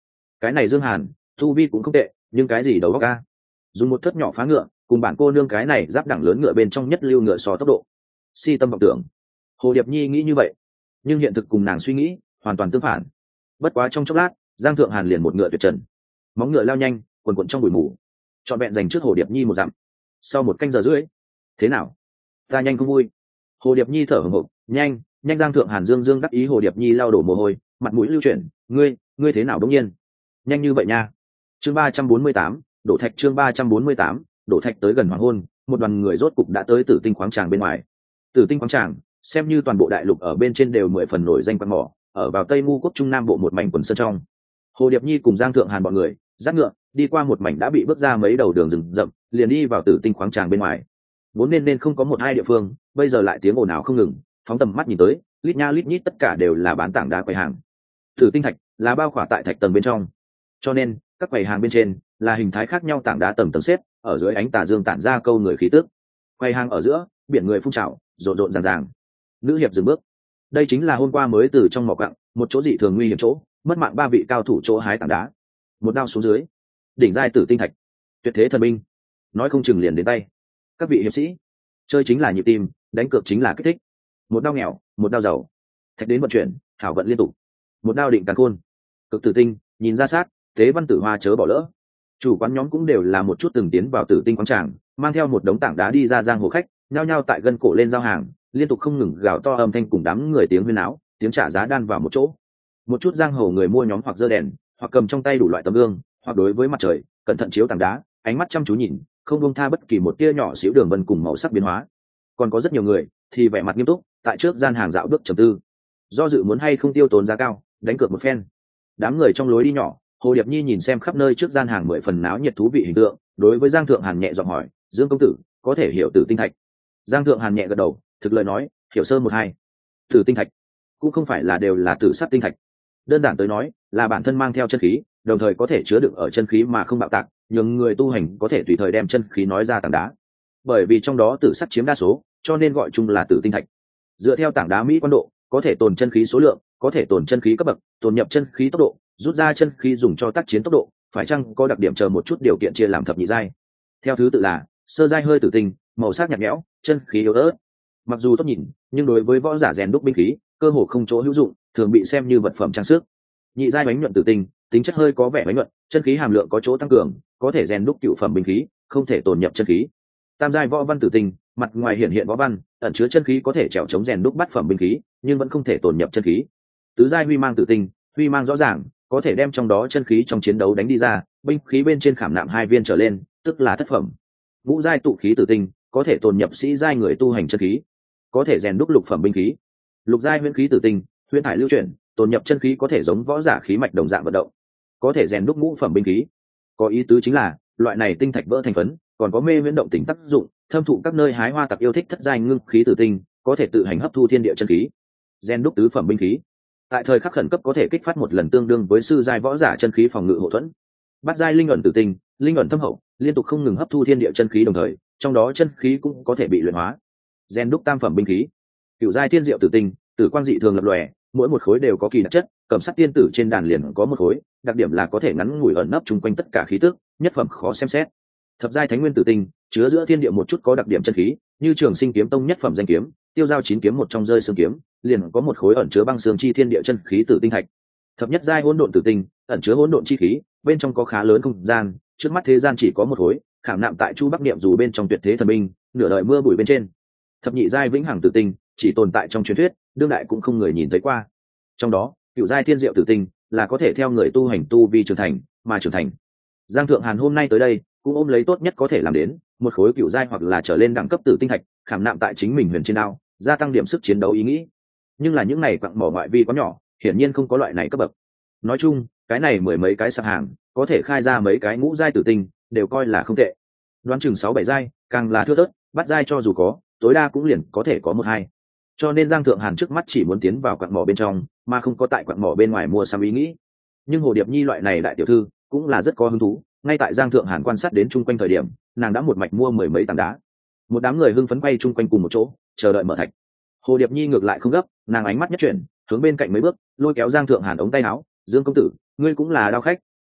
S1: cái này Dương Hàn tu vi cũng không tệ, nhưng cái gì đầu óc ca, dùng một thất nhỏ phá ngựa cùng bản cô nương cái này giáp đẳng lớn ngựa bên trong nhất lưu ngựa so tốc độ, si tâm vọng tưởng. Hồ Điệp Nhi nghĩ như vậy, nhưng hiện thực cùng nàng suy nghĩ hoàn toàn tương phản. Bất quá trong chốc lát, Giang Thượng Hàn liền một ngựa tuyệt trần, móng ngựa lao nhanh quần quần trong bụi mù, trọn vẹn dành trước Hồ Điệp Nhi một dặm. Sau một canh giờ rưỡi, thế nào, ta nhanh không vui? Hồ Điệp Nhi thở hổn hộc, nhanh nhanh. Giang Thượng Hàn dương dương đắc ý. Hồ Điệp Nhi lau đổ mồ hôi, mặt mũi lưu chuyển, ngươi ngươi thế nào đống nhiên nhanh như vậy nha. Chương ba trăm bốn mươi tám, đổ thạch. Chương ba trăm bốn mươi tám, đổ thạch. Tới gần hoàng hôn, một đoàn người rốt cục đã tới Tử Tinh khoáng tràng bên ngoài. Tử Tinh khoáng tràng xem như toàn bộ đại lục ở bên trên đều mười phần nổi danh quan mỏ, ở vào Tây Ngu quốc Trung Nam bộ một mảnh quần sơn trong. Hồ Điệp Nhi cùng Giang Thượng Hàn bọn người dắt ngựa đi qua một mảnh đã bị bước ra mấy đầu đường rừng rậm, liền đi vào Tử Tinh khoáng tràng bên ngoài. Vốn nên nên không có một hai địa phương, bây giờ lại tiếng ồn ào không ngừng. Phóng tầm mắt nhìn tới, lít nha lít nhít tất cả đều là bán tảng đá quầy hàng. Tử tinh thạch là bao khỏa tại thạch tầng bên trong, cho nên các quầy hàng bên trên là hình thái khác nhau tảng đá tầng tầng xếp, ở dưới ánh tà dương tản ra câu người khí tức. Quầy hàng ở giữa, biển người phun trào, rộn rộn ràng ràng. Nữ hiệp dừng bước. Đây chính là hôm qua mới từ trong mỏ quặng, một chỗ dị thường nguy hiểm chỗ, mất mạng ba vị cao thủ chỗ hái tảng đá. Một đao xuống dưới, đỉnh giai tử tinh thạch, tuyệt thế thần binh, nói không chừng liền đến tay. Các vị hiệp sĩ, chơi chính là nhịp tim, đánh cược chính là kích thích. Một đao nghèo, một đao giàu, thạch đến vận chuyển, hảo vận liên tục. Một đao định càn khôn, cực tử tinh, nhìn ra sát, tế văn tử hoa chớ bỏ lỡ. Chủ quán nhóm cũng đều là một chút từng tiến vào Tử Tinh quán tràng, mang theo một đống tảng đá đi ra giang hồ khách, nhao nhao tại gân cổ lên giao hàng, liên tục không ngừng gào to âm thanh cùng đám người tiếng huyên náo, tiếng trả giá đan vào một chỗ. Một chút giang hồ người mua nhóm hoặc giơ đèn, hoặc cầm trong tay đủ loại tấm gương, hoặc đối với mặt trời cẩn thận chiếu tảng đá, ánh mắt chăm chú nhìn, không buông tha bất kỳ một tia nhỏ xíu đường vân cùng màu sắc biến hóa. Còn có rất nhiều người thì vẻ mặt nghiêm túc, tại trước gian hàng dạo bước trầm tư, do dự muốn hay không tiêu tốn giá cao đánh cược một phen. Đám người trong lối đi nhỏ, Hồ Điệp Nhi nhìn xem khắp nơi trước gian hàng mười phần náo nhiệt thú vị hình tượng, đối với Giang Thượng Hàn nhẹ giọng hỏi, Dương công tử có thể hiểu Tử tinh thạch? Giang Thượng Hàn nhẹ gật đầu, thực lời nói, hiểu sơ một hai. Tử tinh thạch cũng không phải là đều là tử sắc tinh thạch, đơn giản tới nói là bản thân mang theo chân khí, đồng thời có thể chứa đựng ở chân khí mà không bạo tạc, nhưng người tu hành có thể tùy thời đem chân khí nói ra tảng đá. Bởi vì trong đó tử sắc chiếm đa số, cho nên gọi chung là tử tinh thạch. Dựa theo tảng đá mỹ quan độ, có thể tồn chân khí số lượng, có thể tồn chân khí cấp bậc, tồn nhập chân khí tốc độ, rút ra chân khí dùng cho tác chiến tốc độ, phải chăng có đặc điểm chờ một chút điều kiện chia làm thập nhị giai. Theo thứ tự là sơ giai hơi tử tinh, màu sắc nhạt nhẽo, chân khí yếu ớt. Mặc dù tốt nhìn, nhưng đối với võ giả rèn đúc binh khí, cơ hồ không chỗ hữu dụng, thường bị xem như vật phẩm trang sức. Nhị giai bánh nhuận tử tinh, tính chất hơi có vẻ bánh nhuận, chân khí hàm lượng có chỗ tăng cường, có thể rèn đúc cựu phẩm binh khí, không thể tồn nhập chân khí. Tam giai võ văn tử tinh, mặt ngoài hiện hiện võ văn, ẩn chứa chân khí, có thể trèo chống rèn đúc bát phẩm binh khí, nhưng vẫn không thể tồn nhập chân khí. Tứ giai huy mang tử tinh, huy mang rõ ràng, có thể đem trong đó chân khí trong chiến đấu đánh đi ra, binh khí bên trên khảm nạm hai viên trở lên, tức là thất phẩm. Ngũ giai tụ khí tử tinh, có thể tồn nhập sĩ giai người tu hành chân khí, có thể rèn đúc lục phẩm binh khí. Lục giai huyễn khí tử tinh, huyễn thải lưu chuyển, tồn nhập chân khí, có thể giống võ giả khí mạch đồng dạng vận động, có thể rèn đúc ngũ phẩm binh khí. Có ý tứ chính là loại này tinh thạch vỡ thành phấn, còn có mê viễn động tính tác dụng, thâm thụ các nơi hái hoa tặc yêu thích thất giai ngưng khí tử tinh, có thể tự hành hấp thu thiên địa chân khí, rèn đúc tứ phẩm binh khí. Tại thời khắc khẩn cấp có thể kích phát một lần tương đương với sư giai võ giả chân khí phòng ngự hộ thuẫn. Bát giai linh ẩn tử tinh, linh ẩn thâm hậu, liên tục không ngừng hấp thu thiên địa chân khí, đồng thời trong đó chân khí cũng có thể bị luyện hóa, rèn đúc tam phẩm binh khí. Cửu giai thiên diệu tử tinh, tử quang dị thường lập lòe, mỗi một khối đều có kỳ đặc chất, cầm sắt tiên tử trên đàn liền có một khối, đặc điểm là có thể ngắn ngủi ẩn nấp chung quanh tất cả khí tức, nhất phẩm khó xem xét. Thập giai thánh nguyên tử tinh, chứa giữa thiên địa một chút có đặc điểm chân khí, như Trường Sinh kiếm tông nhất phẩm danh kiếm, tiêu giao chín kiếm một trong rơi xương kiếm, liền có một khối ẩn chứa băng xương chi thiên địa chân khí tử tinh thạch. Thập nhất giai hỗn độn tử tinh, ẩn chứa hỗn độn chi khí, bên trong có khá lớn không gian, trước mắt thế gian chỉ có một khối, khảm nạm tại chu bắc niệm dù bên trong tuyệt thế thần binh, nửa đời mưa bụi bên trên. Thập nhị giai vĩnh hằng tử tinh, chỉ tồn tại trong truyền thuyết, đương đại cũng không người nhìn thấy qua. Trong đó cựu giai thiên diệu tử tinh là có thể theo người tu hành tu vi trưởng thành mà trưởng thành. Giang Thượng Hàn hôm nay tới đây cũng ôm lấy tốt nhất có thể làm đến một khối cựu giai hoặc là trở lên đẳng cấp tử tinh thạch, khảm nạm tại chính mình huyền trên đao, gia tăng điểm sức chiến đấu ý nghĩ. Nhưng là những này quặng mỏ ngoại vi quá nhỏ, hiển nhiên không có loại này cấp bậc. Nói chung cái này mười mấy cái sạp hàng có thể khai ra mấy cái ngũ giai tử tinh đều coi là không tệ, đoán chừng sáu bảy giai càng là thưa thớt, bắt giai cho dù có tối đa cũng liền có thể có một hai. Cho nên Giang Thượng Hàn trước mắt chỉ muốn tiến vào quặng mỏ bên trong, mà không có tại quặng mỏ bên ngoài mua sắm ý nghĩ. Nhưng Hồ Điệp Nhi loại này đại tiểu thư cũng là rất có hứng thú, ngay tại Giang Thượng Hàn quan sát đến chung quanh thời điểm, nàng đã một mạch mua mười mấy tảng đá. Một đám người hưng phấn quay chung quanh cùng một chỗ, chờ đợi mở thạch. Hồ Điệp Nhi ngược lại không gấp, nàng ánh mắt nhất chuyển, hướng bên cạnh mấy bước, lôi kéo Giang Thượng Hàn ống tay áo, "Dương công tử, ngươi cũng là đao khách,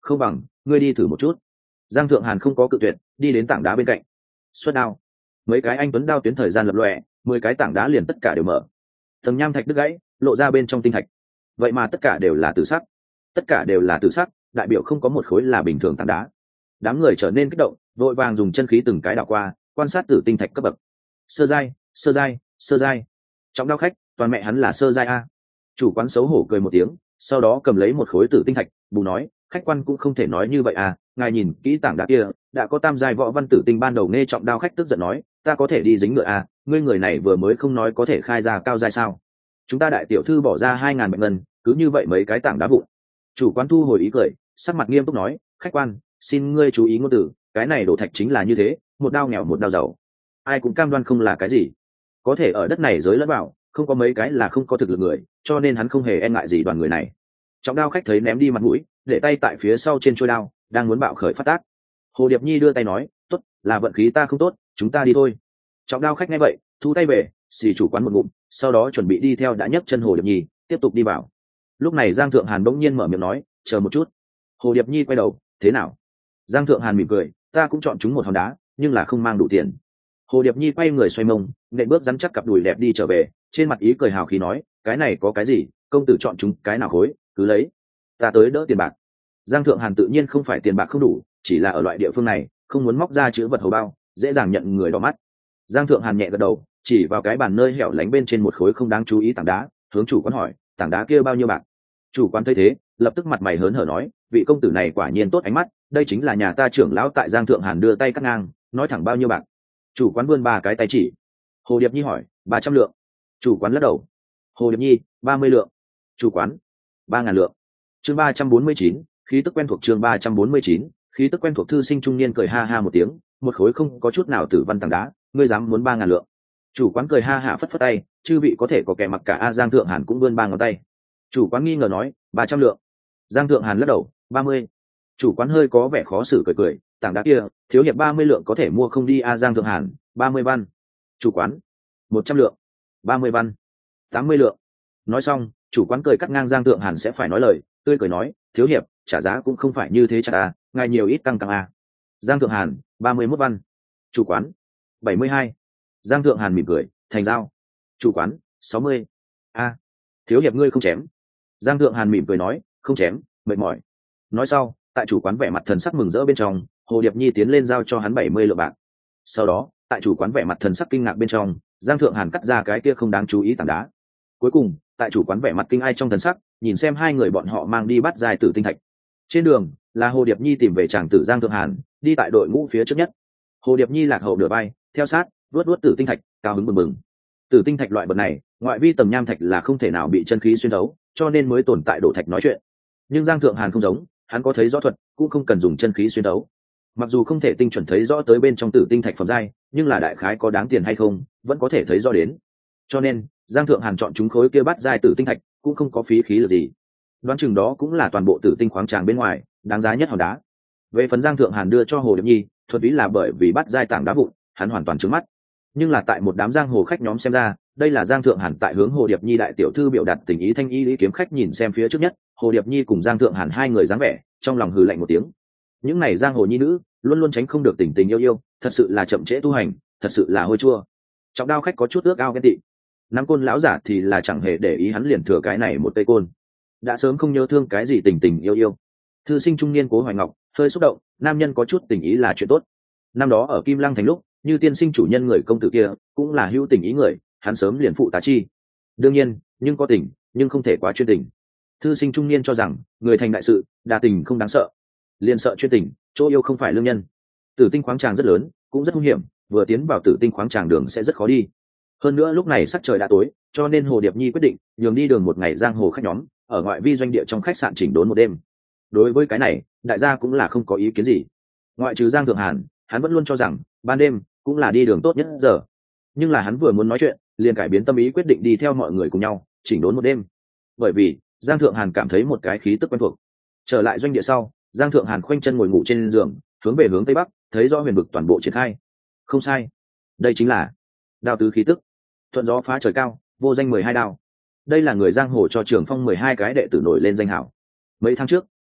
S1: không bằng ngươi đi thử một chút. Giang Thượng Hàn không có cự tuyệt, đi đến tảng đá bên cạnh, xuất đao. Mấy cái anh tuấn đao tuyến thời gian lập lòe, mười cái tảng đá liền tất cả đều mở, tầng nham thạch đứt gãy, lộ ra bên trong tinh thạch. Vậy mà tất cả đều là tử sắc, tất cả đều là tử sắc, đại biểu không có một khối là bình thường tảng đá. Đám người trở nên kích động, vội vàng dùng chân khí từng cái đảo qua, quan sát tử tinh thạch cấp bậc. Sơ giai, sơ giai, sơ giai. Trọng đao khách, toàn mẹ hắn là sơ giai a. Chủ quán xấu hổ cười một tiếng, sau đó cầm lấy một khối tử tinh thạch, bù nói, khách quan cũng không thể nói như vậy à, ngài nhìn kỹ tảng đá kia, đã có tam giai võ văn tử tinh ban đầu. Nghe Trọng đao khách tức giận nói, ta có thể đi dính ngựa à, ngươi người này vừa mới không nói có thể khai ra cao giai sao? Chúng ta đại tiểu thư bỏ ra hai ngàn bạch ngân, cứ như vậy mấy cái tảng đá vụn. Chủ quán thu hồi ý cười, sắc mặt nghiêm túc nói, khách quan, xin ngươi chú ý ngôn từ, cái này đổ thạch chính là như thế, một đao nghèo một đao giàu, ai cũng cam đoan không là cái gì. Có thể ở đất này giới lẫn vào, không có mấy cái là không có thực lực người, cho nên hắn không hề e ngại gì đoàn người này. Trọng đao khách thấy ném đi mặt mũi, để tay tại phía sau trên chuôi đao, đang muốn bạo khởi phát tác. Hồ Điệp Nhi đưa tay nói, tốt, là vận khí ta không tốt, chúng ta đi thôi. Trọng đao khách nghe vậy, thu tay về, xì chủ quán một ngụm, sau đó chuẩn bị đi theo đã nhấc chân Hồ Điệp Nhi, tiếp tục đi vào. Lúc này Giang Thượng Hàn bỗng nhiên mở miệng nói, chờ một chút. Hồ Điệp Nhi quay đầu, thế nào? Giang Thượng Hàn mỉm cười, ta cũng chọn chúng một hòn đá, nhưng là không mang đủ tiền. Hồ Điệp Nhi quay người xoay mông, nện bước rắn chắc cặp đùi đẹp đi trở về, trên mặt ý cười hào khí nói, cái này có cái gì, công tử chọn chúng cái nào khối, cứ lấy, ta tới đỡ tiền bạc. Giang Thượng Hàn tự nhiên không phải tiền bạc không đủ, chỉ là ở loại địa phương này, không muốn móc ra chữ vật hầu bao, dễ dàng nhận người đỏ mắt. Giang Thượng Hàn nhẹ gật đầu, chỉ vào cái bàn nơi hẻo lánh bên trên một khối không đáng chú ý tảng đá, hướng chủ quán hỏi, tảng đá kia bao nhiêu bạc? Chủ quán thấy thế, lập tức mặt mày hớn hở nói, vị công tử này quả nhiên tốt ánh mắt, đây chính là nhà ta trưởng lão tại. Giang Thượng Hàn đưa tay cắt ngang, nói thẳng bao nhiêu bạc. Chủ quán vươn ba cái tay chỉ. Hồ Điệp Nhi hỏi, ba trăm lượng. Chủ quán lắc đầu. Hồ Điệp Nhi, ba mươi lượng. Chủ quán, ba ngàn lượng. Chương ba trăm bốn mươi chín, khí tức quen thuộc. Chương ba trăm bốn mươi chín, khí tức quen thuộc. Thư sinh trung niên cười ha ha một tiếng, một khối không có chút nào tử văn tảng đá, ngươi dám muốn ba ngàn lượng? Chủ quán cười ha ha phất phất tay, chư vị có thể có kẻ mặc cả. A Giang Thượng Hàn cũng vươn ba ngón tay. Chủ quán nghi ngờ nói, ba trăm lượng. Giang Thượng Hàn lắc đầu, ba mươi. Chủ quán hơi có vẻ khó xử cười cười, tảng đá kia, thiếu hiệp ba mươi lượng có thể mua không đi? A Giang Thượng Hàn, ba mươi văn. Chủ quán, một trăm lượng. ba mươi văn. tám mươi lượng. Nói xong, chủ quán cười cắt ngang Giang Thượng Hàn sẽ phải nói lời, tươi cười nói, thiếu hiệp, trả giá cũng không phải như thế chả à, ngài nhiều ít tăng tăng à. Giang Thượng Hàn, ba mươi mốt văn. Chủ quán, bảy mươi hai. Giang Thượng Hàn mỉm cười, thành giao. Chủ quán, sáu mươi. A, thiếu hiệp ngươi không chém. Giang Thượng Hàn mỉm cười nói, không chém, mệt mỏi. Nói sau, tại chủ quán vẻ mặt thần sắc mừng rỡ bên trong, Hồ Điệp Nhi tiến lên giao cho hắn bảy mươi lượng bạc. Sau đó, tại chủ quán vẻ mặt thần sắc kinh ngạc bên trong, Giang Thượng Hàn cắt ra cái kia không đáng chú ý tảng đá. Cuối cùng, tại chủ quán vẻ mặt kinh ai trong thần sắc, nhìn xem hai người bọn họ mang đi bắt dài tử tinh thạch. Trên đường, là Hồ Điệp Nhi tìm về chàng tử Giang Thượng Hàn, đi tại đội ngũ phía trước nhất. Hồ Điệp Nhi lạc hậu nửa vai, theo sát, vuốt vuốt tử tinh thạch, cao hứng mừng mừng. Tử tinh thạch loại bậc này, ngoại vi tầng nham thạch là không thể nào bị chân khí xuyên thấu, cho nên mới tồn tại đổ thạch nói chuyện. Nhưng Giang Thượng Hàn không giống, hắn có thấy rõ thuật, cũng không cần dùng chân khí xuyên thấu. Mặc dù không thể tinh chuẩn thấy rõ tới bên trong tử tinh thạch phẩm giai, nhưng là đại khái có đáng tiền hay không, vẫn có thể thấy rõ đến. Cho nên, Giang Thượng Hàn chọn chúng khối kia bắt giai tử tinh thạch, cũng không có phí khí là gì. Đoán chừng đó cũng là toàn bộ tử tinh khoáng tràng bên ngoài, đáng giá nhất hòn đá. Về phần Giang Thượng Hàn đưa cho Hồ Điệp Nhi, thuật ý là bởi vì bắt giai tảng đá vụn, hắn hoàn toàn trướng mắt. Nhưng là tại một đám giang hồ khách nhóm xem ra, đây là Giang Thượng Hàn tại hướng Hồ Điệp Nhi đại tiểu thư biểu đạt tình ý. Thanh y lý kiếm khách nhìn xem phía trước nhất, Hồ Điệp Nhi cùng Giang Thượng Hàn hai người dáng vẻ, trong lòng hừ lạnh một tiếng. Những này giang hồ nhi nữ, luôn luôn tránh không được tình tình yêu yêu, thật sự là chậm trễ tu hành, thật sự là hôi chua. Trọng đao khách có chút ước ao ghen tị. Nắm côn lão giả thì là chẳng hề để ý, hắn liền thừa cái này một cây côn, đã sớm không nhớ thương cái gì tình tình yêu yêu. Thư sinh trung niên Cố Hoài Ngọc hơi xúc động, nam nhân có chút tình ý là chuyện tốt. Năm đó ở Kim Lăng thành lúc, như tiên sinh chủ nhân người công tử kia cũng là hữu tình ý người, hắn sớm liền phụ tá chi. Đương nhiên, nhưng có tình, nhưng không thể quá chuyên tình. Thư sinh trung niên cho rằng, người thành đại sự, đa tình không đáng sợ, liền sợ chuyên tình, chỗ yêu không phải lương nhân. Tử tinh khoáng tràng rất lớn, cũng rất nguy hiểm, vừa tiến vào tử tinh khoáng tràng đường sẽ rất khó đi. Hơn nữa lúc này sắc trời đã tối, cho nên Hồ Điệp Nhi quyết định nhường đi đường một ngày giang hồ khách nhóm ở ngoại vi doanh địa trong khách sạn chỉnh đốn một đêm. Đối với cái này, đại gia cũng là không có ý kiến gì. Ngoại trừ Giang Thượng Hàn, hắn vẫn luôn cho rằng ban đêm cũng là đi đường tốt nhất giờ. Nhưng là hắn vừa muốn nói chuyện, liền cải biến tâm ý, quyết định đi theo mọi người cùng nhau chỉnh đốn một đêm. Bởi vì Giang Thượng Hàn cảm thấy một cái khí tức quen thuộc. Trở lại doanh địa sau, Giang Thượng Hàn khoanh chân ngồi ngủ trên giường, hướng về hướng tây bắc, thấy rõ huyền vực toàn bộ triển khai. Không sai, đây chính là đao tứ khí tức. Thuận gió phá trời cao, vô danh mười hai đao. Đây là người giang hồ cho Trường Phong mười hai cái đệ tử nổi lên danh hảo. Mấy tháng trước,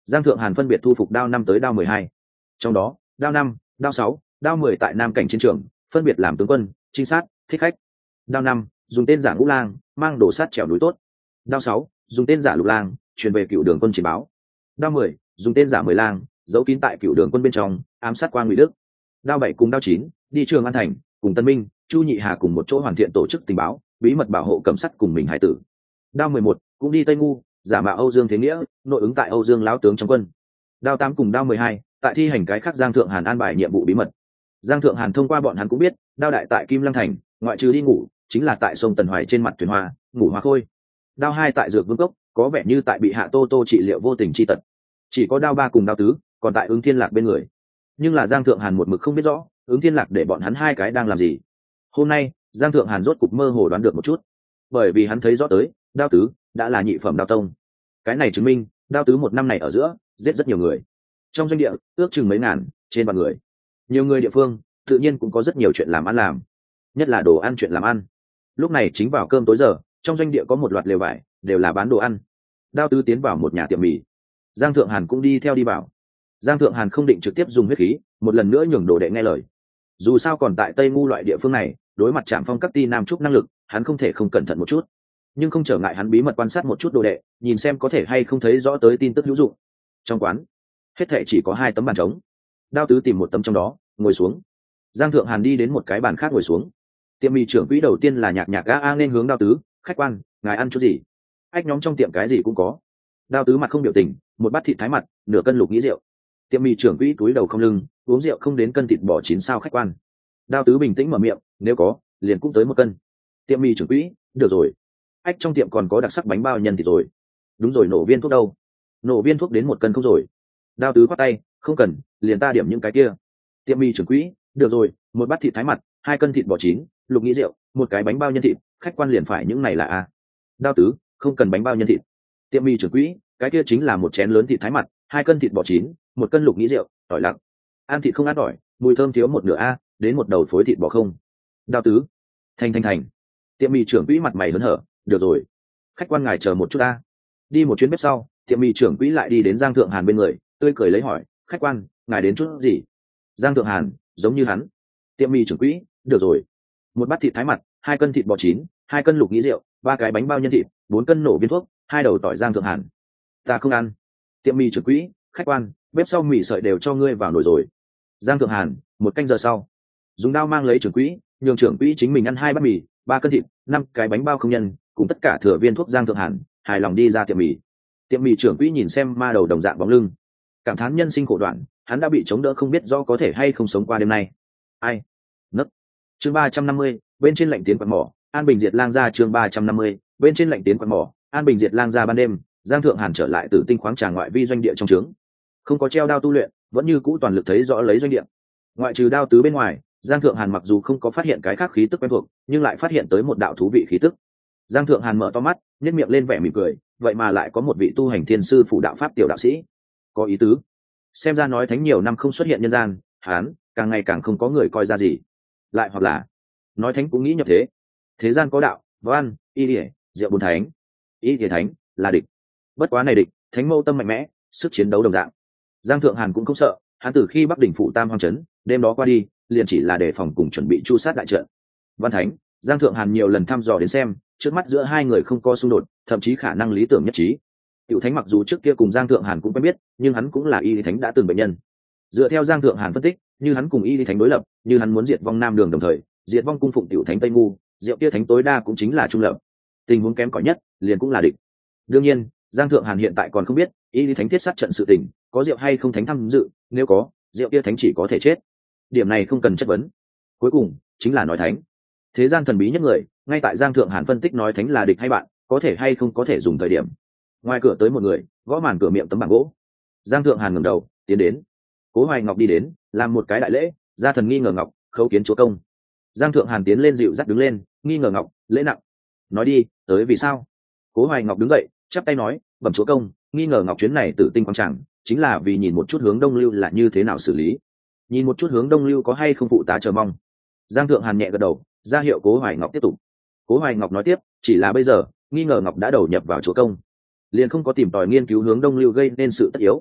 S1: Giang Thượng Hàn phân biệt thu phục đao năm tới đao mười hai. Trong đó, đao năm, đao sáu, đao mười tại Nam cảnh chiến trường, phân biệt làm tướng quân, trinh sát, thích khách. Đao năm, dùng tên giả Ngũ Lang, mang đồ sát trèo núi tốt. Đao sáu, dùng tên giả Lục Lang, truyền về cựu đường quân chỉ báo. Đao mười, dùng tên giả Mười Lang, giấu kín tại cựu đường quân bên trong, ám sát qua Ngụy Đức. Đao bảy cùng đao chín, đi Trường An thành, cùng Tân Minh, Chu Nhị Hà cùng một chỗ hoàn thiện tổ chức tình báo, bí mật bảo hộ Cẩm Sắt cùng mình hải tử. Đao mười một, cũng đi Tây Ngu, giả mạo Âu Dương Thế Nghĩa, nội ứng tại Âu Dương lão tướng trong quân. Đao tám cùng đao mười hai, tại thi hành cái khác Giang Thượng Hàn an bài nhiệm vụ bí mật. Giang Thượng Hàn thông qua bọn hắn cũng biết, đao đại tại Kim Lăng thành, ngoại trừ đi ngủ, chính là tại sông Tần Hoài trên mặt thuyền hoa, ngủ hoa khôi. Đao hai tại Dược Vương Cốc, có vẻ như tại bị Hạ Tô Tô trị liệu vô tình chi tật. Chỉ có đao ba cùng đao tứ, còn tại Ứng Thiên Lạc bên người. Nhưng là Giang Thượng Hàn một mực không biết rõ, Ứng Thiên Lạc để bọn hắn hai cái đang làm gì. Hôm nay, Giang Thượng Hàn rốt cục mơ hồ đoán được một chút, bởi vì hắn thấy rõ tới, đao tứ đã là nhị phẩm đao tông. Cái này chứng minh, đao tứ một năm này ở giữa, giết rất nhiều người. Trong doanh địa, ước chừng mấy ngàn, trên vạn người. Nhiều người địa phương, tự nhiên cũng có rất nhiều chuyện làm ăn làm, nhất là đồ ăn chuyện làm ăn. Lúc này chính vào cơm tối giờ, trong doanh địa có một loạt lều vải, đều là bán đồ ăn. Đao tứ tiến vào một nhà tiệm mì, Giang Thượng Hàn cũng đi theo đi vào. Giang Thượng Hàn không định trực tiếp dùng huyết khí, một lần nữa nhường đồ đệ nghe lời. Dù sao còn tại Tây Ngu loại địa phương này, đối mặt Trạm Phong các ti nam trúc năng lực, hắn không thể không cẩn thận một chút. Nhưng không trở ngại hắn bí mật quan sát một chút đồ đệ, nhìn xem có thể hay không thấy rõ tới tin tức hữu dụng. Trong quán, hết thảy chỉ có hai tấm bàn trống. Đao tứ tìm một tấm trong đó, ngồi xuống. Giang Thượng Hàn đi đến một cái bàn khác ngồi xuống. Tiệm mì trưởng quỹ đầu tiên là nhạc nhạc a a nên hướng đao tứ, khách quan, ngài ăn chút gì? Ách nhóm trong tiệm cái gì cũng có. Đao tứ mặt không biểu tình, một bát thịt thái mặt, nửa cân lục nghĩ rượu. Tiệm mì trưởng quỹ túi đầu không lưng, uống rượu không đến cân thịt bò chín sao khách quan. Đao tứ bình tĩnh mở miệng, nếu có, liền cũng tới một cân. Tiệm mì trưởng quỹ, được rồi. Ách trong tiệm còn có đặc sắc bánh bao nhân thịt rồi. Đúng rồi, nổ viên thuốc đâu? Nổ viên thuốc đến một cân không rồi. Đao tứ khoát tay, không cần, liền ta điểm những cái kia. Tiệm mì trưởng quỹ, được rồi, một bát thịt thái mặt, hai cân thịt bò chín, lục nghĩ rượu, một cái bánh bao nhân thịt, khách quan liền phải những này là a. Đao tứ, không cần bánh bao nhân thịt. Tiệm mì trưởng quỹ, cái kia chính là một chén lớn thịt thái mặt, hai cân thịt bò chín, một cân lục nghĩ rượu, tỏi lặng. Ăn thịt không ăn tỏi, mùi thơm thiếu một nửa a, đến một đầu phối thịt bò không. Đao tứ, thành thành thành. Tiệm mì trưởng quỹ mặt mày hớn hở, được rồi, khách quan ngài chờ một chút a. Đi một chuyến bếp sau, tiệm mì trưởng quỹ lại đi đến Giang Thượng Hàn bên người, tươi cười lấy hỏi, khách quan, ngài đến chút gì? Giang Thượng Hàn, giống như hắn. Tiệm mì trưởng quỹ, được rồi, một bát thịt thái mặt, hai cân thịt bò chín, hai cân lục nghĩ rượu, ba cái bánh bao nhân thịt, bốn cân nổ viên thuốc, hai đầu tỏi. Giang Thượng Hàn, ta không ăn. Tiệm mì trưởng quỹ, khách quan, bếp sau mì sợi đều cho ngươi vào nồi rồi. Giang Thượng Hàn, một canh giờ sau, dùng dao mang lấy trưởng quỹ, nhường trưởng quỹ chính mình ăn hai bát mì, ba cân thịt, năm cái bánh bao không nhân, cùng tất cả thừa viên thuốc. Giang Thượng Hàn hài lòng đi ra tiệm mì. Tiệm mì trưởng quỹ nhìn xem ma đầu đồng dạng bóng lưng, cảm thán nhân sinh khổ đoạn, hắn đã bị chống đỡ không biết do có thể hay không sống qua đêm nay. Ai nấc. Chương ba trăm năm mươi, bên trên lệnh tiến quạt mỏ, An Bình diệt lang gia. Chương ba trăm năm mươi, bên trên lệnh tiến quạt mỏ, An Bình diệt lang gia. Ban đêm, Giang Thượng Hàn trở lại từ tinh khoáng tràng ngoại vi doanh địa trong trướng, không có treo đao tu luyện, vẫn như cũ toàn lực thấy rõ lấy doanh địa. Ngoại trừ đao tứ bên ngoài, Giang Thượng Hàn mặc dù không có phát hiện cái khác khí tức quen thuộc, nhưng lại phát hiện tới một đạo thú vị khí tức. Giang Thượng Hàn mở to mắt, nhếch miệng lên vẻ mỉm cười, vậy mà lại có một vị tu hành thiên sư phủ đạo pháp tiểu đạo sĩ. Có ý tứ. Xem ra nói thánh nhiều năm không xuất hiện nhân gian, hắn càng ngày càng không có người coi ra gì. Lại hoặc là nói thánh cũng nghĩ nhập thế. Thế gian có đạo, văn, y điển, diệu bốn thánh. Y điển thánh là địch. Bất quá này địch, thánh mâu tâm mạnh mẽ, sức chiến đấu đồng dạng. Giang Thượng Hàn cũng không sợ, hắn từ khi Bắc đỉnh phụ Tam Hoang trấn, đêm đó qua đi, liền chỉ là đề phòng cùng chuẩn bị chu sát đại trận. Văn thánh, Giang Thượng Hàn nhiều lần thăm dò đến xem, trước mắt giữa hai người không có xung đột, thậm chí khả năng lý tưởng nhất trí. Tiểu thánh mặc dù trước kia cùng Giang Thượng Hàn cũng quen biết, nhưng hắn cũng là y thánh đã từng bệnh nhân. Dựa theo Giang Thượng Hàn phân tích, như hắn cùng y thánh đối lập, như hắn muốn diệt vong Nam Đường đồng thời, diệt vong cung phụng tiểu thánh Tây Ngu, diệu kia thánh tối đa cũng chính là trung lập. Tình huống kém cỏi nhất, liền cũng là địch. Đương nhiên, Giang Thượng Hàn hiện tại còn không biết, y thánh thiết sát trận sự tình, có diệu hay không thánh tham dự, nếu có, diệu kia thánh chỉ có thể chết. Điểm này không cần chất vấn. Cuối cùng, chính là nói thánh. Thế gian thần bí nhất người, ngay tại Giang Thượng Hàn phân tích nói thánh là địch hay bạn, có thể hay không có thể dùng thời điểm. Ngoài cửa tới một người, gõ màn cửa miệng tấm bảng gỗ. Giang Thượng Hàn ngẩng đầu, tiến đến. Cố Hoài Ngọc đi đến, làm một cái đại lễ, gia thần nghi ngờ Ngọc, khấu kiến chúa công. Giang Thượng Hàn tiến lên dịu dắt đứng lên, nghi ngờ Ngọc, lễ nặng. Nói đi, tới vì sao? Cố Hoài Ngọc đứng dậy, chắp tay nói, bẩm chúa công, nghi ngờ Ngọc chuyến này tử tinh quang tràng, chính là vì nhìn một chút hướng Đông Lưu là như thế nào xử lý. Nhìn một chút hướng Đông Lưu có hay không phụ tá chờ mong. Giang Thượng Hàn nhẹ gật đầu, ra hiệu Cố Hoài Ngọc tiếp tục. Cố Hoài Ngọc nói tiếp, chỉ là bây giờ, nghi ngờ Ngọc đã đầu nhập vào chúa công, liền không có tìm tòi nghiên cứu hướng Đông Lưu gây nên sự tất yếu.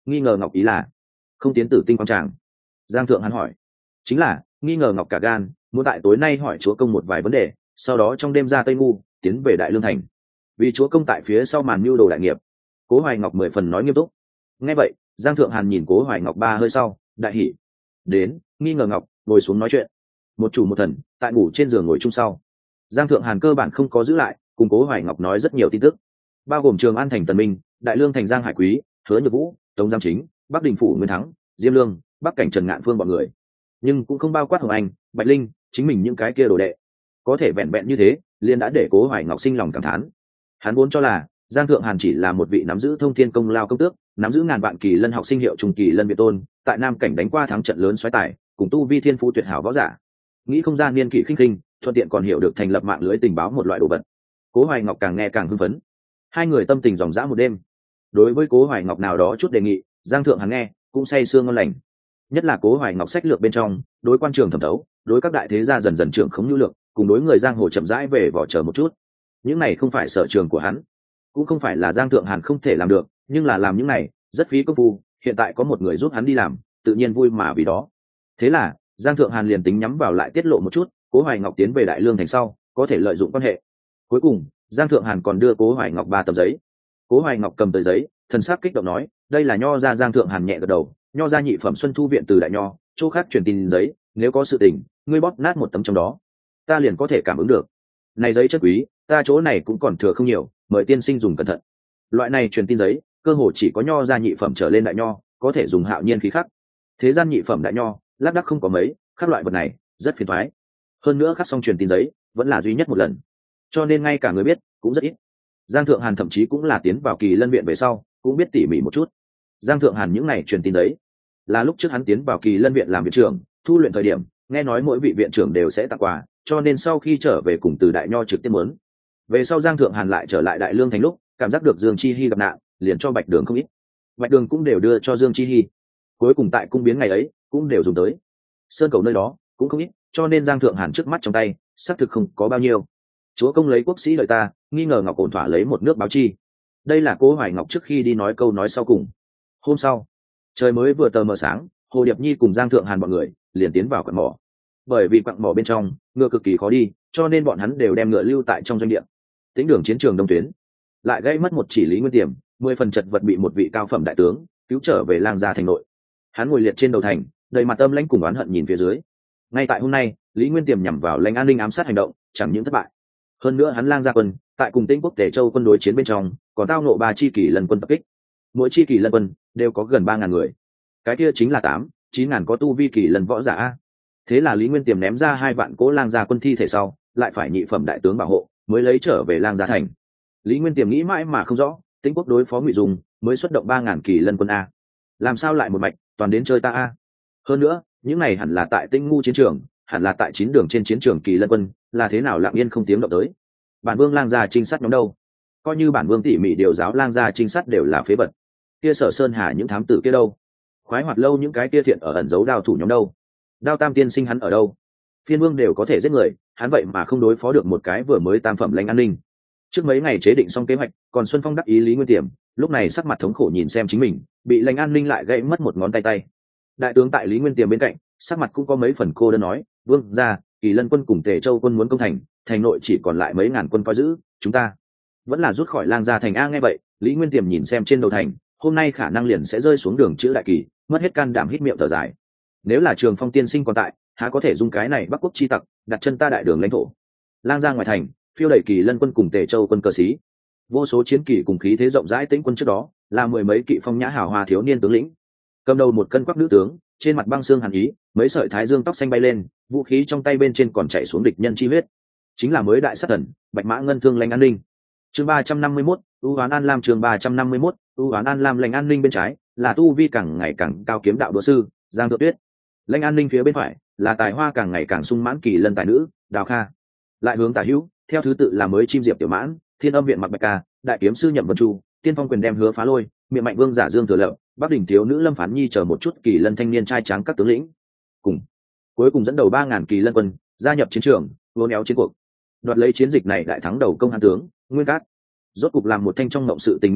S1: nghi ngờ ngọc ý là không tiến tử tinh quang tràng. Giang thượng hàn hỏi. Chính là nghi ngờ ngọc cả gan muốn tại tối nay hỏi chúa công một vài vấn đề, sau đó trong đêm ra tây ngu tiến về đại lương thành, vì chúa công tại phía sau màn mưu đồ đại nghiệp. Cố Hoài Ngọc mười phần nói nghiêm túc. Nghe vậy Giang thượng hàn nhìn Cố Hoài Ngọc ba hơi sau đại hỉ. Đến nghi ngờ ngọc ngồi xuống nói chuyện. Một chủ một thần tại ngủ trên giường ngồi chung sau, Giang thượng hàn cơ bản không có giữ lại, cùng Cố Hoài Ngọc nói rất nhiều tin tức, bao gồm Trường An thành Tần Minh, đại lương thành Giang Hải Quý, Hứa Nhược Vũ, Tống Giang Chính, Bắc Đình phủ Nguyên Thắng, Diêm Lương, Bắc cảnh Trần Ngạn Phương bọn người, nhưng cũng không bao quát Hồng Anh, Bạch Linh, chính mình những cái kia đồ đệ. Có thể vẹn vẹn như thế liền đã để Cố Hoài Ngọc sinh lòng cảm thán. Hắn vốn cho là Giang thượng hàn chỉ là một vị nắm giữ thông thiên công lao công tước, nắm giữ ngàn vạn kỳ lân học sinh hiệu trùng kỳ lân biệt tôn, tại nam cảnh đánh qua thắng trận lớn xoáy tài, cùng tu vi thiên phú tuyệt hảo võ giả. Nghĩ không gian niên kỷ khinh khinh, thuận tiện còn hiểu được thành lập mạng lưới tình báo một loại đồ vật. Cố Hoài Ngọc càng nghe càng hưng phấn. Hai người tâm tình dòng dã một đêm. Đối với Cố Hoài Ngọc nào đó chút đề nghị, Giang thượng hàn nghe cũng say sương ngon lành. Nhất là Cố Hoài Ngọc sách lược bên trong, đối quan trường thẩm thấu, đối các đại thế gia dần dần trưởng khống nhu lược, cùng đối người giang hồ chậm rãi về vỏ chờ một chút. Những này không phải sở trường của hắn, cũng không phải là Giang thượng hàn không thể làm được, nhưng là làm những này rất phí công phu. Hiện tại có một người giúp hắn đi làm, tự nhiên vui mà vì đó. Thế là Giang thượng hàn liền tính nhắm vào lại tiết lộ một chút, Cố Hoài Ngọc tiến về đại lương thành sau có thể lợi dụng quan hệ. Cuối cùng Giang thượng hàn còn đưa Cố Hoài Ngọc ba tấm giấy. Cố Hoài Ngọc cầm tờ giấy, thần sắc kích động nói, đây là nho gia. Giang thượng hàn nhẹ gật đầu, nho gia nhị phẩm xuân thu viện từ đại nho, chỗ khác truyền tin giấy, nếu có sự tình ngươi bóp nát một tấm trong đó, ta liền có thể cảm ứng được. Này giấy chất quý, ta chỗ này cũng còn thừa không nhiều, mời tiên sinh dùng cẩn thận. Loại này truyền tin giấy cơ hồ chỉ có nho gia nhị phẩm trở lên đại nho có thể dùng hạo nhiên khí khắc, thế gian nhị phẩm đại nho lác đác không có mấy, khắc loại vật này rất phiền toái. Hơn nữa khắc xong truyền tin giấy vẫn là duy nhất một lần, cho nên ngay cả người biết cũng rất ít. Giang thượng hàn thậm chí cũng là tiến vào kỳ lân viện về sau cũng biết tỉ mỉ một chút. Giang thượng hàn những ngày truyền tin giấy là lúc trước hắn tiến vào kỳ lân viện làm viện trưởng thu luyện thời điểm, nghe nói mỗi vị viện trưởng đều sẽ tặng quà, cho nên sau khi trở về cùng từ đại nho trực tiếp muốn. Về sau Giang thượng hàn lại trở lại đại lương thành lúc cảm giác được Dương Chi Hi gặp nạn, liền cho Bạch Đường không ít, Bạch Đường cũng đều đưa cho Dương Chi Hi. Cuối cùng tại cung biến ngày ấy cũng đều dùng tới. Sơn cầu nơi đó cũng không ít, cho nên Giang thượng hàn trước mắt trong tay xác thực không có bao nhiêu. Chúa công lấy quốc sĩ đợi ta, nghi ngờ ngọc ổn thỏa lấy một nước báo chi. Đây là Cố Hoài Ngọc trước khi đi nói câu nói sau cùng. Hôm sau trời mới vừa tờ mờ sáng, Hồ Điệp Nhi cùng Giang thượng hàn bọn người liền tiến vào quặng mỏ. Bởi vì quặng mỏ bên trong ngựa cực kỳ khó đi, cho nên bọn hắn đều đem ngựa lưu tại trong doanh địa. Tính đường chiến trường đông tuyến lại gây mất một chỉ Lý Nguyên Tiềm, mười phần chật vật bị một vị cao phẩm đại tướng cứu trở về Lang Gia thành nội. Hắn ngồi liệt trên đầu thành, đầy mặt âm lãnh cùng oán hận nhìn phía dưới. Ngay tại hôm nay, Lý Nguyên Tiềm nhằm vào lãnh an ninh ám sát hành động chẳng những thất bại, hơn nữa hắn Lang Gia quân tại cùng Tĩnh quốc Tề Châu quân đối chiến bên trong còn tao nộ ba chi kỳ lần quân tập kích, mỗi chi kỳ lần quân đều có gần ba ngàn người, cái kia chính là tám chín ngàn có tu vi kỳ lần võ giả. Thế là Lý Nguyên Tiềm ném ra hai vạn cỗ Lang Gia quân thi thể sau, lại phải nhị phẩm đại tướng bảo hộ mới lấy trở về Lang Gia thành. Lý Nguyên Tiềm nghĩ mãi mà không rõ, Tĩnh quốc đối phó Ngụy Dung mới xuất động ba ngàn kỳ lân quân a, làm sao lại một mạch toàn đến chơi ta a? Hơn nữa những này hẳn là tại Tĩnh ngu chiến trường, hẳn là tại chín đường trên chiến trường kỳ lân quân, là thế nào lặng yên không tiếng động tới? Bản vương Lang Gia trinh sát nhóm đâu? Coi như bản vương tỉ mỉ điều giáo Lang Gia trinh sát đều là phế vật. Kia Sở Sơn Hà những thám tử kia đâu? Khoái Hoạt lâu những cái kia thiện ở ẩn giấu đao thủ nhóm đâu? Đao Tam tiên sinh hắn ở đâu? Phiên vương đều có thể giết người, hắn vậy mà không đối phó được một cái vừa mới tam phẩm lãnh an ninh. Trước mấy ngày chế định xong kế hoạch, còn Xuân Phong đắc ý Lý Nguyên Tiềm lúc này sắc mặt thống khổ nhìn xem chính mình bị lãnh an ninh lại gãy mất một ngón tay tay. Đại tướng tại Lý Nguyên Tiềm bên cạnh sắc mặt cũng có mấy phần cô đơn nói, vương ra kỳ lân quân cùng Tề Châu quân muốn công thành, thành nội chỉ còn lại mấy ngàn quân coi giữ, chúng ta vẫn là rút khỏi Lang Gia thành a. Nghe vậy Lý Nguyên Tiềm nhìn xem trên đầu thành hôm nay khả năng liền sẽ rơi xuống đường chữ đại kỳ, mất hết can đảm hít miệng thở dài. Nếu là Trường Phong tiên sinh còn tại, há có thể dung cái này Bắc quốc chi tặc đặt chân ta đại đường lãnh thổ. Lang Gia ngoài thành phiêu đẩy kỳ lân quân cùng Tề Châu quân cờ xí, vô số chiến kỳ cùng khí thế rộng rãi. Tĩnh quân trước đó là mười mấy kỵ phong nhã hào hoa thiếu niên tướng lĩnh, cầm đầu một cân quắc nữ tướng, trên mặt băng xương hàn ý, mấy sợi thái dương tóc xanh bay lên, vũ khí trong tay bên trên còn chạy xuống địch nhân chi huyết, chính là mới đại sát thần Bạch Mã Ngân Thương lãnh an ninh. Chương ba trăm năm mươi mốt, ưu hoán an lam. Chương ba trăm năm mươi mốt, ưu hoán an lam. Lãnh an ninh bên trái là tu vi càng ngày càng cao kiếm đạo đỗ sư Giang Thượng Tuyết, lãnh an ninh phía bên phải là tài hoa càng ngày càng sung mãn kỳ lân tài nữ Đào Kha. Lại hướng tả hữu theo thứ tự là mới chim diệp tiểu mãn, thiên âm viện mặc bạch ca, đại kiếm sư nhậm vân chu, tiên phong quyền đem hứa phá lôi, miệng mạnh vương giả dương thừa lợi, bắc đỉnh thiếu nữ lâm phán nhi chờ một chút kỳ lân thanh niên trai tráng các tướng lĩnh, cùng cuối cùng dẫn đầu ba ngàn kỳ lân quân gia nhập chiến trường, vốn éo chiến cuộc, đoạt lấy chiến dịch này đại thắng đầu công hán tướng Nguyên Cát. Rốt cục làm một thanh trong mộng sự tình Nguyên Cát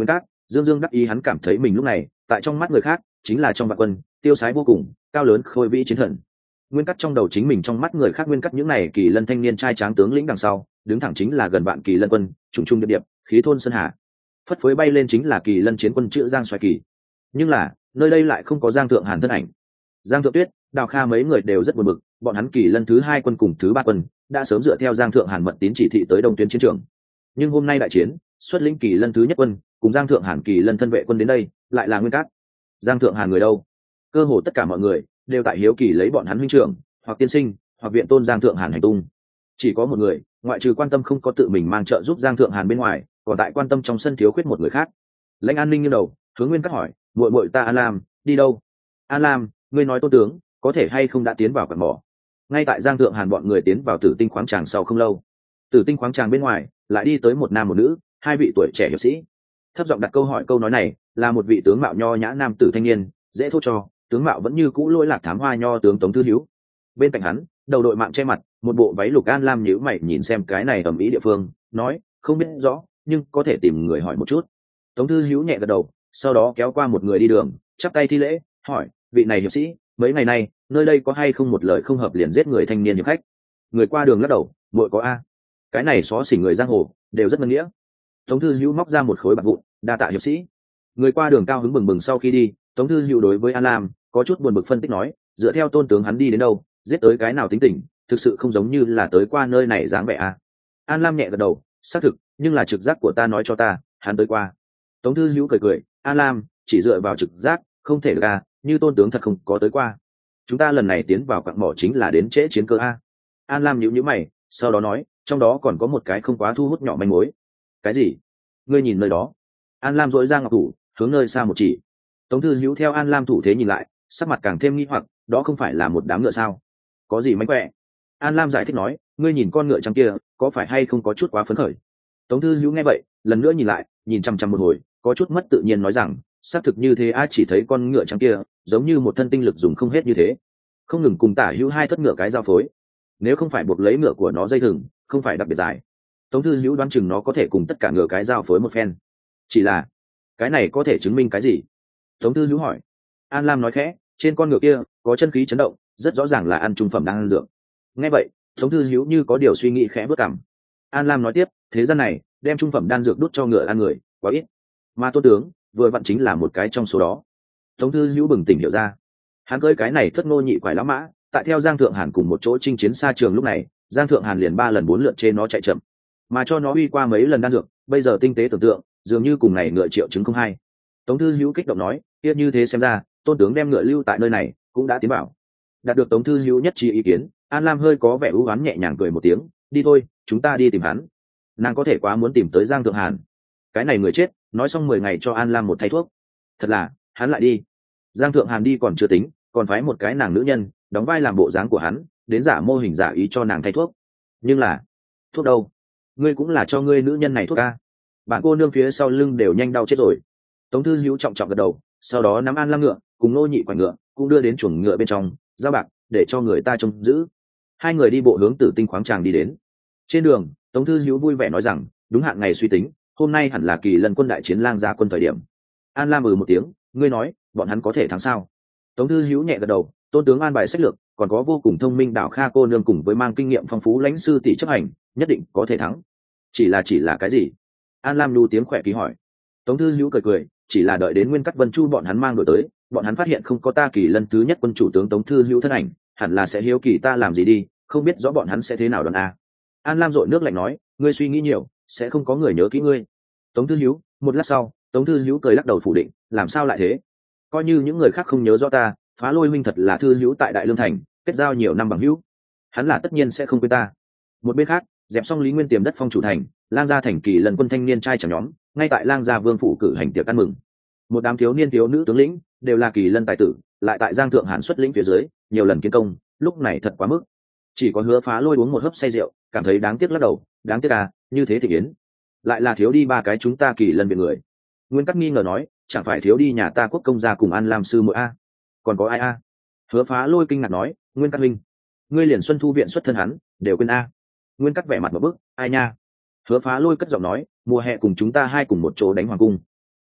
S1: dương dương đắc ý, hắn cảm thấy mình lúc này tại trong mắt người khác chính là trong vạn quân tiêu sái vô cùng, cao lớn khôi vĩ chiến thần. Nguyên Cắt trong đầu chính mình trong mắt người khác Nguyên Cắt những này kỳ lân thanh niên trai tráng tướng lĩnh đằng sau đứng thẳng chính là gần vạn kỳ lân quân, trùng trùng điệp điệp, khí thôn sơn hà. Phất phới bay lên chính là kỳ lân chiến quân chữ Giang Xoài Kỳ. Nhưng là nơi đây lại không có Giang Thượng Hàn thân ảnh. Giang Thượng Tuyết, Đào Kha mấy người đều rất buồn bực, bọn hắn kỳ lân thứ hai quân cùng thứ ba quân đã sớm dựa theo Giang Thượng Hàn mật tín chỉ thị tới đông tuyến chiến trường. Nhưng hôm nay đại chiến, xuất lĩnh kỳ lân thứ nhất quân cùng Giang Thượng Hàn kỳ lân thân vệ quân đến đây, lại là Nguyên Cát. Giang Thượng Hàn người đâu? Cơ hồ tất cả mọi người đều tại hiếu kỳ lấy bọn hắn huynh trưởng, hoặc tiên sinh, hoặc viện tôn Giang Thượng Hàn hành tung. Chỉ có một người, ngoại trừ quan tâm không có tự mình mang trợ giúp Giang Thượng Hàn bên ngoài, còn tại quan tâm trong sân thiếu khuyết một người khác. Lãnh An Ninh nghiêng đầu hướng Nguyên Cát hỏi, muội muội ta An Lam đi đâu? An Lam, ngươi nói Tôn tướng có thể hay không đã tiến vào quạt mỏ? Ngay tại Giang Thượng Hàn bọn người tiến vào Tử Tinh khoáng tràng sau không lâu, Tử Tinh khoáng tràng bên ngoài lại đi tới một nam một nữ, hai vị tuổi trẻ hiệp sĩ. Thấp giọng đặt câu hỏi, câu nói này là một vị tướng mạo nho nhã nam tử thanh niên, dễ thốt cho, tướng mạo vẫn như cũ lỗi lạc thám hoa nho tướng Tống Thư Hữu. Bên cạnh hắn, đầu đội mạng che mặt, một bộ váy lục An Lam nhíu mày nhìn xem cái này ầm ĩ địa phương, nói, không biết rõ, nhưng có thể tìm người hỏi một chút. Tống Thư Hữu nhẹ gật đầu, sau đó kéo qua một người đi đường, chắp tay thi lễ, hỏi, vị này hiệp sĩ, mấy ngày nay nơi đây có hay không một lời không hợp liền giết người thanh niên hiệp khách? Người qua đường lắc đầu, muội có a. Cái này xó xỉnh người giang hồ đều rất ngân nghĩa. Tống Thư Hữu móc ra một khối bạc vụn, đa tạ hiệp sĩ. Người qua đường cao hứng bừng bừng sau khi đi, Tống Thư Hữu đối với An Lam có chút buồn bực phân tích nói, dựa theo Tôn tướng hắn đi đến đâu, giết tới cái nào tính tình, thực sự không giống như là tới qua nơi này dáng vẻ a. An Lam nhẹ gật đầu, xác thực, nhưng là trực giác của ta nói cho ta, hắn tới qua. Tống Thư Hữu cười cười, An Lam, chỉ dựa vào trực giác không thể được a, như Tôn tướng thật không có tới qua. Chúng ta lần này tiến vào quặng mỏ chính là đến trễ chiến cơ a. An Lam nhíu nhíu mày, sau đó nói, trong đó còn có một cái không quá thu hút nhỏ manh mối. Cái gì? Ngươi nhìn nơi đó. An Lam dội ra ngọc thủ hướng nơi xa một chỉ. Tống Thư Hữu theo An Lam thủ thế nhìn lại, sắc mặt càng thêm nghi hoặc, đó không phải là một đám ngựa sao? Có gì mánh khỏe? An Lam giải thích nói, ngươi nhìn con ngựa trắng kia có phải hay không có chút quá phấn khởi? Tống Thư Hữu nghe vậy, lần nữa nhìn lại, nhìn chăm chăm một hồi, có chút mất tự nhiên nói rằng, xác thực như thế a, chỉ thấy con ngựa trắng kia giống như một thân tinh lực dùng không hết như thế, không ngừng cùng tả hữu hai thất ngựa cái giao phối. Nếu không phải buộc lấy ngựa của nó dây thừng, không phải đặc biệt dài, Tống Thư Hữu đoán chừng nó có thể cùng tất cả ngựa cái giao phối một phen. Chỉ là cái này có thể chứng minh cái gì? Tống Thư Hữu hỏi. An Lam nói khẽ, trên con ngựa kia có chân khí chấn động, rất rõ ràng là ăn trung phẩm đang ăn dược. Nghe vậy, Tống Thư Hữu như có điều suy nghĩ khẽ bước cằm. An Lam nói tiếp, thế gian này đem trung phẩm đan dược đút cho ngựa ăn người quá ít, mà Tôn tướng vừa vặn chính là một cái trong số đó. Tống Thư Hữu bừng tỉnh hiểu ra, hắn cưỡi cái này thất ngô nhị quải lão mã, tại theo Giang Thượng Hàn cùng một chỗ chinh chiến xa trường, lúc này Giang Thượng Hàn liền ba lần bốn lượt trên nó chạy chậm, mà cho nó uy qua mấy lần đan dược, bây giờ tinh tế tưởng tượng, dường như cùng này ngựa triệu chứng không hay. Tống Thư Hữu kích động nói, kia như thế xem ra, Tôn tướng đem ngựa lưu tại nơi này cũng đã tiến bảo. Đạt được Tống Thư Hữu nhất trí ý kiến, An Lam hơi có vẻ ưu ái nhẹ nhàng cười một tiếng, đi thôi, chúng ta đi tìm hắn. Nàng có thể quá muốn tìm tới Giang Thượng Hàn, cái này người chết, nói xong mười ngày cho An Lam một thay thuốc. Thật là, hắn lại đi. Giang Thượng Hàn đi còn chưa tính, còn phái một cái nàng nữ nhân đóng vai làm bộ dáng của hắn, đến giả mô hình giả ý cho nàng thay thuốc. Nhưng là, thuốc đâu? Ngươi cũng là cho ngươi nữ nhân này thuốc a? Bạn cô nương phía sau lưng đều nhanh đau chết rồi. Tống Thư Hữu trọng trọng gật đầu, sau đó nắm An Lam ngựa cùng nô nhị quải ngựa cũng đưa đến chuồng ngựa bên trong, giao bạc để cho người ta trông giữ. Hai người đi bộ hướng Tử Tinh khoáng tràng đi đến. Trên đường, Tống Thư Hữu vui vẻ nói rằng, đúng hạn ngày suy tính, hôm nay hẳn là kỳ lân quân đại chiến lang gia quân thời điểm. An Lam ừ một tiếng, ngươi nói bọn hắn có thể thắng sao? Tống Thư Hữu nhẹ gật đầu, Tôn tướng an bài sách lược, còn có vô cùng thông minh Đào Kha cô nương cùng với mang kinh nghiệm phong phú lãnh sư tỷ chấp hành, nhất định có thể thắng. Chỉ là chỉ là cái gì? An Lam lưu tiếng khỏe ký hỏi. Tống Thư Hữu cười cười, chỉ là đợi đến Nguyên Cắt Vân Chu bọn hắn mang đội tới, bọn hắn phát hiện không có ta kỳ lân thứ nhất quân chủ tướng Tống Thư Hữu thân ảnh, hẳn là sẽ hiếu kỳ ta làm gì đi, không biết rõ bọn hắn sẽ thế nào đón a. An Lam dội nước lạnh nói, ngươi suy nghĩ nhiều, sẽ không có người nhớ kỹ ngươi. Tống Thư Hữu, một lát sau, Tống Thư Hữu cười lắc đầu phủ định, làm sao lại thế? Coi như những người khác không nhớ rõ ta, Phá Lôi huynh thật là Thư Hữu tại Đại Lương thành kết giao nhiều năm bằng hữu, hắn là tất nhiên sẽ không quên ta. Một bên khác, dẹp xong Lý Nguyên tiềm đất phong chủ thành, lang gia thành kỳ lần quân thanh niên trai chẳng nhóm ngay tại lang gia vương phủ cử hành tiệc ăn mừng. Một đám thiếu niên thiếu nữ tướng lĩnh đều là kỳ lân tài tử, lại tại Giang Thượng Hàn xuất lĩnh phía dưới nhiều lần kiến công, lúc này thật quá mức. Chỉ có Hứa Phá Lôi uống một hớp say rượu, cảm thấy đáng tiếc lắc đầu, đáng tiếc à, như thế thì yến lại là thiếu đi ba cái chúng ta kỳ lân viện người. Nguyên Cắt nghi ngờ nói, chẳng phải thiếu đi nhà ta Quốc công gia cùng An Lam sư muội a? Còn có ai a? Hứa Phá Lôi kinh ngạc nói, Nguyên Cắt huynh, ngươi liền Xuân Thu viện xuất thân hắn đều quên a? Nguyên Cắt vẻ mặt một bức, ai nha? Hứa Phá Lôi cất giọng nói, mùa hè cùng chúng ta hai cùng một chỗ đánh hoàng cung.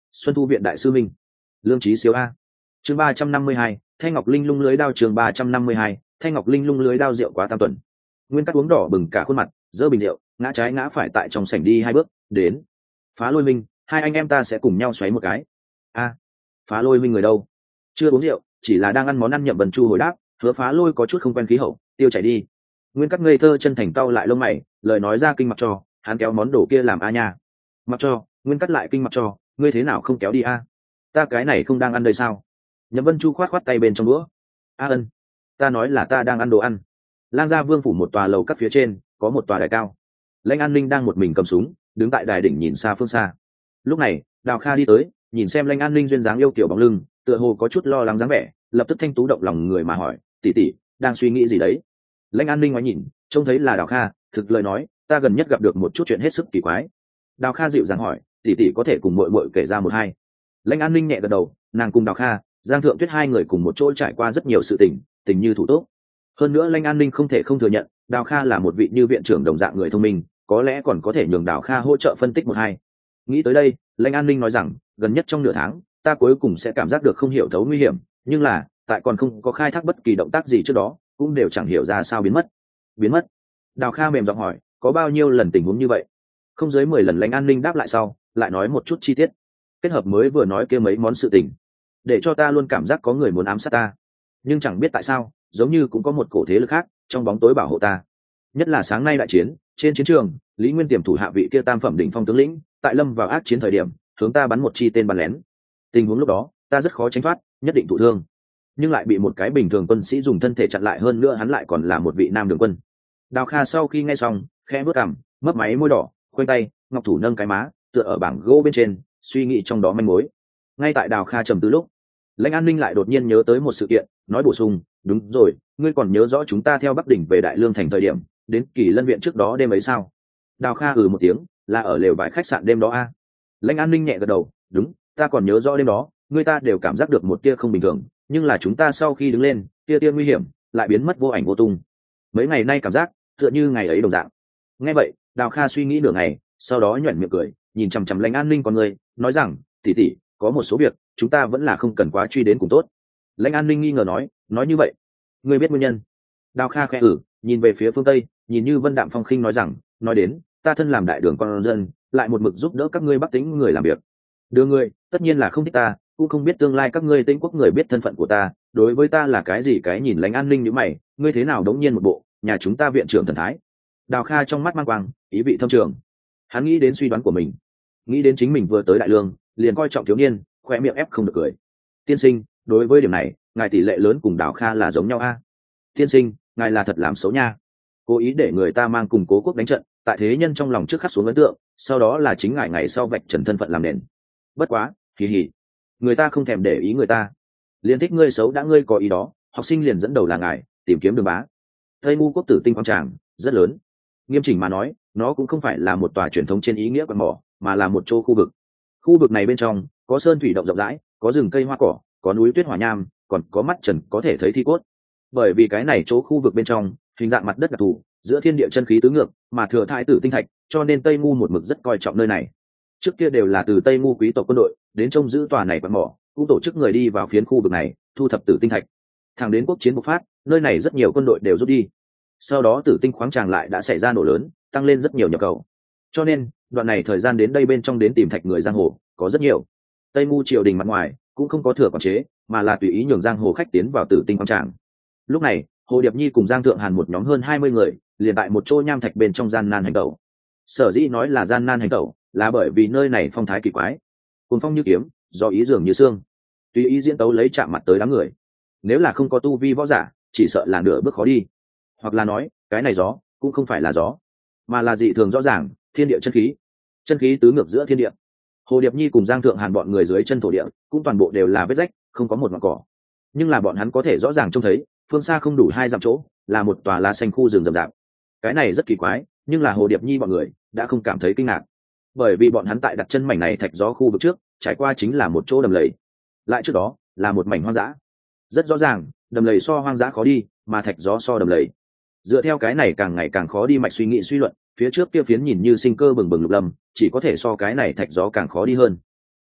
S1: Xuân Thu viện đại sư minh, lương trí siêu a. Chương ba trăm năm mươi hai, Thanh Ngọc Linh lung lưới đao. Chương ba trăm năm mươi hai, Thanh Ngọc Linh lung lưới đao. Rượu quá tam tuần. Nguyên Cắt uống đỏ bừng cả khuôn mặt, giơ bình rượu, ngã trái ngã phải tại trong sảnh đi hai bước, đến. Phá Lôi Minh, hai anh em ta sẽ cùng nhau xoáy một cái. A, Phá Lôi Minh người đâu? Chưa uống rượu, chỉ là đang ăn món ăn. Nhậm Vân Chu hồi đáp. Hứa Phá Lôi có chút không quen khí hậu, tiêu chảy đi. Nguyên Cắt ngây thơ chân thành cau lại lông mày, lời nói ra kinh mặc cho, hắn kéo món đồ kia làm a nha. Mặc cho, Nguyên Cắt lại kinh mặc cho, ngươi thế nào không kéo đi a? Ta cái này không đang ăn đây sao? Nhậm Vân Chu khoát khoát tay bên trong đũa. A ân, ta nói là ta đang ăn đồ ăn. Lang Gia Vương phủ một tòa lầu các phía trên, có một tòa đài cao. Lãnh An Ninh đang một mình cầm súng, đứng tại đài đỉnh nhìn xa phương xa. Lúc này, Đào Kha đi tới, nhìn xem Lãnh An Ninh duyên dáng yêu kiểu bóng lưng, tựa hồ có chút lo lắng dáng vẻ, lập tức thanh tú động lòng người mà hỏi, tỷ tỷ, đang suy nghĩ gì đấy? Lãnh An Ninh ngoái nhìn, trông thấy là Đào Kha, thực lời nói, ta gần nhất gặp được một chút chuyện hết sức kỳ quái. Đào Kha dịu dàng hỏi, tỷ tỷ có thể cùng muội muội kể ra một hai? Lãnh An Ninh nhẹ gật đầu, nàng cùng Đào Kha, Giang Thượng Tuyết hai người cùng một chỗ trải qua rất nhiều sự tình, tình như thủ tốt. Hơn nữa Lãnh An Ninh không thể không thừa nhận, Đào Kha là một vị như viện trưởng đồng dạng người thông minh, có lẽ còn có thể nhường Đào Kha hỗ trợ phân tích một hai. Nghĩ tới đây, Lãnh An Ninh nói rằng, gần nhất trong nửa tháng, ta cuối cùng sẽ cảm giác được không hiểu thấu nguy hiểm, nhưng là, tại còn không có khai thác bất kỳ động tác gì trước đó, cũng đều chẳng hiểu ra sao biến mất. Biến mất? Đào Kha mềm giọng hỏi, có bao nhiêu lần tình huống như vậy? Không dưới mười lần. Lãnh An Ninh đáp lại sau, lại nói một chút chi tiết. Kết hợp mới vừa nói kia mấy món sự tình, để cho ta luôn cảm giác có người muốn ám sát ta, nhưng chẳng biết tại sao, giống như cũng có một cổ thế lực khác trong bóng tối bảo hộ ta. Nhất là sáng nay đại chiến trên chiến trường, Lý Nguyên Tiềm thủ hạ vị kia tam phẩm đỉnh phong tướng lĩnh, tại lâm vào ác chiến thời điểm, hướng ta bắn một chi tên bắn lén. Tình huống lúc đó, ta rất khó tránh thoát, nhất định thụ thương, nhưng lại bị một cái bình thường quân sĩ dùng thân thể chặn lại, hơn nữa hắn lại còn là một vị nam đường quân. Đào Kha sau khi nghe xong, khẽ bước cằm, mấp máy môi đỏ, khoanh tay, ngọc thủ nâng cái má, tựa ở bảng gỗ bên trên, suy nghĩ trong đó manh mối. Ngay tại Đào Kha trầm tư lúc, Lãnh An Ninh lại đột nhiên nhớ tới một sự kiện, nói bổ sung, đúng rồi, ngươi còn nhớ rõ chúng ta theo Bắc Đỉnh về Đại Lương thành thời điểm, đến Kỳ Lân viện trước đó đêm ấy sao? Đào Kha ừ một tiếng, là ở lều vải khách sạn đêm đó a. À? Lãnh An Ninh nhẹ gật đầu, đúng, ta còn nhớ rõ đêm đó, người ta đều cảm giác được một tia không bình thường, nhưng là chúng ta sau khi đứng lên, tia tia nguy hiểm lại biến mất vô ảnh vô tung. Mấy ngày nay cảm giác tựa như ngày ấy đồng dạng. Nghe vậy, Đào Kha suy nghĩ nửa ngày, sau đó nhuyễn miệng cười, nhìn chằm chằm Lãnh An Ninh con người, nói rằng, tỷ tỷ, có một số việc chúng ta vẫn là không cần quá truy đến cùng tốt. Lãnh An Ninh nghi ngờ nói, nói như vậy, ngươi biết nguyên nhân? Đào Kha khẽ ử, nhìn về phía phương tây, nhìn như vân đạm phong khinh nói rằng, nói đến, ta thân làm đại đường con dân, lại một mực giúp đỡ các ngươi Bắc Tĩnh người làm việc. Đưa ngươi, tất nhiên là không thích ta, cũng không biết tương lai các ngươi Tĩnh quốc người biết thân phận của ta, đối với ta là cái gì cái nhìn. Lãnh An Ninh như mày, ngươi thế nào đống nhiên một bộ, nhà chúng ta viện trưởng thần thái. Đào Kha trong mắt mang quang, ý vị thâm trường. Hắn nghĩ đến suy đoán của mình, nghĩ đến chính mình vừa tới đại lương, liền coi trọng thiếu niên, khoe miệng ép không được cười. Tiên sinh, đối với điểm này, ngài tỷ lệ lớn cùng Đào Kha là giống nhau a. Tiên sinh, ngài là thật làm xấu nha, cố ý để người ta mang cùng Cố Quốc đánh trận, tại thế nhân trong lòng trước khắc xuống ấn tượng, sau đó là chính ngài ngày sau vạch trần thân phận làm nền. Bất quá, kỳ hỉ, người ta không thèm để ý người ta, liền thích ngươi xấu đã ngươi có ý đó, học sinh liền dẫn đầu là ngài tìm kiếm đường bá. Tây Ngu Quốc tử tinh quang tràng rất lớn, nghiêm chỉnh mà nói, nó cũng không phải là một tòa truyền thống trên ý nghĩa quạt mỏ, mà là một chỗ khu vực. Khu vực này bên trong có sơn thủy động rộng rãi, có rừng cây hoa cỏ, có núi tuyết hỏa nham, còn có mắt trần có thể thấy thi cốt. Bởi vì cái này chỗ khu vực bên trong hình dạng mặt đất đặc thù, giữa thiên địa chân khí tứ ngược, mà thừa thai tử tinh thạch, cho nên Tây Ngu một mực rất coi trọng nơi này. Trước kia đều là từ Tây Ngu quý tộc quân đội đến trông giữ tòa này quạt mỏ, cũng tổ chức người đi vào phiến khu vực này thu thập tử tinh thạch. Thẳng đến quốc chiến bộc phát, nơi này rất nhiều quân đội đều rút đi. Sau đó tử tinh khoáng tràng lại đã xảy ra nổ lớn, tăng lên rất nhiều nhập khẩu. Cho nên đoạn này thời gian đến đây bên trong đến tìm thạch người giang hồ có rất nhiều. Tây Ngu triều đình mặt ngoài cũng không có thừa quản chế, mà là tùy ý nhường giang hồ khách tiến vào tử tinh khoáng tràng. Lúc này Hồ Điệp Nhi cùng Giang Thượng Hàn một nhóm hơn hai mươi người liền tại một chỗ nham thạch bên trong gian nan hành tẩu. Sở dĩ nói là gian nan hành tẩu là bởi vì nơi này phong thái kỳ quái, cuồng phong như kiếm, gió ý dường như xương, tùy ý diễn tấu lấy chạm mặt tới đám người. Nếu là không có tu vi võ giả, chỉ sợ là nửa bước khó đi. Hoặc là nói, cái này gió cũng không phải là gió, mà là dị thường rõ ràng, thiên địa chân khí, chân khí tứ ngược giữa thiên địa. Hồ Điệp Nhi cùng Giang Thượng Hàn bọn người dưới chân thổ địa cũng toàn bộ đều là vết rách, không có một ngọn cỏ, nhưng là bọn hắn có thể rõ ràng trông thấy phương xa không đủ hai dặm chỗ là một tòa lá xanh khu rừng rậm rạp. Cái này rất kỳ quái, nhưng là Hồ Điệp Nhi bọn người đã không cảm thấy kinh ngạc, bởi vì bọn hắn tại đặt chân mảnh này thạch gió khu vực trước trải qua chính là một chỗ đầm lầy, lại trước đó là một mảnh hoang dã. Rất rõ ràng, đầm lầy so hoang dã khó đi, mà thạch gió so đầm lầy. Dựa theo cái này càng ngày càng khó đi mạch suy nghĩ suy luận, phía trước kia phiến nhìn như sinh cơ bừng bừng lục lâm chỉ có thể so cái này thạch gió càng khó đi hơn.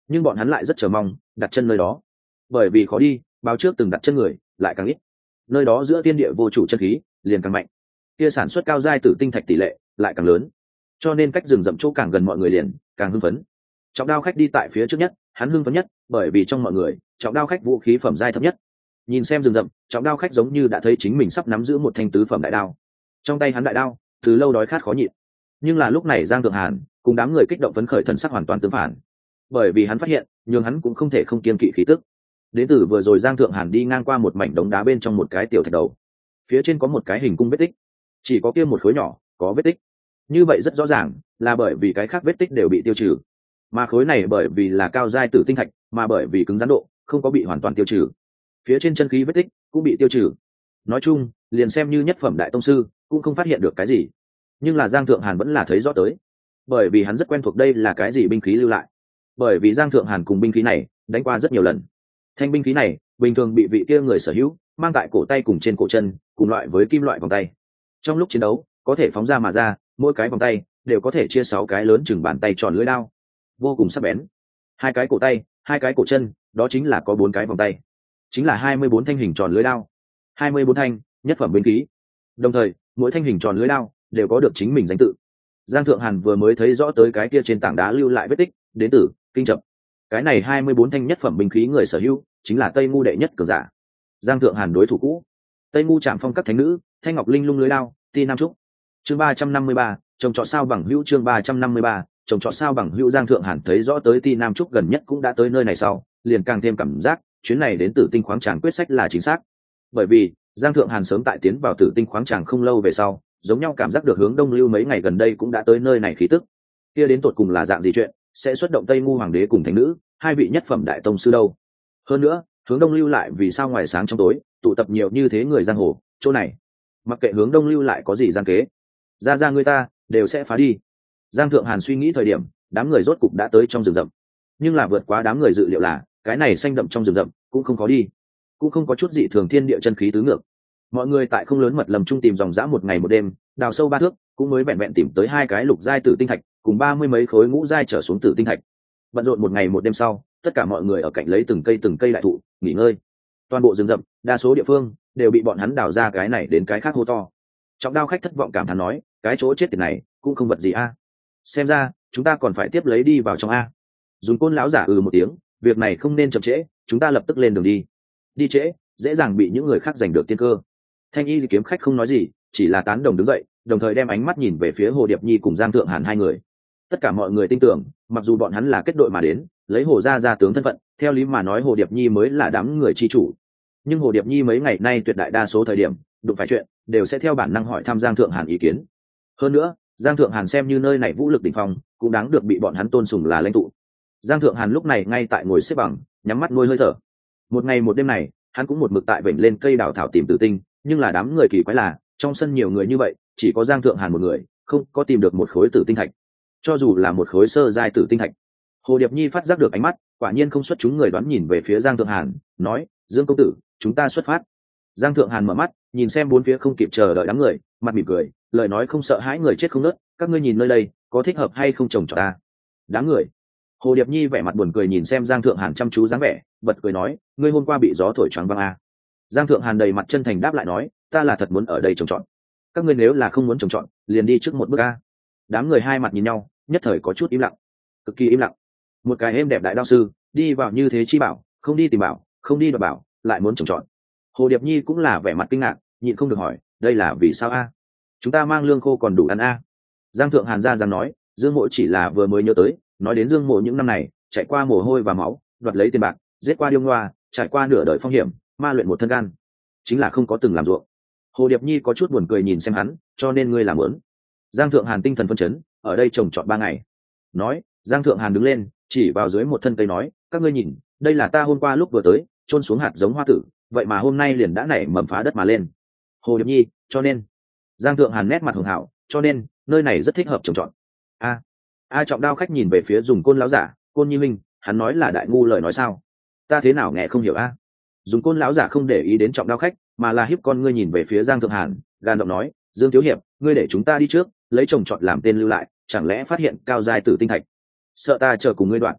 S1: nhưng bọn hắn lại rất chờ mong đặt chân nơi đó, bởi vì khó đi, báo trước từng đặt chân người lại càng ít, nơi đó giữa thiên địa vô chủ chân khí liền càng mạnh, kia sản xuất cao giai tử tinh thạch tỷ lệ lại càng lớn, cho nên cách rừng rậm chỗ càng gần mọi người liền càng hưng phấn. Trọng đao khách đi tại phía trước nhất, hắn hưng phấn nhất, bởi vì trong mọi người trọng đao khách vũ khí phẩm giai thấp nhất. Nhìn xem rừng rậm, trọng đao khách giống như đã thấy chính mình sắp nắm giữ một thanh tứ phẩm đại đao, trong tay hắn đại đao từ lâu đói khát khó nhịn. Nhưng là lúc này Giang Thượng Hàn cùng đám người kích động phấn khởi, thần sắc hoàn toàn tương phản, bởi vì hắn phát hiện nhưng hắn cũng không thể không kiên kỵ khí tức. Đến từ vừa rồi Giang Thượng Hàn đi ngang qua một mảnh đống đá bên trong một cái tiểu thạch đầu, phía trên có một cái hình cung vết tích, chỉ có kia một khối nhỏ có vết tích, như vậy rất rõ ràng là bởi vì cái khác vết tích đều bị tiêu trừ, mà khối này bởi vì là cao giai tử tinh thạch, mà bởi vì cứng rắn độ không có bị hoàn toàn tiêu trừ, phía trên chân khí vết tích cũng bị tiêu trừ. Nói chung liền xem như nhất phẩm đại tông sư cũng không phát hiện được cái gì, nhưng là Giang Thượng Hàn vẫn là thấy rõ tới, bởi vì hắn rất quen thuộc đây là cái gì binh khí lưu lại, bởi vì Giang Thượng Hàn cùng binh khí này đánh qua rất nhiều lần. Thanh binh khí này bình thường bị vị kia người sở hữu mang tại cổ tay cùng trên cổ chân, cùng loại với kim loại vòng tay, trong lúc chiến đấu có thể phóng ra mà ra, mỗi cái vòng tay đều có thể chia sáu cái lớn chừng bàn tay tròn lưỡi đao, vô cùng sắc bén. Hai cái cổ tay, hai cái cổ chân, đó chính là có bốn cái vòng tay, chính là hai mươi bốn thanh hình tròn lưỡi đao, hai mươi bốn thanh nhất phẩm binh khí. Đồng thời mỗi thanh hình tròn lưỡi đao đều có được chính mình danh tự. Giang Thượng Hàn vừa mới thấy rõ tới cái kia trên tảng đá lưu lại vết tích, đến từ kinh chập. Cái này hai mươi bốn thanh nhất phẩm binh khí người sở hữu chính là Tây Ngu đệ nhất cường giả, Giang Thượng Hàn đối thủ cũ. Tây Ngu Trảm Phong các thánh nữ, Thanh Ngọc Linh lung lưới đao, Ti Nam Trúc. Chương ba trăm năm mươi ba, trồng trọt sao bằng hữu. Chương ba trăm năm mươi ba, trồng trọt sao bằng hữu. Giang Thượng Hàn thấy rõ tới Ti Nam Trúc gần nhất cũng đã tới nơi này sau, liền càng thêm cảm giác chuyến này đến Tử Tinh khoáng tràng quyết sách là chính xác. Bởi vì Giang Thượng Hàn sớm tại tiến vào Tử Tinh khoáng tràng không lâu về sau, giống nhau cảm giác được hướng Đông Lưu mấy ngày gần đây cũng đã tới nơi này khí tức. Kia đến tột cùng là dạng gì chuyện, sẽ xuất động Tây Ngu hoàng đế cùng thánh nữ, hai vị nhất phẩm đại tông sư đâu? Hơn nữa, hướng Đông Lưu lại vì sao ngoài sáng trong tối tụ tập nhiều như thế người giang hồ, chỗ này mặc kệ hướng Đông Lưu lại có gì gian kế, ra ra người ta đều sẽ phá đi. Giang Thượng Hàn suy nghĩ thời điểm, đám người rốt cục đã tới trong rừng rậm, nhưng là vượt quá đám người dự liệu là cái này xanh đậm trong rừng rậm cũng không có đi, cũng không có chút dị thường thiên địa chân khí tứ ngược. Mọi người tại không lớn mật lầm chung tìm dòng dã một ngày một đêm, đào sâu ba thước cũng mới vẹn vẹn tìm tới hai cái lục giai tử tinh thạch cùng ba mươi mấy khối ngũ giai trở xuống tử tinh thạch. Bận rộn một ngày một đêm sau, tất cả mọi người ở cạnh lấy từng cây từng cây đại thụ nghỉ ngơi. Toàn bộ rừng rậm đa số địa phương đều bị bọn hắn đào ra cái này đến cái khác hô to. Trọng đao khách thất vọng cảm thán nói, cái chỗ chết tiệt này cũng không vật gì a, xem ra chúng ta còn phải tiếp lấy đi vào trong a. Dùng Côn lão giả ừ một tiếng, việc này không nên chậm trễ, chúng ta lập tức lên đường đi. Đi trễ dễ dàng bị những người khác giành được tiên cơ. Thanh y kiếm khách không nói gì, chỉ là tán đồng đứng dậy, đồng thời đem ánh mắt nhìn về phía Hồ Điệp Nhi cùng Giang Thượng Hàn hai người. Tất cả mọi người tin tưởng, mặc dù bọn hắn là kết đội mà đến, lấy Hồ gia gia tướng thân phận, theo lý mà nói Hồ Điệp Nhi mới là đám người chi chủ. Nhưng Hồ Điệp Nhi mấy ngày nay tuyệt đại đa số thời điểm đụng phải chuyện đều sẽ theo bản năng hỏi thăm Giang Thượng Hàn ý kiến. Hơn nữa, Giang Thượng Hàn xem như nơi này vũ lực đỉnh phong, cũng đáng được bị bọn hắn tôn sùng là lãnh tụ. Giang Thượng Hàn lúc này ngay tại ngồi xếp bằng, nhắm mắt nuôi hơi thở. Một ngày một đêm này, hắn cũng một mực tại vểnh lên cây đào thảo tìm tử tinh, nhưng là đám người kỳ quái là, trong sân nhiều người như vậy, chỉ có Giang Thượng Hàn một người, không có tìm được một khối tử tinh thạch. Cho dù là một khối sơ giai tử tinh thạch. Hồ Điệp Nhi phát giác được ánh mắt, quả nhiên không xuất chúng người đoán nhìn về phía Giang Thượng Hàn, nói, Dương công tử, chúng ta xuất phát. Giang Thượng Hàn mở mắt, nhìn xem bốn phía không kịp chờ đợi đám người, mặt mỉm cười, lời nói không sợ hãi người chết không nớt, các ngươi nhìn nơi đây, có thích hợp hay không trồng cho ta? Đám người. Hồ Điệp Nhi vẻ mặt buồn cười nhìn xem Giang Thượng Hàn chăm chú dáng vẻ, bật cười nói, ngươi hôm qua bị gió thổi choáng váng à? Giang Thượng Hàn đầy mặt chân thành đáp lại nói, ta là thật muốn ở đây trồng trọt. Các ngươi nếu là không muốn trồng trọt, liền đi trước một bước a. Đám người hai mặt nhìn nhau, nhất thời có chút im lặng, cực kỳ im lặng. Một cái êm đẹp đại đao sư, đi vào như thế chi bảo, không đi tìm bảo, không đi đoạt bảo, lại muốn trồng trọt. Hồ Điệp Nhi cũng là vẻ mặt kinh ngạc, nhịn không được hỏi, đây là vì sao a? Chúng ta mang lương khô còn đủ ăn a. Giang Thượng Hàn ra dám nói, Dương Mộ chỉ là vừa mới nhớ tới, nói đến Dương Mộ những năm này, chạy qua mồ hôi và máu, đoạt lấy tiền bạc, giết qua điêu ngoa, trải qua nửa đời phong hiểm, ma luyện một thân gan, chính là không có từng làm ruộng. Hồ Điệp Nhi có chút buồn cười nhìn xem hắn, cho nên ngươi làm muốn. Giang Thượng Hàn tinh thần phân chấn, ở đây trồng trọt ba ngày. Nói, Giang Thượng Hàn đứng lên, chỉ vào dưới một thân cây nói, các ngươi nhìn, đây là ta hôm qua lúc vừa tới, trôn xuống hạt giống hoa tử, vậy mà hôm nay liền đã nảy mầm phá đất mà lên. Hồ Điệp Nhi, cho nên. Giang Thượng Hàn nét mặt hường hảo, cho nên, nơi này rất thích hợp trồng trọt. A, A Trọng đao khách nhìn về phía Dùng Côn lão giả, Côn Nhi minh, hắn nói là đại ngu lời nói sao? Ta thế nào nghe không hiểu a? Dùng Côn lão giả không để ý đến Trọng đao khách, mà là hiếp con ngươi nhìn về phía Giang Thượng Hàn, gan động nói, Dương thiếu hiệp, ngươi để chúng ta đi trước, lấy trồng trọt làm tên lưu lại, chẳng lẽ phát hiện cao giai tử tinh thạch, sợ ta chờ cùng ngươi đoạn.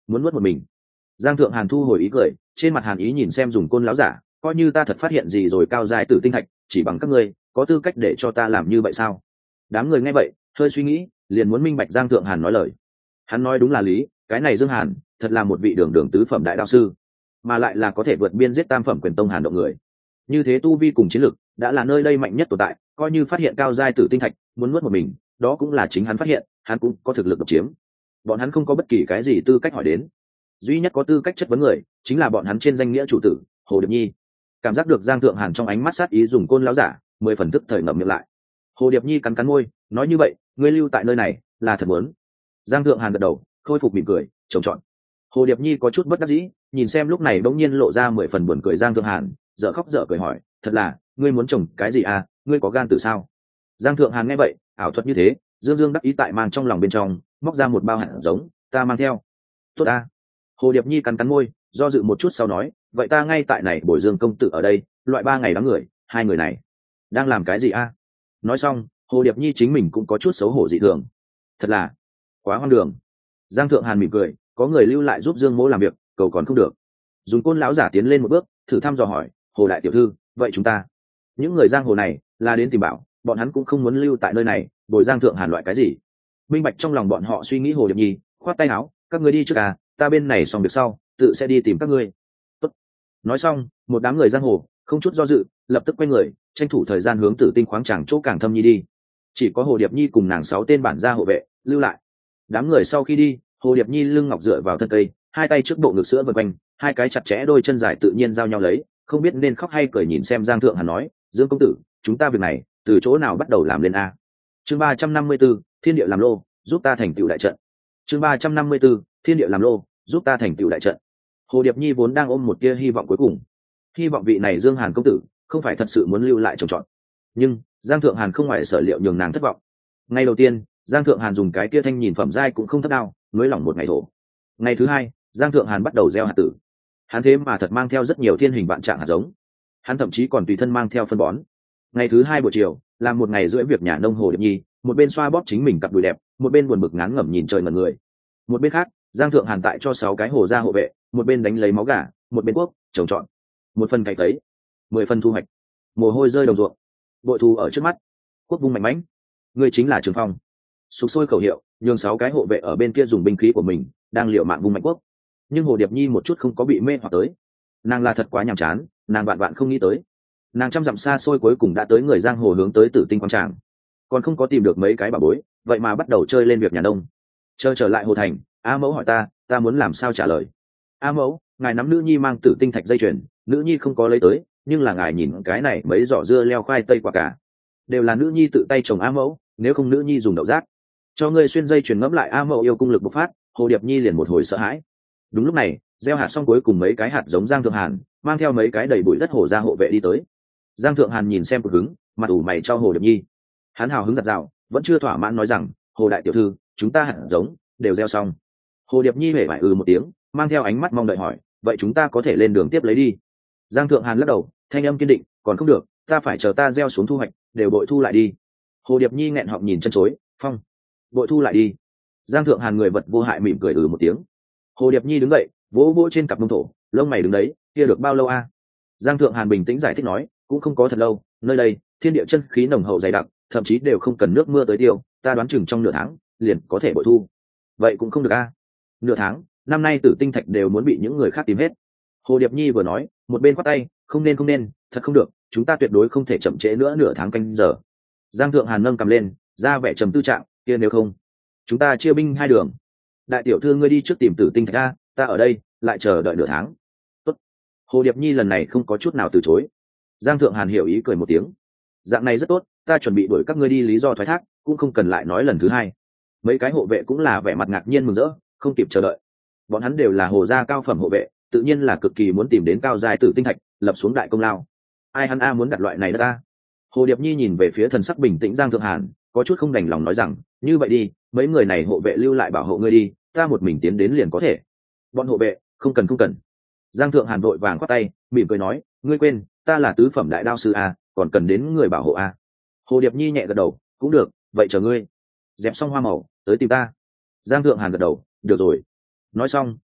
S1: muốn nuốt một mình. Giang Thượng Hàn thu hồi ý cười, trên mặt hàn ý nhìn xem dùng côn lão giả, coi như ta thật phát hiện gì rồi cao giai tử tinh thạch, chỉ bằng các ngươi có tư cách để cho ta làm như vậy sao? Đám người nghe vậy hơi suy nghĩ, liền muốn minh bạch Giang Thượng Hàn nói lời. Hắn nói đúng là lý, cái này Dương Hàn thật là một vị đường đường tứ phẩm đại đạo sư, mà lại là có thể vượt biên giết tam phẩm quyền tông Hàn động người. Như thế tu vi cùng chiến lực đã là nơi đây mạnh nhất tồn tại, coi như phát hiện cao giai tử tinh thạch muốn nuốt một mình, đó cũng là chính hắn phát hiện, hắn cũng có thực lực độc chiếm. Bọn hắn không có bất kỳ cái gì tư cách hỏi đến, duy nhất có tư cách chất vấn người chính là bọn hắn trên danh nghĩa chủ tử Hồ Điệp Nhi. Cảm giác được Giang Thượng Hàn trong ánh mắt sát ý, dùng côn lão giả mười phần tức thời ngậm miệng lại. Hồ Điệp Nhi cắn cắn môi, nói như vậy ngươi lưu tại nơi này là thật muốn? Giang Thượng Hàn gật đầu, khôi phục mỉm cười, trồng trọt. Hồ Điệp Nhi có chút bất đắc dĩ, nhìn xem lúc này bỗng nhiên lộ ra mười phần buồn cười Giang Thượng Hàn, dở khóc dở cười hỏi, thật là ngươi muốn trồng cái gì à, ngươi có gan tử sao? Giang Thượng Hàn nghe vậy ảo thuật như thế, dương dương đắc ý tại mang trong lòng bên trong móc ra một bao hạt giống, ta mang theo. Tốt ta. Hồ Điệp Nhi cắn cắn môi, do dự một chút sau nói, vậy ta ngay tại này bồi Dương công tử ở đây, loại ba ngày đám người, hai người này đang làm cái gì a? Nói xong, Hồ Điệp Nhi chính mình cũng có chút xấu hổ dị thường. Thật là quá hoang đường. Giang Thượng Hàn mỉm cười, có người lưu lại giúp Dương Mỗ làm việc, cầu còn không được. Dùng côn lão giả tiến lên một bước, thử thăm dò hỏi, Hồ đại tiểu thư, vậy chúng ta, những người giang hồ này là đến tìm bảo, bọn hắn cũng không muốn lưu tại nơi này, bồi Giang Thượng Hàn loại cái gì? Minh bạch trong lòng bọn họ suy nghĩ Hồ Điệp Nhi, khoát tay áo, các người đi trước à, ta bên này xong việc sau tự sẽ đi tìm các ngươi. Tốt. Nói xong, một đám người giang hồ không chút do dự lập tức quay người, tranh thủ thời gian hướng Tử Tinh khoáng tràng chỗ Càng Thâm Nhi đi. Chỉ có Hồ Điệp Nhi cùng nàng sáu tên bản gia hộ vệ lưu lại. Đám người sau khi đi, Hồ Điệp Nhi lưng ngọc dựa vào thân cây, hai tay trước bộ ngực sữa vần quanh, hai cái chặt chẽ đôi chân dài tự nhiên giao nhau lấy, không biết nên khóc hay cười nhìn xem Giang Thượng Hàn nói, Dương công tử, chúng ta việc này từ chỗ nào bắt đầu làm lên a? Chương ba trăm năm mươi 34, Thiên địa làm lô, giúp ta thành tựu đại trận. Chương ba trăm năm mươi 34, Thiên địa làm lô, giúp ta thành tựu đại trận. Hồ Điệp Nhi vốn đang ôm một tia hy vọng cuối cùng, hy vọng vị này Dương Hàn công tử không phải thật sự muốn lưu lại trồng trọt. Nhưng Giang Thượng Hàn không ngoại sở liệu nhường nàng thất vọng. Ngày đầu tiên, Giang Thượng Hàn dùng cái tia thanh nhìn phẩm giai cũng không thấp đao, nối lỏng một ngày thổ. Ngày thứ hai, Giang Thượng Hàn bắt đầu gieo hạt tử. Hắn thế mà thật mang theo rất nhiều thiên hình vạn trạng hạt giống. Hắn thậm chí còn tùy thân mang theo phân bón. Ngày thứ hai buổi chiều, làm một ngày rưỡi việc nhà nông Hồ Điệp Nhi, một bên xoa bóp chính mình cặp đùi đẹp, một bên buồn bực ngán ngẩm nhìn trời ngẩn người. Một bên khác, Giang Thượng Hàn tại cho sáu cái hồ gia hộ vệ, một bên đánh lấy máu gà, một bên quốc trồng trọt. Một phần cày cấy, mười phần thu hoạch, mồ hôi rơi đồng ruộng, bội thu ở trước mắt. Quốc vung mạnh mẽ, người chính là Trường Phong. Sục sôi khẩu hiệu, nhường sáu cái hộ vệ ở bên kia dùng binh khí của mình đang liều mạng vung mạnh quốc. Nhưng Hồ Điệp Nhi một chút không có bị mê hoặc tới. Nàng là thật quá nhàm chán, nàng vạn vạn không nghĩ tới, nàng trăm dặm xa xôi cuối cùng đã tới người giang hồ hướng tới Tử Tinh quang tràng, còn không có tìm được mấy cái bà bối, vậy mà bắt đầu chơi lên việc nhà nông. Chờ trở lại hồ thành, A mẫu hỏi ta, ta muốn làm sao trả lời. A mẫu, ngài nắm nữ nhi mang Tử Tinh thạch dây chuyền, nữ nhi không có lấy tới, nhưng là ngài nhìn cái này mấy giỏ dưa leo khoai tây quả cả, đều là nữ nhi tự tay trồng. A mẫu, nếu không nữ nhi dùng đậu rác cho ngươi xuyên dây chuyền. Ngẫm lại A mẫu yêu cung lực bộc phát, Hồ Điệp Nhi liền một hồi sợ hãi. Đúng lúc này, gieo hạt xong cuối cùng mấy cái hạt giống, Giang Thượng Hàn mang theo mấy cái đầy bụi đất hồ ra hộ vệ đi tới. Giang Thượng Hàn nhìn xem cực hứng, mặt ủ mày cho Hồ Điệp Nhi. Hắn hào hứng giặt rào, vẫn chưa thỏa mãn nói rằng, Hồ đại tiểu thư, chúng ta hạt giống đều gieo xong. Hồ Điệp Nhi hề phải ừ một tiếng, mang theo ánh mắt mong đợi hỏi, vậy chúng ta có thể lên đường tiếp lấy đi? Giang Thượng Hàn lắc đầu, thanh âm kiên định, còn không được, ta phải chờ ta gieo xuống thu hoạch, đều bội thu lại đi. Hồ Điệp Nhi nghẹn họng nhìn chân chối, phong, bội thu lại đi. Giang Thượng Hàn người vật vô hại mỉm cười ừ một tiếng. Hồ Điệp Nhi đứng dậy, vỗ vỗ trên cặp mông thổ, lông mày đứng đấy, kia được bao lâu a? Giang Thượng Hàn bình tĩnh giải thích nói, cũng không có thật lâu, nơi đây thiên địa chân khí nồng hậu dày đặc, thậm chí đều không cần nước mưa tới tiêu, ta đoán chừng trong nửa tháng liền có thể bội thu. Vậy cũng không được a. Nửa tháng, năm nay Tử Tinh thạch đều muốn bị những người khác tìm hết. Hồ Điệp Nhi vừa nói, một bên khoát tay, không nên không nên, thật không được, chúng ta tuyệt đối không thể chậm trễ nữa nửa tháng canh giờ. Giang Thượng Hàn nâng cầm lên, ra vẻ trầm tư trạng, kia nếu không, chúng ta chia binh hai đường. Đại tiểu thư ngươi đi trước tìm Tử Tinh thạch a, ta ở đây lại chờ đợi nửa tháng. Tốt. Hồ Điệp Nhi lần này không có chút nào từ chối. Giang Thượng Hàn hiểu ý cười một tiếng. Dạng này rất tốt, ta chuẩn bị đuổi các ngươi đi lý do thoái thác, cũng không cần lại nói lần thứ hai. Mấy cái hộ vệ cũng là vẻ mặt ngạc nhiên mừng rỡ, không kịp chờ đợi. Bọn hắn đều là hồ gia cao phẩm hộ vệ, tự nhiên là cực kỳ muốn tìm đến cao giai Tử Tinh thạch, lập xuống đại công lao. Ai hắn a muốn đặt loại này đó ta? Hồ Điệp Nhi nhìn về phía thần sắc bình tĩnh Giang Thượng Hàn, có chút không đành lòng nói rằng, như vậy đi, mấy người này hộ vệ lưu lại bảo hộ ngươi đi, ta một mình tiến đến liền có thể. Bọn hộ vệ không cần không cần. Giang Thượng Hàn vội vàng khoát tay, mỉm cười nói, ngươi quên, ta là tứ phẩm đại đao sư a, còn cần đến người bảo hộ a. Hồ Điệp Nhi nhẹ gật đầu, cũng được, vậy chờ ngươi dẹp xong hoa màu tới tìm ta. Giang Thượng Hàn gật đầu, được rồi. Nói xong,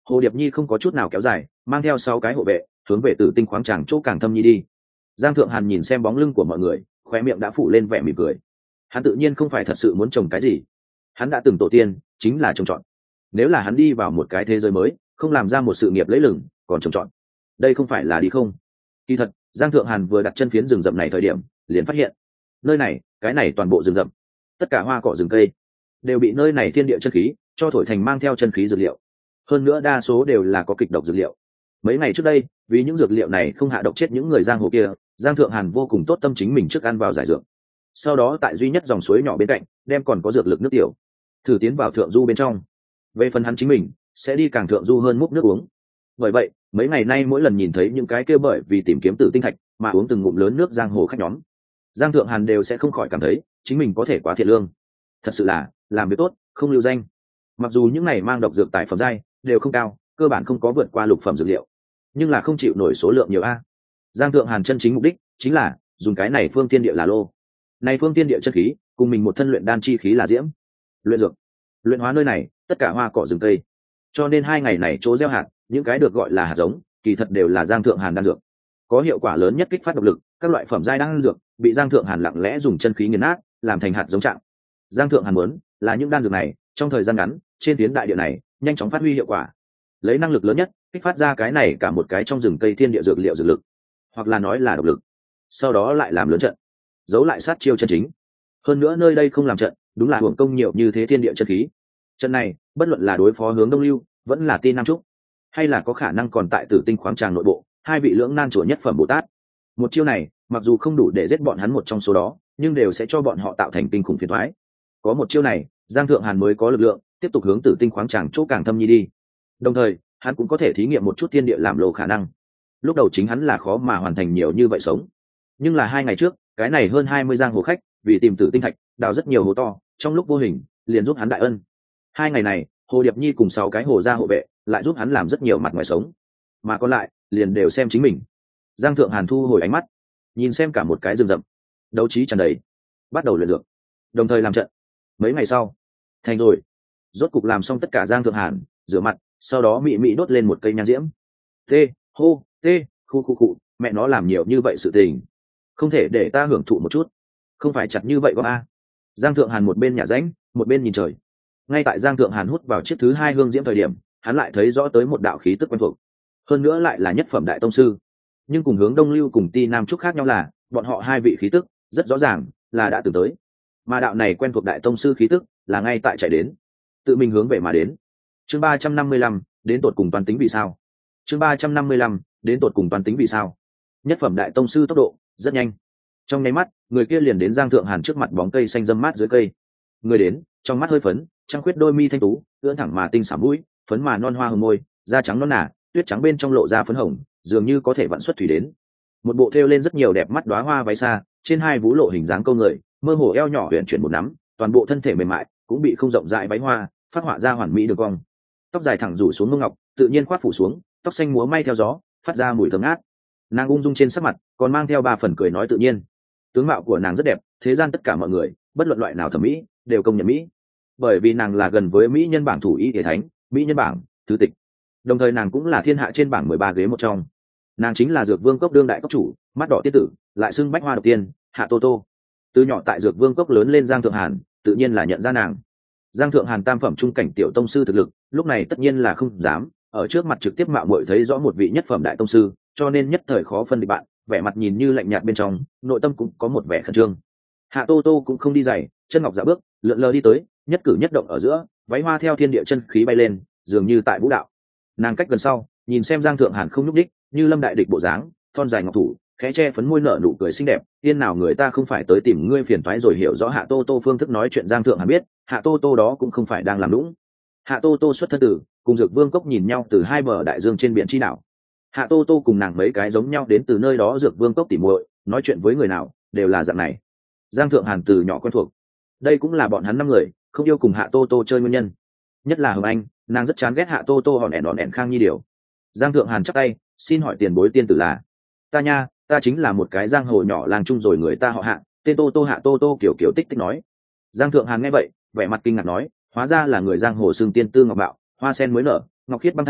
S1: Hồ Điệp Nhi không có chút nào kéo dài, mang theo sáu cái hộ vệ hướng về Tử Tinh khoáng tràng chỗ Càng Thâm Nhi đi. Giang Thượng Hàn nhìn xem bóng lưng của mọi người, khóe miệng đã phủ lên vẻ mỉm cười. Hắn tự nhiên không phải thật sự muốn trồng cái gì, hắn đã từng tổ tiên chính là trồng trọt. Nếu là hắn đi vào một cái thế giới mới, không làm ra một sự nghiệp lẫy lừng, còn trồng trọt, đây không phải là đi không? Kỳ thật, Giang Thượng Hàn vừa đặt chân phiến rừng rậm này thời điểm, liền phát hiện, nơi này, cái này toàn bộ rừng rậm, tất cả hoa cỏ rừng cây đều bị nơi này thiên địa chân khí cho thổi thành mang theo chân khí dược liệu. Hơn nữa đa số đều là có kịch độc dược liệu. Mấy ngày trước đây, vì những dược liệu này không hạ độc chết những người giang hồ kia, Giang Thượng Hàn vô cùng tốt tâm chính mình trước ăn vào giải dược. Sau đó tại duy nhất dòng suối nhỏ bên cạnh, đem còn có dược lực nước tiểu thử tiến vào thượng du bên trong. Về phần hắn chính mình, sẽ đi càng thượng du hơn múc nước uống. Bởi vậy, mấy ngày nay mỗi lần nhìn thấy những cái kia bởi vì tìm kiếm tử tinh thạch mà uống từng ngụm lớn nước giang hồ khách nhóm, Giang Thượng Hàn đều sẽ không khỏi cảm thấy chính mình có thể quá thiệt lương. Thật sự là làm việc tốt, không lưu danh. Mặc dù những này mang độc dược tại phẩm giai đều không cao, cơ bản không có vượt qua lục phẩm dược liệu, nhưng là không chịu nổi số lượng nhiều a. Giang Thượng Hàn chân chính mục đích chính là dùng cái này phương tiên địa là lô. Này phương tiên địa chân khí, cùng mình một thân luyện đan chi khí là diễm, luyện dược, luyện hóa nơi này tất cả hoa cỏ rừng cây. Cho nên hai ngày này chỗ gieo hạt, những cái được gọi là hạt giống, kỳ thật đều là Giang Thượng Hàn đan dược. Có hiệu quả lớn nhất kích phát độc lực, các loại phẩm giai đan dược bị Giang Thượng Hàn lặng lẽ dùng chân khí nghiền nát, làm thành hạt giống trạng. Giang Thượng Hàn muốn là những đan dược này, trong thời gian ngắn, trên tiến đại địa này, nhanh chóng phát huy hiệu quả. Lấy năng lực lớn nhất, kích phát ra cái này cả một cái trong rừng cây thiên địa dược liệu dược lực, hoặc là nói là độc lực. Sau đó lại làm lớn trận, giấu lại sát chiêu chân chính. Hơn nữa nơi đây không làm trận, đúng là hưởng công nhiều như thế thiên địa chân khí. Trận này, bất luận là đối phó hướng Đông Lưu, vẫn là Ti Nam Trúc, hay là có khả năng còn tại Tử Tinh khoáng tràng nội bộ, hai vị lưỡng nan chùa nhất phẩm Bồ Tát. Một chiêu này, mặc dù không đủ để giết bọn hắn một trong số đó, nhưng đều sẽ cho bọn họ tạo thành kinh khủng phiền toái. Có một chiêu này, Giang Thượng Hàn mới có lực lượng tiếp tục hướng Tử Tinh khoáng tràng chỗ Càng Thâm Nhi đi. Đồng thời, hắn cũng có thể thí nghiệm một chút thiên địa làm lô khả năng. Lúc đầu chính hắn là khó mà hoàn thành nhiều như vậy sống, nhưng là hai ngày trước, cái này hơn hai mươi giang hồ khách vì tìm Tử Tinh thạch, đào rất nhiều hố to, trong lúc vô hình liền giúp hắn đại ân. Hai ngày này, Hồ Điệp Nhi cùng sáu cái hồ gia hộ vệ lại giúp hắn làm rất nhiều mặt ngoài sống, mà còn lại liền đều xem chính mình. Giang Thượng Hàn thu hồi ánh mắt, nhìn xem cả một cái rừng rậm, đấu trí tràn đầy, bắt đầu luyện dược, đồng thời làm trận. Mấy ngày sau, thành rồi. Rốt cục làm xong tất cả, Giang Thượng Hàn rửa mặt, sau đó mị mị đốt lên một cây nhang diễm. Tê, hô, tê, khu khu cụ, mẹ nó làm nhiều như vậy sự tình, không thể để ta hưởng thụ một chút, không phải chặt như vậy có a. Giang Thượng Hàn một bên nhả rãnh, một bên nhìn trời. Ngay tại Giang Thượng Hàn hút vào chiếc thứ hai hương diễm thời điểm, hắn lại thấy rõ tới một đạo khí tức quen thuộc, hơn nữa lại là nhất phẩm đại tông sư. Nhưng cùng hướng Đông Lưu cùng Ti Nam Trúc khác nhau là, bọn họ hai vị khí tức rất rõ ràng là đã từng tới, mà đạo này quen thuộc đại tông sư khí tức là ngay tại chạy đến, tự mình hướng về mà đến. Chương ba trăm năm mươi lăm, đến tột cùng toàn tính vì sao? Chương ba trăm năm mươi lăm, đến tột cùng toàn tính vì sao? Nhất phẩm đại tông sư tốc độ rất nhanh, trong nháy mắt, người kia liền đến Giang Thượng Hàn trước mặt bóng cây xanh râm mát dưới cây. Người đến, trong mắt hơi phấn, trăng khuyết đôi mi thanh tú, ưỡn thẳng mà tinh xảo mũi, phấn mà non hoa hồng môi, da trắng non nả, tuyết trắng bên trong lộ ra phấn hồng, dường như có thể vặn xuất thủy đến. Một bộ thêu lên rất nhiều đẹp mắt đóa hoa váy xa, trên hai vú lộ hình dáng câu người, mơ hồ eo nhỏ huyền chuyển một nắm, toàn bộ thân thể mềm mại cũng bị không rộng rãi váy hoa phát họa ra hoàn mỹ đường cong. Tóc dài thẳng rủ xuống mông ngọc, tự nhiên khoát phủ xuống, tóc xanh múa may theo gió, phát ra mùi thơm ngát. Nàng ung dung trên sắc mặt, còn mang theo ba phần cười nói tự nhiên. Tướng mạo của nàng rất đẹp, thế gian tất cả mọi người, bất luận loại nào thẩm mỹ, đều công nhận mỹ. Bởi vì nàng là gần với mỹ nhân bảng thủ y thể thánh, mỹ nhân bảng thứ tịch. Đồng thời nàng cũng là thiên hạ trên bảng mười ba ghế một trong. Nàng chính là Dược Vương cốc đương đại cốc chủ, mắt đỏ tiên tử, lại xưng bách hoa độc tiên, Hạ Tô Tô. Từ nhỏ tại Dược Vương cốc lớn lên Giang Thượng Hàn, tự nhiên là nhận ra nàng. Giang Thượng Hàn tam phẩm trung cảnh tiểu tông sư thực lực, lúc này tất nhiên là không dám ở trước mặt trực tiếp mạo muội thấy rõ một vị nhất phẩm đại tông sư, cho nên nhất thời khó phân định bạn, vẻ mặt nhìn như lạnh nhạt bên trong, nội tâm cũng có một vẻ khẩn trương. Hạ Tô Tô cũng không đi giày, chân ngọc dạ bước, lượn lờ đi tới, nhất cử nhất động ở giữa, váy hoa theo thiên địa chân khí bay lên, dường như tại vũ đạo. Nàng cách gần sau, nhìn xem Giang Thượng Hàn không nhúc đích, như lâm đại địch bộ dáng, thon dài ngọc thủ, khẽ che phấn môi nở nụ cười xinh đẹp, tiên nào người ta không phải tới tìm ngươi phiền toái rồi. Hiểu rõ Hạ Tô Tô phương thức nói chuyện Giang Thượng Hàn biết, Hạ Tô Tô đó cũng không phải đang làm lũng. Hạ Tô Tô xuất thân từ, cùng Dược Vương cốc nhìn nhau từ hai bờ đại dương trên biển chi đảo. Hạ Tô Tô cùng nàng mấy cái giống nhau đến từ nơi đó Dược Vương cốc tỉ muội, nói chuyện với người nào đều là dạng này. Giang Thượng Hàn từ nhỏ quen thuộc, đây cũng là bọn hắn năm người không yêu cùng Hạ Tô Tô chơi nguyên nhân. Nhất là Hồng Anh, nàng rất chán ghét Hạ Tô Tô hòn ẻn hòn ẻn khang nhi điều. Giang Thượng Hàn chắp tay, xin hỏi tiền bối tiên tử là? Ta nha, ta chính là một cái giang hồ nhỏ làng chung rồi người ta họ Hạ, tên Tô Tô. Hạ Tô Tô kiểu kiểu tích tích nói. Giang Thượng Hàn nghe vậy, vẻ mặt kinh ngạc nói, hóa ra là người giang hồ xưng tiên tư ngọc bạo, hoa sen mới nở, ngọc khiết băng thanh,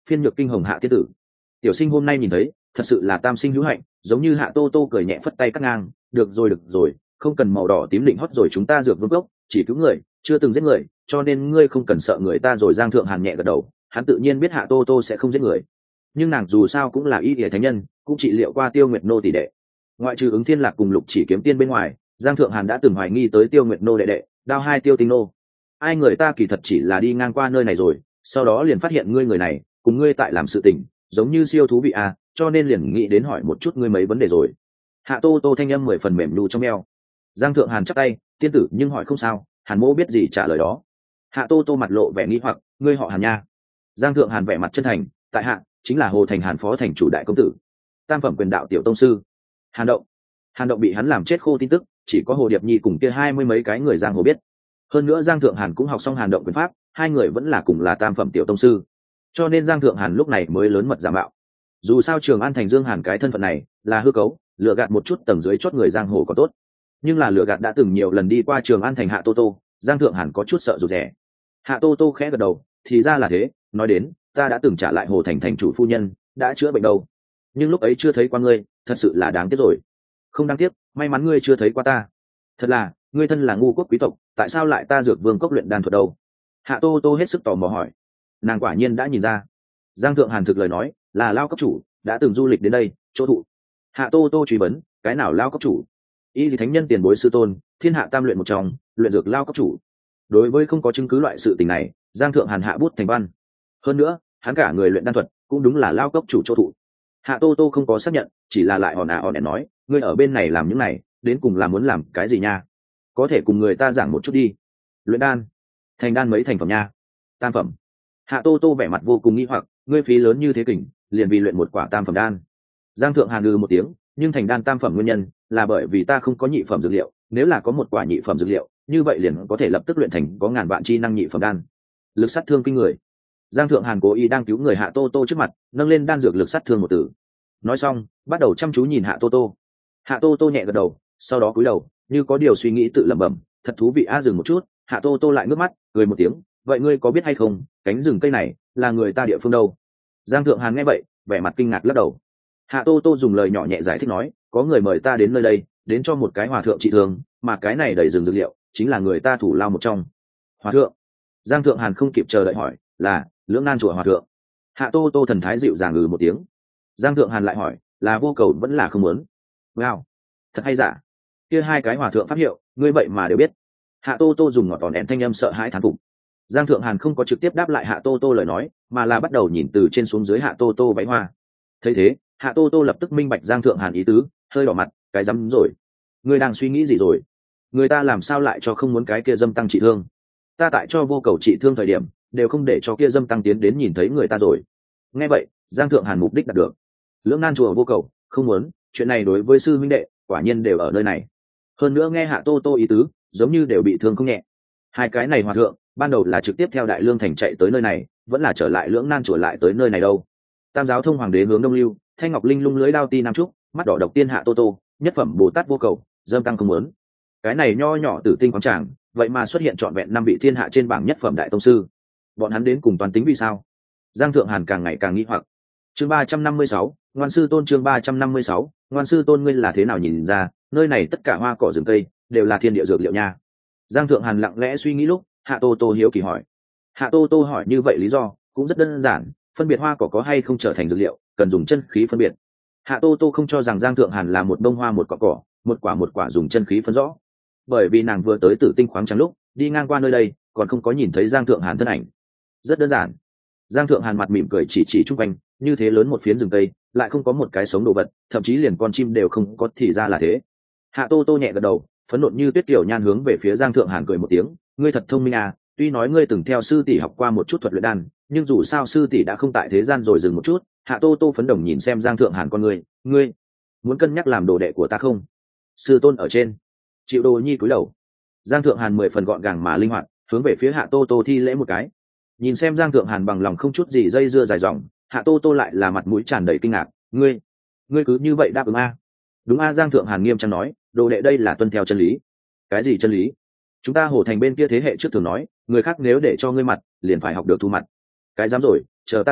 S1: phiên nhược kinh hồng hạ tiên tử. Tiểu sinh hôm nay nhìn thấy thật sự là tam sinh hữu hạnh, giống như Hạ Tô Tô cười nhẹ phất tay cắt ngang, được rồi được rồi, không cần màu đỏ tím định hót rồi, chúng ta dược vương cốc chỉ cứu người chưa từng giết người, cho nên ngươi không cần sợ người ta rồi. Giang Thượng Hàn nhẹ gật đầu, hắn tự nhiên biết Hạ Tô Tô sẽ không giết người, nhưng nàng dù sao cũng là y y thánh nhân, cũng trị liệu qua Tiêu Nguyệt Nô tỷ đệ. Ngoại trừ Ứng Thiên Lạc cùng Lục Chỉ Kiếm Tiên bên ngoài, Giang Thượng Hàn đã từng hoài nghi tới Tiêu Nguyệt Nô đệ đệ Đao Hai Tiêu Tinh Nô. Ai người ta kỳ thật chỉ là đi ngang qua nơi này rồi, sau đó liền phát hiện ngươi người này cùng ngươi tại làm sự tình giống như siêu thú vị à, cho nên liền nghĩ đến hỏi một chút ngươi mấy vấn đề rồi. Hạ Tô Tô thanh âm mười phần mềm nhu trong eo. Giang Thượng Hàn chắp tay, tiên tử nhưng hỏi không sao, Hàn mỗ biết gì trả lời đó. Hạ Tô Tô mặt lộ vẻ nghi hoặc, ngươi họ Hàn nha? Giang Thượng Hàn vẻ mặt chân thành, tại hạ chính là Hồ Thành Hàn phó thành chủ đại công tử, tam phẩm quyền đạo tiểu tông sư. Hàn Động. Hàn Động bị hắn làm chết khô tin tức chỉ có Hồ Điệp Nhi cùng kia hai mươi mấy cái người giang hồ biết. Hơn nữa Giang Thượng Hàn cũng học xong Hàn Động quyền pháp, hai người vẫn là cùng là tam phẩm tiểu tông sư, cho nên Giang Thượng Hàn lúc này mới lớn mật giả mạo. Dù sao Trường An thành Dương Hàn cái thân phận này là hư cấu, lừa gạt một chút tầng dưới chót người giang hồ có tốt, nhưng là lừa gạt đã từng nhiều lần đi qua Trường An thành Hạ Tô Tô, Giang Thượng Hàn có chút sợ rụt rè. Hạ Tô Tô khẽ gật đầu, thì ra là thế, nói đến ta đã từng trả lại Hồ Thành thành chủ phu nhân đã chữa bệnh đâu, nhưng lúc ấy chưa thấy qua ngươi, thật sự là đáng tiếc rồi. Không đáng tiếc, may mắn ngươi chưa thấy qua ta. Thật là, ngươi thân là ngu quốc quý tộc, tại sao lại ta dược vương cốc luyện đan thuật đâu? Hạ Tô Tô hết sức tò mò hỏi. Nàng quả nhiên đã nhìn ra. Giang Thượng Hàn thực lời nói là Lao cấp chủ đã từng du lịch đến đây chỗ thụ. Hạ Tô Tô truy vấn, cái nào Lao cấp chủ? Y thì thánh nhân tiền bối sư tôn, thiên hạ tam luyện một trong, luyện dược Lao cấp chủ. Đối với không có chứng cứ loại sự tình này, Giang Thượng Hàn hạ bút thành văn. Hơn nữa, hắn cả người luyện đan thuật cũng đúng là Lao cấp chủ chỗ thụ. Hạ Tô Tô không có xác nhận, chỉ là lại hòn à hòn đèn nói, ngươi ở bên này làm những này đến cùng là muốn làm cái gì nha? Có thể cùng người ta giảng một chút đi. Luyện đan. Thành đan mấy thành phẩm nha? Tam phẩm. Hạ Tô Tô vẻ mặt vô cùng nghi hoặc, ngươi phí lớn như thế kình liền vì luyện một quả tam phẩm đan. Giang Thượng Hàn lừ một tiếng, nhưng thành đan tam phẩm nguyên nhân là bởi vì ta không có nhị phẩm dược liệu, nếu là có một quả nhị phẩm dược liệu, như vậy liền có thể lập tức luyện thành có ngàn vạn chi năng nhị phẩm đan, lực sát thương kinh người. Giang Thượng Hàn cố ý đang cứu người Hạ Tô Tô trước mặt, nâng lên đan dược lực sát thương một từ. Nói xong, bắt đầu chăm chú nhìn Hạ Tô Tô. Hạ Tô Tô nhẹ gật đầu, sau đó cúi đầu, như có điều suy nghĩ tự lẩm bẩm, thật thú vị a. Dừng một chút, Hạ Tô Tô lại ngước mắt, cười một tiếng, vậy ngươi có biết hay không, cánh rừng cây này là người ta địa phương đâu? Giang Thượng Hàn nghe vậy, vẻ mặt kinh ngạc lắc đầu. Hạ Tô Tô dùng lời nhỏ nhẹ giải thích nói, có người mời ta đến nơi đây, đến cho một cái hòa thượng trị thương, mà cái này đầy rừng dược liệu chính là người ta thủ lao một trong. Hòa thượng? Giang Thượng Hàn không kịp chờ đợi hỏi, là Lưỡng Nan chùa hòa thượng? Hạ Tô Tô thần thái dịu dàng ngừ một tiếng. Giang Thượng Hàn lại hỏi, là vô cầu vẫn là không muốn? Wow, thật hay giả. Kia hai cái hòa thượng pháp hiệu, ngươi vậy mà đều biết. Hạ Tô Tô dùng ngọt tòn đèn thanh âm sợ hãi thán phục. Giang Thượng Hàn không có trực tiếp đáp lại Hạ Tô Tô lời nói, mà là bắt đầu nhìn từ trên xuống dưới Hạ Tô Tô váy hoa. Thấy thế, Hạ Tô Tô lập tức minh bạch Giang Thượng Hàn ý tứ, hơi đỏ mặt, cái dám rồi. Ngươi đang suy nghĩ gì rồi? Người ta làm sao lại cho không muốn cái kia dâm tăng trị thương? Ta tại cho vô cầu trị thương thời điểm, đều không để cho kia dâm tăng tiến đến nhìn thấy người ta rồi. Nghe vậy, Giang Thượng Hàn mục đích đạt được. Lưỡng Nan chùa vô cầu, không muốn, chuyện này đối với sư huynh đệ, quả nhiên đều ở nơi này. Hơn nữa nghe Hạ Tô Tô ý tứ, giống như đều bị thương không nhẹ. Hai cái này hòa thượng, ban đầu là trực tiếp theo Đại Lương thành chạy tới nơi này, vẫn là trở lại Lưỡng Nan chùa lại tới nơi này đâu? Tam giáo thông hoàng đế hướng đông lưu, Thanh Ngọc Linh lung lưới đao ti nam trúc, mắt đỏ độc tiên Hạ Tô Tô, nhất phẩm Bồ Tát vô cầu, dâm tăng không muốn. Cái này nho nhỏ tử tinh quáng tràng, vậy mà xuất hiện trọn vẹn năm vị thiên hạ trên bảng nhất phẩm đại tông sư. Bọn hắn đến cùng toàn tính vì sao? Giang Thượng Hàn càng ngày càng nghi hoặc. Chương ba trăm năm mươi sáu, Ngoan sư tôn. Chương ba trăm năm mươi sáu, Ngoan sư tôn. Ngươi là thế nào nhìn ra, nơi này tất cả hoa cỏ rừng cây đều là thiên địa dược liệu nha? Giang Thượng Hàn lặng lẽ suy nghĩ lúc, Hạ Tô Tô hiếu kỳ hỏi. Hạ Tô Tô hỏi như vậy lý do cũng rất đơn giản, phân biệt hoa cỏ có hay không trở thành dược liệu, cần dùng chân khí phân biệt. Hạ Tô Tô không cho rằng Giang Thượng Hàn là một bông hoa một cỏ cỏ, một quả một quả dùng chân khí phân rõ, bởi vì nàng vừa tới Tử Tinh khoáng trắng lúc đi ngang qua nơi đây, còn không có nhìn thấy Giang Thượng Hàn thân ảnh. Rất đơn giản. Giang Thượng Hàn mặt mỉm cười chỉ chỉ chung quanh, như thế lớn một phiến rừng cây, lại không có một cái sống đồ vật, thậm chí liền con chim đều không có, thì ra là thế. Hạ Tô Tô nhẹ gật đầu, phấn nộ như tuyết kiểu nhan hướng về phía Giang Thượng Hàn cười một tiếng, ngươi thật thông minh à, tuy nói ngươi từng theo sư tỷ học qua một chút thuật luyện đan, nhưng dù sao sư tỷ đã không tại thế gian rồi. Dừng một chút, Hạ Tô Tô phấn đồng nhìn xem Giang Thượng Hàn con ngươi, ngươi muốn cân nhắc làm đồ đệ của ta không? Sư tôn ở trên. Chịu Đồ Nhi cúi đầu. Giang Thượng Hàn mười phần gọn gàng mà linh hoạt, hướng về phía Hạ Tô Tô thi lễ một cái. Nhìn xem Giang Thượng Hàn bằng lòng không chút gì dây dưa dài dòng, Hạ Tô Tô lại là mặt mũi tràn đầy kinh ngạc, ngươi ngươi cứ như vậy đáp ứng a? Đúng a. Giang Thượng Hàn nghiêm trang nói, đồ đệ đây là tuân theo chân lý. Cái gì chân lý? Chúng ta Hổ Thành bên kia thế hệ trước thường nói, người khác nếu để cho ngươi mặt liền phải học được thu mặt. Cái dám rồi, chờ ta giả,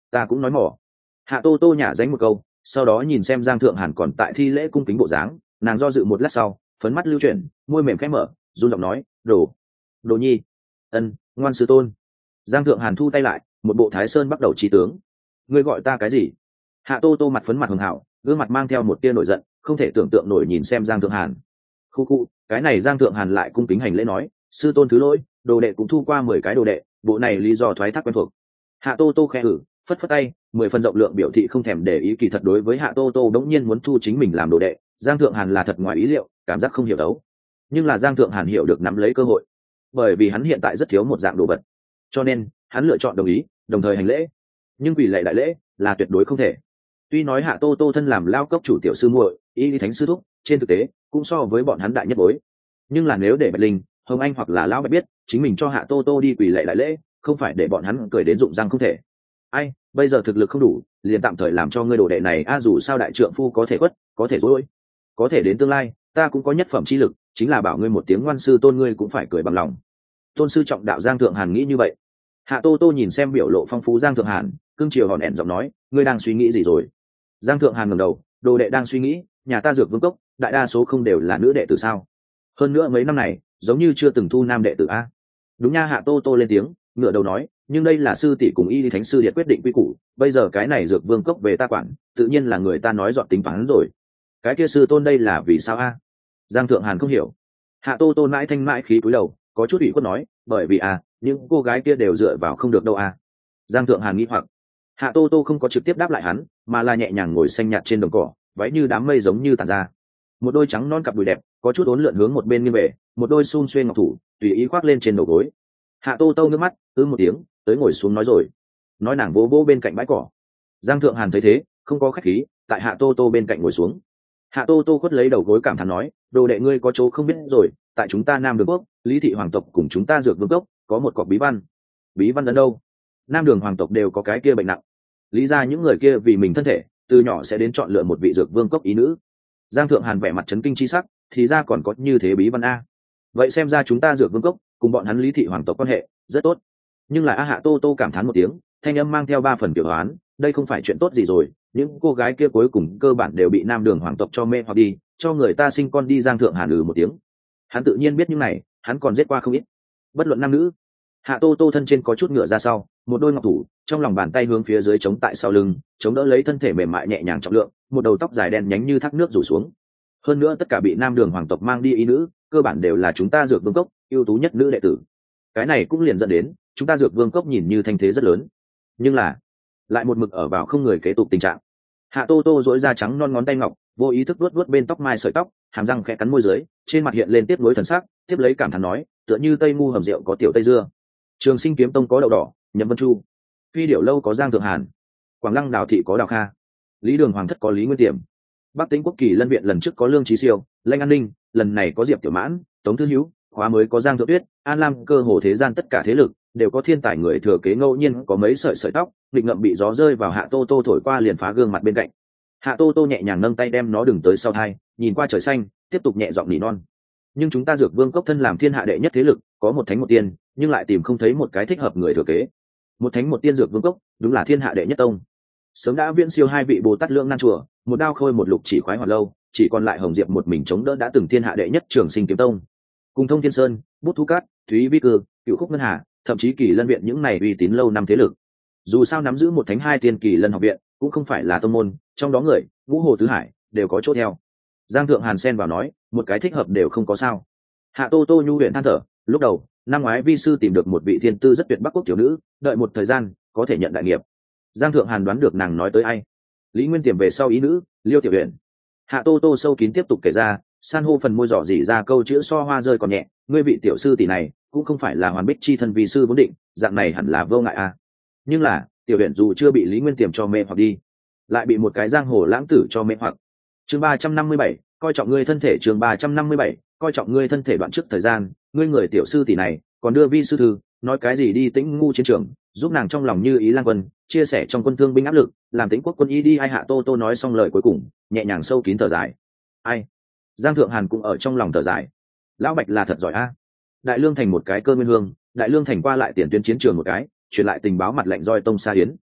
S1: ta cũng nói mỏ. Hạ tô tô nhả dánh một câu, sau đó nhìn xem Giang Thượng Hàn còn tại thi lễ cung kính bộ dáng, nàng do dự một lát sau, phấn mắt lưu chuyển, môi mềm khẽ mở, run giọng nói, đồ đồ nhi. Ân, ngoan sư tôn. Giang Thượng Hàn thu tay lại, một bộ Thái Sơn bắt đầu trí tướng. Ngươi gọi ta cái gì? Hạ tô tô mặt phấn mặt hường hảo, gương mặt mang theo một tia nổi giận, không thể tưởng tượng nổi nhìn xem Giang Thượng Hàn. Khu khu, cái này Giang Thượng Hàn lại cung kính hành lễ nói, sư tôn thứ lỗi, đồ đệ cũng thu qua mười cái đồ đệ, bộ này lý do thoái thác quen thuộc. Hạ tô tô khẽ hử, phất phất tay, mười phần rộng lượng biểu thị không thèm để ý. Kỳ thật đối với Hạ tô tô đống nhiên muốn thu chính mình làm đồ đệ, Giang Thượng Hàn là thật ngoài ý liệu, cảm giác không hiểu đấu. Nhưng là Giang Thượng Hàn hiểu được nắm lấy cơ hội, bởi vì hắn hiện tại rất thiếu một dạng đồ vật, cho nên hắn lựa chọn đồng ý, đồng thời hành lễ. Nhưng quỳ lạy đại lễ là tuyệt đối không thể. Tuy nói Hạ tô tô thân làm lao cốc chủ tiểu sư muội, y lý thánh sư thúc, trên thực tế cũng so với bọn hắn đại nhất bối, nhưng là nếu để Bạch Linh, Hồng Anh hoặc là lão Bạch biết chính mình cho Hạ tô tô đi quỳ lạy đại lễ, không phải để bọn hắn cười đến rụng răng không thể. Ai, bây giờ thực lực không đủ, liền tạm thời làm cho ngươi đồ đệ này a, dù sao đại trượng phu có thể quất, có thể dối, có thể đến tương lai ta cũng có nhất phẩm chi lực, chính là bảo ngươi một tiếng ngoan sư tôn ngươi cũng phải cười bằng lòng. Tôn sư trọng đạo. Giang Thượng Hàn nghĩ như vậy. Hạ tô tô nhìn xem biểu lộ phong phú Giang Thượng Hàn, cương chiều hòn ẻn giọng nói, ngươi đang suy nghĩ gì rồi? Giang Thượng Hàn ngẩng đầu, đồ đệ đang suy nghĩ, nhà ta Dược Vương cốc đại đa số không đều là nữ đệ tử sao? Hơn nữa mấy năm này giống như chưa từng thu nam đệ tử a. Đúng nha. Hạ tô tô lên tiếng, ngửa đầu nói, nhưng đây là sư tỷ cùng y lý thánh sư điện quyết định quy củ, bây giờ cái này Dược Vương cốc về ta quản, tự nhiên là người ta nói dọn tính toán rồi. Cái kia sư tôn đây là vì sao a? Giang Thượng Hàn không hiểu. Hạ tô tô mãi thanh mãi khí cúi đầu, có chút ủy khuất nói, bởi vì à những cô gái kia đều dựa vào không được đâu à. Giang Thượng Hàn nghĩ hoặc. Hạ tô tô không có trực tiếp đáp lại hắn, mà là nhẹ nhàng ngồi xanh nhạt trên đồng cỏ, váy như đám mây giống như tàn ra, một đôi trắng non cặp đùi đẹp có chút uốn lượn hướng một bên nghiêng về, một đôi xun xuê ngọc thủ tùy ý khoác lên trên đầu gối. Hạ tô tô nước mắt ư một tiếng, tới ngồi xuống nói rồi, nói nàng vỗ vỗ bên cạnh bãi cỏ. Giang Thượng Hàn thấy thế không có khách khí, tại Hạ tô tô bên cạnh ngồi xuống. Hạ tô tô khuất lấy đầu gối cảm thán nói, đồ đệ ngươi có chỗ không biết rồi, tại chúng ta Nam Đường quốc, Lý thị hoàng tộc cùng chúng ta Dược Vương cốc có một cọc bí văn. Bí văn đến đâu? Nam Đường hoàng tộc đều có cái kia bệnh nặng, lý ra những người kia vì mình thân thể từ nhỏ sẽ đến chọn lựa một vị Dược Vương cốc ý nữ. Giang Thượng Hàn vẻ mặt chấn kinh chi sắc, thì ra còn có như thế bí văn a. Vậy xem ra chúng ta Dược Vương cốc cùng bọn hắn Lý thị hoàng tộc quan hệ rất tốt. Nhưng là a Hạ tô tô cảm thán một tiếng, thanh âm mang theo ba phần tiểu đoán, đây không phải chuyện tốt gì rồi, những cô gái kia cuối cùng cơ bản đều bị Nam Đường hoàng tộc cho mê hoặc đi, cho người ta sinh con đi. Giang Thượng Hàn ừ một tiếng, hắn tự nhiên biết những này, hắn còn giết qua không ít, bất luận nam nữ. Hạ tô tô thân trên có chút ngựa ra sau, một đôi ngọc thủ trong lòng bàn tay hướng phía dưới chống tại sau lưng, chống đỡ lấy thân thể mềm mại nhẹ nhàng trọng lượng, một đầu tóc dài đen nhánh như thác nước rủ xuống. Hơn nữa tất cả bị Nam Đường hoàng tộc mang đi ý nữ cơ bản đều là chúng ta Dược Vương cốc ưu tú nhất nữ đệ tử. Cái này cũng liền dẫn đến chúng ta Dược Vương cốc nhìn như thanh thế rất lớn, nhưng là lại một mực ở vào không người kế tục tình trạng. Hạ tô tô dỗi ra trắng non ngón tay ngọc, vô ý thức vuốt vuốt bên tóc mai sợi tóc, hàm răng khẽ cắn môi dưới, trên mặt hiện lên tiếp nối thần sắc, tiếp lấy cảm thán nói, tựa như tây ngu hầm rượu có tiểu tây dưa, Trường Sinh kiếm tông có đậu đỏ, Nhậm Vân Chu, Phi Điểu lâu có Giang Thượng Hàn, Quảng Lăng đào thị có Đào Kha, Lý Đường hoàng thất có Lý Nguyên Tiềm, Bắc Tĩnh quốc kỳ lân viện lần trước có Lương Chí Siêu, Lanh An Ninh, lần này có Diệp Tiểu Mãn, Tống Thư Hữu, khóa mới có Giang Thượng Tuyết, An Lam, cơ hồ thế gian tất cả thế lực đều có thiên tài người thừa kế. Ngẫu nhiên có mấy sợi sợi tóc định ngậm bị gió rơi vào Hạ tô tô thổi qua liền phá gương mặt bên cạnh. Hạ tô tô nhẹ nhàng nâng tay đem nó đừng tới sau thai, nhìn qua trời xanh, tiếp tục nhẹ giọng nỉ non, nhưng chúng ta Dược Vương cốc thân làm thiên hạ đệ nhất thế lực, có một thánh một tiên, nhưng lại tìm không thấy một cái thích hợp người thừa kế. Một thánh một tiên Dược Vương cốc đúng là thiên hạ đệ nhất tông, sớm đã viễn siêu hai vị Bồ Tát Lượng Nan chùa, một đao khôi một lục chỉ khoái hoạt lâu, chỉ còn lại Hồng Diệp một mình chống đỡ đã từng thiên hạ đệ nhất Trường Sinh kiếm tông, cùng Thông Thiên Sơn, Bút Thú Cát, Thúy Vi Cư, Cựu Khúc Ngân Hà, thậm chí Kỳ Lân viện những này uy tín lâu năm thế lực. Dù sao nắm giữ một thánh hai tiên Kỳ Lân học viện cũng không phải là tông môn, trong đó người Ngũ Hồ Tứ Hải đều có chỗ theo. Giang Thượng Hàn xen vào nói, một cái thích hợp đều không có sao. Hạ tô tô nhu huyền than thở, lúc đầu năm ngoái vi sư tìm được một vị thiên tư rất tuyệt Bắc quốc tiểu nữ, đợi một thời gian có thể nhận đại nghiệp. Giang Thượng Hàn đoán được nàng nói tới ai. Lý Nguyên Tiềm về sau ý nữ Liêu Tiểu Huyền. Hạ tô tô sâu kín tiếp tục kể ra, san hô phần môi giỏ dỉ ra câu chữ so hoa rơi còn nhẹ, ngươi vị tiểu sư tỷ này cũng không phải là hoàn bích chi thân vi sư vốn định, dạng này hẳn là vô ngại à. Nhưng là Tiểu Huyền dù chưa bị Lý Nguyên Tiềm cho mê hoặc đi, lại bị một cái giang hồ lãng tử cho mê hoặc. Chương ba trăm năm mươi bảy, coi trọng ngươi thân thể. Chương ba trăm năm mươi bảy, coi trọng ngươi thân thể. Đoạn trước thời gian, ngươi người tiểu sư tỷ này còn đưa vi sư thư, nói cái gì đi Tĩnh ngu chiến trường, giúp nàng trong lòng như ý lang quân, chia sẻ trong quân thương binh áp lực, làm Tĩnh quốc quân y đi. Ai Hạ tô tô nói xong lời cuối cùng, nhẹ nhàng sâu kín thở dài. Ai? Giang Thượng Hàn cũng ở trong lòng thở dài. Lão Bạch là thật giỏi a. Đại Lương thành một cái cơ nguyên hương, Đại Lương thành qua lại tiền tuyến chiến trường một cái, truyền lại tình báo mặt lạnh roi tông xa hiến.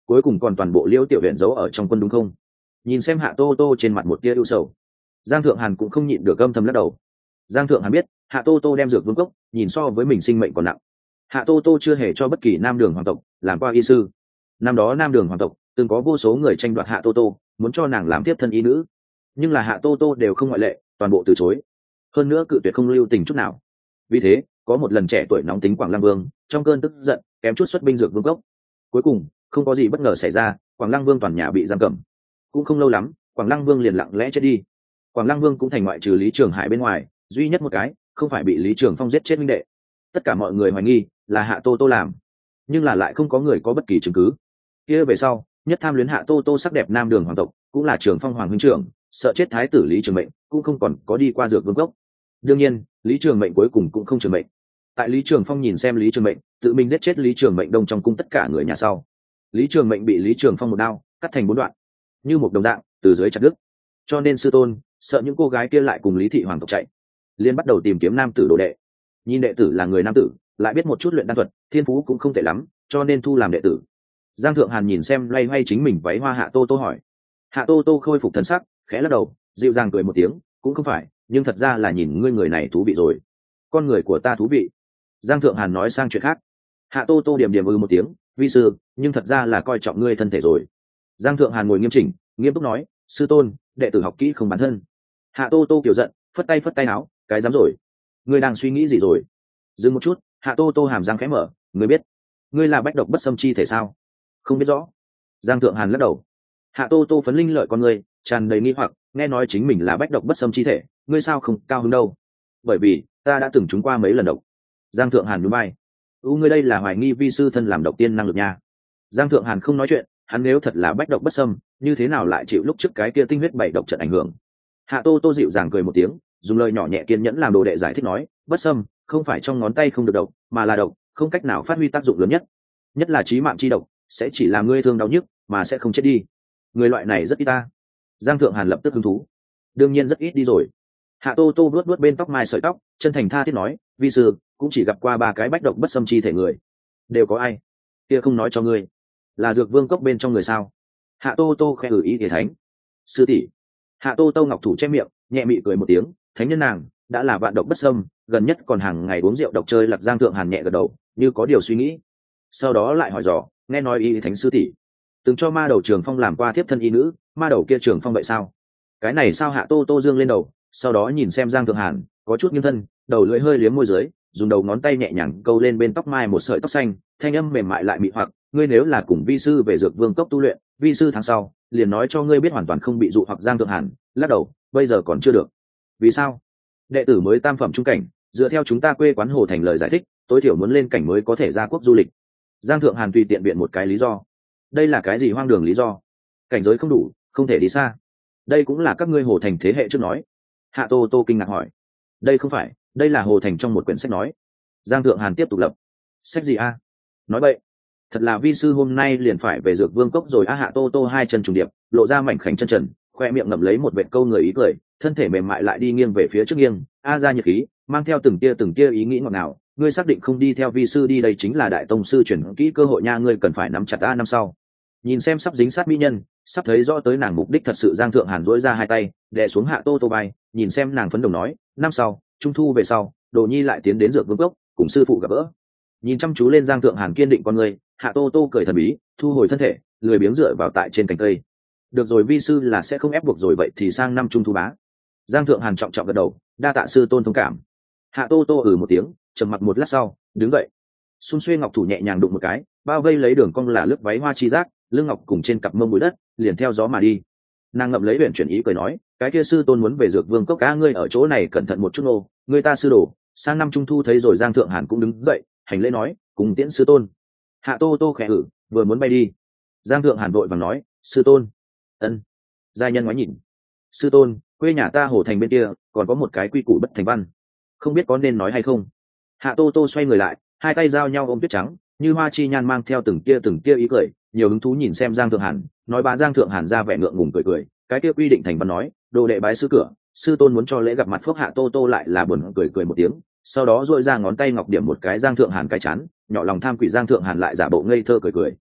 S1: cuối cùng còn toàn bộ liễu tiểu huyện giấu ở trong quân đúng không? Nhìn xem Hạ Tô Tô trên mặt một tia ưu sầu, Giang Thượng Hàn cũng không nhịn được âm thầm lắc đầu. Giang Thượng Hàn biết Hạ Tô Tô đem dược vương cốc nhìn so với mình sinh mệnh còn nặng. Hạ Tô Tô chưa hề cho bất kỳ nam đường hoàng tộc làm qua y sư. Năm đó nam đường hoàng tộc từng có vô số người tranh đoạt Hạ Tô Tô, muốn cho nàng làm tiếp thân y nữ, nhưng là Hạ Tô Tô đều không ngoại lệ, toàn bộ từ chối. Hơn nữa cự tuyệt không lưu tình chút nào. Vì thế có một lần trẻ tuổi nóng tính Quảng Lăng Vương trong cơn tức giận kém chút xuất binh dược vương cốc. Cuối cùng không có gì bất ngờ xảy ra, Quảng Lăng Vương toàn nhà bị giam cầm. Cũng không lâu lắm, Quảng Lăng Vương liền lặng lẽ chết đi. Quảng Lăng Vương cũng thành ngoại trừ Lý Trường Hải bên ngoài duy nhất một cái không phải bị Lý Trường Phong giết chết minh đệ. Tất cả mọi người hoài nghi là Hạ Tô Tô làm, nhưng là lại không có người có bất kỳ chứng cứ. Kia về sau, nhất tham luyến Hạ Tô Tô sắc đẹp nam đường hoàng tộc cũng là Trường Phong hoàng huynh trưởng, sợ chết thái tử Lý Trường Mệnh cũng không còn có đi qua dược vương cốc. Đương nhiên Lý Trường Mệnh cuối cùng cũng không trường mệnh. Tại Lý Trường Phong nhìn xem Lý Trường Mệnh tự mình giết chết Lý Trường Mệnh đông trong cung tất cả người nhà sau, Lý Trường Mệnh bị Lý Trường Phong một đao cắt thành bốn đoạn, như một đồng dạng từ dưới chặt đứt. Cho nên sư tôn sợ những cô gái kia lại cùng Lý thị hoàng tộc chạy, liên bắt đầu tìm kiếm nam tử đồ đệ. Nhìn đệ tử là người nam tử, lại biết một chút luyện đan thuật, thiên phú cũng không tệ lắm, cho nên thu làm đệ tử. Giang Thượng Hàn nhìn xem loay hoay chính mình váy hoa Hạ Tô Tô hỏi. Hạ Tô Tô khôi phục thần sắc, khẽ lắc đầu, dịu dàng cười một tiếng, cũng không phải, nhưng thật ra là nhìn ngươi người này thú vị rồi. Con người của ta thú vị. Giang Thượng Hàn nói sang chuyện khác. Hạ Tô Tô điểm điểm ư một tiếng, vi sư, nhưng thật ra là coi trọng ngươi thân thể rồi. Giang Thượng Hàn ngồi nghiêm chỉnh, nghiêm túc nói, sư tôn, đệ tử học kỹ không bản thân. Hạ Tô Tô kiểu giận, phất tay phất tay áo, cái dám rồi. Ngươi đang suy nghĩ gì rồi? Dừng một chút, Hạ Tô Tô hàm răng khẽ mở, ngươi biết, ngươi là bách độc bất xâm chi thể sao? Không biết rõ. Giang Thượng Hàn lắc đầu. Hạ Tô Tô phấn linh lợi con ngươi tràn đầy nghi hoặc, nghe nói chính mình là bách độc bất xâm chi thể, ngươi sao không cao hứng đâu? Bởi vì ta đã từng trúng qua mấy lần độc. Giang Thượng Hàn nhún vai. U ngươi đây là hoài nghi vi sư thân làm độc tiên năng lực nha. Giang Thượng Hàn không nói chuyện, hắn nếu thật là bách độc bất xâm, như thế nào lại chịu lúc trước cái kia tinh huyết bảy độc trận ảnh hưởng? Hạ Tô Tô dịu dàng cười một tiếng, dùng lời nhỏ nhẹ kiên nhẫn làm đồ đệ giải thích nói, bất xâm không phải trong ngón tay không được độc, mà là độc không cách nào phát huy tác dụng lớn nhất, nhất là chí mạng chi độc, sẽ chỉ làm ngươi thương đau nhức mà sẽ không chết đi. Người loại này rất ít ta. Giang Thượng Hàn lập tức hứng thú. Đương nhiên rất ít đi rồi. Hạ Tô Tô vuốt vuốt bên tóc mai sợi tóc, chân thành tha thiết nói, vi sư cũng chỉ gặp qua ba cái bách độc bất xâm chi thể người. Đều có ai? Kia không nói cho ngươi, là dược vương cốc bên trong người sao? Hạ Tô Tô khẽ ử ý thể thánh. Sư tỷ. Hạ Tô Tô ngọc thủ che miệng, nhẹ mị cười một tiếng, thánh nhân nàng đã là vạn độc bất xâm, gần nhất còn hàng ngày uống rượu độc chơi lạc. Giang Thượng Hàn nhẹ gật đầu, như có điều suy nghĩ. Sau đó lại hỏi dò, nghe nói y thánh sư tỷ từng cho ma đầu Trường Phong làm qua thiếp thân y nữ, ma đầu kia Trường Phong vậy sao? Cái này sao? Hạ Tô Tô dương lên đầu, sau đó nhìn xem Giang Thượng Hàn, có chút nghiêng thân, đầu lưỡi hơi liếm môi dưới, dùng đầu ngón tay nhẹ nhàng câu lên bên tóc mai một sợi tóc xanh, thanh âm mềm mại lại mị hoặc, ngươi nếu là cùng vi sư về dược vương cốc tu luyện, vi sư tháng sau liền nói cho ngươi biết hoàn toàn không bị dụ hoặc. Giang Thượng Hàn lắc đầu, bây giờ còn chưa được. Vì sao? Đệ tử mới tam phẩm trung cảnh, dựa theo chúng ta quê quán Hồ Thành lời giải thích, tối thiểu muốn lên cảnh mới có thể ra quốc du lịch. Giang Thượng Hàn tùy tiện biện một cái lý do. Đây là cái gì hoang đường lý do? Cảnh giới không đủ, không thể đi xa. Đây cũng là các ngươi Hồ Thành thế hệ trước nói. Hạ Tô Tô kinh ngạc hỏi. Đây không phải, đây là Hồ Thành trong một quyển sách nói. Giang Thượng Hàn tiếp tục lập. Sách gì a? Nói vậy, thật là vi sư hôm nay liền phải về dược vương cốc rồi a. Hạ Tô Tô hai chân trùng điệp, lộ ra mảnh khảnh chân trần, khoe miệng ngậm lấy một vệt câu người ý cười, thân thể mềm mại lại đi nghiêng về phía trước nghiêng, a ra nhiệt khí, mang theo từng tia từng tia ý nghĩ ngọt ngào. Ngươi xác định không đi theo vi sư đi, đây chính là đại tông sư chuyển kỹ cơ hội nha, ngươi cần phải nắm chặt a. Năm sau nhìn xem sắp dính sát mỹ nhân, sắp thấy rõ tới nàng mục đích thật sự, Giang Thượng Hàn duỗi ra hai tay đè xuống Hạ Tô Tô vai, nhìn xem nàng phấn đồng nói, năm sau trung thu về sau, Đồ Nhi lại tiến đến dược vương cốc cùng sư phụ gặp gỡ. Nhìn chăm chú lên Giang Thượng Hàn kiên định con người, Hạ Tô Tô cười thần bí, thu hồi thân thể, lười biếng dựa vào tại trên cành cây. Được rồi, vi sư là sẽ không ép buộc rồi, vậy thì sang năm trung thu bá. Giang Thượng Hàn trọng trọng gật đầu, đa tạ sư tôn thông cảm. Hạ Tô Tô ừ một tiếng, trầm mặc một lát sau đứng dậy, xung xuê ngọc thủ nhẹ nhàng đụng một cái, bao vây lấy đường cong là lướt váy hoa chi giác, lưng ngọc cùng trên cặp mông bụi đất liền theo gió mà đi. Nàng ngậm lấy huyện chuyển ý cười nói, cái kia sư tôn muốn về dược vương cốc, cá ngươi ở chỗ này cẩn thận một chút nô, người ta sư đồ sang năm trung thu thấy rồi. Giang Thượng Hàn cũng đứng dậy hành lễ nói, cùng tiễn sư tôn. Hạ Tô Tô khẽ ử, vừa muốn bay đi, Giang Thượng Hàn vội vàng nói, sư tôn. Ân. Giai nhân ngoái nhìn, sư tôn, quê nhà ta Hồ Thành bên kia còn có một cái quy củ bất thành văn, không biết có nên nói hay không. Hạ Tô Tô xoay người lại, hai tay giao nhau ôm tuyết trắng, như hoa chi nhan mang theo từng tia từng tia ý cười, nhiều hứng thú nhìn xem Giang Thượng Hàn, nói bà. Giang Thượng Hàn ra vẻ ngượng ngùng cười cười, cái kia quy định thành văn nói, đồ đệ bái sư cửa, sư tôn muốn cho lễ gặp mặt phước. Hạ Tô Tô lại là buồn cười cười một tiếng, sau đó duỗi ra ngón tay ngọc điểm một cái Giang Thượng Hàn cái chán, nhỏ lòng tham quỷ. Giang Thượng Hàn lại giả bộ ngây thơ cười cười.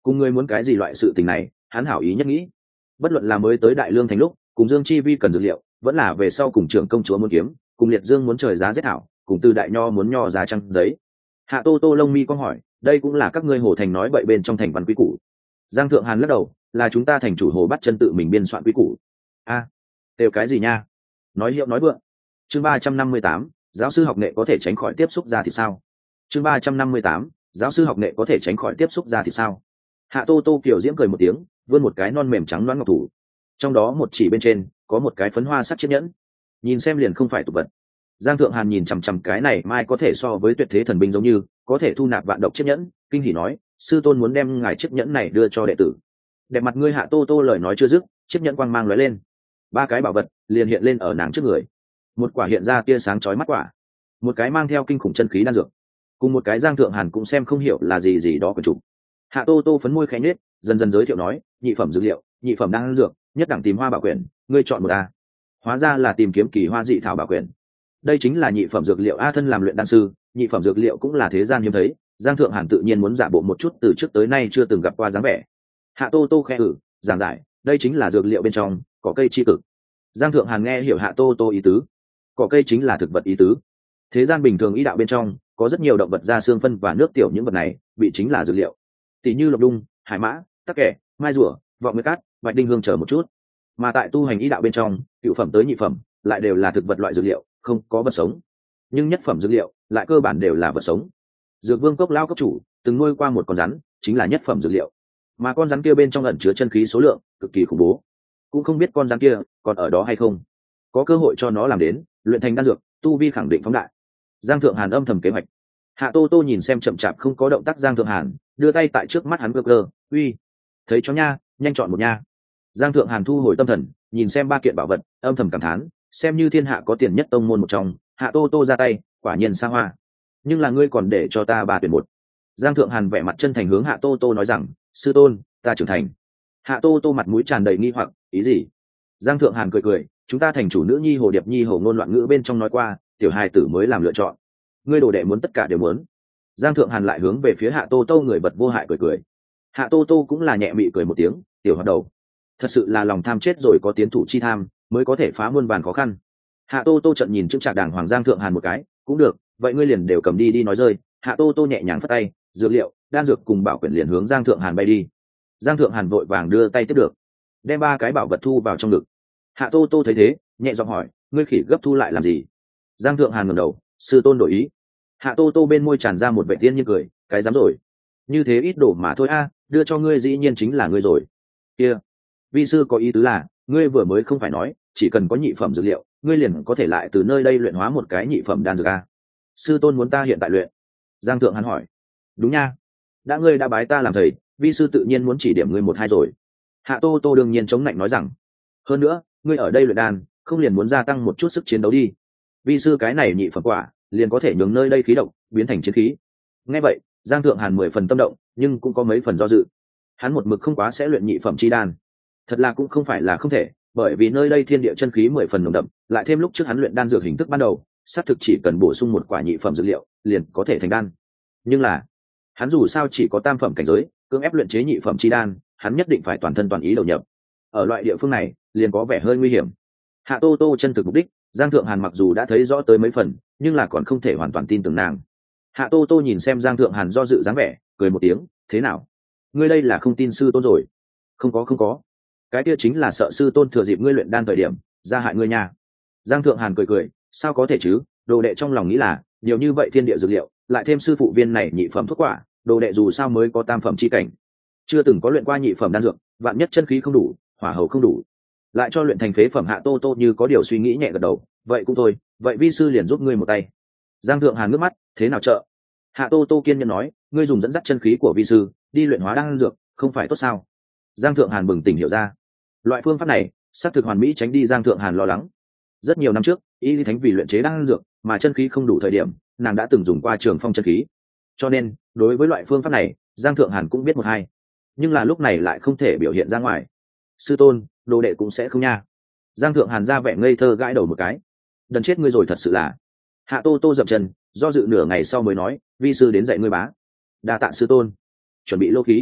S1: cùng ngươi muốn cái gì loại sự tình này hắn hảo ý nhất nghĩ. Bất luận là mới tới đại lương thành lúc cùng Dương Chi Vi cần dược liệu, vẫn là về sau cùng trưởng công chúa muốn kiếm, cùng liệt dương muốn trời giá rét thảo, cùng từ đại nho muốn nho giá trăng giấy. Hạ Tô Tô lông mi có hỏi, đây cũng là các ngươi hồ thành nói bậy bên trong thành văn quý củ. Giang Thượng Hàn lắc đầu, là chúng ta thành chủ hồ bắt chân tự mình biên soạn quý củ. A, à, đều cái gì nha? Nói hiệu nói vượng. Chương ba trăm năm mươi tám, giáo sư học nghệ có thể tránh khỏi tiếp xúc ra thì sao? Chương ba trăm năm mươi tám, giáo sư học nghệ có thể tránh khỏi tiếp xúc ra thì sao? Hạ Tô Tô kiểu diễm cười một tiếng, vươn một cái non mềm trắng loáng ngọc thủ, trong đó một chỉ bên trên có một cái phấn hoa sắc chiếc nhẫn, nhìn xem liền không phải tục vật. Giang Thượng Hàn nhìn chằm chằm cái này mai có thể so với tuyệt thế thần binh giống như có thể thu nạp vạn độc chiếc nhẫn, kinh hỉ nói, sư tôn muốn đem ngài chiếc nhẫn này đưa cho đệ tử. Đẹp mặt ngươi. Hạ Tô Tô lời nói chưa dứt, chiếc nhẫn quang mang lóe lên, ba cái bảo vật liền hiện lên ở nàng trước người. Một quả hiện ra tia sáng chói mắt quả, một cái mang theo kinh khủng chân khí đan dược, cùng một cái Giang Thượng Hàn cũng xem không hiểu là gì gì đó của chủ. Hạ Tô Tô phấn môi khẽ nhếch, dần dần giới thiệu nói, nhị phẩm dược liệu, nhị phẩm đan dược, nhất đẳng tìm hoa bảo quyển, ngươi chọn một a. Hóa ra là tìm kiếm kỳ hoa dị thảo bảo quyển. Đây chính là nhị phẩm dược liệu a, thân làm luyện đan sư, nhị phẩm dược liệu cũng là thế gian hiếm thấy. Giang Thượng Hàn tự nhiên muốn giả bộ một chút từ trước tới nay chưa từng gặp qua dáng vẻ. Hạ Tô Tô khẽ ử, giảng giải, đây chính là dược liệu bên trong cỏ cây chi cực. Giang Thượng Hàn nghe hiểu Hạ Tô Tô ý tứ, cỏ cây chính là thực vật ý tứ. Thế gian bình thường ý đạo bên trong có rất nhiều động vật da xương phân và nước tiểu, những vật này bị chính là dược liệu, tỷ như lộc đung, hải mã, tắc kẻ, mai rùa, vọng nguyệt cát, bạch đinh hương chờ một chút. Mà tại tu hành ý đạo bên trong, cựu phẩm tới nhị phẩm lại đều là thực vật loại dược liệu, không có vật sống. Nhưng nhất phẩm dược liệu lại cơ bản đều là vật sống. Dược vương cốc lao cốc chủ từng nuôi qua một con rắn, chính là nhất phẩm dược liệu. Mà con rắn kia bên trong ẩn chứa chân khí số lượng cực kỳ khủng bố, cũng không biết con rắn kia còn ở đó hay không. Có cơ hội cho nó làm đến luyện thành đan dược, tu vi khẳng định phóng đại. Giang Thượng Hàn âm thầm kế hoạch. Hạ Tô Tô nhìn xem chậm chạp không có động tác Giang Thượng Hàn, đưa tay tại trước mắt hắn cơ cơ, uy, thấy chó nha, nhanh chọn một nha. Giang Thượng Hàn thu hồi tâm thần, nhìn xem ba kiện bảo vật, âm thầm cảm thán, xem như thiên hạ có tiền nhất tông môn một trong. Hạ Tô Tô ra tay, quả nhiên xa hoa. Nhưng là ngươi còn để cho ta ba tuyển một. Giang Thượng Hàn vẻ mặt chân thành hướng Hạ Tô Tô nói rằng, sư tôn, ta trưởng thành. Hạ Tô Tô mặt mũi tràn đầy nghi hoặc, ý gì? Giang Thượng Hàn cười cười, chúng ta thành chủ nữ nhi Hồ Điệp Nhi Hồ ngôn loạn ngữ bên trong nói qua, tiểu hài tử mới làm lựa chọn. Ngươi đồ đệ muốn tất cả đều muốn. Giang Thượng Hàn lại hướng về phía Hạ Tô Tô người bật vô hại cười cười. Hạ Tô Tô cũng là nhẹ mị cười một tiếng, tiểu hoạt đầu, thật sự là lòng tham chết rồi có tiến thủ chi tham, mới có thể phá muôn vàn khó khăn. Hạ Tô Tô trận nhìn trước trạc đàng hoàng Giang Thượng Hàn một cái, cũng được, vậy ngươi liền đều cầm đi đi nói rơi. Hạ Tô Tô nhẹ nhàng phất tay, dược liệu, đan dược cùng bảo quyển liền hướng Giang Thượng Hàn bay đi. Giang Thượng Hàn vội vàng đưa tay tiếp được, đem ba cái bảo vật thu vào trong ngực. Hạ Tô Tô thấy thế, nhẹ giọng hỏi, ngươi khỉ gấp thu lại làm gì? Giang Thượng Hàn ngẩng đầu, sư tôn đổi ý. Hạ Tô Tô bên môi tràn ra một vẻ tiên như cười, cái dám rồi, như thế ít đổ mà thôi a, đưa cho ngươi dĩ nhiên chính là ngươi rồi. Kia, vi sư có ý tứ là, ngươi vừa mới không phải nói, chỉ cần có nhị phẩm dược liệu, ngươi liền có thể lại từ nơi đây luyện hóa một cái nhị phẩm đan dược a. Sư tôn muốn ta hiện tại luyện? Giang Thượng Hàn hỏi. Đúng nha, đã ngươi đã bái ta làm thầy, vi sư tự nhiên muốn chỉ điểm ngươi một hai rồi. Hạ Tô Tô đương nhiên chống lạnh nói rằng, hơn nữa, ngươi ở đây luyện đan, không liền muốn gia tăng một chút sức chiến đấu đi? Vi sư cái này nhị phẩm quả, liền có thể nhường nơi đây khí động biến thành chiến khí. Nghe vậy, Giang Thượng Hàn mười phần tâm động, nhưng cũng có mấy phần do dự. Hắn một mực không quá sẽ luyện nhị phẩm chi đan, thật là cũng không phải là không thể, bởi vì nơi đây thiên địa chân khí mười phần nồng đậm, lại thêm lúc trước hắn luyện đan dược hình thức ban đầu, xác thực chỉ cần bổ sung một quả nhị phẩm dược liệu, liền có thể thành đan. Nhưng là, hắn dù sao chỉ có tam phẩm cảnh giới, cưỡng ép luyện chế nhị phẩm chi đan, hắn nhất định phải toàn thân toàn ý đầu nhập. Ở loại địa phương này, liền có vẻ hơi nguy hiểm. Hạ Tô Tô chân thực mục đích, Giang Thượng Hàn mặc dù đã thấy rõ tới mấy phần, nhưng là còn không thể hoàn toàn tin tưởng nàng. Hạ Tô Tô nhìn xem Giang Thượng Hàn do dự dáng vẻ, cười một tiếng, thế nào? Ngươi đây là không tin sư tôn rồi? Không có không có, cái kia chính là sợ sư tôn thừa dịp ngươi luyện đan thời điểm ra hại ngươi nha. Giang Thượng Hàn cười cười, sao có thể chứ, đồ đệ trong lòng nghĩ là nhiều như vậy thiên địa dược liệu, lại thêm sư phụ viên này nhị phẩm thuốc quả, đồ đệ dù sao mới có tam phẩm chi cảnh, chưa từng có luyện qua nhị phẩm đan dược, vạn nhất chân khí không đủ, hỏa hầu không đủ, lại cho luyện thành phế phẩm. Hạ Tô Tô như có điều suy nghĩ nhẹ gật đầu, vậy cũng thôi, vậy vi sư liền giúp ngươi một tay. Giang Thượng Hàn ngước mắt, thế nào trợ? Hạ Tô Tô kiên nhẫn nói, ngươi dùng dẫn dắt chân khí của vi sư đi luyện hóa đan dược, không phải tốt sao? Giang Thượng Hàn bừng tỉnh hiểu ra, loại phương pháp này xác thực hoàn mỹ tránh đi Giang Thượng Hàn lo lắng. Rất nhiều năm trước, Y Lý Thánh vì luyện chế đan dược mà chân khí không đủ thời điểm, nàng đã từng dùng qua Trường Phong chân khí, cho nên đối với loại phương pháp này, Giang Thượng Hàn cũng biết một hai, nhưng là lúc này lại không thể biểu hiện ra ngoài. Sư tôn, đồ đệ cũng sẽ không nha. Giang Thượng Hàn ra vẻ ngây thơ gãi đầu một cái, đần chết ngươi rồi thật sự là. Hạ Tô Tô dậm chân, do dự nửa ngày sau mới nói, vi sư đến dạy ngươi bá. Đa tạ sư tôn. Chuẩn bị lô khí.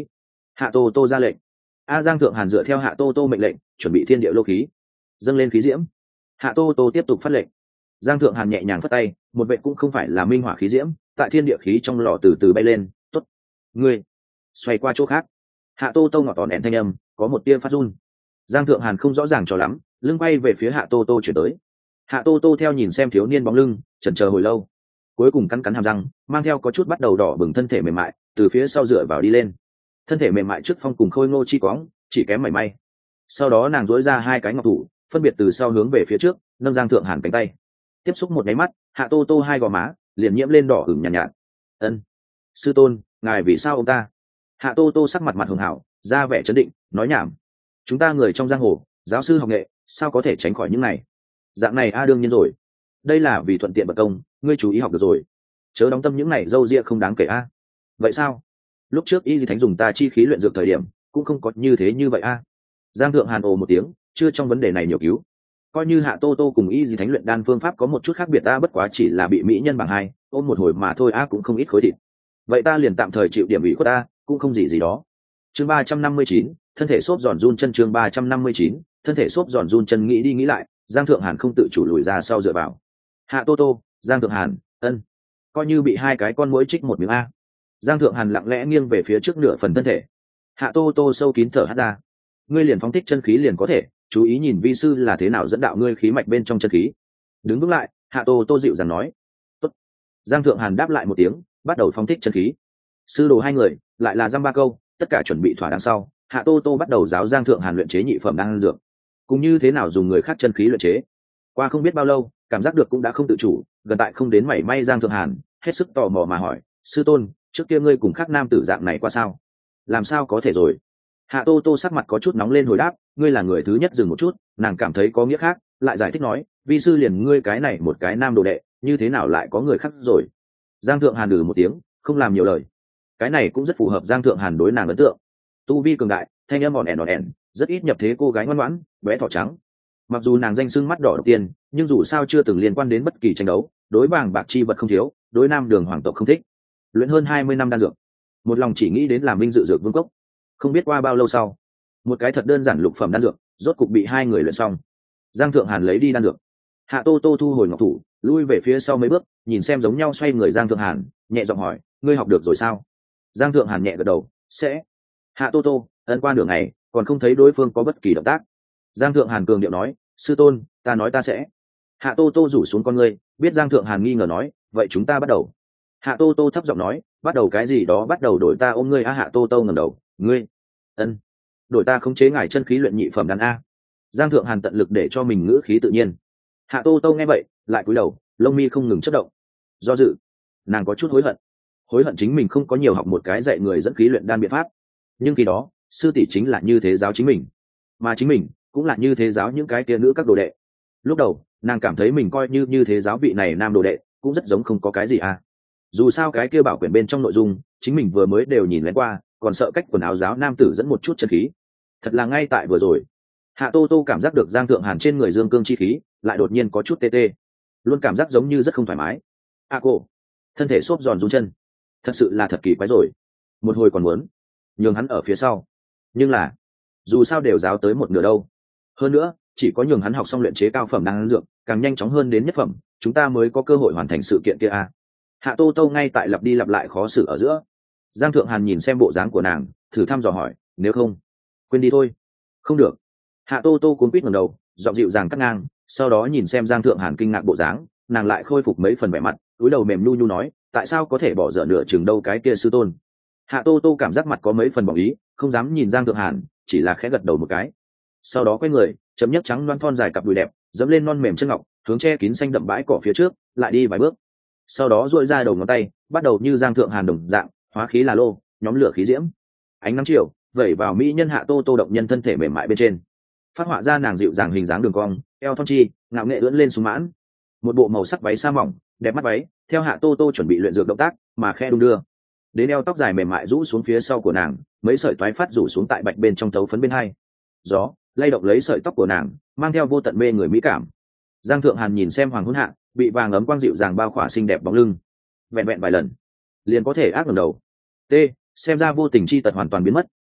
S1: Hạ tô tô ra lệnh. A giang thượng hàn dựa theo hạ tô tô mệnh lệnh chuẩn bị thiên địa lô khí, dâng lên khí diễm. Hạ tô tô tiếp tục phát lệnh. Giang thượng hàn nhẹ nhàng phất tay, một vệ cũng không phải là minh hỏa khí diễm tại thiên địa khí trong lò từ từ bay lên. Tốt, ngươi xoay qua chỗ khác. Hạ tô tô ngọt tòn ẹn thanh âm có một tia phát run. Giang thượng hàn không rõ ràng cho lắm, lưng bay về phía hạ tô tô chuyển tới. Hạ tô tô theo nhìn xem thiếu niên bóng lưng, chần chờ hồi lâu, cuối cùng cắn cắn hàm răng, mang theo có chút bắt đầu đỏ bừng thân thể mềm mại từ phía sau dựa vào đi lên. Thân thể mềm mại trước phong cùng khôi ngô chi quõng, chỉ kém mảy may. Sau đó nàng dối ra hai cái ngọc thủ, phân biệt từ sau hướng về phía trước, nâng Giang thượng hàn cánh tay. Tiếp xúc một nháy mắt, hạ tô tô hai gò má liền nhiễm lên đỏ ửng nhàn nhạt, nhạt. Ân, sư tôn, ngài vì sao ông ta? Hạ tô tô sắc mặt mặt hường hảo, ra vẻ chấn định, nói nhảm. Chúng ta người trong giang hồ, giáo sư học nghệ, sao có thể tránh khỏi những này? Dạng này a đương nhiên rồi. Đây là vì thuận tiện bậc công, ngươi chú ý học được rồi. Chớ đóng tâm những này dâu ria không đáng kể a. Vậy sao? Lúc trước y di thánh dùng ta chi khí luyện dược thời điểm, cũng không có như thế như vậy a. Giang thượng hàn ồ một tiếng, chưa trong vấn đề này nhiều cứu. Coi như hạ tô tô cùng y di thánh luyện đan phương pháp có một chút khác biệt ta bất quá chỉ là bị mỹ nhân bằng hai ôm một hồi mà thôi a cũng không ít khối thịt. Vậy ta liền tạm thời chịu điểm ủy khuất ta, cũng không gì gì đó. Chương ba trăm năm mươi chín, thân thể xốp giòn run chân. Chương ba trăm năm mươi chín, thân thể xốp giòn run chân. Nghĩ đi nghĩ lại, Giang thượng hàn không tự chủ lùi ra sau dựa vào. Hạ tô tô, Giang thượng hàn, ân, coi như bị hai cái con muỗi trích một miếng a. Giang thượng hàn lặng lẽ nghiêng về phía trước nửa phần thân thể. Hạ tô tô sâu kín thở hắt ra. Ngươi liền phóng thích chân khí liền có thể, chú ý nhìn vi sư là thế nào dẫn đạo ngươi khí mạch bên trong chân khí. Đứng vững lại, hạ tô tô dịu dàng nói. Tốt. Giang thượng hàn đáp lại một tiếng, bắt đầu phóng thích chân khí. Sư đồ hai người lại là dăm ba câu, tất cả chuẩn bị thỏa đáng sau, hạ tô tô bắt đầu giáo Giang thượng hàn luyện chế nhị phẩm đan dược, cũng như thế nào dùng người khác chân khí luyện chế. Qua không biết bao lâu, cảm giác được cũng đã không tự chủ, gần tại không đến mảy may Giang thượng hàn hết sức tò mò mà hỏi, sư tôn, trước kia ngươi cùng khác nam tử dạng này qua sao? Làm sao có thể rồi? Hạ tô tô sắc mặt có chút nóng lên hồi đáp, ngươi là người thứ nhất dừng một chút, nàng cảm thấy có nghĩa khác, lại giải thích nói, vi sư liền ngươi cái này một cái nam đồ đệ, như thế nào lại có người khác rồi? Giang thượng hàn lừ một tiếng, không làm nhiều lời. Cái này cũng rất phù hợp Giang thượng hàn đối nàng ấn tượng. Tu vi cường đại, thanh âm ỏn ẻn ỏn ẻn, rất ít nhập thế cô gái ngoan ngoãn, bé thỏ trắng. Mặc dù nàng danh xưng mắt đỏ đầu tiên, nhưng dù sao chưa từng liên quan đến bất kỳ tranh đấu, đối vàng bạc chi vật không thiếu, đối nam đường hoàng tộc không thích. Luyện hơn hai mươi năm đan dược, một lòng chỉ nghĩ đến làm minh dự dược vương cốc. Không biết qua bao lâu sau, một cái thật đơn giản lục phẩm đan dược rốt cục bị hai người luyện xong. Giang thượng hàn lấy đi đan dược, hạ tô tô thu hồi ngọc thủ, lui về phía sau mấy bước, nhìn xem giống nhau xoay người Giang thượng hàn, nhẹ giọng hỏi, ngươi học được rồi sao? Giang thượng hàn nhẹ gật đầu, sẽ. Hạ tô tô ân qua đường này còn không thấy đối phương có bất kỳ động tác. Giang thượng hàn cường điệu nói, sư tôn, ta nói ta sẽ. Hạ tô tô rủ xuống con ngươi, biết Giang thượng hàn nghi ngờ nói, vậy chúng ta bắt đầu. Hạ tô tô thấp giọng nói, bắt đầu cái gì đó bắt đầu đổi ta ôm ngươi a. Hạ tô tô ngẩng đầu, ngươi ân đổi ta khống chế ngài chân khí luyện nhị phẩm đan a. Giang thượng hàn tận lực để cho mình ngữ khí tự nhiên. Hạ tô tô nghe vậy lại cúi đầu, lông mi không ngừng chất động. Do dự, nàng có chút hối hận, hối hận chính mình không có nhiều học một cái dạy người dẫn khí luyện đan biện pháp. Nhưng khi đó sư tỷ chính là như thế giáo chính mình, mà chính mình cũng là như thế giáo những cái kia nữ các đồ đệ. Lúc đầu nàng cảm thấy mình coi như như thế giáo vị này nam đồ đệ cũng rất giống không có cái gì à. Dù sao cái kia bảo quyển bên trong nội dung chính mình vừa mới đều nhìn lén qua, còn sợ cách quần áo giáo nam tử dẫn một chút chân khí. Thật là ngay tại vừa rồi, Hạ tô tô cảm giác được Giang thượng hàn trên người dương cương chi khí lại đột nhiên có chút tê tê, luôn cảm giác giống như rất không thoải mái. A cô thân thể xốp giòn run chân, thật sự là thật kỳ quái rồi. Một hồi còn muốn nhường hắn ở phía sau, nhưng là dù sao đều giáo tới một nửa đâu. Hơn nữa chỉ có nhường hắn học xong luyện chế cao phẩm đan dược càng nhanh chóng hơn đến nhất phẩm, chúng ta mới có cơ hội hoàn thành sự kiện kia a. Hạ tô tô ngay tại lặp đi lặp lại khó xử ở giữa. Giang thượng hàn nhìn xem bộ dáng của nàng, thử thăm dò hỏi, nếu không quên đi thôi. Không được. Hạ tô tô cuốn quýt ngẩng đầu, giọng dịu dàng cắt ngang, sau đó nhìn xem Giang thượng hàn kinh ngạc bộ dáng, nàng lại khôi phục mấy phần vẻ mặt, cúi đầu mềm nhu nhu nói, tại sao có thể bỏ dở nửa chừng đâu cái kia sư tôn. Hạ tô tô cảm giác mặt có mấy phần bỏng ý, không dám nhìn Giang thượng hàn, chỉ là khẽ gật đầu một cái. Sau đó quay người, chấm nhấc trắng loan thon dài cặp đùi đẹp, dẫm lên non mềm chân ngọc, hướng che kín xanh đậm bãi cỏ phía trước, lại đi vài bước. Sau đó duỗi ra đầu ngón tay, bắt đầu như Giang thượng hàn đồng dạng, hóa khí là lô, nhóm lửa khí diễm. Ánh nắng chiều vẩy vào mỹ nhân Hạ tô tô động nhân thân thể mềm mại bên trên, phát họa ra nàng dịu dàng hình dáng đường cong, eo thon chi ngạo nghệ ưỡn lên sung mãn. Một bộ màu sắc váy sa mỏng đẹp mắt váy theo Hạ tô tô chuẩn bị luyện dược động tác mà khe đung đưa đến eo, tóc dài mềm mại rũ xuống phía sau của nàng, mấy sợi toái phát rủ xuống tại bạch bên trong tấu phấn bên hai. Gió lay động lấy sợi tóc của nàng, mang theo vô tận mê người mỹ cảm. Giang thượng hàn nhìn xem hoàng hôn hạ bị vàng ấm quang dịu dàng bao khỏa xinh đẹp bóng lưng, vẹn vẹn vài lần liền có thể ác ngẩng đầu. T xem ra vô tình chi tật hoàn toàn biến mất,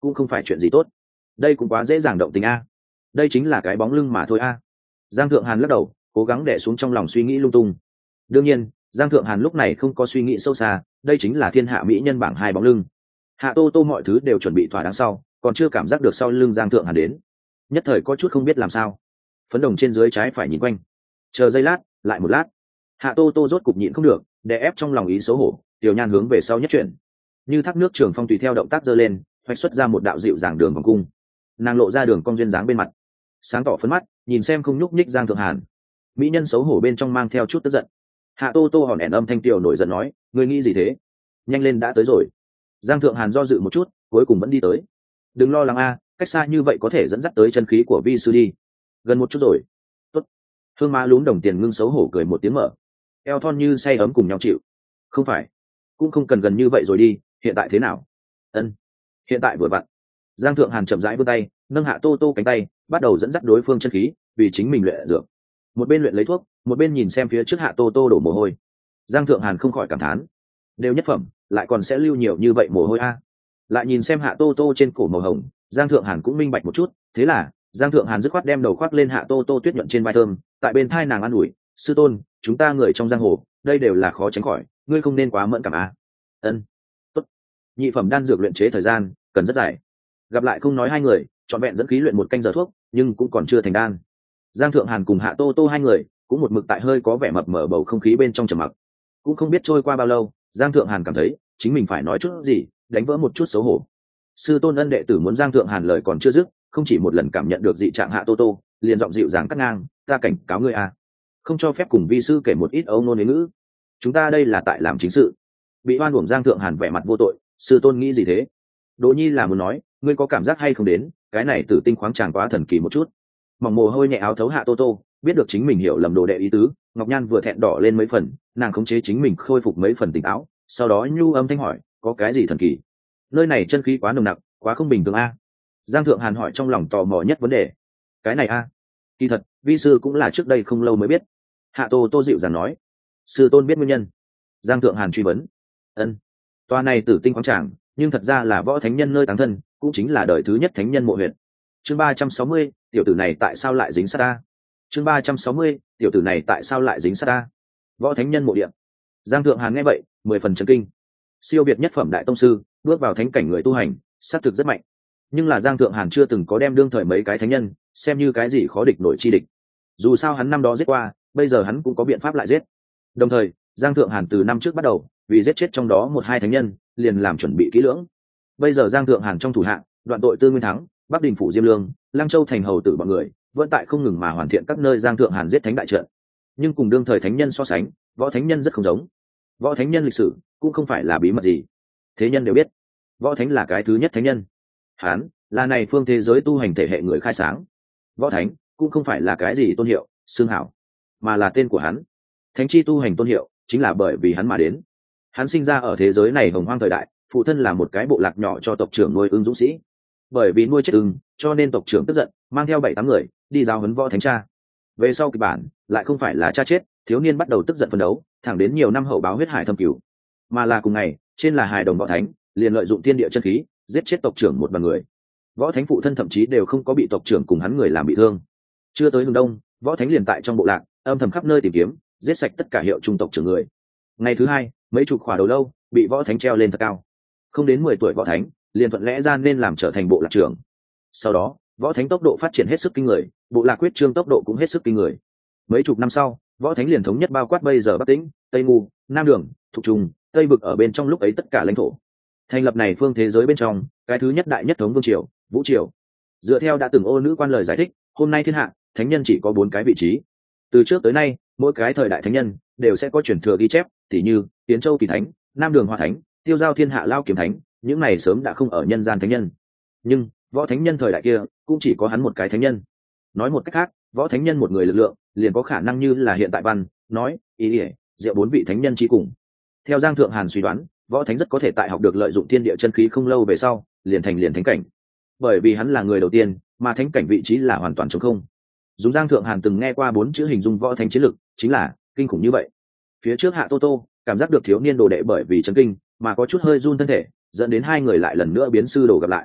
S1: cũng không phải chuyện gì tốt. Đây cũng quá dễ dàng động tình a. Đây chính là cái bóng lưng mà thôi a. Giang Thượng Hàn lắc đầu, cố gắng đè xuống trong lòng suy nghĩ lung tung. Đương nhiên, Giang Thượng Hàn lúc này không có suy nghĩ sâu xa, đây chính là thiên hạ mỹ nhân bảng hai bóng lưng. Hạ Tô Tô mọi thứ đều chuẩn bị thỏa đáng sau, còn chưa cảm giác được sau lưng Giang Thượng Hàn đến, nhất thời có chút không biết làm sao. Phấn đồng trên dưới trái phải nhìn quanh, chờ giây lát, lại một lát, Hạ Tô Tô rốt cục nhịn không được, đè ép trong lòng ý xấu hổ, tiểu nhan hướng về sau nhất chuyển, như thác nước trường phong tùy theo động tác giơ lên, hoạch xuất ra một đạo dịu dàng đường vòng cung. Nàng lộ ra đường cong duyên dáng bên mặt, sáng tỏ phấn mắt, nhìn xem không nhúc nhích Giang Thượng Hàn. Mỹ nhân xấu hổ bên trong mang theo chút tức giận. Hạ Tô Tô hòn ẻn âm thanh tiểu nổi giận nói, ngươi nghĩ gì thế? Nhanh lên đã tới rồi. Giang Thượng Hàn do dự một chút, cuối cùng vẫn đi tới. Đừng lo lắng a, cách xa như vậy có thể dẫn dắt tới chân khí của vi sư đi. Gần một chút rồi. Tốt. Hương má lún đồng tiền ngưng xấu hổ cười một tiếng mở. Eo thon như say ấm cùng nhau chịu. Không phải, cũng không cần gần như vậy rồi đi, hiện tại thế nào? Ân. Hiện tại vừa vặn. Giang Thượng Hàn chậm rãi vươn tay, nâng Hạ Tô Tô cánh tay, bắt đầu dẫn dắt đối phương chân khí, vì chính mình luyện dược. Một bên luyện lấy thuốc, một bên nhìn xem phía trước Hạ Tô Tô đổ mồ hôi. Giang Thượng Hàn không khỏi cảm thán, đều nhất phẩm, lại còn sẽ lưu nhiều như vậy mồ hôi a. Lại nhìn xem Hạ Tô Tô trên cổ màu hồng, Giang Thượng Hàn cũng minh bạch một chút, thế là Giang Thượng Hàn dứt khoát đem đầu khoác lên Hạ Tô Tô tuyết nhuận trên vai thơm, tại bên thai nàng an ủi, sư tôn, chúng ta người trong giang hồ, đây đều là khó tránh khỏi, ngươi không nên quá mẫn cảm a. Ân. Tốt. Nhị phẩm đan dược luyện chế thời gian cần rất dài. Gặp lại không nói hai người, trọn vẹn dẫn khí luyện một canh giờ thuốc, nhưng cũng còn chưa thành đan. Giang Thượng Hàn cùng Hạ Tô Tô hai người cũng một mực tại hơi có vẻ mập mờ bầu không khí bên trong trầm mặc. Cũng không biết trôi qua bao lâu, Giang Thượng Hàn cảm thấy chính mình phải nói chút gì, đánh vỡ một chút xấu hổ. Sư tôn ân đệ tử muốn Giang Thượng Hàn lời còn chưa dứt, không chỉ một lần cảm nhận được dị trạng Hạ Tô Tô, liền giọng dịu dàng cắt ngang, ta cảnh cáo ngươi à, không cho phép cùng vi sư kể một ít ấu ngôn huế ngữ. Chúng ta đây là tại làm chính sự. Bị oan uổng Giang Thượng Hàn vẻ mặt vô tội, sư tôn nghĩ gì thế? Đỗ Nhi là muốn nói, ngươi có cảm giác hay không đến, cái này tử tinh khoáng tràng quá thần kỳ một chút. Mỏng mồ hôi nhẹ áo thấu Hạ Tô Tô, biết được chính mình hiểu lầm đồ đệ ý tứ, Ngọc Nhan vừa thẹn đỏ lên mấy phần, nàng khống chế chính mình khôi phục mấy phần tỉnh táo, sau đó nhu âm thanh hỏi, có cái gì thần kỳ? Nơi này chân khí quá nồng nặc, quá không bình thường a. Giang Thượng Hàn hỏi trong lòng tò mò nhất vấn đề. Cái này a, kỳ thật vi sư cũng là trước đây không lâu mới biết. Hạ Tô Tô dịu dàng nói. Sư tôn biết nguyên nhân. Giang Thượng Hàn truy vấn. Ân. Tòa này tử tinh khoáng tràng, nhưng thật ra là võ thánh nhân nơi táng thân, cũng chính là đời thứ nhất thánh nhân mộ huyện. Chương ba trăm sáu mươi, tiểu tử này tại sao lại dính sát ta? Chương ba trăm sáu mươi, tiểu tử này tại sao lại dính sát ta? Võ thánh nhân mộ điện. Giang Thượng Hàn nghe vậy, mười phần chấn kinh. Siêu việt nhất phẩm đại tông sư, bước vào thánh cảnh người tu hành, sát thực rất mạnh. Nhưng là Giang Thượng Hàn chưa từng có đem đương thời mấy cái thánh nhân xem như cái gì khó địch nổi chi địch. Dù sao hắn năm đó giết qua, bây giờ hắn cũng có biện pháp lại giết. Đồng thời, Giang Thượng Hàn từ năm trước bắt đầu, vì giết chết trong đó một hai thánh nhân, liền làm chuẩn bị kỹ lưỡng. Bây giờ Giang Thượng Hàn trong thủ hạng, đoạn tội Tư Nguyên Thắng, Bắc Đình phủ Diêm Lương, Lăng Châu thành hầu tử bọn người, vẫn tại không ngừng mà hoàn thiện các nơi Giang Thượng Hàn giết thánh đại trận. Nhưng cùng đương thời thánh nhân so sánh, võ thánh nhân rất không giống. Võ thánh nhân lịch sử cũng không phải là bí mật gì, thế nhân đều biết, võ thánh là cái thứ nhất thánh nhân. Hán là này phương thế giới tu hành thể hệ người khai sáng. Võ thánh cũng không phải là cái gì tôn hiệu, xương hảo, mà là tên của hắn. Thánh chi tu hành tôn hiệu chính là bởi vì hắn mà đến. Hắn sinh ra ở thế giới này hồng hoang thời đại, phụ thân là một cái bộ lạc nhỏ cho tộc trưởng nuôi ưng dũng sĩ. Bởi vì nuôi chết ưng, cho nên tộc trưởng tức giận, mang theo bảy tám người đi giáo huấn võ thánh cha. Về sau kịch bản lại không phải là cha chết, thiếu niên bắt đầu tức giận phấn đấu, thẳng đến nhiều năm hậu báo huyết hải thâm cửu, mà là cùng ngày trên là hài đồng võ thánh liền lợi dụng thiên địa chân khí giết chết tộc trưởng một bằng người. Võ thánh phụ thân thậm chí đều không có bị tộc trưởng cùng hắn người làm bị thương. Chưa tới hướng đông, võ thánh liền tại trong bộ lạc âm thầm khắp nơi tìm kiếm, giết sạch tất cả hiệu trung tộc trưởng người. Ngày thứ hai, mấy chục khỏa đầu lâu bị võ thánh treo lên thật cao. Không đến mười tuổi võ thánh liền thuận lẽ ra nên làm trở thành bộ lạc trưởng. Sau đó võ thánh tốc độ phát triển hết sức kinh người, bộ lạc quyết trương tốc độ cũng hết sức kinh người. Mấy chục năm sau, võ thánh liền thống nhất bao quát bây giờ Bắc Tĩnh, Tây Ngu, Nam Đường, Thục Trùng, Tây Vực ở bên trong lúc ấy tất cả lãnh thổ. Thành lập này phương thế giới bên trong cái thứ nhất đại nhất thống vương triều, Vũ triều. Dựa theo đã từng ô nữ quan lời giải thích, hôm nay thiên hạ thánh nhân chỉ có bốn cái vị trí. Từ trước tới nay, mỗi cái thời đại thánh nhân đều sẽ có truyền thừa ghi chép, tỉ như Tiến Châu Kỳ Thánh, Nam Đường Hoa Thánh, Tiêu Giao Thiên Hạ Lao Kiếm Thánh, những này sớm đã không ở nhân gian thánh nhân. Nhưng võ thánh nhân thời đại kia cũng chỉ có hắn một cái thánh nhân. Nói một cách khác, võ thánh nhân một người lực lượng liền có khả năng như là hiện tại văn nói ý ỉa diệu bốn vị thánh nhân chi cùng. Theo Giang Thượng Hàn suy đoán, võ thánh rất có thể tại học được lợi dụng thiên địa chân khí không lâu về sau liền thành liền thánh cảnh, bởi vì hắn là người đầu tiên mà thánh cảnh vị trí là hoàn toàn trống không. Dùng Giang Thượng Hàn từng nghe qua bốn chữ hình dung võ thánh chiến lực chính là kinh khủng như vậy. Phía trước Hạ Tô Tô cảm giác được thiếu niên đồ đệ bởi vì chấn kinh mà có chút hơi run thân thể, dẫn đến hai người lại lần nữa biến sư đồ gặp lại.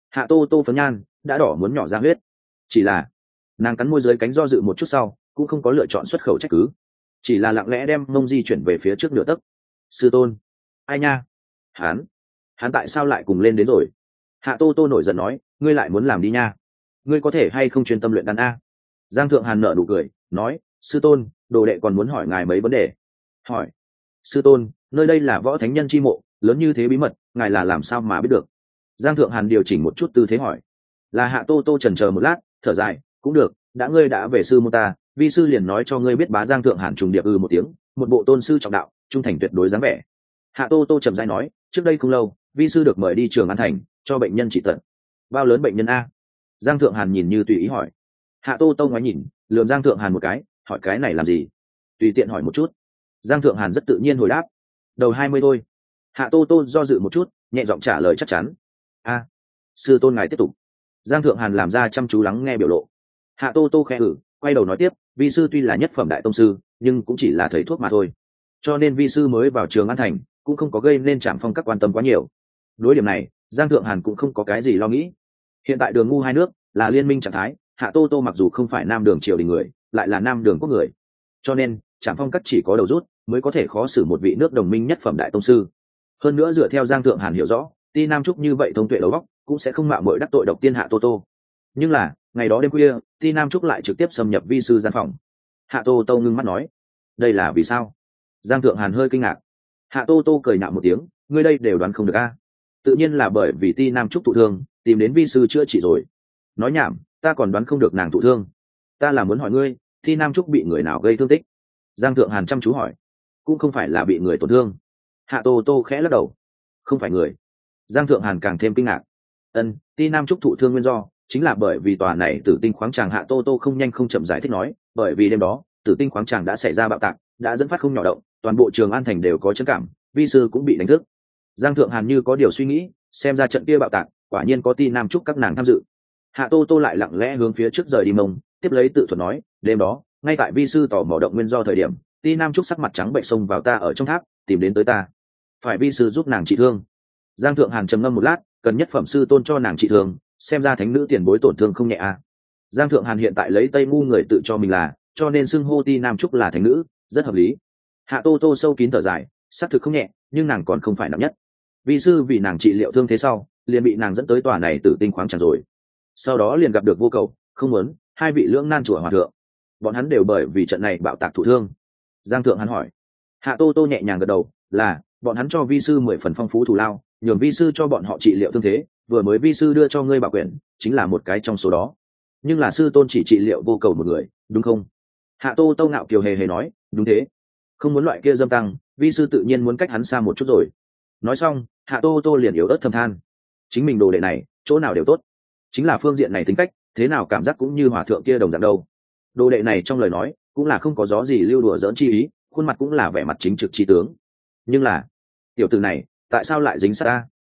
S1: Hạ tô tô phấn nhan đã đỏ muốn nhỏ ra huyết, chỉ là nàng cắn môi dưới cánh do dự một chút sau cũng không có lựa chọn xuất khẩu trách cứ, chỉ là lặng lẽ đem mông di chuyển về phía trước nửa tấc. Sư tôn, ai nha, hắn hắn tại sao lại cùng lên đến rồi? Hạ tô tô nổi giận nói, ngươi lại muốn làm đi nha, ngươi có thể hay không chuyên tâm luyện đan a? Giang thượng hàn nở nụ cười nói, sư tôn, đồ đệ còn muốn hỏi ngài mấy vấn đề. Hỏi. Sư tôn, nơi đây là võ thánh nhân chi mộ, lớn như thế bí mật, ngài là làm sao mà biết được? Giang thượng hàn điều chỉnh một chút tư thế hỏi. Là hạ tô tô chần chờ một lát, thở dài, cũng được, đã ngươi đã về sư môn ta, vi sư liền nói cho ngươi biết. Bá Giang thượng hàn trùng điệp ư một tiếng, một bộ tôn sư trọng đạo, trung thành tuyệt đối dáng vẻ. Hạ tô tô trầm dai nói, trước đây không lâu, vi sư được mời đi Trường An thành cho bệnh nhân trị tận. Bao lớn bệnh nhân a? Giang thượng hàn nhìn như tùy ý hỏi. Hạ tô tô ngoái nhìn, lườm Giang thượng hàn một cái, hỏi cái này làm gì? Tùy tiện hỏi một chút. Giang thượng hàn rất tự nhiên hồi đáp, đầu hai mươi thôi. Hạ tô tô do dự một chút, nhẹ giọng trả lời chắc chắn. A, sư tôn ngài tiếp tục. Giang thượng hàn làm ra chăm chú lắng nghe biểu lộ. Hạ tô tô khẽ ử, quay đầu nói tiếp, vi sư tuy là nhất phẩm đại tông sư, nhưng cũng chỉ là thầy thuốc mà thôi, cho nên vi sư mới vào Trường An thành cũng không có gây nên Trảm Phong các quan tâm quá nhiều. Đối điểm này, Giang thượng hàn cũng không có cái gì lo nghĩ. Hiện tại Đường Ngu hai nước là liên minh trạng thái, Hạ tô tô mặc dù không phải Nam Đường triều đình người, lại là Nam Đường quốc người, cho nên Trảm Phong các chỉ có đầu rút mới có thể khó xử một vị nước đồng minh nhất phẩm đại tông sư. Hơn nữa dựa theo Giang thượng hàn hiểu rõ, Ti Nam Trúc như vậy thông tuệ đầu óc, cũng sẽ không mạo muội đắc tội độc tiên Hạ tô tô. Nhưng là ngày đó đêm khuya, Ti Nam Trúc lại trực tiếp xâm nhập vi sư gian phòng. Hạ tô tô ngưng mắt nói, đây là vì sao? Giang thượng hàn hơi kinh ngạc. Hạ tô tô cười nhạo một tiếng, ngươi đây đều đoán không được a? Tự nhiên là bởi vì Ti Nam Trúc thụ thương, tìm đến vi sư chữa trị rồi. Nói nhảm, ta còn đoán không được nàng thụ thương. Ta là muốn hỏi ngươi, Ti Nam Trúc bị người nào gây thương tích? Giang thượng hàn chăm chú hỏi. Cũng không phải là bị người tổn thương. Hạ tô tô khẽ lắc đầu. Không phải người. Giang thượng hàn càng thêm kinh ngạc. Ân, Ti Nam Trúc thụ thương nguyên do chính là bởi vì tòa này Tử Tinh khoáng tràng. Hạ tô tô không nhanh không chậm giải thích nói, bởi vì đêm đó Tử Tinh khoáng tràng đã xảy ra bạo tạc, đã dẫn phát không nhỏ động, toàn bộ Trường An thành đều có chấn cảm, vi sư cũng bị đánh thức. Giang thượng hàn như có điều suy nghĩ, xem ra trận kia bạo tạc quả nhiên có Ti Nam Trúc các nàng tham dự. Hạ tô tô lại lặng lẽ hướng phía trước rời đi mông, tiếp lấy tự thuật nói, đêm đó ngay tại vi sư tỏ mò động nguyên do thời điểm, Ti Nam Trúc sắc mặt trắng bệnh xông vào ta ở trong tháp, tìm đến tới ta, phải vi sư giúp nàng trị thương. Giang thượng hàn trầm ngâm một lát, cần nhất phẩm sư tôn cho nàng trị thương, xem ra thánh nữ tiền bối tổn thương không nhẹ à. Giang thượng hàn hiện tại lấy Tây Ngu người tự cho mình là, cho nên xưng hô Ti Nam Trúc là thánh nữ, rất hợp lý. Hạ tô tô sâu kín thở dài, xác thực không nhẹ, nhưng nàng còn không phải nặng nhất. Vi sư vì nàng trị liệu thương thế sau, liền bị nàng dẫn tới tòa này Tử Tinh khoáng tràng rồi. Sau đó liền gặp được Vô Cầu, Không Muốn, hai vị lưỡng nan chùa hòa thượng. Bọn hắn đều bởi vì trận này bạo tạc thụ thương. Giang thượng hắn hỏi. Hạ tô tô nhẹ nhàng gật đầu, là bọn hắn cho vi sư mười phần phong phú thù lao, nhường vi sư cho bọn họ trị liệu thương thế, vừa mới vi sư đưa cho ngươi bảo quyển chính là một cái trong số đó. Nhưng là sư tôn chỉ trị liệu Vô Cầu một người, đúng không? Hạ tô tô ngạo kiều hề hề nói, đúng thế. Không Muốn loại kia dâm tăng, vi sư tự nhiên muốn cách hắn xa một chút rồi. Nói xong, Hạ tô tô liền yếu ớt thầm than, chính mình đồ đệ này chỗ nào đều tốt, chính là phương diện này tính cách thế nào cảm giác cũng như hòa thượng kia đồng dạng đâu. Đồ đệ này trong lời nói cũng là không có gió gì lưu đùa dỡn chi ý, khuôn mặt cũng là vẻ mặt chính trực chi tướng. Nhưng là tiểu tử này tại sao lại dính sát ta?